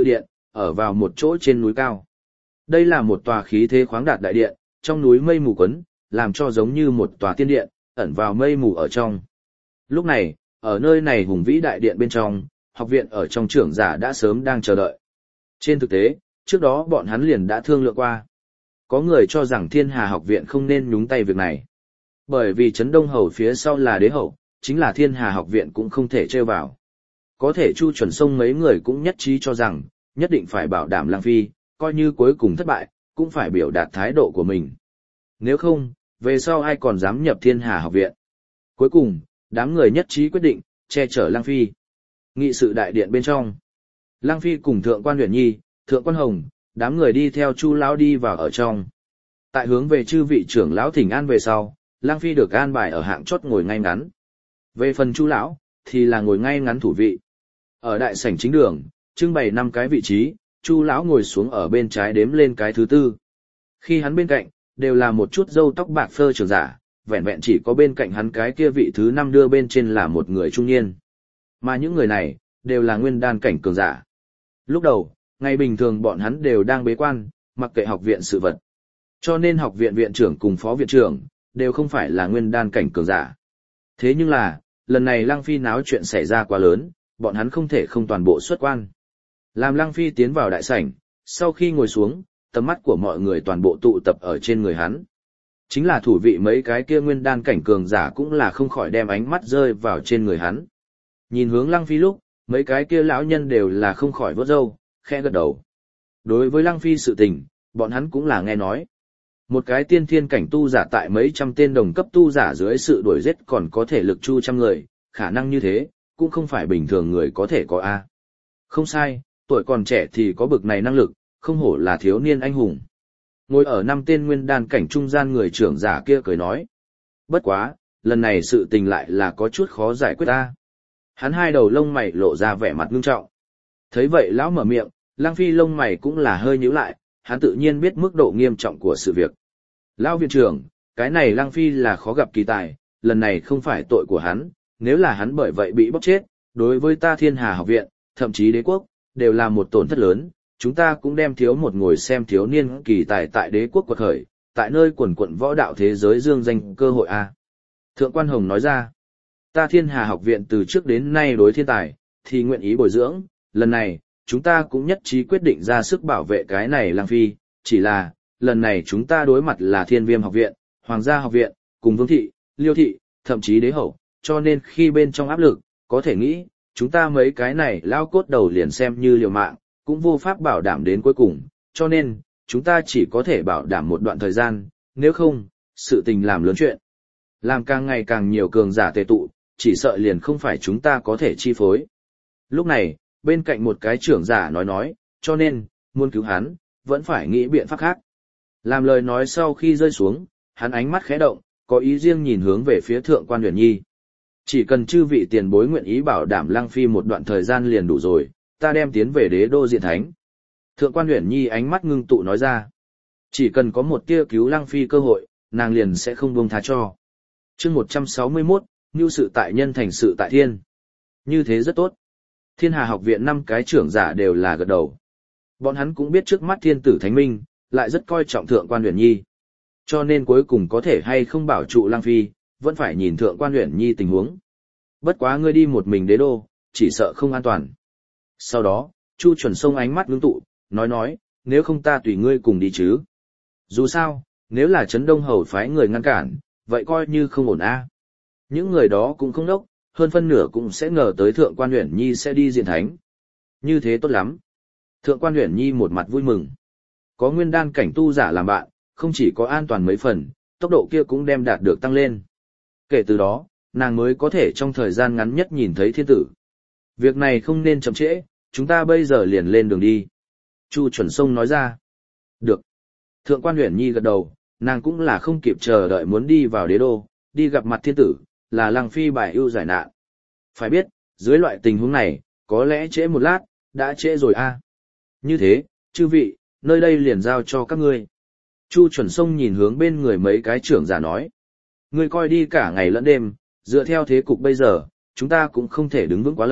ở vào một chỗ trên núi cao. Đây là một tòa khí thế khoáng đạt đại điện, trong núi mây mù quấn, làm cho giống như một tòa tiên điện, ẩn vào mây mù ở trong. Lúc này, ở nơi này hùng vĩ đại điện bên trong, học viện ở trong trưởng giả đã sớm đang chờ đợi. Trên thực tế, trước đó bọn hắn liền đã thương lượng qua. Có người cho rằng Thiên Hà học viện không nên nhúng tay việc này. Bởi vì Trấn Đông Hầu phía sau là đế hậu, chính là Thiên Hà học viện cũng không thể trêu vào. Có thể Chu Chuẩn Sông mấy người cũng nhất trí cho rằng, nhất định phải bảo đảm Lăng Phi, coi như cuối cùng thất bại, cũng phải biểu đạt thái độ của mình. Nếu không, về sau ai còn dám nhập Thiên Hà học viện. Cuối cùng, đám người nhất trí quyết định, che chở Lăng Phi. Nghị sự đại điện bên trong. Lăng Phi cùng Thượng quan Uyển Nhi, Thượng quan Hồng, đám người đi theo Chu lão đi vào ở trong. Tại hướng về chư vị trưởng lão thỉnh an về sau, Lăng Phi được an bài ở hạng chót ngồi ngay ngắn. Về phần Chu lão, thì là ngồi ngay ngắn thủ vị. Ở đại sảnh chính đường, trưng bày năm cái vị trí, Chu lão ngồi xuống ở bên trái đếm lên cái thứ tư. Khi hắn bên cạnh, đều là một chút râu tóc bạc phơ trưởng giả, vẹn vẹn chỉ có bên cạnh hắn cái kia vị thứ năm đưa bên trên là một người trung niên. Mà những người này, đều là nguyên đan cảnh cường giả. Lúc đầu, ngày bình thường bọn hắn đều đang bế quan, mặc kệ học viện sự vật. Cho nên học viện viện trưởng cùng phó viện trưởng, đều không phải là nguyên đan cảnh cường giả. Thế nhưng là, lần này Lăng Phi náo chuyện xảy ra quá lớn, bọn hắn không thể không toàn bộ xuất quan. Làm Lăng Phi tiến vào đại sảnh, sau khi ngồi xuống, tầm mắt của mọi người toàn bộ tụ tập ở trên người hắn. Chính là thủ vị mấy cái kia nguyên đan cảnh cường giả cũng là không khỏi đem ánh mắt rơi vào trên người hắn. Nhìn hướng Lăng Phi lúc, mấy cái kia lão nhân đều là không khỏi vớt râu, khẽ gật đầu. Đối với Lăng Phi sự tình, bọn hắn cũng là nghe nói. Một cái tiên thiên cảnh tu giả tại mấy trăm tên đồng cấp tu giả dưới sự đuổi giết còn có thể lực chu trăm người, khả năng như thế, cũng không phải bình thường người có thể có a. Không sai, tuổi còn trẻ thì có bực này năng lực, không hổ là thiếu niên anh hùng. Ngồi ở năm tên nguyên đan cảnh trung gian người trưởng giả kia cười nói. Bất quá, lần này sự tình lại là có chút khó giải quyết ta. Hắn hai đầu lông mày lộ ra vẻ mặt ngưng trọng. Thấy vậy lão mở miệng, Lăng Phi lông mày cũng là hơi nhíu lại, hắn tự nhiên biết mức độ nghiêm trọng của sự việc. Lão viện trưởng, cái này Lăng Phi là khó gặp kỳ tài, lần này không phải tội của hắn, nếu là hắn bởi vậy bị bóc chết, đối với ta Thiên Hà học viện, thậm chí đế quốc, đều là một tổn thất lớn, chúng ta cũng đem thiếu một ngồi xem thiếu niên kỳ tài tại đế quốc quật khởi, tại nơi quần quận võ đạo thế giới dương danh cơ hội a. Thượng quan Hồng nói ra, ta Thiên Hà học viện từ trước đến nay đối thiên tài, thì nguyện ý bồi dưỡng, lần này, chúng ta cũng nhất trí quyết định ra sức bảo vệ cái này Lăng Phi, chỉ là, lần này chúng ta đối mặt là Thiên Viêm học viện, Hoàng gia học viện, cùng Vương thị, Liêu thị, thậm chí đế hậu, cho nên khi bên trong áp lực, có thể nghĩ, chúng ta mấy cái này lao cốt đầu liền xem như liều mạng, cũng vô pháp bảo đảm đến cuối cùng, cho nên, chúng ta chỉ có thể bảo đảm một đoạn thời gian, nếu không, sự tình làm lớn chuyện. Làm càng ngày càng nhiều cường giả tề tụ, chỉ sợ liền không phải chúng ta có thể chi phối. Lúc này, bên cạnh một cái trưởng giả nói nói, cho nên, muốn cứu hắn, vẫn phải nghĩ biện pháp khác. Làm lời nói sau khi rơi xuống, hắn ánh mắt khẽ động, có ý riêng nhìn hướng về phía Thượng quan Uyển Nhi. Chỉ cần chư vị tiền bối nguyện ý bảo đảm Lăng Phi một đoạn thời gian liền đủ rồi, ta đem tiến về đế đô diện thánh. Thượng quan Uyển Nhi ánh mắt ngưng tụ nói ra. Chỉ cần có một tia cứu Lăng Phi cơ hội, nàng liền sẽ không buông tha cho. Chương một trăm sáu mươi mốt, nưu sự tại nhân thành sự tại thiên. Như thế rất tốt. Thiên Hà học viện năm cái trưởng giả đều là gật đầu. Bọn hắn cũng biết trước mắt thiên tử thánh minh, lại rất coi trọng Thượng quan Uyển Nhi. Cho nên cuối cùng có thể hay không bảo trụ Lăng Phi, vẫn phải nhìn Thượng quan Uyển Nhi tình huống. Bất quá ngươi đi một mình đế đô, chỉ sợ không an toàn. Sau đó, Chu Chuẩn Sông ánh mắt ngưng tụ, nói nói, nếu không ta tùy ngươi cùng đi chứ. Dù sao, nếu là Trấn Đông Hầu phái người ngăn cản, vậy coi như không ổn a. Những người đó cũng không đốc, hơn phân nửa cũng sẽ ngờ tới Thượng quan Uyển Nhi sẽ đi diện thánh. Như thế tốt lắm. Thượng quan Uyển Nhi một mặt vui mừng. Có nguyên đan cảnh tu giả làm bạn, không chỉ có an toàn mấy phần, tốc độ kia cũng đem đạt được tăng lên. Kể từ đó, nàng mới có thể trong thời gian ngắn nhất nhìn thấy thiên tử. Việc này không nên chậm trễ, chúng ta bây giờ liền lên đường đi. Chu Chuẩn Sông nói ra. Được. Thượng quan Uyển Nhi gật đầu, nàng cũng là không kịp chờ đợi muốn đi vào đế đô, đi gặp mặt thiên tử, là Lăng Phi bài ưu giải nạn. Phải biết, dưới loại tình huống này, có lẽ trễ một lát, đã trễ rồi a. Như thế, chư vị, nơi đây liền giao cho các ngươi. Chu Chuẩn Sông nhìn hướng bên người mấy cái trưởng giả nói. Ngươi coi đi cả ngày lẫn đêm, dựa theo thế cục bây giờ, chúng ta cũng không thể đứng vững quá lâu,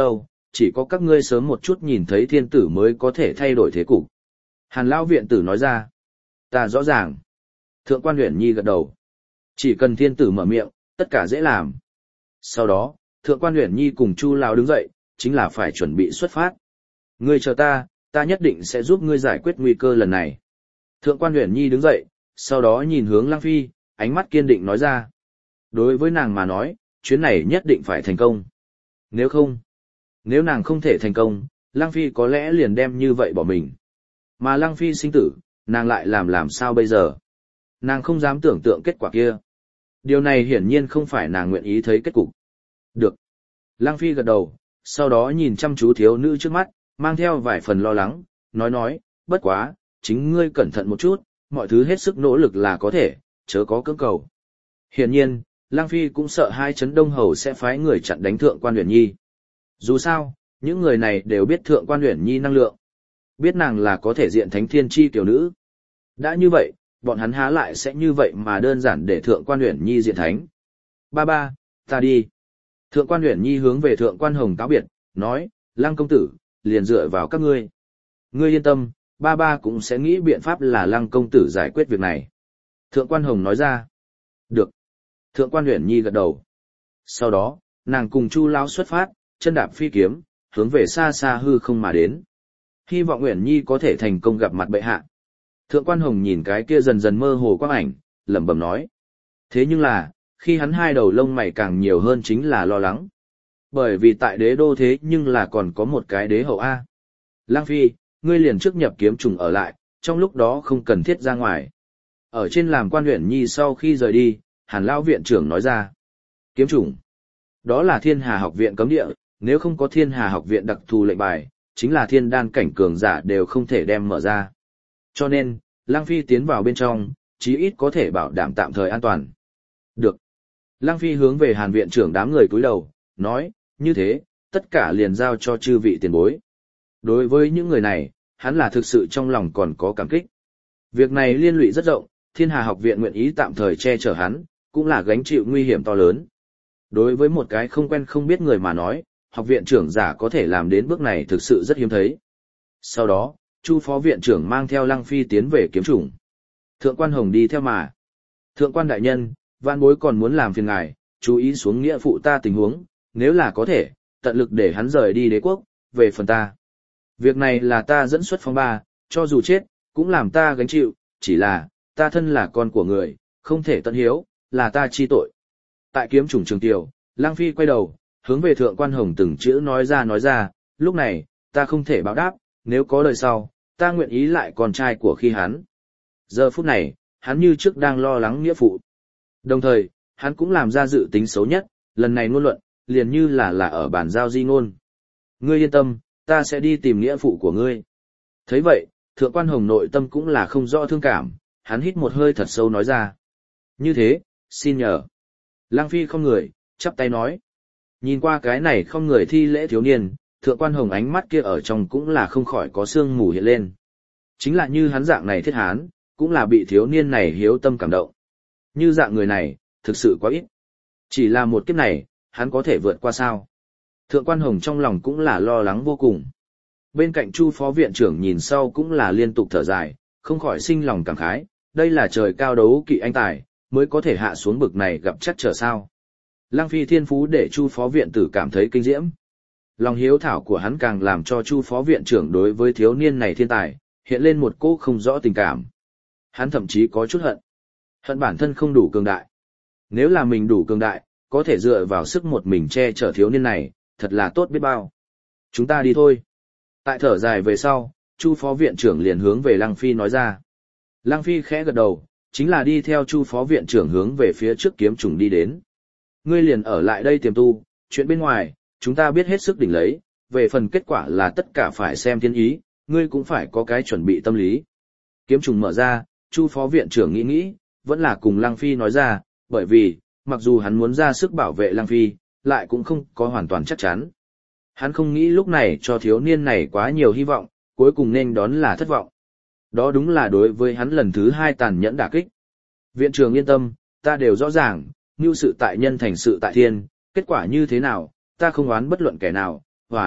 chỉ có các ngươi sớm một chút nhìn thấy thiên tử mới có thể thay đổi thế cục. Hàn lão viện tử nói ra. Ta rõ ràng. Thượng quan Uyển Nhi gật đầu. Chỉ cần thiên tử mở miệng, tất cả dễ làm. Sau đó, thượng quan Uyển Nhi cùng Chu lão đứng dậy, chính là phải chuẩn bị xuất phát. Ngươi chờ ta, ta nhất định sẽ giúp ngươi giải quyết nguy cơ lần này. Thượng quan Uyển Nhi đứng dậy, sau đó nhìn hướng Lăng Phi, ánh mắt kiên định nói ra. Đối với nàng mà nói, chuyến này nhất định phải thành công. Nếu không, nếu nàng không thể thành công, Lăng Phi có lẽ liền đem như vậy bỏ mình. Mà Lăng Phi sinh tử, nàng lại làm làm sao bây giờ? Nàng không dám tưởng tượng kết quả kia. Điều này hiển nhiên không phải nàng nguyện ý thấy kết cục. Được. Lăng Phi gật đầu, sau đó nhìn chăm chú thiếu nữ trước mắt, mang theo vài phần lo lắng, nói nói, bất quá, chính ngươi cẩn thận một chút, mọi thứ hết sức nỗ lực là có thể, chớ có cưỡng cầu. Hiển nhiên, Lăng Phi cũng sợ hai chấn Đông Hầu sẽ phái người chặn đánh Thượng quan Uyển Nhi. Dù sao, những người này đều biết Thượng quan Uyển Nhi năng lượng. Biết nàng là có thể diện thánh thiên chi tiểu nữ. Đã như vậy, bọn hắn há lại sẽ như vậy mà đơn giản để Thượng quan Uyển Nhi diện thánh. Ba ba, ta đi. Thượng quan Uyển Nhi hướng về Thượng quan Hồng cáo biệt, nói, Lăng công tử, liền dựa vào các ngươi. Ngươi yên tâm, ba ba cũng sẽ nghĩ biện pháp là Lăng công tử giải quyết việc này. Thượng quan Hồng nói ra. Được. Thượng quan Uyển Nhi gật đầu. Sau đó, nàng cùng Chu lão xuất phát, chân đạp phi kiếm, hướng về xa xa hư không mà đến. Hy vọng Uyển Nhi có thể thành công gặp mặt bệ hạ. Thượng quan Hồng nhìn cái kia dần dần mơ hồ quang ảnh, lẩm bẩm nói. Thế nhưng là, khi hắn hai đầu lông mày càng nhiều hơn chính là lo lắng. Bởi vì tại đế đô thế nhưng là còn có một cái đế hậu A. Lăng Phi, ngươi liền trước nhập kiếm trùng ở lại, trong lúc đó không cần thiết ra ngoài. Ở trên làm quan Uyển Nhi sau khi rời đi, Hàn lão viện trưởng nói ra. Kiếm trùng. Đó là Thiên Hà học viện cấm địa, nếu không có Thiên Hà học viện đặc thù lệnh bài, chính là thiên đan cảnh cường giả đều không thể đem mở ra. Cho nên, Lăng Phi tiến vào bên trong, chí ít có thể bảo đảm tạm thời an toàn. Được. Lăng Phi hướng về Hàn viện trưởng đám người cúi đầu, nói, như thế, tất cả liền giao cho chư vị tiền bối. Đối với những người này, hắn là thực sự trong lòng còn có cảm kích. Việc này liên lụy rất rộng, Thiên Hà học viện nguyện ý tạm thời che chở hắn, cũng là gánh chịu nguy hiểm to lớn. Đối với một cái không quen không biết người mà nói, học viện trưởng giả có thể làm đến bước này thực sự rất hiếm thấy. Sau đó, Chu phó viện trưởng mang theo Lăng Phi tiến về kiếm chủng. Thượng quan Hồng đi theo mà. Thượng quan đại nhân, vạn bối còn muốn làm phiền ngài, chú ý xuống nghĩa phụ ta tình huống, nếu là có thể, tận lực để hắn rời đi đế quốc, về phần ta. Việc này là ta dẫn xuất phong ba, cho dù chết, cũng làm ta gánh chịu, chỉ là, ta thân là con của người, không thể tận hiếu, là ta chi tội. Tại kiếm chủng trường tiểu, Lăng Phi quay đầu, hướng về Thượng quan Hồng từng chữ nói ra nói ra, lúc này, ta không thể báo đáp, nếu có đời sau, ta nguyện ý lại con trai của khi hắn. Giờ phút này, hắn như trước đang lo lắng nghĩa phụ. Đồng thời, hắn cũng làm ra dự tính xấu nhất, lần này ngôn luận, liền như là là ở bàn giao di ngôn. Ngươi yên tâm, ta sẽ đi tìm nghĩa phụ của ngươi. Thấy vậy, Thượng quan Hồng nội tâm cũng là không rõ thương cảm, hắn hít một hơi thật sâu nói ra. Như thế, xin nhờ. Lăng Phi không người, chắp tay nói. Nhìn qua cái này không người thi lễ thiếu niên, Thượng quan Hồng ánh mắt kia ở trong cũng là không khỏi có sương mù hiện lên. Chính là như hắn dạng này thiết hán, cũng là bị thiếu niên này hiếu tâm cảm động. Như dạng người này, thực sự quá ít. Chỉ là một kiếp này, hắn có thể vượt qua sao? Thượng quan Hồng trong lòng cũng là lo lắng vô cùng. Bên cạnh Chu phó viện trưởng nhìn sau cũng là liên tục thở dài, không khỏi sinh lòng cảm khái, đây là trời cao đấu kỵ anh tài, mới có thể hạ xuống bực này gặp chắc trở sao. Lăng Phi thiên phú để Chu phó viện tử cảm thấy kinh diễm. Lòng hiếu thảo của hắn càng làm cho Chu phó viện trưởng đối với thiếu niên này thiên tài, hiện lên một cỗ không rõ tình cảm. Hắn thậm chí có chút hận. Hận bản thân không đủ cường đại. Nếu là mình đủ cường đại, có thể dựa vào sức một mình che chở thiếu niên này, thật là tốt biết bao. Chúng ta đi thôi. Tại thở dài về sau, Chu phó viện trưởng liền hướng về Lăng Phi nói ra. Lăng Phi khẽ gật đầu, chính là đi theo Chu phó viện trưởng hướng về phía trước kiếm trùng đi đến. Ngươi liền ở lại đây tiềm tu, chuyện bên ngoài, chúng ta biết hết sức đỉnh lấy, về phần kết quả là tất cả phải xem thiên ý, ngươi cũng phải có cái chuẩn bị tâm lý. Kiếm trùng mở ra, Chu phó viện trưởng nghĩ nghĩ, vẫn là cùng Lăng Phi nói ra, bởi vì, mặc dù hắn muốn ra sức bảo vệ Lăng Phi, lại cũng không có hoàn toàn chắc chắn. Hắn không nghĩ lúc này cho thiếu niên này quá nhiều hy vọng, cuối cùng nên đón là thất vọng. Đó đúng là đối với hắn lần thứ hai tàn nhẫn đả kích. Viện trưởng yên tâm, ta đều rõ ràng, mưu sự tại nhân thành sự tại thiên, kết quả như thế nào, ta không oán bất luận kẻ nào, oán,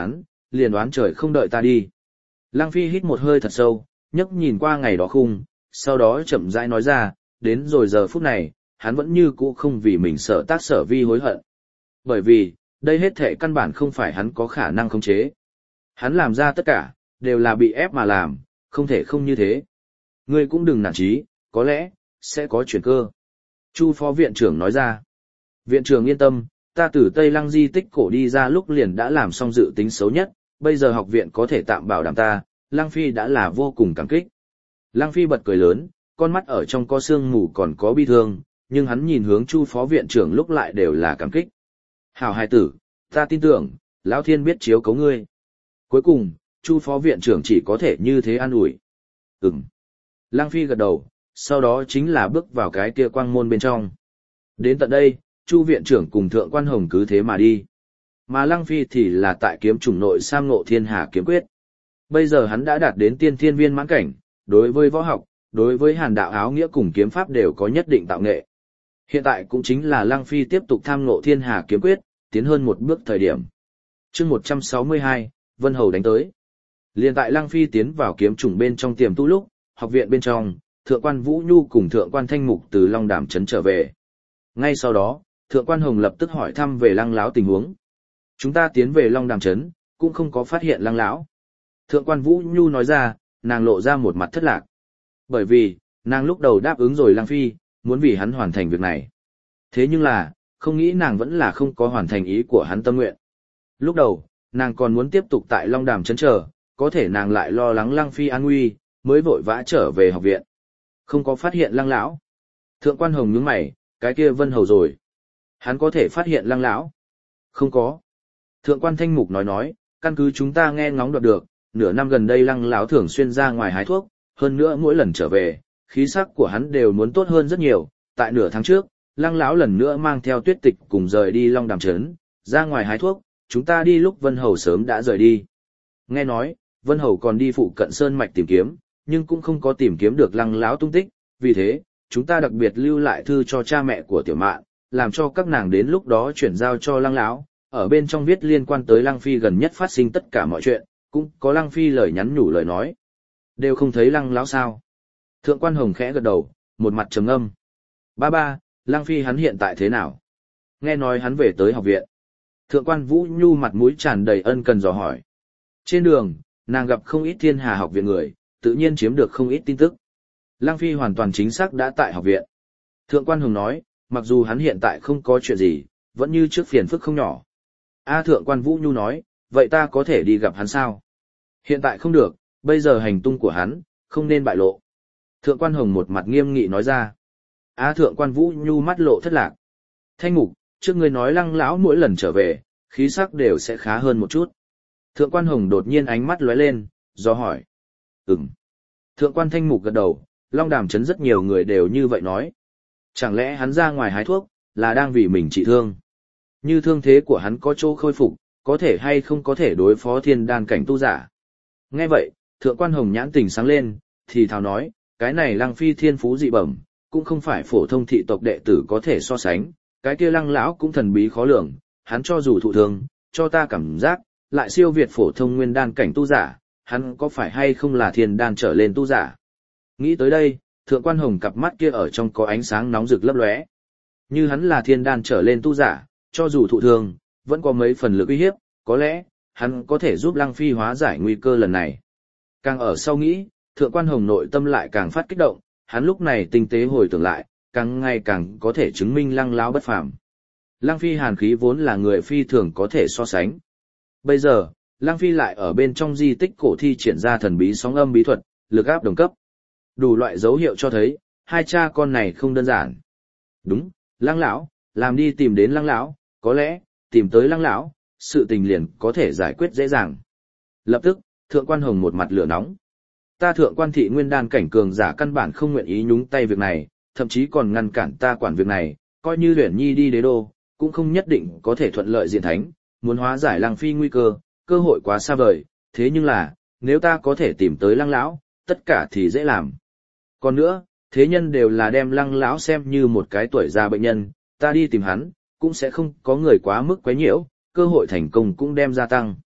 liền đoán trời không đợi ta đi. Lăng Phi hít một hơi thật sâu, nhấc nhìn qua ngày đó khung, sau đó chậm rãi nói ra, đến rồi giờ phút này, hắn vẫn như cũ không vì mình sợ tác sở vi hối hận. Bởi vì, đây hết thể căn bản không phải hắn có khả năng khống chế. Hắn làm ra tất cả, đều là bị ép mà làm, không thể không như thế. Ngươi cũng đừng nản chí, có lẽ, sẽ có chuyển cơ. Chu phó viện trưởng nói ra. Viện trưởng yên tâm, ta từ Tây Lăng di tích cổ đi ra lúc liền đã làm xong dự tính xấu nhất, bây giờ học viện có thể tạm bảo đảm ta, Lăng Phi đã là vô cùng cảm kích. Lăng Phi bật cười lớn, con mắt ở trong có sương mù còn có bi thương, nhưng hắn nhìn hướng Chu phó viện trưởng lúc lại đều là cảm kích. Hảo hài tử, ta tin tưởng, Lão Thiên biết chiếu cấu ngươi. Cuối cùng, Chu phó viện trưởng chỉ có thể như thế an ủi. Ừm. Lăng Phi gật đầu, sau đó chính là bước vào cái kia quang môn bên trong. Đến tận đây, Chu viện trưởng cùng Thượng quan Hồng cứ thế mà đi. Mà Lăng Phi thì là tại kiếm chủng nội Sam Ngộ Thiên Hà kiếm quyết. Bây giờ hắn đã đạt đến tiên thiên viên mãn cảnh, đối với võ học, đối với hàn đạo áo nghĩa cùng kiếm pháp đều có nhất định tạo nghệ. Hiện tại cũng chính là Lăng Phi tiếp tục tham ngộ Thiên Hà kiếm quyết, tiến hơn một bước thời điểm. Chương một trăm sáu mươi hai, Vân Hầu đánh tới. Liên tại Lăng Phi tiến vào kiếm chủng bên trong tiềm tu lúc, học viện bên trong, Thượng quan Vũ Nhu cùng Thượng quan Thanh Mục từ Long Đàm trấn trở về. Ngay sau đó, Thượng quan Hồng lập tức hỏi thăm về Lăng lão tình huống. Chúng ta tiến về Long Đàm trấn, cũng không có phát hiện Lăng lão. Thượng quan Vũ Nhu nói ra, nàng lộ ra một mặt thất lạc. Bởi vì, nàng lúc đầu đáp ứng rồi Lăng Phi, muốn vì hắn hoàn thành việc này. Thế nhưng là, không nghĩ nàng vẫn là không có hoàn thành ý của hắn tâm nguyện. Lúc đầu, nàng còn muốn tiếp tục tại Long Đàm trấn chờ, có thể nàng lại lo lắng Lăng Phi an nguy, mới vội vã trở về học viện. Không có phát hiện Lăng lão. Thượng quan Hồng nhướng mày, cái kia Vân Hầu rồi. Hắn có thể phát hiện Lăng lão? Không có. Thượng quan Thanh Mục nói nói, căn cứ chúng ta nghe ngóng đoạt được, nửa năm gần đây Lăng lão thường xuyên ra ngoài hái thuốc, hơn nữa mỗi lần trở về, khí sắc của hắn đều muốn tốt hơn rất nhiều. Tại nửa tháng trước, Lăng lão lần nữa mang theo Tuyết Tịch cùng rời đi Long Đàm trấn, ra ngoài hái thuốc, chúng ta đi lúc Vân Hầu sớm đã rời đi. Nghe nói, Vân Hầu còn đi phụ cận sơn mạch tìm kiếm, nhưng cũng không có tìm kiếm được Lăng lão tung tích, vì thế, chúng ta đặc biệt lưu lại thư cho cha mẹ của Tiểu Mạn, làm cho các nàng đến lúc đó chuyển giao cho Lăng lão, ở bên trong viết liên quan tới Lăng Phi gần nhất phát sinh tất cả mọi chuyện, cũng có Lăng Phi lời nhắn nhủ lời nói. Đều không thấy Lăng lão sao? Thượng quan Hồng khẽ gật đầu, một mặt trầm ngâm. Ba ba, Lăng Phi hắn hiện tại thế nào? Nghe nói hắn về tới học viện. Thượng quan Vũ Nhu mặt mũi tràn đầy ân cần dò hỏi. Trên đường, nàng gặp không ít Thiên Hà học viện người, tự nhiên chiếm được không ít tin tức. Lăng Phi hoàn toàn chính xác đã tại học viện. Thượng quan Hồng nói, mặc dù hắn hiện tại không có chuyện gì, vẫn như trước phiền phức không nhỏ. A Thượng quan Vũ Nhu nói, vậy ta có thể đi gặp hắn sao? Hiện tại không được, bây giờ hành tung của hắn, không nên bại lộ. Thượng quan Hồng một mặt nghiêm nghị nói ra. A Thượng quan Vũ Nhu mắt lộ thất lạc. Thanh Mục, trước ngươi nói Lăng lão mỗi lần trở về, khí sắc đều sẽ khá hơn một chút. Thượng quan Hồng đột nhiên ánh mắt lóe lên, do hỏi. Ừm. Thượng quan Thanh Mục gật đầu, Long Đàm trấn rất nhiều người đều như vậy nói. Chẳng lẽ hắn ra ngoài hái thuốc, là đang vì mình trị thương? Như thương thế của hắn có chỗ khôi phục, có thể hay không có thể đối phó thiên đan cảnh tu giả? Nghe vậy, Thượng quan Hồng nhãn tình sáng lên, thì thào nói, cái này Lăng Phi thiên phú dị bẩm, cũng không phải phổ thông thị tộc đệ tử có thể so sánh, cái kia Lăng lão cũng thần bí khó lường, hắn cho dù thụ thương, cho ta cảm giác, lại siêu việt phổ thông nguyên đan cảnh tu giả, hắn có phải hay không là thiên đan trở lên tu giả? Nghĩ tới đây, Thượng quan Hồng cặp mắt kia ở trong có ánh sáng nóng rực lấp lóe. Như hắn là thiên đan trở lên tu giả, cho dù thụ thương, vẫn có mấy phần lực uy hiếp, có lẽ, hắn có thể giúp Lăng Phi hóa giải nguy cơ lần này. Càng ở sau nghĩ, Thượng quan Hồng nội tâm lại càng phát kích động, hắn lúc này tinh tế hồi tưởng lại, càng ngày càng có thể chứng minh Lăng lão bất phàm. Lăng Phi hàn khí vốn là người phi thường có thể so sánh. Bây giờ, Lăng Phi lại ở bên trong di tích cổ thi triển ra thần bí sóng âm bí thuật, lực áp đồng cấp. Đủ loại dấu hiệu cho thấy, hai cha con này không đơn giản. Đúng, Lăng lão, làm đi tìm đến Lăng lão, có lẽ, tìm tới Lăng lão, sự tình liền có thể giải quyết dễ dàng. Lập tức, Thượng quan Hồng một mặt lửa nóng. Ta Thượng quan thị nguyên đan cảnh cường giả căn bản không nguyện ý nhúng tay việc này, thậm chí còn ngăn cản ta quản việc này, coi như Uyển Nhi đi đế đô, cũng không nhất định có thể thuận lợi diện thánh, muốn hóa giải Lăng Phi nguy cơ, cơ hội quá xa vời, thế nhưng là, nếu ta có thể tìm tới Lăng lão, tất cả thì dễ làm. Còn nữa, thế nhân đều là đem Lăng lão xem như một cái tuổi già bệnh nhân, ta đi tìm hắn, cũng sẽ không có người quá mức quấy nhiễu, cơ hội thành công cũng đem gia tăng.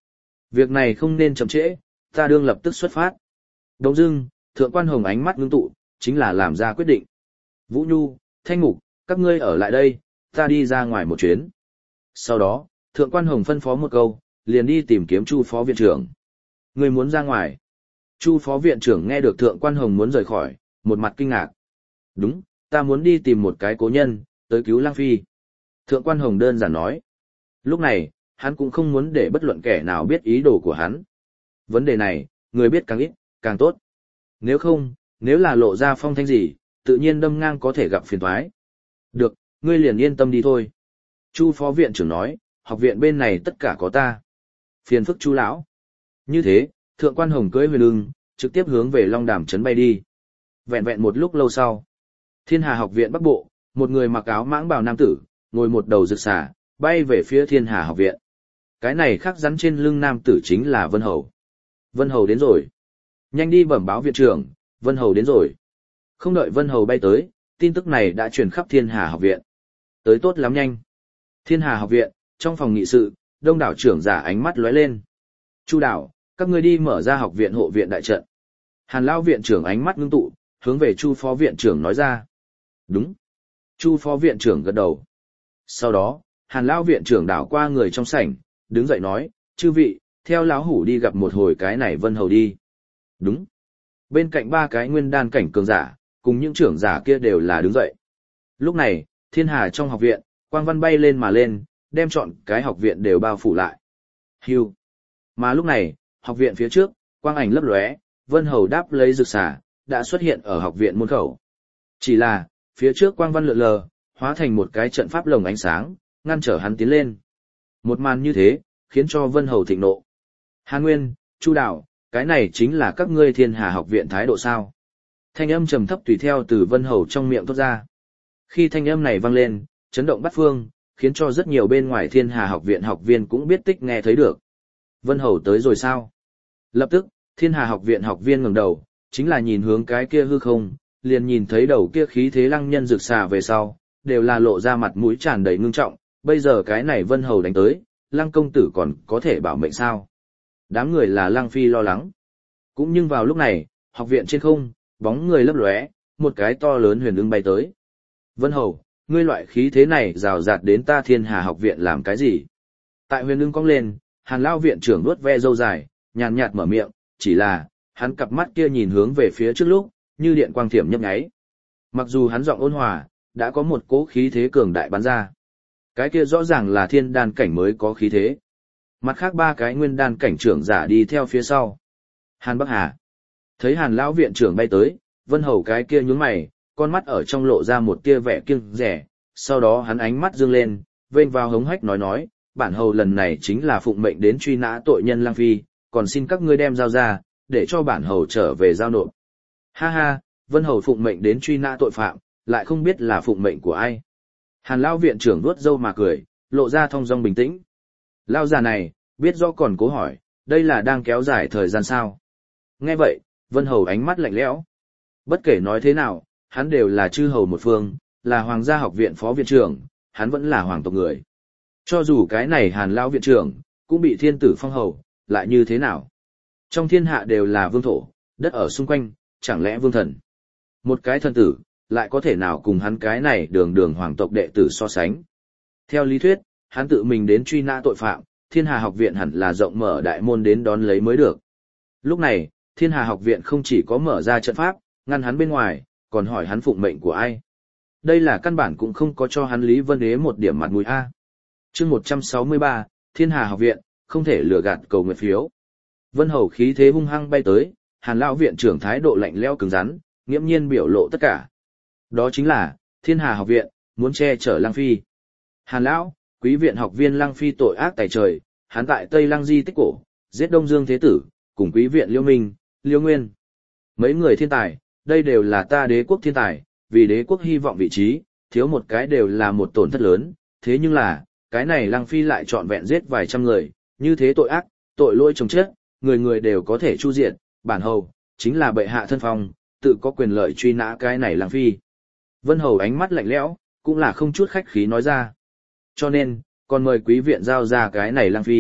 Việc này không nên chậm trễ, ta đương lập tức xuất phát. Đông dưng, thượng quan hồng ánh mắt ngưng tụ, chính là làm ra quyết định. Vũ Nhu, Thanh Mục, các ngươi ở lại đây, ta đi ra ngoài một chuyến. Sau đó, thượng quan hồng phân phó một câu, liền đi tìm kiếm Chu phó viện trưởng. Ngươi muốn ra ngoài. Chu phó viện trưởng nghe được thượng quan hồng muốn rời khỏi, một mặt kinh ngạc. Đúng, ta muốn đi tìm một cái cố nhân, tới cứu Lang Phi. Thượng quan hồng đơn giản nói. Lúc này, hắn cũng không muốn để bất luận kẻ nào biết ý đồ của hắn. Vấn đề này, người biết càng ít, càng tốt. Nếu không, nếu là lộ ra phong thanh gì, tự nhiên đâm ngang có thể gặp phiền toái. Được, ngươi liền yên tâm đi thôi. Chu phó viện trưởng nói, học viện bên này tất cả có ta. Phiền phức Chu lão. Như thế, thượng quan hồng cưỡi huyền ưng, trực tiếp hướng về Long Đàm trấn bay đi. Vẹn vẹn một lúc lâu sau, Thiên Hà học viện Bắc Bộ, một người mặc áo mãng bào nam tử, ngồi một đầu rực xà, bay về phía Thiên Hà học viện. Cái này khắc rắn trên lưng nam tử chính là Vân Hầu. Vân Hầu đến rồi. Nhanh đi bẩm báo viện trưởng, Vân Hầu đến rồi. Không đợi Vân Hầu bay tới, tin tức này đã truyền khắp Thiên Hà học viện. Tới tốt lắm nhanh. Thiên Hà học viện, trong phòng nghị sự, đông đảo trưởng giả ánh mắt lóe lên. Chu đảo, các ngươi đi mở ra học viện hộ viện đại trận. Hàn lão viện trưởng ánh mắt ngưng tụ, hướng về Chu phó viện trưởng nói ra. Đúng. Chu phó viện trưởng gật đầu. Sau đó, Hàn lão viện trưởng đảo qua người trong sảnh, đứng dậy nói, chư vị, theo lão hủ đi gặp một hồi cái này Vân Hầu đi. Đúng. Bên cạnh ba cái nguyên đan cảnh cường giả, cùng những trưởng giả kia đều là đứng dậy. Lúc này, Thiên Hà trong học viện, quang văn bay lên mà lên, đem chọn cái học viện đều bao phủ lại. Hưu. Mà lúc này, học viện phía trước, quang ảnh lấp lóe, Vân Hầu đáp lấy rực xà, đã xuất hiện ở học viện môn khẩu. Chỉ là, phía trước quang văn lượn lờ, hóa thành một cái trận pháp lồng ánh sáng, ngăn trở hắn tiến lên. Một màn như thế, khiến cho Vân Hầu thịnh nộ. Hàn Nguyên, Chu Đào, cái này chính là các ngươi Thiên Hà học viện thái độ sao? Thanh âm trầm thấp tùy theo từ Vân Hầu trong miệng thốt ra. Khi thanh âm này vang lên, chấn động bát phương, khiến cho rất nhiều bên ngoài Thiên Hà học viện học viên cũng biết tích nghe thấy được. Vân Hầu tới rồi sao? Lập tức, Thiên Hà học viện học viên ngẩng đầu, chính là nhìn hướng cái kia hư không, liền nhìn thấy đầu kia khí thế lăng nhân rực xà về sau, đều là lộ ra mặt mũi tràn đầy ngưng trọng, bây giờ cái này Vân Hầu đánh tới, Lăng công tử còn có thể bảo mệnh sao? Đám người là Lăng Phi lo lắng. Cũng nhưng vào lúc này, học viện trên không, bóng người lấp lóe, một cái to lớn huyền ưng bay tới. Vân Hầu, ngươi loại khí thế này rào rạt đến ta Thiên Hà học viện làm cái gì? Tại huyền ưng cong lên, Hàn lão viện trưởng nuốt ve râu dài, nhàn nhạt mở miệng, chỉ là, hắn cặp mắt kia nhìn hướng về phía trước lúc, như điện quang thiểm nhấp nháy. Mặc dù hắn giọng ôn hòa, đã có một cỗ khí thế cường đại bắn ra. Cái kia rõ ràng là thiên đan cảnh mới có khí thế. Mặt khác ba cái nguyên đan cảnh trưởng giả đi theo phía sau. Hàn Bắc Hà. Thấy Hàn lão viện trưởng bay tới, Vân Hầu cái kia nhướng mày, con mắt ở trong lộ ra một tia vẻ kiêng rẻ, sau đó hắn ánh mắt dương lên, vênh vào hống hách nói nói, bản hầu lần này chính là phụng mệnh đến truy nã tội nhân Lăng Phi, còn xin các ngươi đem giao ra, để cho bản hầu trở về giao nộp. Ha ha, Vân Hầu phụng mệnh đến truy nã tội phạm, lại không biết là phụng mệnh của ai. Hàn lão viện trưởng vuốt râu mà cười, lộ ra thong dong bình tĩnh. Lão già này, biết rõ còn cố hỏi, đây là đang kéo dài thời gian sao? Nghe vậy, Vân Hầu ánh mắt lạnh lẽo. Bất kể nói thế nào, hắn đều là chư hầu một phương, là hoàng gia học viện phó viện trưởng, hắn vẫn là hoàng tộc người. Cho dù cái này Hàn lão viện trưởng cũng bị thiên tử phong hầu, lại như thế nào? Trong thiên hạ đều là vương thổ, đất ở xung quanh, chẳng lẽ vương thần? Một cái thần tử, lại có thể nào cùng hắn cái này đường đường hoàng tộc đệ tử so sánh? Theo lý thuyết, hắn tự mình đến truy nã tội phạm, Thiên Hà học viện hẳn là rộng mở đại môn đến đón lấy mới được. Lúc này, Thiên Hà học viện không chỉ có mở ra trận pháp, ngăn hắn bên ngoài, còn hỏi hắn phụng mệnh của ai. Đây là căn bản cũng không có cho hắn Lý Vân Đế một điểm mặt mũi a. Chương một trăm sáu mươi ba, Thiên Hà học viện, không thể lừa gạt cầu nguyện phiếu. Vân Hầu khí thế hung hăng bay tới, Hàn lão viện trưởng thái độ lạnh lẽo cứng rắn, nghiễm nhiên biểu lộ tất cả. Đó chính là, Thiên Hà học viện, muốn che chở Lăng Phi. Hàn lão, quý viện học viên Lăng Phi tội ác tày trời, hắn tại Tây Lăng di tích cổ, giết Đông Dương Thế Tử, cùng quý viện Liêu Minh, Liêu Nguyên. Mấy người thiên tài, đây đều là ta đế quốc thiên tài, vì đế quốc hy vọng vị trí, thiếu một cái đều là một tổn thất lớn, thế nhưng là, cái này Lăng Phi lại trọn vẹn giết vài trăm người, như thế tội ác, tội lỗi chồng chết, người người đều có thể chu diện, bản hầu, chính là bệ hạ thân phong, tự có quyền lợi truy nã cái này Lăng Phi. Vân Hầu ánh mắt lạnh lẽo, cũng là không chút khách khí nói ra. Cho nên, còn mời quý viện giao ra cái này Lăng Phi,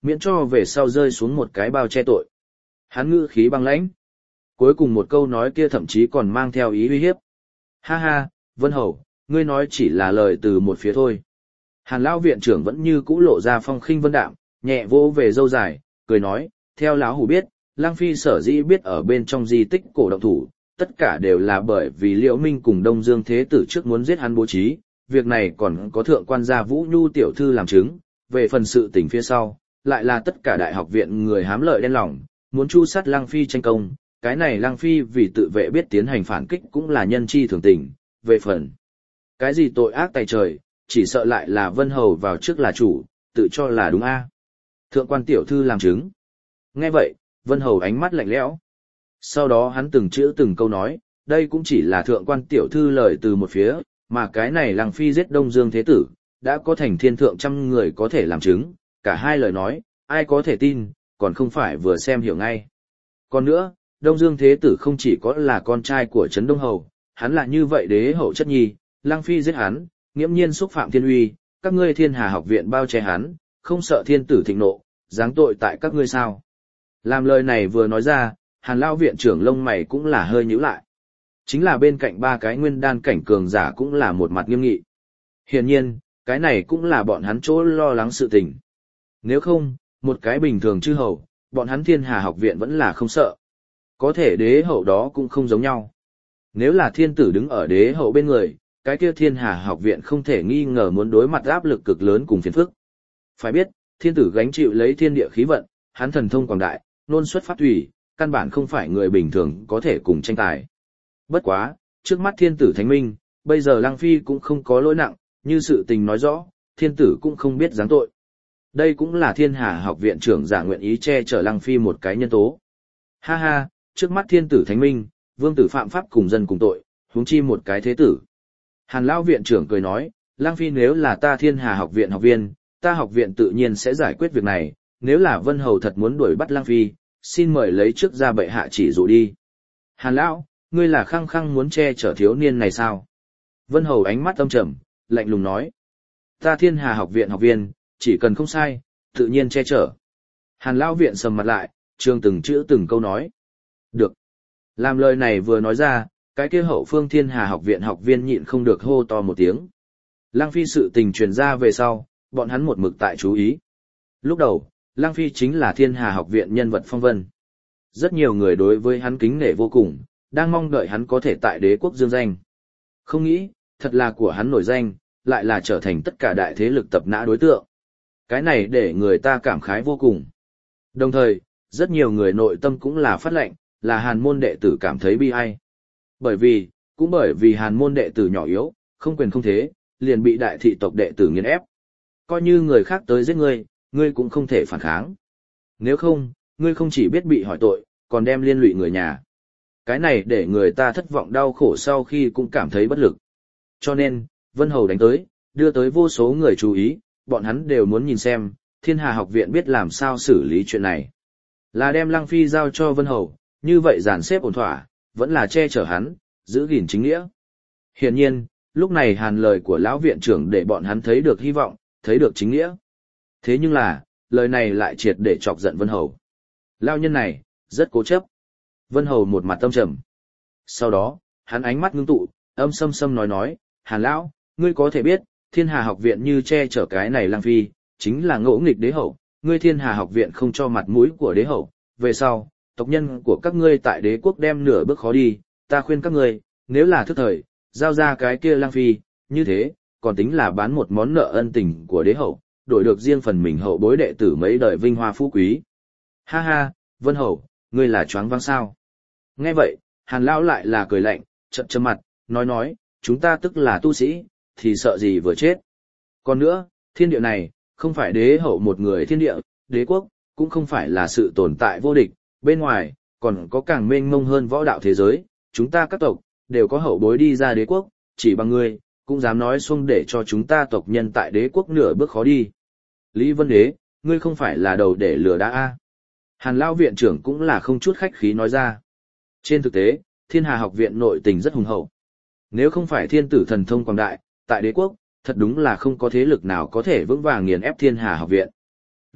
miễn cho về sau rơi xuống một cái bao che tội. Hắn ngữ khí băng lãnh. Cuối cùng một câu nói kia thậm chí còn mang theo ý uy hiếp. Ha ha, Vân Hầu, ngươi nói chỉ là lời từ một phía thôi. Hàn lão viện trưởng vẫn như cũ lộ ra phong khinh vân đạm, nhẹ vỗ về râu dài, cười nói, theo lão hủ biết, Lăng Phi sở dĩ biết ở bên trong di tích cổ động thủ, tất cả đều là bởi vì Liễu Minh cùng Đông Dương Thế Tử trước muốn giết hắn bố trí, việc này còn có thượng quan gia Vũ Nhu tiểu thư làm chứng, về phần sự tình phía sau, lại là tất cả đại học viện người hám lợi đen lòng, muốn chu sát Lăng Phi tranh công, cái này Lăng Phi vì tự vệ biết tiến hành phản kích cũng là nhân chi thường tình, về phần cái gì tội ác tày trời, chỉ sợ lại là Vân Hầu vào trước là chủ, tự cho là đúng a. Thượng quan tiểu thư làm chứng. Nghe vậy, Vân Hầu ánh mắt lạnh lẽo. Sau đó hắn từng chữ từng câu nói, đây cũng chỉ là thượng quan tiểu thư lời từ một phía, mà cái này Lăng Phi giết Đông Dương Thế Tử, đã có thành thiên thượng trăm người có thể làm chứng, cả hai lời nói, ai có thể tin, còn không phải vừa xem hiểu ngay. Còn nữa, Đông Dương Thế Tử không chỉ có là con trai của Trấn Đông Hầu, hắn là như vậy đế hậu chất nhi, Lăng Phi giết hắn, nghiễm nhiên xúc phạm thiên uy, các ngươi Thiên Hà học viện bao che hắn, không sợ thiên tử thịnh nộ, giáng tội tại các ngươi sao. Làm lời này vừa nói ra, Hàn lão viện trưởng lông mày cũng là hơi nhíu lại. Chính là bên cạnh ba cái nguyên đan cảnh cường giả cũng là một mặt nghiêm nghị. Hiển nhiên, cái này cũng là bọn hắn chỗ lo lắng sự tình. Nếu không, một cái bình thường chư hầu, bọn hắn Thiên Hà học viện vẫn là không sợ. Có thể đế hậu đó cũng không giống nhau. Nếu là thiên tử đứng ở đế hậu bên người, cái kia Thiên Hà học viện không thể nghi ngờ muốn đối mặt áp lực cực lớn cùng phiền phức. Phải biết, thiên tử gánh chịu lấy thiên địa khí vận, hắn thần thông quảng đại, nôn xuất phát thủy, căn bản không phải người bình thường có thể cùng tranh tài. Bất quá, trước mắt thiên tử thánh minh, bây giờ Lăng Phi cũng không có lỗi nặng, như sự tình nói rõ, thiên tử cũng không biết giáng tội. Đây cũng là Thiên Hà học viện trưởng giả nguyện ý che chở Lăng Phi một cái nhân tố. Ha ha, trước mắt thiên tử thánh minh, vương tử phạm pháp cùng dân cùng tội, huống chi một cái thế tử. Hàn lão viện trưởng cười nói, Lăng Phi nếu là ta Thiên Hà học viện học viên, ta học viện tự nhiên sẽ giải quyết việc này, nếu là Vân Hầu thật muốn đuổi bắt Lăng Phi, xin mời lấy trước ra bệ hạ chỉ dụ đi. Hàn lão, ngươi là khăng khăng muốn che chở thiếu niên này sao? Vân Hầu ánh mắt âm trầm, lạnh lùng nói. Ta Thiên Hà học viện học viên, chỉ cần không sai, tự nhiên che chở. Hàn lão viện sầm mặt lại, trương từng chữ từng câu nói. Được. Làm lời này vừa nói ra, cái kia hậu phương Thiên Hà học viện học viên nhịn không được hô to một tiếng. Lăng Phi sự tình truyền ra về sau, bọn hắn một mực tại chú ý. Lúc đầu, Lăng Phi chính là Thiên Hà học viện nhân vật phong vân. Rất nhiều người đối với hắn kính nể vô cùng, đang mong đợi hắn có thể tại đế quốc dương danh. Không nghĩ, thật là của hắn nổi danh, lại là trở thành tất cả đại thế lực tập nã đối tượng. Cái này để người ta cảm khái vô cùng. Đồng thời, rất nhiều người nội tâm cũng là phát lệnh, là Hàn môn đệ tử cảm thấy bi ai. Bởi vì, cũng bởi vì Hàn môn đệ tử nhỏ yếu, không quyền không thế, liền bị đại thị tộc đệ tử nghiền ép. Coi như người khác tới giết ngươi, ngươi cũng không thể phản kháng. Nếu không, ngươi không chỉ biết bị hỏi tội, còn đem liên lụy người nhà. Cái này để người ta thất vọng đau khổ sau khi cũng cảm thấy bất lực. Cho nên, Vân Hầu đánh tới, đưa tới vô số người chú ý, bọn hắn đều muốn nhìn xem, Thiên Hà học viện biết làm sao xử lý chuyện này. Là đem Lăng Phi giao cho Vân Hầu, như vậy dàn xếp ổn thỏa, vẫn là che chở hắn, giữ gìn chính nghĩa. Hiển nhiên, lúc này Hàn lời của lão viện trưởng để bọn hắn thấy được hy vọng, thấy được chính nghĩa. Thế nhưng là, lời này lại triệt để chọc giận Vân Hầu. Lão nhân này, rất cố chấp. Vân Hầu một mặt tâm trầm. Sau đó, hắn ánh mắt ngưng tụ, âm sâm sâm nói nói, Hàn lão, ngươi có thể biết, Thiên Hà học viện như che chở cái này Lăng Phi, chính là ngỗ nghịch đế hậu, ngươi Thiên Hà học viện không cho mặt mũi của đế hậu, về sau, tộc nhân của các ngươi tại đế quốc đem nửa bước khó đi, ta khuyên các ngươi, nếu là thức thời, giao ra cái kia Lăng Phi, như thế, còn tính là bán một món nợ ân tình của đế hậu, đổi được riêng phần mình hậu bối đệ tử mấy đời vinh hoa phú quý. Ha ha, Vân Hầu, ngươi là choáng váng sao? Nghe vậy, Hàn lão lại là cười lạnh, chậm chậm mặt, nói nói, chúng ta tức là tu sĩ, thì sợ gì vừa chết. Còn nữa, thiên địa này, không phải đế hậu một người thiên địa, đế quốc, cũng không phải là sự tồn tại vô địch, bên ngoài, còn có càng mênh mông hơn võ đạo thế giới, chúng ta các tộc, đều có hậu bối đi ra đế quốc, chỉ bằng ngươi, cũng dám nói xuông để cho chúng ta tộc nhân tại đế quốc nửa bước khó đi. Lý Vân Đế, ngươi không phải là đầu để lừa đá a? Hàn lão viện trưởng cũng là không chút khách khí nói ra. Trên thực tế, Thiên Hà học viện nội tình rất hùng hậu. Nếu không phải thiên tử thần thông quảng đại, tại đế quốc, thật đúng là không có thế lực nào có thể vững vàng nghiền ép Thiên Hà học viện.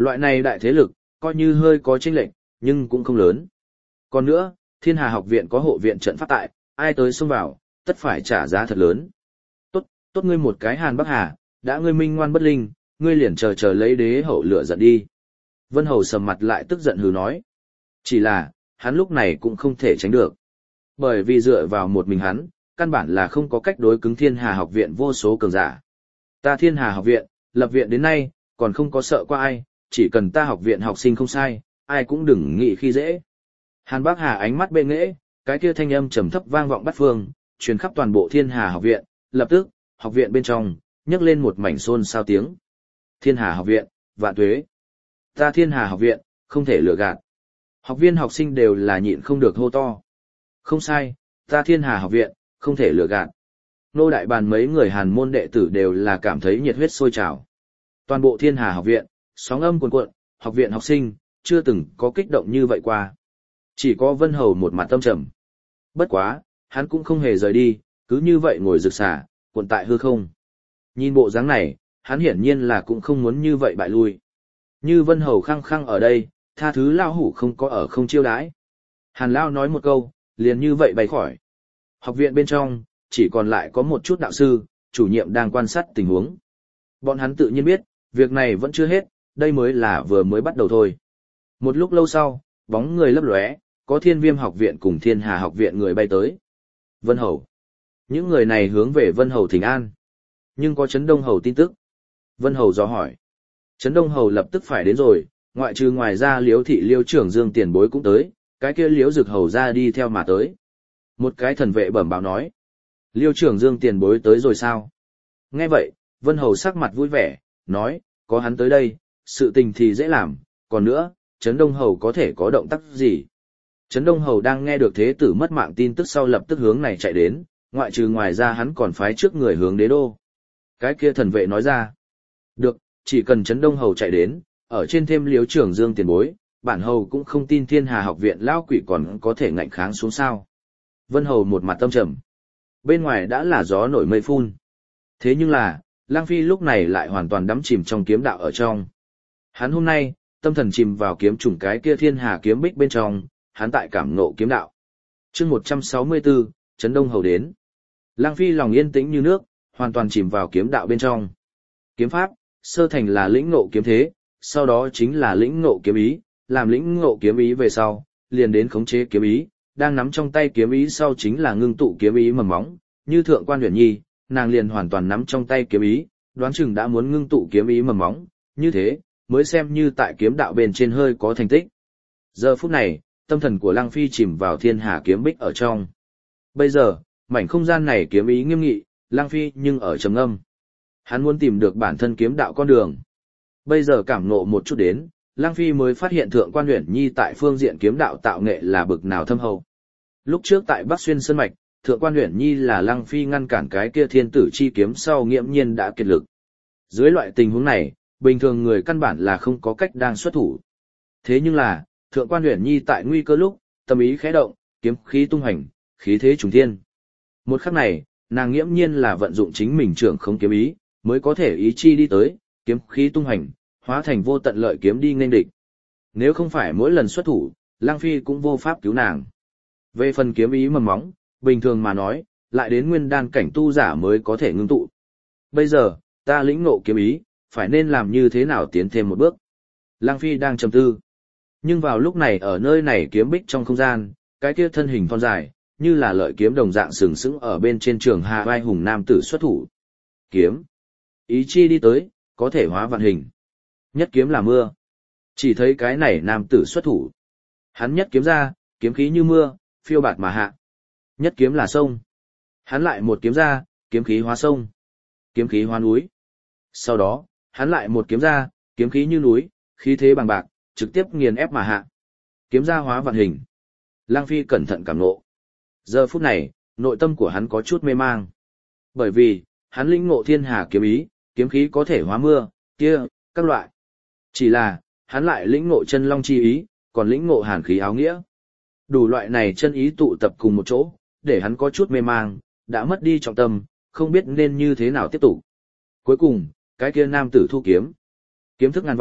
Loại này đại thế lực, coi như hơi có chênh lệch, nhưng cũng không lớn. Còn nữa, Thiên Hà học viện có hộ viện trận pháp tại, ai tới xông vào, tất phải trả giá thật lớn. Tốt, tốt ngươi một cái Hàn Bắc Hà, đã ngươi minh ngoan bất linh, ngươi liền chờ chờ lấy đế hậu lửa giận đi. Vân Hầu sầm mặt lại tức giận hừ nói. Chỉ là, hắn lúc này cũng không thể tránh được. Bởi vì dựa vào một mình hắn, căn bản là không có cách đối cứng Thiên Hà học viện vô số cường giả. Ta Thiên Hà học viện, lập viện đến nay, còn không có sợ qua ai, chỉ cần ta học viện học sinh không sai, ai cũng đừng nghĩ khi dễ. Hàn Bác Hà ánh mắt bệ nghễ, cái kia thanh âm trầm thấp vang vọng bát phương, truyền khắp toàn bộ Thiên Hà học viện, lập tức, học viện bên trong, nhấc lên một mảnh xôn xao tiếng. Thiên Hà học viện, vạn tuế. Ta Thiên Hà học viện, không thể lừa gạt. Học viên học sinh đều là nhịn không được hô to. Không sai, ta Thiên Hà học viện, không thể lừa gạt. Nô đại bàn mấy người Hàn môn đệ tử đều là cảm thấy nhiệt huyết sôi trào. Toàn bộ Thiên Hà học viện, sóng âm cuồn cuộn, học viện học sinh, chưa từng có kích động như vậy qua. Chỉ có Vân Hầu một mặt tâm trầm. Bất quá, hắn cũng không hề rời đi, cứ như vậy ngồi rực xả, cuộn tại hư không. Nhìn bộ dáng này, hắn hiển nhiên là cũng không muốn như vậy bại lui. Như Vân Hầu khăng khăng ở đây, tha thứ lao hủ không có ở không chiêu đãi. Hàn Lao nói một câu, liền như vậy bay khỏi. Học viện bên trong, chỉ còn lại có một chút đạo sư, chủ nhiệm đang quan sát tình huống. Bọn hắn tự nhiên biết, việc này vẫn chưa hết, đây mới là vừa mới bắt đầu thôi. Một lúc lâu sau, bóng người lấp lóe, có Thiên Viêm học viện cùng Thiên Hà học viện người bay tới. Vân Hầu. Những người này hướng về Vân Hầu thỉnh an. Nhưng có Trấn Đông Hầu tin tức. Vân Hầu dò hỏi. Trấn Đông Hầu lập tức phải đến rồi, ngoại trừ ngoài ra Liễu thị Liễu trưởng Dương tiền bối cũng tới, cái kia Liễu Dực Hầu ra đi theo mà tới. Một cái thần vệ bẩm báo nói. Liễu trưởng Dương tiền bối tới rồi sao? Nghe vậy, Vân Hầu sắc mặt vui vẻ, nói, có hắn tới đây, sự tình thì dễ làm, còn nữa, Trấn Đông Hầu có thể có động tác gì? Trấn Đông Hầu đang nghe được thế tử mất mạng tin tức sau lập tức hướng này chạy đến, ngoại trừ ngoài ra hắn còn phái trước người hướng đế đô. Cái kia thần vệ nói ra, được, chỉ cần Trấn Đông Hầu chạy đến, ở trên thêm Liễu trưởng Dương tiền bối, bản hầu cũng không tin Thiên Hà học viện lão quỷ còn có thể ngạnh kháng xuống sao. Vân Hầu một mặt tâm trầm. Bên ngoài đã là gió nổi mây phun. Thế nhưng là, Lang Phi lúc này lại hoàn toàn đắm chìm trong kiếm đạo ở trong. Hắn hôm nay, tâm thần chìm vào kiếm trùng cái kia Thiên Hà kiếm bích bên trong, hắn tại cảm ngộ kiếm đạo. Chương một trăm sáu mươi tư, Trấn Đông Hầu đến. Lang Phi lòng yên tĩnh như nước, hoàn toàn chìm vào kiếm đạo bên trong. Kiếm pháp, sơ thành là lĩnh ngộ kiếm thế, sau đó chính là lĩnh ngộ kiếm ý, làm lĩnh ngộ kiếm ý về sau, liền đến khống chế kiếm ý, đang nắm trong tay kiếm ý sau chính là ngưng tụ kiếm ý mầm móng, như Thượng Quan Uyển Nhi, nàng liền hoàn toàn nắm trong tay kiếm ý, đoán chừng đã muốn ngưng tụ kiếm ý mầm móng, như thế, mới xem như tại kiếm đạo bên trên hơi có thành tích. Giờ phút này, tâm thần của Lăng Phi chìm vào Thiên Hà kiếm bích ở trong. Bây giờ, mảnh không gian này kiếm ý nghiêm nghị, Lăng Phi nhưng ở trầm ngâm. Hắn muốn tìm được bản thân kiếm đạo con đường. Bây giờ cảm ngộ một chút đến, Lăng Phi mới phát hiện Thượng Quan Uyển Nhi tại phương diện kiếm đạo tạo nghệ là bực nào thâm hậu. Lúc trước tại Bắc Xuyên Sơn Mạch, Thượng Quan Uyển Nhi là Lăng Phi ngăn cản cái kia thiên tử chi kiếm sau nghiễm nhiên đã kiệt lực. Dưới loại tình huống này, bình thường người căn bản là không có cách đang xuất thủ. Thế nhưng là, Thượng Quan Uyển Nhi tại nguy cơ lúc, tâm ý khẽ động, kiếm khí tung hành, khí thế trùng thiên. Một khắc này, nàng nghiễm nhiên là vận dụng chính mình trưởng không kiếm ý, mới có thể ý chi đi tới, kiếm khí tung hành, hóa thành vô tận lợi kiếm đi nghênh địch. Nếu không phải mỗi lần xuất thủ, Lăng Phi cũng vô pháp cứu nàng. Về phần kiếm ý mầm móng, bình thường mà nói, lại đến nguyên đan cảnh tu giả mới có thể ngưng tụ. Bây giờ, ta lĩnh ngộ kiếm ý, phải nên làm như thế nào tiến thêm một bước. Lăng Phi đang trầm tư. Nhưng vào lúc này ở nơi này kiếm bích trong không gian, cái kia thân hình thon dài, như là lợi kiếm đồng dạng sừng sững ở bên trên trường hà vai hùng nam tử xuất thủ. Kiếm. Ý chi đi tới, có thể hóa vạn hình. Nhất kiếm là mưa. Chỉ thấy cái này nam tử xuất thủ. Hắn nhất kiếm ra, kiếm khí như mưa, phiêu bạt mà hạ. Nhất kiếm là sông. Hắn lại một kiếm ra, kiếm khí hóa sông. Kiếm khí hóa núi. Sau đó, hắn lại một kiếm ra, kiếm khí như núi, khí thế bằng bạc, trực tiếp nghiền ép mà hạ. Kiếm ra hóa vạn hình. Lăng Phi cẩn thận cảm ngộ. Giờ phút này, nội tâm của hắn có chút mê mang. Bởi vì, hắn lĩnh ngộ Thiên Hà kiếm ý, kiếm khí có thể hóa mưa, kia, các loại. Chỉ là, hắn lại lĩnh ngộ chân long chi ý, còn lĩnh ngộ hàn khí áo nghĩa. Đủ loại này chân ý tụ tập cùng một chỗ, để hắn có chút mê mang, đã mất đi trọng tâm, không biết nên như thế nào tiếp tục. Cuối cùng, cái kia nam tử thu kiếm. Kiếm thức ngàn vạn,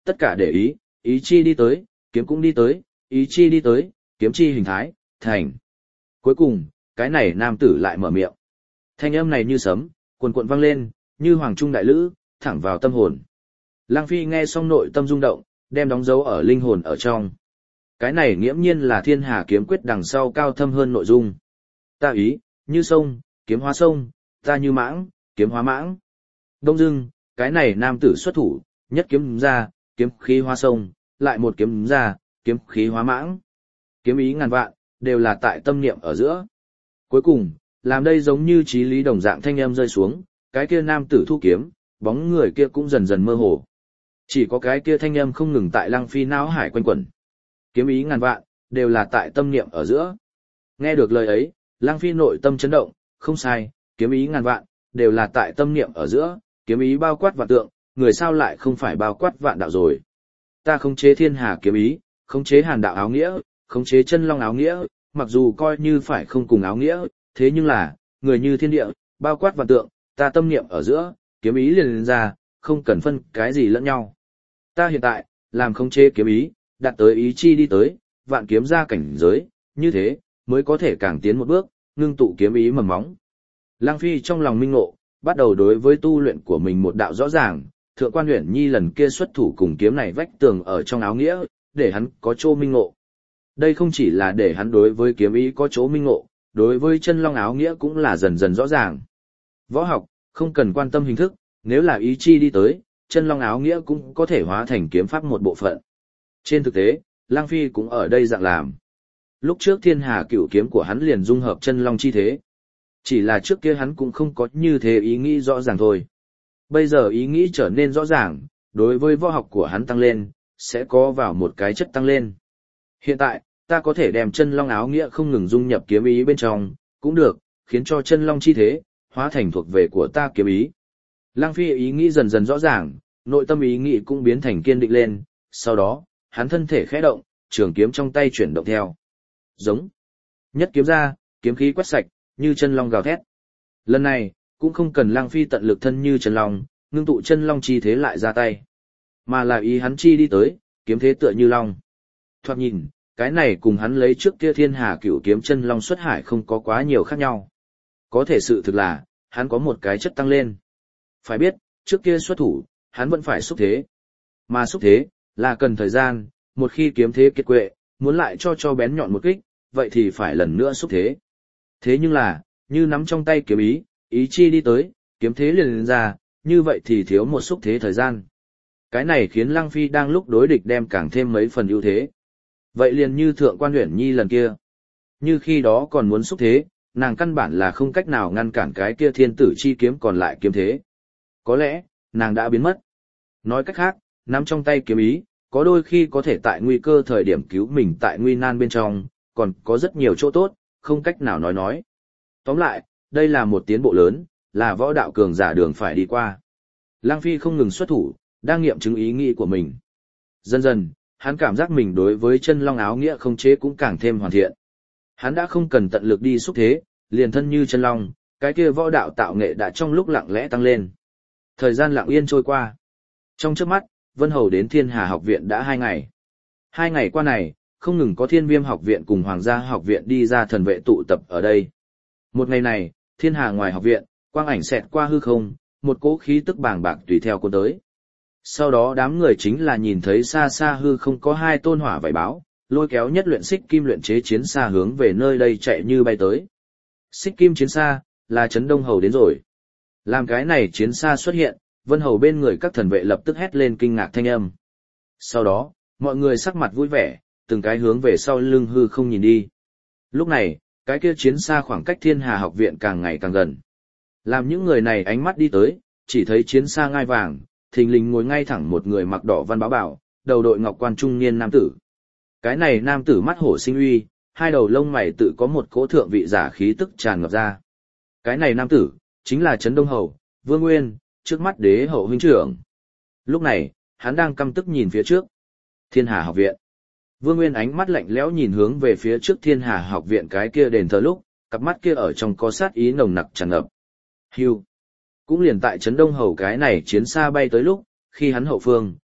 Tất cả để ý, ý chi đi tới, kiếm cũng đi tới, ý chi đi tới, kiếm chi hình thái, thành. Cuối cùng, cái này nam tử lại mở miệng. Thanh âm này như sấm, cuồn cuộn vang lên, như hoàng trung đại lữ, thẳng vào tâm hồn. Lăng Phi nghe xong nội tâm rung động, đem đóng dấu ở linh hồn ở trong. Cái này nghiễm nhiên là Thiên Hà kiếm quyết đằng sau cao thâm hơn nội dung. Ta ý, như sông, kiếm hóa sông, ta như mãng, kiếm hóa mãng. Đông dưng, cái này nam tử xuất thủ, nhất kiếm ra, kiếm khí hóa sông, lại một kiếm ra, kiếm khí hóa mãng. Kiếm ý ngàn vạn, đều là tại tâm niệm ở giữa. Cuối cùng, làm đây giống như trí lý đồng dạng thanh âm rơi xuống, cái kia nam tử thu kiếm, bóng người kia cũng dần dần mơ hồ. Chỉ có cái kia thanh âm không ngừng tại Lăng Phi não hải quanh quẩn. Kiếm ý ngàn vạn, đều là tại tâm niệm ở giữa. Nghe được lời ấy, Lăng Phi nội tâm chấn động, không sai, kiếm ý ngàn vạn, đều là tại tâm niệm ở giữa, kiếm ý bao quát vạn tượng, người sao lại không phải bao quát vạn đạo rồi. Ta khống chế Thiên Hà kiếm ý, khống chế Hàn đạo áo nghĩa, khống chế Chân Long áo nghĩa, mặc dù coi như phải không cùng áo nghĩa, thế nhưng là, người như thiên địa, bao quát vạn tượng, ta tâm niệm ở giữa, kiếm ý liền lên ra, không cần phân cái gì lẫn nhau. Ta hiện tại, làm khống chế kiếm ý, đạt tới ý chi đi tới, vạn kiếm ra cảnh giới, như thế, mới có thể càng tiến một bước, ngưng tụ kiếm ý mầm móng. Lăng Phi trong lòng minh ngộ, bắt đầu đối với tu luyện của mình một đạo rõ ràng, Thượng Quan Uyển Nhi lần kia xuất thủ cùng kiếm này vách tường ở trong áo nghĩa, để hắn có chỗ minh ngộ. Đây không chỉ là để hắn đối với kiếm ý có chỗ minh ngộ, đối với Chân Long áo nghĩa cũng là dần dần rõ ràng. Võ học, không cần quan tâm hình thức, nếu là ý chi đi tới, Chân Long áo nghĩa cũng có thể hóa thành kiếm pháp một bộ phận. Trên thực tế, Lăng Phi cũng ở đây dạng làm. Lúc trước Thiên Hà cửu kiếm của hắn liền dung hợp Chân Long chi thế. Chỉ là trước kia hắn cũng không có như thế ý nghĩ rõ ràng thôi. Bây giờ ý nghĩ trở nên rõ ràng, đối với võ học của hắn tăng lên, sẽ có vào một cái chất tăng lên. Hiện tại, ta có thể đem Chân Long áo nghĩa không ngừng dung nhập kiếm ý bên trong, cũng được, khiến cho Chân Long chi thế, hóa thành thuộc về của ta kiếm ý. Lăng Phi ý nghĩ dần dần rõ ràng, nội tâm ý nghĩ cũng biến thành kiên định lên, sau đó, hắn thân thể khẽ động, trường kiếm trong tay chuyển động theo. Giống. Nhất kiếm ra, kiếm khí quét sạch, như chân long gào thét. Lần này, cũng không cần Lăng Phi tận lực thân như chân long, ngưng tụ chân long chi thế lại ra tay. Mà là ý hắn chi đi tới, kiếm thế tựa như long. Thoạt nhìn, cái này cùng hắn lấy trước kia Thiên Hà cửu kiếm chân long xuất hải không có quá nhiều khác nhau. Có thể sự thực là, hắn có một cái chất tăng lên. Phải biết, trước kia xuất thủ, hắn vẫn phải xúc thế. Mà xúc thế, là cần thời gian, một khi kiếm thế kiệt quệ, muốn lại cho cho bén nhọn một kích, vậy thì phải lần nữa xúc thế. Thế nhưng là, như nắm trong tay kiếm ý, ý chi đi tới, kiếm thế liền lên ra, như vậy thì thiếu một xúc thế thời gian. Cái này khiến Lăng Phi đang lúc đối địch đem càng thêm mấy phần ưu thế. Vậy liền như Thượng Quan Uyển Nhi lần kia. Như khi đó còn muốn xúc thế, nàng căn bản là không cách nào ngăn cản cái kia thiên tử chi kiếm còn lại kiếm thế. Có lẽ, nàng đã biến mất. Nói cách khác, nắm trong tay kiếm ý, có đôi khi có thể tại nguy cơ thời điểm cứu mình tại nguy nan bên trong, còn có rất nhiều chỗ tốt, không cách nào nói nói. Tóm lại, đây là một tiến bộ lớn, là võ đạo cường giả đường phải đi qua. Lăng Phi không ngừng xuất thủ, đang nghiệm chứng ý nghĩ của mình. Dần dần, hắn cảm giác mình đối với Chân Long áo nghĩa không chế cũng càng thêm hoàn thiện. Hắn đã không cần tận lực đi xúc thế, liền thân như chân long, cái kia võ đạo tạo nghệ đã trong lúc lặng lẽ tăng lên. Thời gian lặng yên trôi qua. Trong chớp mắt, Vân Hầu đến Thiên Hà học viện đã hai ngày. Hai ngày qua này, không ngừng có Thiên Viêm học viện cùng Hoàng gia học viện đi ra thần vệ tụ tập ở đây. Một ngày này, Thiên Hà ngoài học viện, quang ảnh xẹt qua hư không, một cỗ khí tức bàng bạc tùy theo cuốn tới. Sau đó đám người chính là nhìn thấy xa xa hư không có hai tôn hỏa vảy báo, lôi kéo nhất luyện xích kim luyện chế chiến xa hướng về nơi đây chạy như bay tới. Xích kim chiến xa, là Trấn Đông Hầu đến rồi. Làm cái này chiến xa xuất hiện, Vân Hầu bên người các thần vệ lập tức hét lên kinh ngạc thanh âm. Sau đó, mọi người sắc mặt vui vẻ, từng cái hướng về sau lưng hư không nhìn đi. Lúc này, cái kia chiến xa khoảng cách Thiên Hà học viện càng ngày càng gần. Làm những người này ánh mắt đi tới, chỉ thấy chiến xa ngai vàng, thình lình ngồi ngay thẳng một người mặc đỏ văn báo bảo, đầu đội ngọc quan trung niên nam tử. Cái này nam tử mắt hổ sinh uy, hai đầu lông mày tự có một cỗ thượng vị giả khí tức tràn ngập ra. Cái này nam tử, chính là Trấn Đông Hầu, Vương Nguyên, trước mắt đế hậu huynh trưởng. Lúc này, hắn đang căm tức nhìn phía trước. Thiên Hà học viện. Vương Nguyên ánh mắt lạnh lẽo nhìn hướng về phía trước Thiên Hà học viện cái kia đền thờ lúc, cặp mắt kia ở trong có sát ý nồng nặc tràn ngập. Hưu. Cũng liền tại Trấn Đông Hầu cái này chiến xa bay tới lúc, khi hắn hậu phương,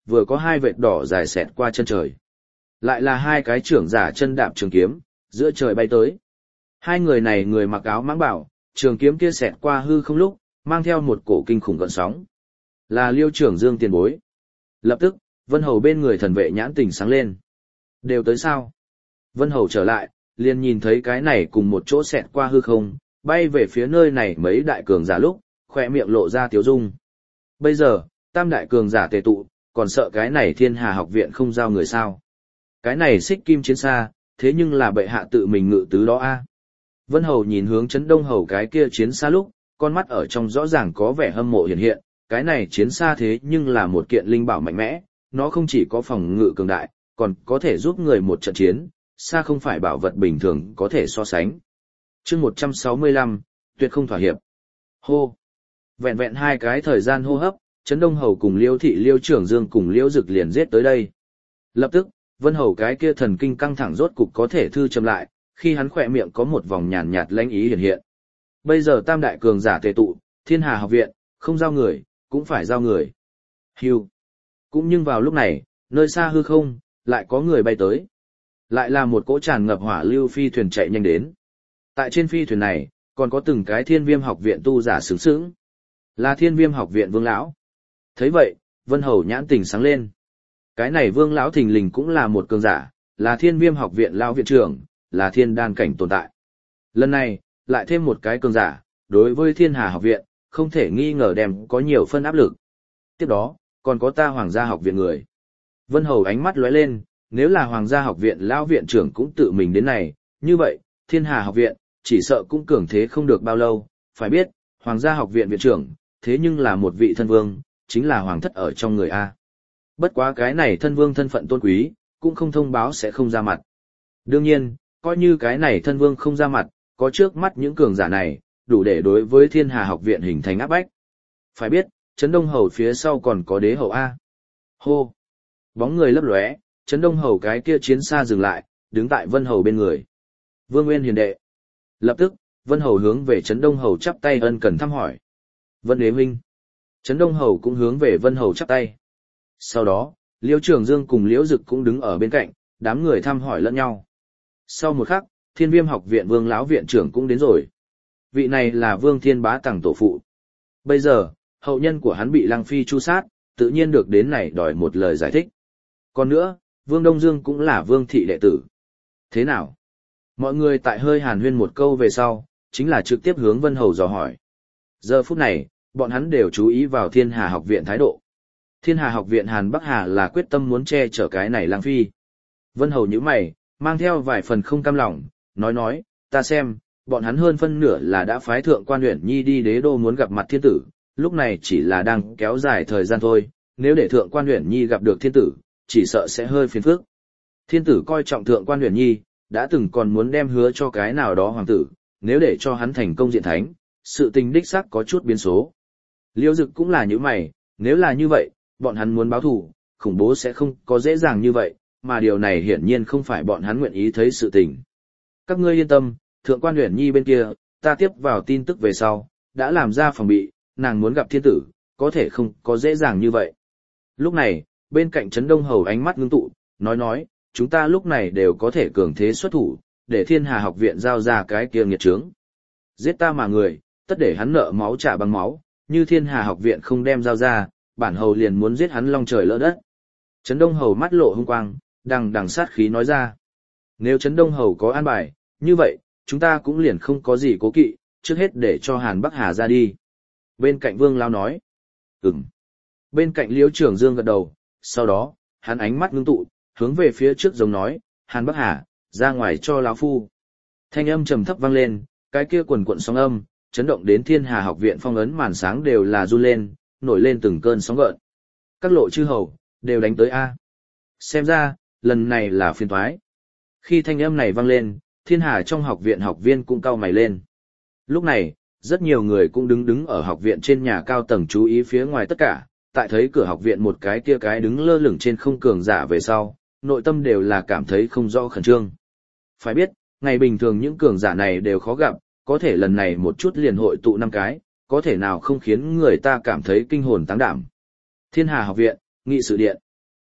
vừa có hai vệt đỏ dài xẹt qua chân trời. Lại là hai cái trưởng giả chân đạp trường kiếm, giữa trời bay tới. Hai người này người mặc áo mãng bảo, trường kiếm kia xẹt qua hư không lúc, mang theo một cổ kinh khủng gợn sóng. Là Liêu Trưởng Dương tiền bối. Lập tức, Vân Hầu bên người thần vệ nhãn tình sáng lên. Đều tới sao? Vân Hầu trở lại, liền nhìn thấy cái này cùng một chỗ xẹt qua hư không, bay về phía nơi này mấy đại cường giả lúc, khỏe miệng lộ ra tiếu dung. Bây giờ, tam đại cường giả tề tụ, còn sợ cái này Thiên Hà học viện không giao người sao? Cái này xích kim chiến xa, thế nhưng là bệ hạ tự mình ngự tứ đó a. Vân Hầu nhìn hướng Trấn Đông Hầu cái kia chiến xa lúc, con mắt ở trong rõ ràng có vẻ hâm mộ hiện hiện, cái này chiến xa thế nhưng là một kiện linh bảo mạnh mẽ, nó không chỉ có phòng ngự cường đại, còn có thể giúp người một trận chiến, xa không phải bảo vật bình thường có thể so sánh. Chương một trăm sáu mươi lăm, tuyệt không thỏa hiệp. Hô. Vẹn vẹn hai cái thời gian hô hấp, Trấn Đông Hầu cùng Liêu thị Liêu Trưởng Dương cùng Liêu Dực liền giết tới đây. Lập tức, Vân Hầu cái kia thần kinh căng thẳng rốt cục có thể thư chậm lại, khi hắn khỏe miệng có một vòng nhàn nhạt lãnh ý hiện hiện. Bây giờ tam đại cường giả tề tụ, Thiên Hà học viện, không giao người, cũng phải giao người. Hưu. Cũng nhưng vào lúc này, nơi xa hư không, lại có người bay tới. Lại là một cỗ tràn ngập hỏa lưu phi thuyền chạy nhanh đến. Tại trên phi thuyền này, còn có từng cái Thiên Viêm học viện tu giả sướng sướng. Là Thiên Viêm học viện Vương lão. Thấy vậy, Vân Hầu nhãn tình sáng lên. Cái này Vương lão thình lình cũng là một cường giả, là Thiên Viêm học viện lão viện trưởng, là thiên đan cảnh tồn tại. Lần này, lại thêm một cái cường giả, đối với Thiên Hà học viện, không thể nghi ngờ đem có nhiều phân áp lực. Tiếp đó, còn có ta Hoàng gia học viện người. Vân Hầu ánh mắt lóe lên, nếu là Hoàng gia học viện lão viện trưởng cũng tự mình đến này, như vậy, Thiên Hà học viện, chỉ sợ cũng cường thế không được bao lâu. Phải biết, Hoàng gia học viện viện trưởng, thế nhưng là một vị thân vương, chính là hoàng thất ở trong người A. Bất quá cái này thân vương thân phận tôn quý, cũng không thông báo sẽ không ra mặt. Đương nhiên, coi như cái này thân vương không ra mặt, có trước mắt những cường giả này, đủ để đối với Thiên Hà học viện hình thành áp bách. Phải biết, Trấn Đông Hầu phía sau còn có đế hầu A. Hô! Bóng người lấp lóe, Trấn Đông Hầu cái kia chiến xa dừng lại, đứng tại Vân Hầu bên người. Vương Nguyên hiền đệ. Lập tức, Vân Hầu hướng về Trấn Đông Hầu chắp tay ân cần thăm hỏi. Vân đế huynh. Trấn Đông Hầu cũng hướng về Vân Hầu chắp tay. Sau đó, Liêu Trường Dương cùng Liễu Dực cũng đứng ở bên cạnh, đám người thăm hỏi lẫn nhau. Sau một khắc, Thiên Viêm học viện Vương lão viện trưởng cũng đến rồi. Vị này là Vương Thiên Bá Tằng tổ phụ. Bây giờ, hậu nhân của hắn bị Lăng Phi tru sát, tự nhiên được đến này đòi một lời giải thích. Còn nữa, Vương Đông Dương cũng là Vương thị đệ tử. Thế nào? Mọi người tại hơi hàn huyên một câu về sau, chính là trực tiếp hướng Vân Hầu dò hỏi. Giờ phút này, bọn hắn đều chú ý vào Thiên Hà học viện thái độ. Thiên Hà học viện Hàn Bắc Hà là quyết tâm muốn che chở cái này Lăng Phi. Vân Hầu nhíu mày, mang theo vài phần không cam lòng, nói nói, ta xem, bọn hắn hơn phân nửa là đã phái thượng quan Uyển Nhi đi đế đô muốn gặp mặt thiên tử, lúc này chỉ là đang kéo dài thời gian thôi, nếu để thượng quan Uyển Nhi gặp được thiên tử, chỉ sợ sẽ hơi phiền phức. Thiên tử coi trọng thượng quan Uyển Nhi, đã từng còn muốn đem hứa cho cái nào đó hoàng tử, nếu để cho hắn thành công diện thánh, sự tình đích xác có chút biến số. Liêu Dực cũng là như mày, nếu là như vậy, bọn hắn muốn báo thù, khủng bố sẽ không có dễ dàng như vậy, mà điều này hiển nhiên không phải bọn hắn nguyện ý thấy sự tình. Các ngươi yên tâm, thượng quan Uyển Nhi bên kia, ta tiếp vào tin tức về sau, đã làm ra phòng bị, nàng muốn gặp thiên tử, có thể không có dễ dàng như vậy. Lúc này, bên cạnh Trấn Đông Hầu ánh mắt ngưng tụ, nói nói, chúng ta lúc này đều có thể cường thế xuất thủ, để Thiên Hà học viện giao ra cái kia nghiệt trướng. Giết ta mà người, tất để hắn nợ máu trả bằng máu, như Thiên Hà học viện không đem giao ra, bản hầu liền muốn giết hắn long trời lỡ đất. Trấn Đông Hầu mắt lộ hung quang, đằng đằng sát khí nói ra. Nếu Trấn Đông Hầu có an bài, như vậy, chúng ta cũng liền không có gì cố kỵ, trước hết để cho Hàn Bắc Hà ra đi. Bên cạnh Vương Lao nói. Ừm. Bên cạnh Liễu Trường Dương gật đầu, sau đó, hắn ánh mắt ngưng tụ, hướng về phía trước giống nói, Hàn Bắc Hà, ra ngoài cho lão phu. Thanh âm trầm thấp vang lên, cái kia quần quận sóng âm, chấn động đến Thiên Hà học viện phong ấn màn sáng đều là run lên, nổi lên từng cơn sóng gợn. Các lộ chư hầu, đều đánh tới A. Xem ra, lần này là phiền toái. Khi thanh âm này vang lên, Thiên Hà trong học viện học viên cũng cau mày lên. Lúc này, rất nhiều người cũng đứng đứng ở học viện trên nhà cao tầng chú ý phía ngoài tất cả, tại thấy cửa học viện một cái kia cái đứng lơ lửng trên không cường giả về sau, nội tâm đều là cảm thấy không rõ khẩn trương. Phải biết, ngày bình thường những cường giả này đều khó gặp, có thể lần này một chút liền hội tụ năm cái, có thể nào không khiến người ta cảm thấy kinh hồn táng đảm. Thiên Hà học viện, nghị sự điện.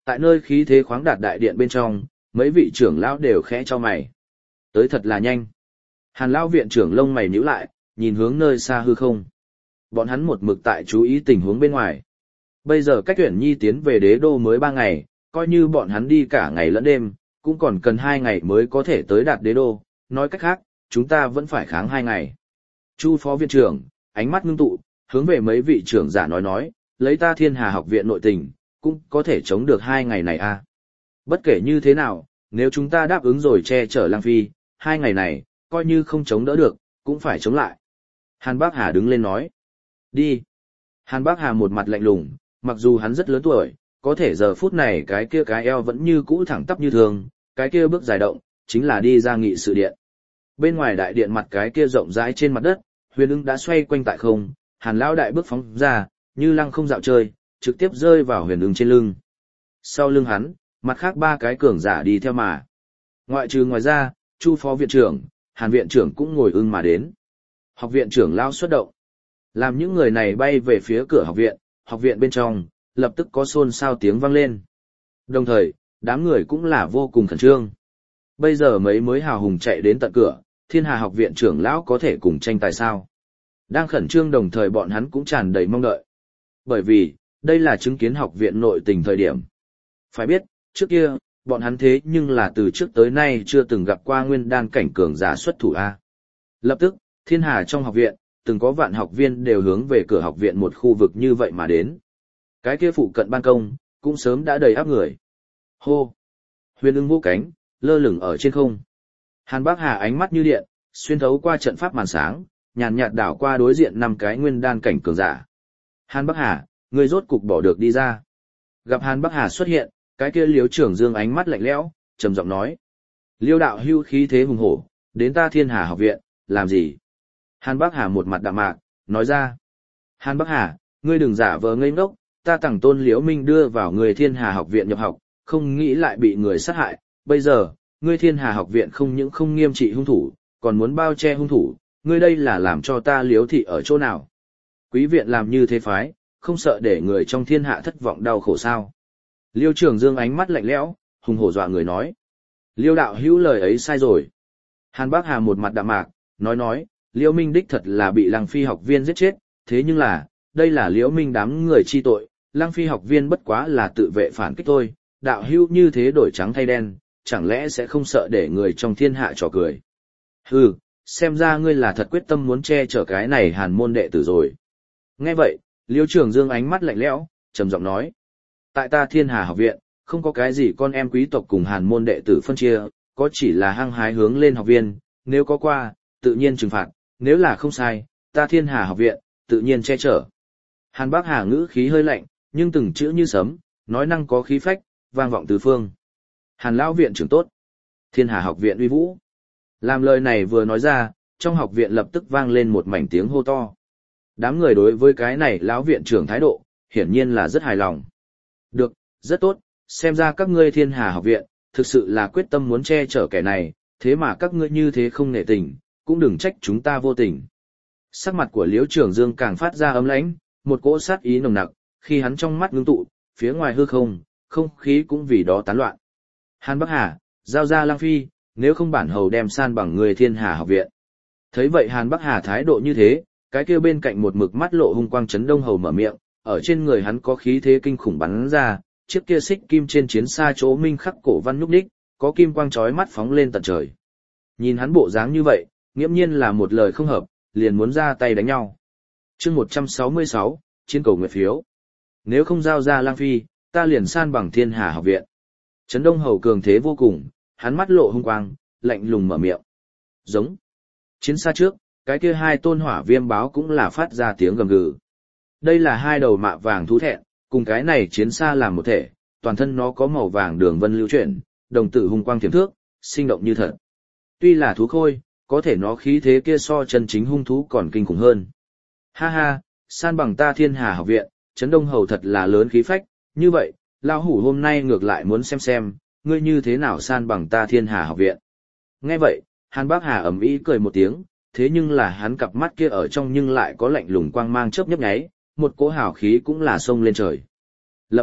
Tại nơi khí thế khoáng đạt đại điện bên trong, mấy vị trưởng lão đều khẽ cho mày. Tới thật là nhanh. Hàn lão viện trưởng lông mày nhíu lại, nhìn hướng nơi xa hư không. Bọn hắn một mực tại chú ý tình huống bên ngoài. Bây giờ cách Uyển Nhi tiến về đế đô mới ba ngày, coi như bọn hắn đi cả ngày lẫn đêm, cũng còn cần hai ngày mới có thể tới đạt đế đô. Nói cách khác, chúng ta vẫn phải kháng hai ngày. Chu phó viện trưởng, ánh mắt ngưng tụ, hướng về mấy vị trưởng giả nói nói, lấy ta Thiên Hà học viện nội tình, cũng có thể chống được hai ngày này à. Bất kể như thế nào, nếu chúng ta đáp ứng rồi che chở Lăng Phi, hai ngày này, coi như không chống đỡ được, cũng phải chống lại. Hàn Bác Hà đứng lên nói. Đi. Hàn Bác Hà một mặt lạnh lùng, mặc dù hắn rất lớn tuổi, có thể giờ phút này cái kia cái eo vẫn như cũ thẳng tắp như thường, cái kia bước dài động, chính là đi ra nghị sự điện. Bên ngoài đại điện mặt cái kia rộng rãi trên mặt đất, Huyền Ưng đã xoay quanh tại không, Hàn lão đại bước phóng ra, như lăng không dạo chơi, trực tiếp rơi vào Huyền Ưng trên lưng. Sau lưng hắn, mặt khác ba cái cường giả đi theo mà. Ngoại trừ ngoài ra, Chu phó viện trưởng, Hàn viện trưởng cũng ngồi ưng mà đến. Học viện trưởng lao xuất động. Làm những người này bay về phía cửa học viện, học viện bên trong, lập tức có xôn xao tiếng vang lên. Đồng thời, đám người cũng là vô cùng khẩn trương. Bây giờ mấy mới hào hùng chạy đến tận cửa, Thiên Hà học viện trưởng lão có thể cùng tranh tài sao. Đang khẩn trương đồng thời bọn hắn cũng tràn đầy mong đợi. Bởi vì, đây là chứng kiến học viện nội tình thời điểm. Phải biết, trước kia, bọn hắn thế nhưng là từ trước tới nay chưa từng gặp qua nguyên đan cảnh cường giả xuất thủ A. Lập tức, Thiên Hà trong học viện, từng có vạn học viên đều hướng về cửa học viện một khu vực như vậy mà đến. Cái kia phụ cận ban công, cũng sớm đã đầy áp người. Hô! Huyền Ưng vỗ cánh, lơ lửng ở trên không. Hàn Bác Hà ánh mắt như điện, xuyên thấu qua trận pháp màn sáng, nhàn nhạt đảo qua đối diện năm cái nguyên đan cảnh cường giả. Hàn Bác Hà, ngươi rốt cục bỏ được đi ra. Gặp Hàn Bác Hà xuất hiện, cái kia Liễu Trưởng Dương ánh mắt lạnh lẽo, trầm giọng nói: Liêu đạo hưu khí thế hùng hổ, đến ta Thiên Hà học viện, làm gì? Hàn Bác Hà một mặt đạm mạc, nói ra: Hàn Bác Hà, ngươi đừng giả vờ ngây ngốc, ta Tằng Tôn Liễu Minh đưa vào người Thiên Hà học viện nhập học, không nghĩ lại bị người sát hại, bây giờ, ngươi Thiên Hà học viện không những không nghiêm trị hung thủ, còn muốn bao che hung thủ, ngươi đây là làm cho ta Liễu thị ở chỗ nào? Quý viện làm như thế phái, không sợ để người trong thiên hạ thất vọng đau khổ sao? Liêu Trường Dương ánh mắt lạnh lẽo, hùng hổ dọa người nói: Liêu đạo hữu lời ấy sai rồi. Hàn Bác Hà một mặt đạm mạc, nói nói: Liễu Minh đích thật là bị Lăng Phi học viên giết chết, thế nhưng là, đây là Liễu Minh đám người chi tội, Lăng Phi học viên bất quá là tự vệ phản kích thôi, đạo hữu như thế đổi trắng thay đen, chẳng lẽ sẽ không sợ để người trong thiên hạ trò cười. Hừ, xem ra ngươi là thật quyết tâm muốn che chở cái này Hàn môn đệ tử rồi. Nghe vậy, Liêu Trường Dương ánh mắt lạnh lẽo, trầm giọng nói: Tại ta Thiên Hà học viện, không có cái gì con em quý tộc cùng Hàn môn đệ tử phân chia, có chỉ là hăng hái hướng lên học viên, nếu có qua, tự nhiên trừng phạt, nếu là không sai, ta Thiên Hà học viện, tự nhiên che chở. Hàn Bác Hà ngữ khí hơi lạnh, nhưng từng chữ như sấm, nói năng có khí phách, vang vọng tứ phương. Hàn lão viện trưởng tốt, Thiên Hà học viện uy vũ. Làm lời này vừa nói ra, trong học viện lập tức vang lên một mảnh tiếng hô to. Đám người đối với cái này lão viện trưởng thái độ, hiển nhiên là rất hài lòng. Được, rất tốt, xem ra các ngươi Thiên Hà học viện, thực sự là quyết tâm muốn che chở kẻ này, thế mà các ngươi như thế không nể tình, cũng đừng trách chúng ta vô tình. Sắc mặt của Liễu Trường Dương càng phát ra ấm lãnh, một cỗ sát ý nồng nặc, khi hắn trong mắt ngưng tụ, phía ngoài hư không, không khí cũng vì đó tán loạn. Hàn Bắc Hà, giao ra Lăng Phi, nếu không bản hầu đem san bằng người Thiên Hà học viện. Thấy vậy Hàn Bắc Hà thái độ như thế, cái kia bên cạnh một mực mắt lộ hung quang Trấn Đông Hầu mở miệng, ở trên người hắn có khí thế kinh khủng bắn ra, chiếc kia xích kim trên chiến xa chỗ minh khắc cổ văn nhúc nhích, có kim quang chói mắt phóng lên tận trời. Nhìn hắn bộ dáng như vậy, nghiễm nhiên là một lời không hợp, liền muốn ra tay đánh nhau. Chương một trăm sáu mươi sáu, chiến cầu nguyệt phiếu. Nếu không giao ra Lang Phi, ta liền san bằng Thiên Hà học viện. Trấn Đông Hầu cường thế vô cùng, hắn mắt lộ hung quang, lạnh lùng mở miệng. Giống. Chiến xa trước, cái kia hai tôn hỏa viêm báo cũng là phát ra tiếng gầm gừ. Đây là hai đầu mạ vàng thú thẹn, cùng cái này chiến xa làm một thể, toàn thân nó có màu vàng đường vân lưu chuyển, đồng tử hung quang thiểm thước, sinh động như thật. Tuy là thú khôi, có thể nó khí thế kia so chân chính hung thú còn kinh khủng hơn. Ha ha, san bằng ta Thiên Hà học viện, Trấn Đông Hầu thật là lớn khí phách, như vậy, lão hủ hôm nay ngược lại muốn xem xem, ngươi như thế nào san bằng ta Thiên Hà học viện. Nghe vậy, Hàn Bác Hà ầm ĩ cười một tiếng, thế nhưng là hắn cặp mắt kia ở trong nhưng lại có lạnh lùng quang mang chớp nhấp nháy, một cỗ hào khí cũng là xông lên trời. Lập tức,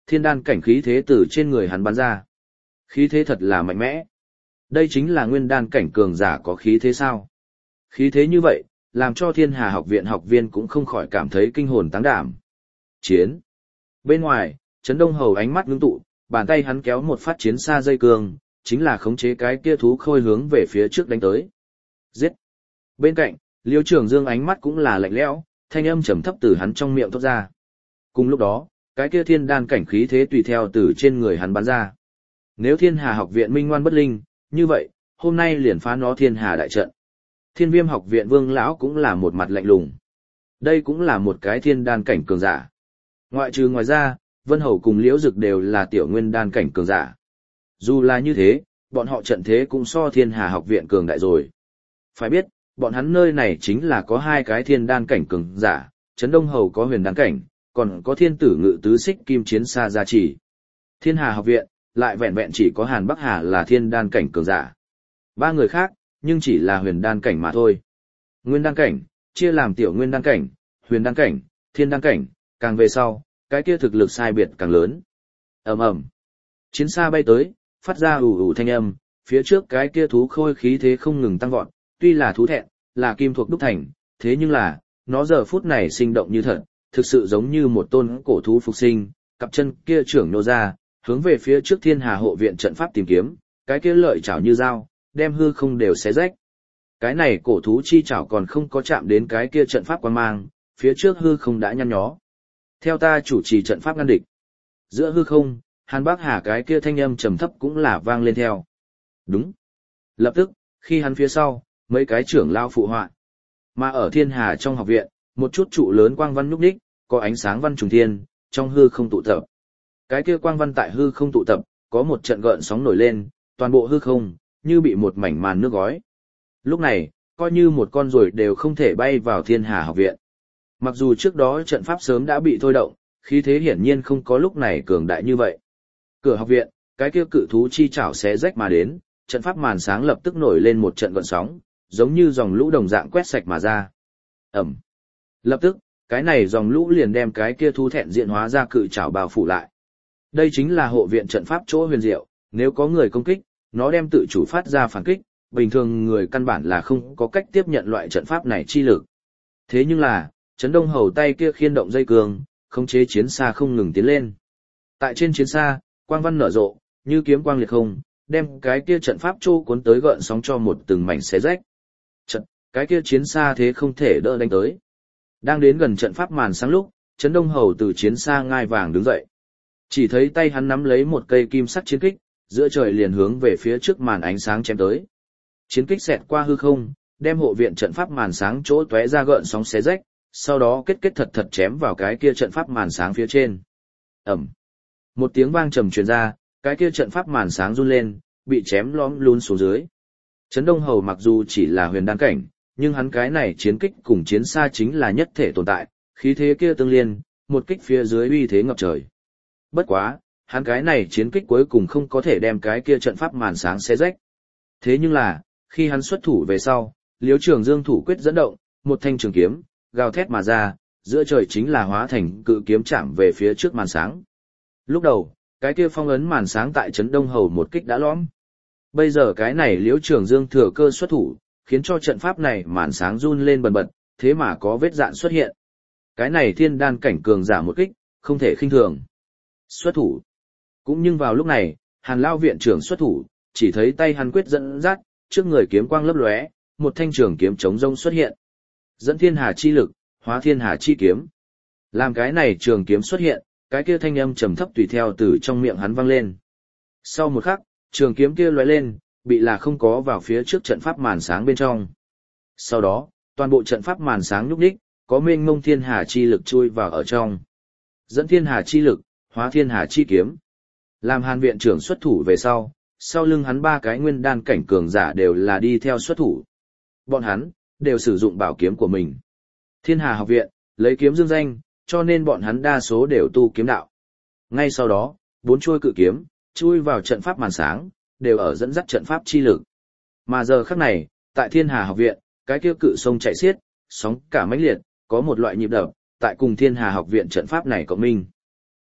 Thiên đan cảnh khí thế từ trên người hắn bắn ra. Khí thế thật là mạnh mẽ. Đây chính là nguyên đan cảnh cường giả có khí thế sao? Khí thế như vậy, làm cho Thiên Hà học viện học viên cũng không khỏi cảm thấy kinh hồn táng đảm. Chiến. Bên ngoài, Trấn Đông Hầu ánh mắt ngưng tụ, bàn tay hắn kéo một phát chiến xa dây cương, chính là khống chế cái kia thú khôi hướng về phía trước đánh tới. Giết. Bên cạnh, Liêu Trường Dương ánh mắt cũng là lạnh lẽo, thanh âm trầm thấp từ hắn trong miệng thoát ra. Cùng lúc đó, cái kia thiên đan cảnh khí thế tùy theo từ trên người hắn bắn ra. Nếu Thiên Hà học viện minh ngoan bất linh, như vậy, hôm nay liền phá nó Thiên Hà đại trận. Thiên Viêm học viện Vương lão cũng là một mặt lạnh lùng. Đây cũng là một cái thiên đan cảnh cường giả. Ngoại trừ ngoài ra, Vân Hầu cùng Liễu Dực đều là tiểu nguyên đan cảnh cường giả. Dù là như thế, bọn họ trận thế cũng so Thiên Hà học viện cường đại rồi. Phải biết, bọn hắn nơi này chính là có hai cái thiên đan cảnh cường giả, Trấn Đông Hầu có huyền đan cảnh, còn có thiên tử ngự tứ xích kim chiến xa gia trì. Thiên Hà học viện, lại vẹn vẹn chỉ có Hàn Bắc Hà là thiên đan cảnh cường giả. Ba người khác, nhưng chỉ là huyền đan cảnh mà thôi. Nguyên đan cảnh, chia làm tiểu nguyên đan cảnh, huyền đan cảnh, thiên đan cảnh, càng về sau, cái kia thực lực sai biệt càng lớn. Ầm ầm. Chiến xa bay tới, phát ra ù ù thanh âm, phía trước cái kia thú khôi khí thế không ngừng tăng vọt, tuy là thú thẹn, là kim thuộc đúc thành, thế nhưng là, nó giờ phút này sinh động như thật, thực sự giống như một tôn cổ thú phục sinh, cặp chân kia trưởng nô ra, hướng về phía trước Thiên Hà hộ viện trận pháp tìm kiếm, cái kia lợi chảo như dao, đem hư không đều xé rách. Cái này cổ thú chi chảo còn không có chạm đến cái kia trận pháp quan mang, phía trước hư không đã nhăn nhó. Theo ta chủ trì trận pháp ngăn địch. Giữa hư không, Hàn Bắc Hà cái kia thanh âm trầm thấp cũng là vang lên theo. Đúng. Lập tức, khi hắn phía sau, mấy cái trưởng lao phụ họa. Mà ở Thiên Hà trong học viện, một chút trụ lớn quang văn nhúc nhích, có ánh sáng văn trùng thiên, trong hư không tụ tập. Cái kia quang văn tại hư không tụ tập, có một trận gợn sóng nổi lên, toàn bộ hư không, như bị một mảnh màn nước gói. Lúc này, coi như một con ruồi đều không thể bay vào Thiên Hà học viện. Mặc dù trước đó trận pháp sớm đã bị thôi động, khí thế hiển nhiên không có lúc này cường đại như vậy. Cửa học viện, cái kia cự thú chi chảo xé rách mà đến, trận pháp màn sáng lập tức nổi lên một trận gợn sóng, giống như dòng lũ đồng dạng quét sạch mà ra. Ẩm. Lập tức, cái này dòng lũ liền đem cái kia thú thẹn diện hóa ra cự chảo bao phủ lại. Đây chính là hộ viện trận pháp chỗ huyền diệu, nếu có người công kích, nó đem tự chủ phát ra phản kích, bình thường người căn bản là không có cách tiếp nhận loại trận pháp này chi lực. Thế nhưng là, Trấn Đông Hầu tay kia khiên động dây cương, khống chế chiến xa không ngừng tiến lên. Tại trên chiến xa, quang văn nở rộ, như kiếm quang liệt không, đem cái kia trận pháp trô cuốn tới gợn sóng cho một từng mảnh xé rách. Trận, cái kia chiến xa thế không thể đỡ đánh tới. Đang đến gần trận pháp màn sáng lúc, Trấn Đông Hầu từ chiến xa ngai vàng đứng dậy. Chỉ thấy tay hắn nắm lấy một cây kim sắc chiến kích, giữa trời liền hướng về phía trước màn ánh sáng chém tới. Chiến kích xẹt qua hư không, đem hộ viện trận pháp màn sáng chỗ tóe ra gợn sóng xé rách, sau đó kết kết thật thật chém vào cái kia trận pháp màn sáng phía trên. Ầm. Một tiếng vang trầm truyền ra, cái kia trận pháp màn sáng run lên, bị chém lõm luôn xuống dưới. Trấn Đông Hầu mặc dù chỉ là huyền đan cảnh, nhưng hắn cái này chiến kích cùng chiến xa chính là nhất thể tồn tại, khí thế kia tương liên, một kích phía dưới uy thế ngập trời. Bất quá, hắn cái này chiến kích cuối cùng không có thể đem cái kia trận pháp màn sáng xé rách. Thế nhưng là, khi hắn xuất thủ về sau, Liễu Trường Dương thủ quyết dẫn động, một thanh trường kiếm, gào thét mà ra, giữa trời chính là hóa thành cự kiếm chạm về phía trước màn sáng. Lúc đầu, cái kia phong ấn màn sáng tại Trấn Đông Hầu một kích đã lõm. Bây giờ cái này Liễu Trường Dương thừa cơ xuất thủ, khiến cho trận pháp này màn sáng run lên bần bật, thế mà có vết dạn xuất hiện. Cái này thiên đan cảnh cường giả một kích, không thể khinh thường. Xuất thủ. Cũng nhưng vào lúc này, Hàn Lao viện trưởng xuất thủ, chỉ thấy tay hắn quyết dẫn dắt, trước người kiếm quang lấp lóe, một thanh trường kiếm chống rông xuất hiện. Dẫn thiên hà chi lực, hóa thiên hà chi kiếm. Làm cái này trường kiếm xuất hiện, cái kia thanh âm trầm thấp tùy theo từ trong miệng hắn vang lên. Sau một khắc, trường kiếm kia lóe lên, bị là không có vào phía trước trận pháp màn sáng bên trong. Sau đó, toàn bộ trận pháp màn sáng nhúc nhích, có mênh mông thiên hà chi lực chui vào ở trong. Dẫn thiên hà chi lực, hóa thiên hà chi kiếm. Làm Hàn viện trưởng xuất thủ về sau, sau lưng hắn ba cái nguyên đan cảnh cường giả đều là đi theo xuất thủ. Bọn hắn đều sử dụng bảo kiếm của mình. Thiên Hà học viện lấy kiếm dương danh, cho nên bọn hắn đa số đều tu kiếm đạo. Ngay sau đó, bốn chuôi cự kiếm chui vào trận pháp màn sáng, đều ở dẫn dắt trận pháp chi lực. Mà giờ khắc này, tại Thiên Hà học viện, cái kia cự sông chạy xiết, sóng cả mãnh liệt, có một loại nhịp đập, tại cùng Thiên Hà học viện trận pháp này cộng minh.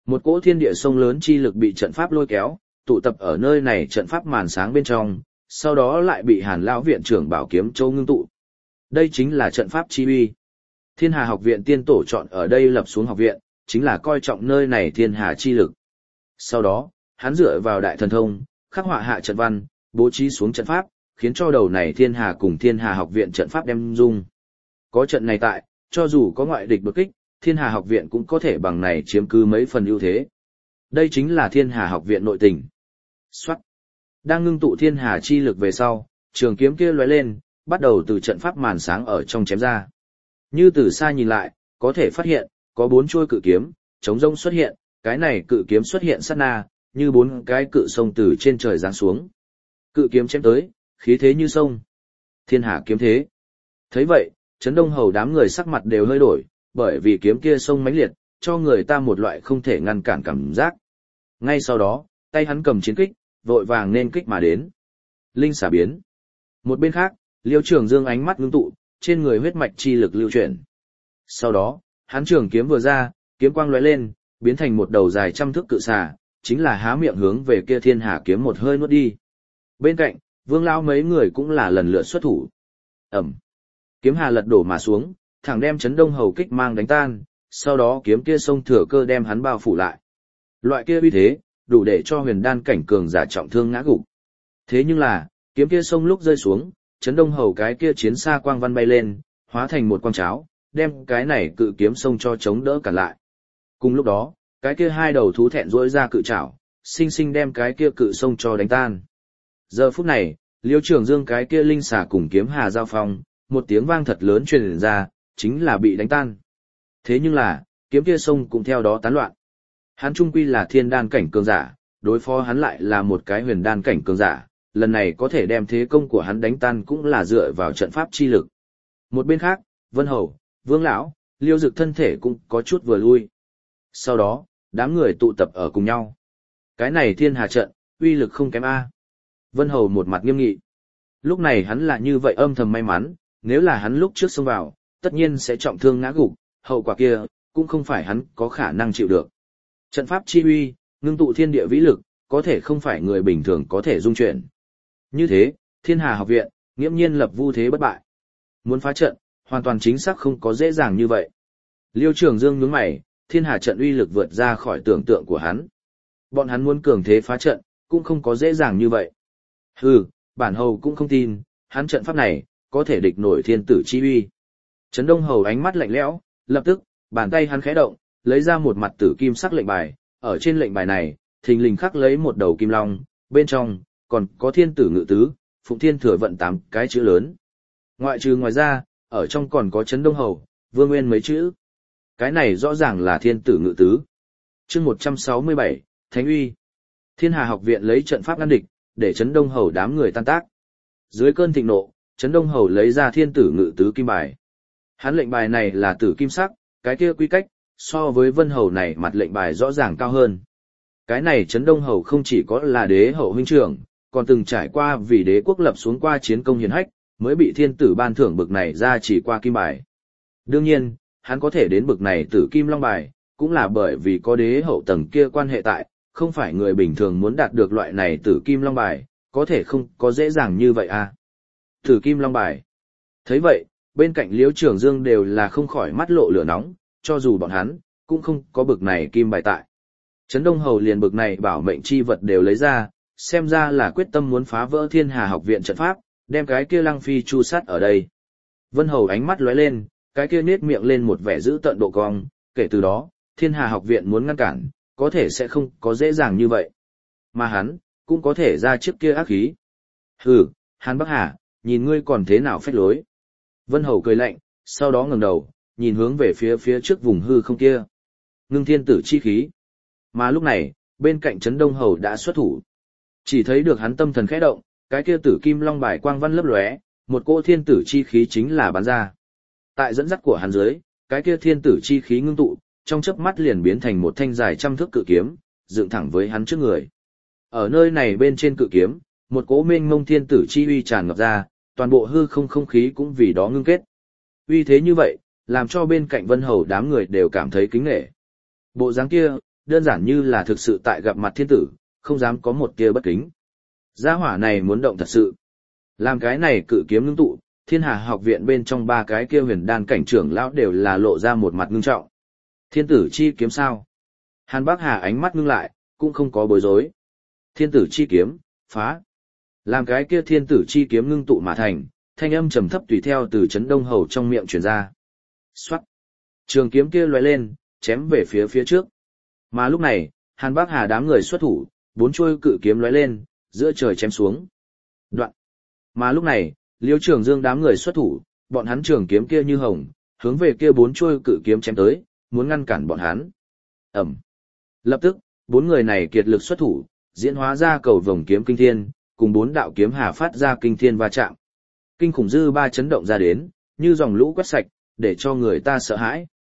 Một cỗ thiên địa sông lớn chi lực bị trận pháp lôi kéo, tụ tập ở nơi này trận pháp màn sáng bên trong, sau đó lại bị Hàn lão viện trưởng Bảo Kiếm Châu ngưng tụ. Đây chính là trận pháp chi uy. Thiên Hà học viện tiên tổ chọn ở đây lập xuống học viện, chính là coi trọng nơi này thiên hà chi lực. Sau đó, hắn dựa vào đại thần thông, khắc họa hạ trận văn, bố trí xuống trận pháp, khiến cho đầu này thiên hà cùng thiên hà học viện trận pháp đem dung. Có trận này tại, cho dù có ngoại địch đột kích, thiên hà học viện cũng có thể bằng này chiếm cứ mấy phần ưu thế. Đây chính là thiên hà học viện nội tình. Soát. Đang ngưng tụ thiên hà chi lực về sau, trường kiếm kia lóe lên, bắt đầu từ trận pháp màn sáng ở trong chém ra. Như từ xa nhìn lại, có thể phát hiện, có bốn chuôi cự kiếm, chống rông xuất hiện, cái này cự kiếm xuất hiện sát na, như bốn cái cự sông từ trên trời giáng xuống. Cự kiếm chém tới, khí thế như sông. Thiên hà kiếm thế. Thấy vậy, Trấn Đông Hầu đám người sắc mặt đều hơi đổi, bởi vì kiếm kia sông mãnh liệt, cho người ta một loại không thể ngăn cản cảm giác. Ngay sau đó, tay hắn cầm chiến kích, vội vàng nên kích mà đến. Linh xả biến. Một bên khác, Liêu Trường Dương ánh mắt ngưng tụ, trên người huyết mạch chi lực lưu chuyển. Sau đó, hắn trường kiếm vừa ra, kiếm quang lóe lên, biến thành một đầu dài trăm thước cự xà, chính là há miệng hướng về kia thiên hà kiếm một hơi nuốt đi. Bên cạnh, Vương lão mấy người cũng là lần lượt xuất thủ. Ầm. Kiếm hà lật đổ mà xuống, thẳng đem Trấn Đông Hầu kích mang đánh tan, sau đó kiếm kia xông thừa cơ đem hắn bao phủ lại. Loại kia uy thế, đủ để cho huyền đan cảnh cường giả trọng thương ngã gục. Thế nhưng là, kiếm kia xông lúc rơi xuống, Trấn Đông Hầu cái kia chiến xa quang văn bay lên, hóa thành một quang cháo, đem cái này cự kiếm xông cho chống đỡ cản lại. Cùng lúc đó, cái kia hai đầu thú thẹn rỗi ra cự chảo, sinh sinh đem cái kia cự xông cho đánh tan. Giờ phút này, Liêu Trường Dương cái kia linh xà cùng kiếm hà giao phong, một tiếng vang thật lớn truyền ra, chính là bị đánh tan. Thế nhưng là, kiếm kia xông cũng theo đó tán loạn. Hắn trung quy là thiên đan cảnh cường giả, đối phó hắn lại là một cái huyền đan cảnh cường giả, lần này có thể đem thế công của hắn đánh tan cũng là dựa vào trận pháp chi lực. Một bên khác, Vân Hầu, Vương lão, Liêu Dực thân thể cũng có chút vừa lui. Sau đó, đám người tụ tập ở cùng nhau. Cái này thiên hà trận, uy lực không kém a. Vân Hầu một mặt nghiêm nghị. Lúc này hắn là như vậy âm thầm may mắn, nếu là hắn lúc trước xông vào, tất nhiên sẽ trọng thương ngã gục, hậu quả kia, cũng không phải hắn có khả năng chịu được. Trận pháp chi uy, ngưng tụ thiên địa vĩ lực, có thể không phải người bình thường có thể dung chuyển. Như thế, thiên hà học viện, nghiễm nhiên lập vu thế bất bại. Muốn phá trận, hoàn toàn chính xác không có dễ dàng như vậy. Liêu Trường Dương nhướng mày, thiên hà trận uy lực vượt ra khỏi tưởng tượng của hắn. Bọn hắn muốn cường thế phá trận, cũng không có dễ dàng như vậy. Hừ, bản hầu cũng không tin, hắn trận pháp này, có thể địch nổi thiên tử chi uy. Trấn Đông Hầu ánh mắt lạnh lẽo, lập tức, bàn tay hắn khẽ động, lấy ra một mặt tử kim sắc lệnh bài, ở trên lệnh bài này, thình lình khắc lấy một đầu kim long, bên trong, còn có thiên tử ngự tứ, phụng thiên thừa vận tám cái chữ lớn. Ngoại trừ ngoài ra, ở trong còn có Trấn Đông Hầu, Vương Nguyên mấy chữ. Cái này rõ ràng là thiên tử ngự tứ. Chương một trăm sáu mươi bảy, Thánh uy. Thiên Hà học viện lấy trận pháp ngăn địch, để Trấn Đông Hầu đám người tan tác. Dưới cơn thịnh nộ, Trấn Đông Hầu lấy ra thiên tử ngự tứ kim bài. Hắn lệnh bài này là tử kim sắc, cái kia quy cách, so với Vân Hầu này mặt lệnh bài rõ ràng cao hơn. Cái này Trấn Đông Hầu không chỉ có là đế hậu huynh trưởng, còn từng trải qua vì đế quốc lập xuống qua chiến công hiển hách, mới bị thiên tử ban thưởng bực này ra chỉ qua kim bài. Đương nhiên, hắn có thể đến bực này tử kim long bài, cũng là bởi vì có đế hậu tầng kia quan hệ tại, không phải người bình thường muốn đạt được loại này tử kim long bài, có thể không có dễ dàng như vậy à. Tử kim long bài. Thấy vậy, bên cạnh Liễu Trường Dương đều là không khỏi mắt lộ lửa nóng, cho dù bọn hắn, cũng không có bực này kim bài tại. Trấn Đông Hầu liền bực này bảo mệnh chi vật đều lấy ra, xem ra là quyết tâm muốn phá vỡ Thiên Hà học viện trận pháp, đem cái kia Lăng Phi chu sát ở đây. Vân Hầu ánh mắt lóe lên, cái kia nết miệng lên một vẻ giữ tận độ cong, kể từ đó, Thiên Hà học viện muốn ngăn cản, có thể sẽ không có dễ dàng như vậy. Mà hắn, cũng có thể ra chiếc kia ác khí. Hừ, Hàn Bắc Hà, nhìn ngươi còn thế nào phách lối. Vân Hầu cười lạnh, sau đó ngẩng đầu, nhìn hướng về phía phía trước vùng hư không kia. Ngưng thiên tử chi khí. Mà lúc này, bên cạnh Trấn Đông Hầu đã xuất thủ. Chỉ thấy được hắn tâm thần khẽ động, cái kia tử kim long bài quang văn lấp lóe, một cỗ thiên tử chi khí chính là bắn ra. Tại dẫn dắt của hắn dưới, cái kia thiên tử chi khí ngưng tụ, trong chớp mắt liền biến thành một thanh dài trăm thước cự kiếm, dựng thẳng với hắn trước người. Ở nơi này bên trên cự kiếm, một cỗ mênh mông thiên tử chi uy tràn ngập ra, toàn bộ hư không không khí cũng vì đó ngưng kết. Uy thế như vậy, làm cho bên cạnh Vân Hầu đám người đều cảm thấy kính nể. Bộ dáng kia, đơn giản như là thực sự tại gặp mặt thiên tử, không dám có một tia bất kính. Gia hỏa này muốn động thật sự. Làm cái này cự kiếm ngưng tụ, Thiên Hà học viện bên trong ba cái kia huyền đan cảnh trưởng lão đều là lộ ra một mặt ngưng trọng. Thiên tử chi kiếm sao? Hàn Bác Hà ánh mắt ngưng lại, cũng không có bối rối. Thiên tử chi kiếm, phá. Làm cái kia thiên tử chi kiếm ngưng tụ mà thành, thanh âm trầm thấp tùy theo từ chấn đông hầu trong miệng truyền ra. Xoát. Trường kiếm kia lóe lên, chém về phía phía trước. Mà lúc này, Hàn Bác Hà đám người xuất thủ, bốn chuôi cự kiếm lóe lên, giữa trời chém xuống. Đoạn. Mà lúc này, Liêu Trường Dương đám người xuất thủ, bọn hắn trường kiếm kia như hồng, hướng về kia bốn chuôi cự kiếm chém tới, muốn ngăn cản bọn hắn. Ẩm. Lập tức, bốn người này kiệt lực xuất thủ, diễn hóa ra cầu vồng kiếm kinh thiên, cùng bốn đạo kiếm hà phát ra kinh thiên va chạm. Kinh khủng dư ba chấn động ra đến, như dòng lũ quét sạch, để cho người ta sợ hãi.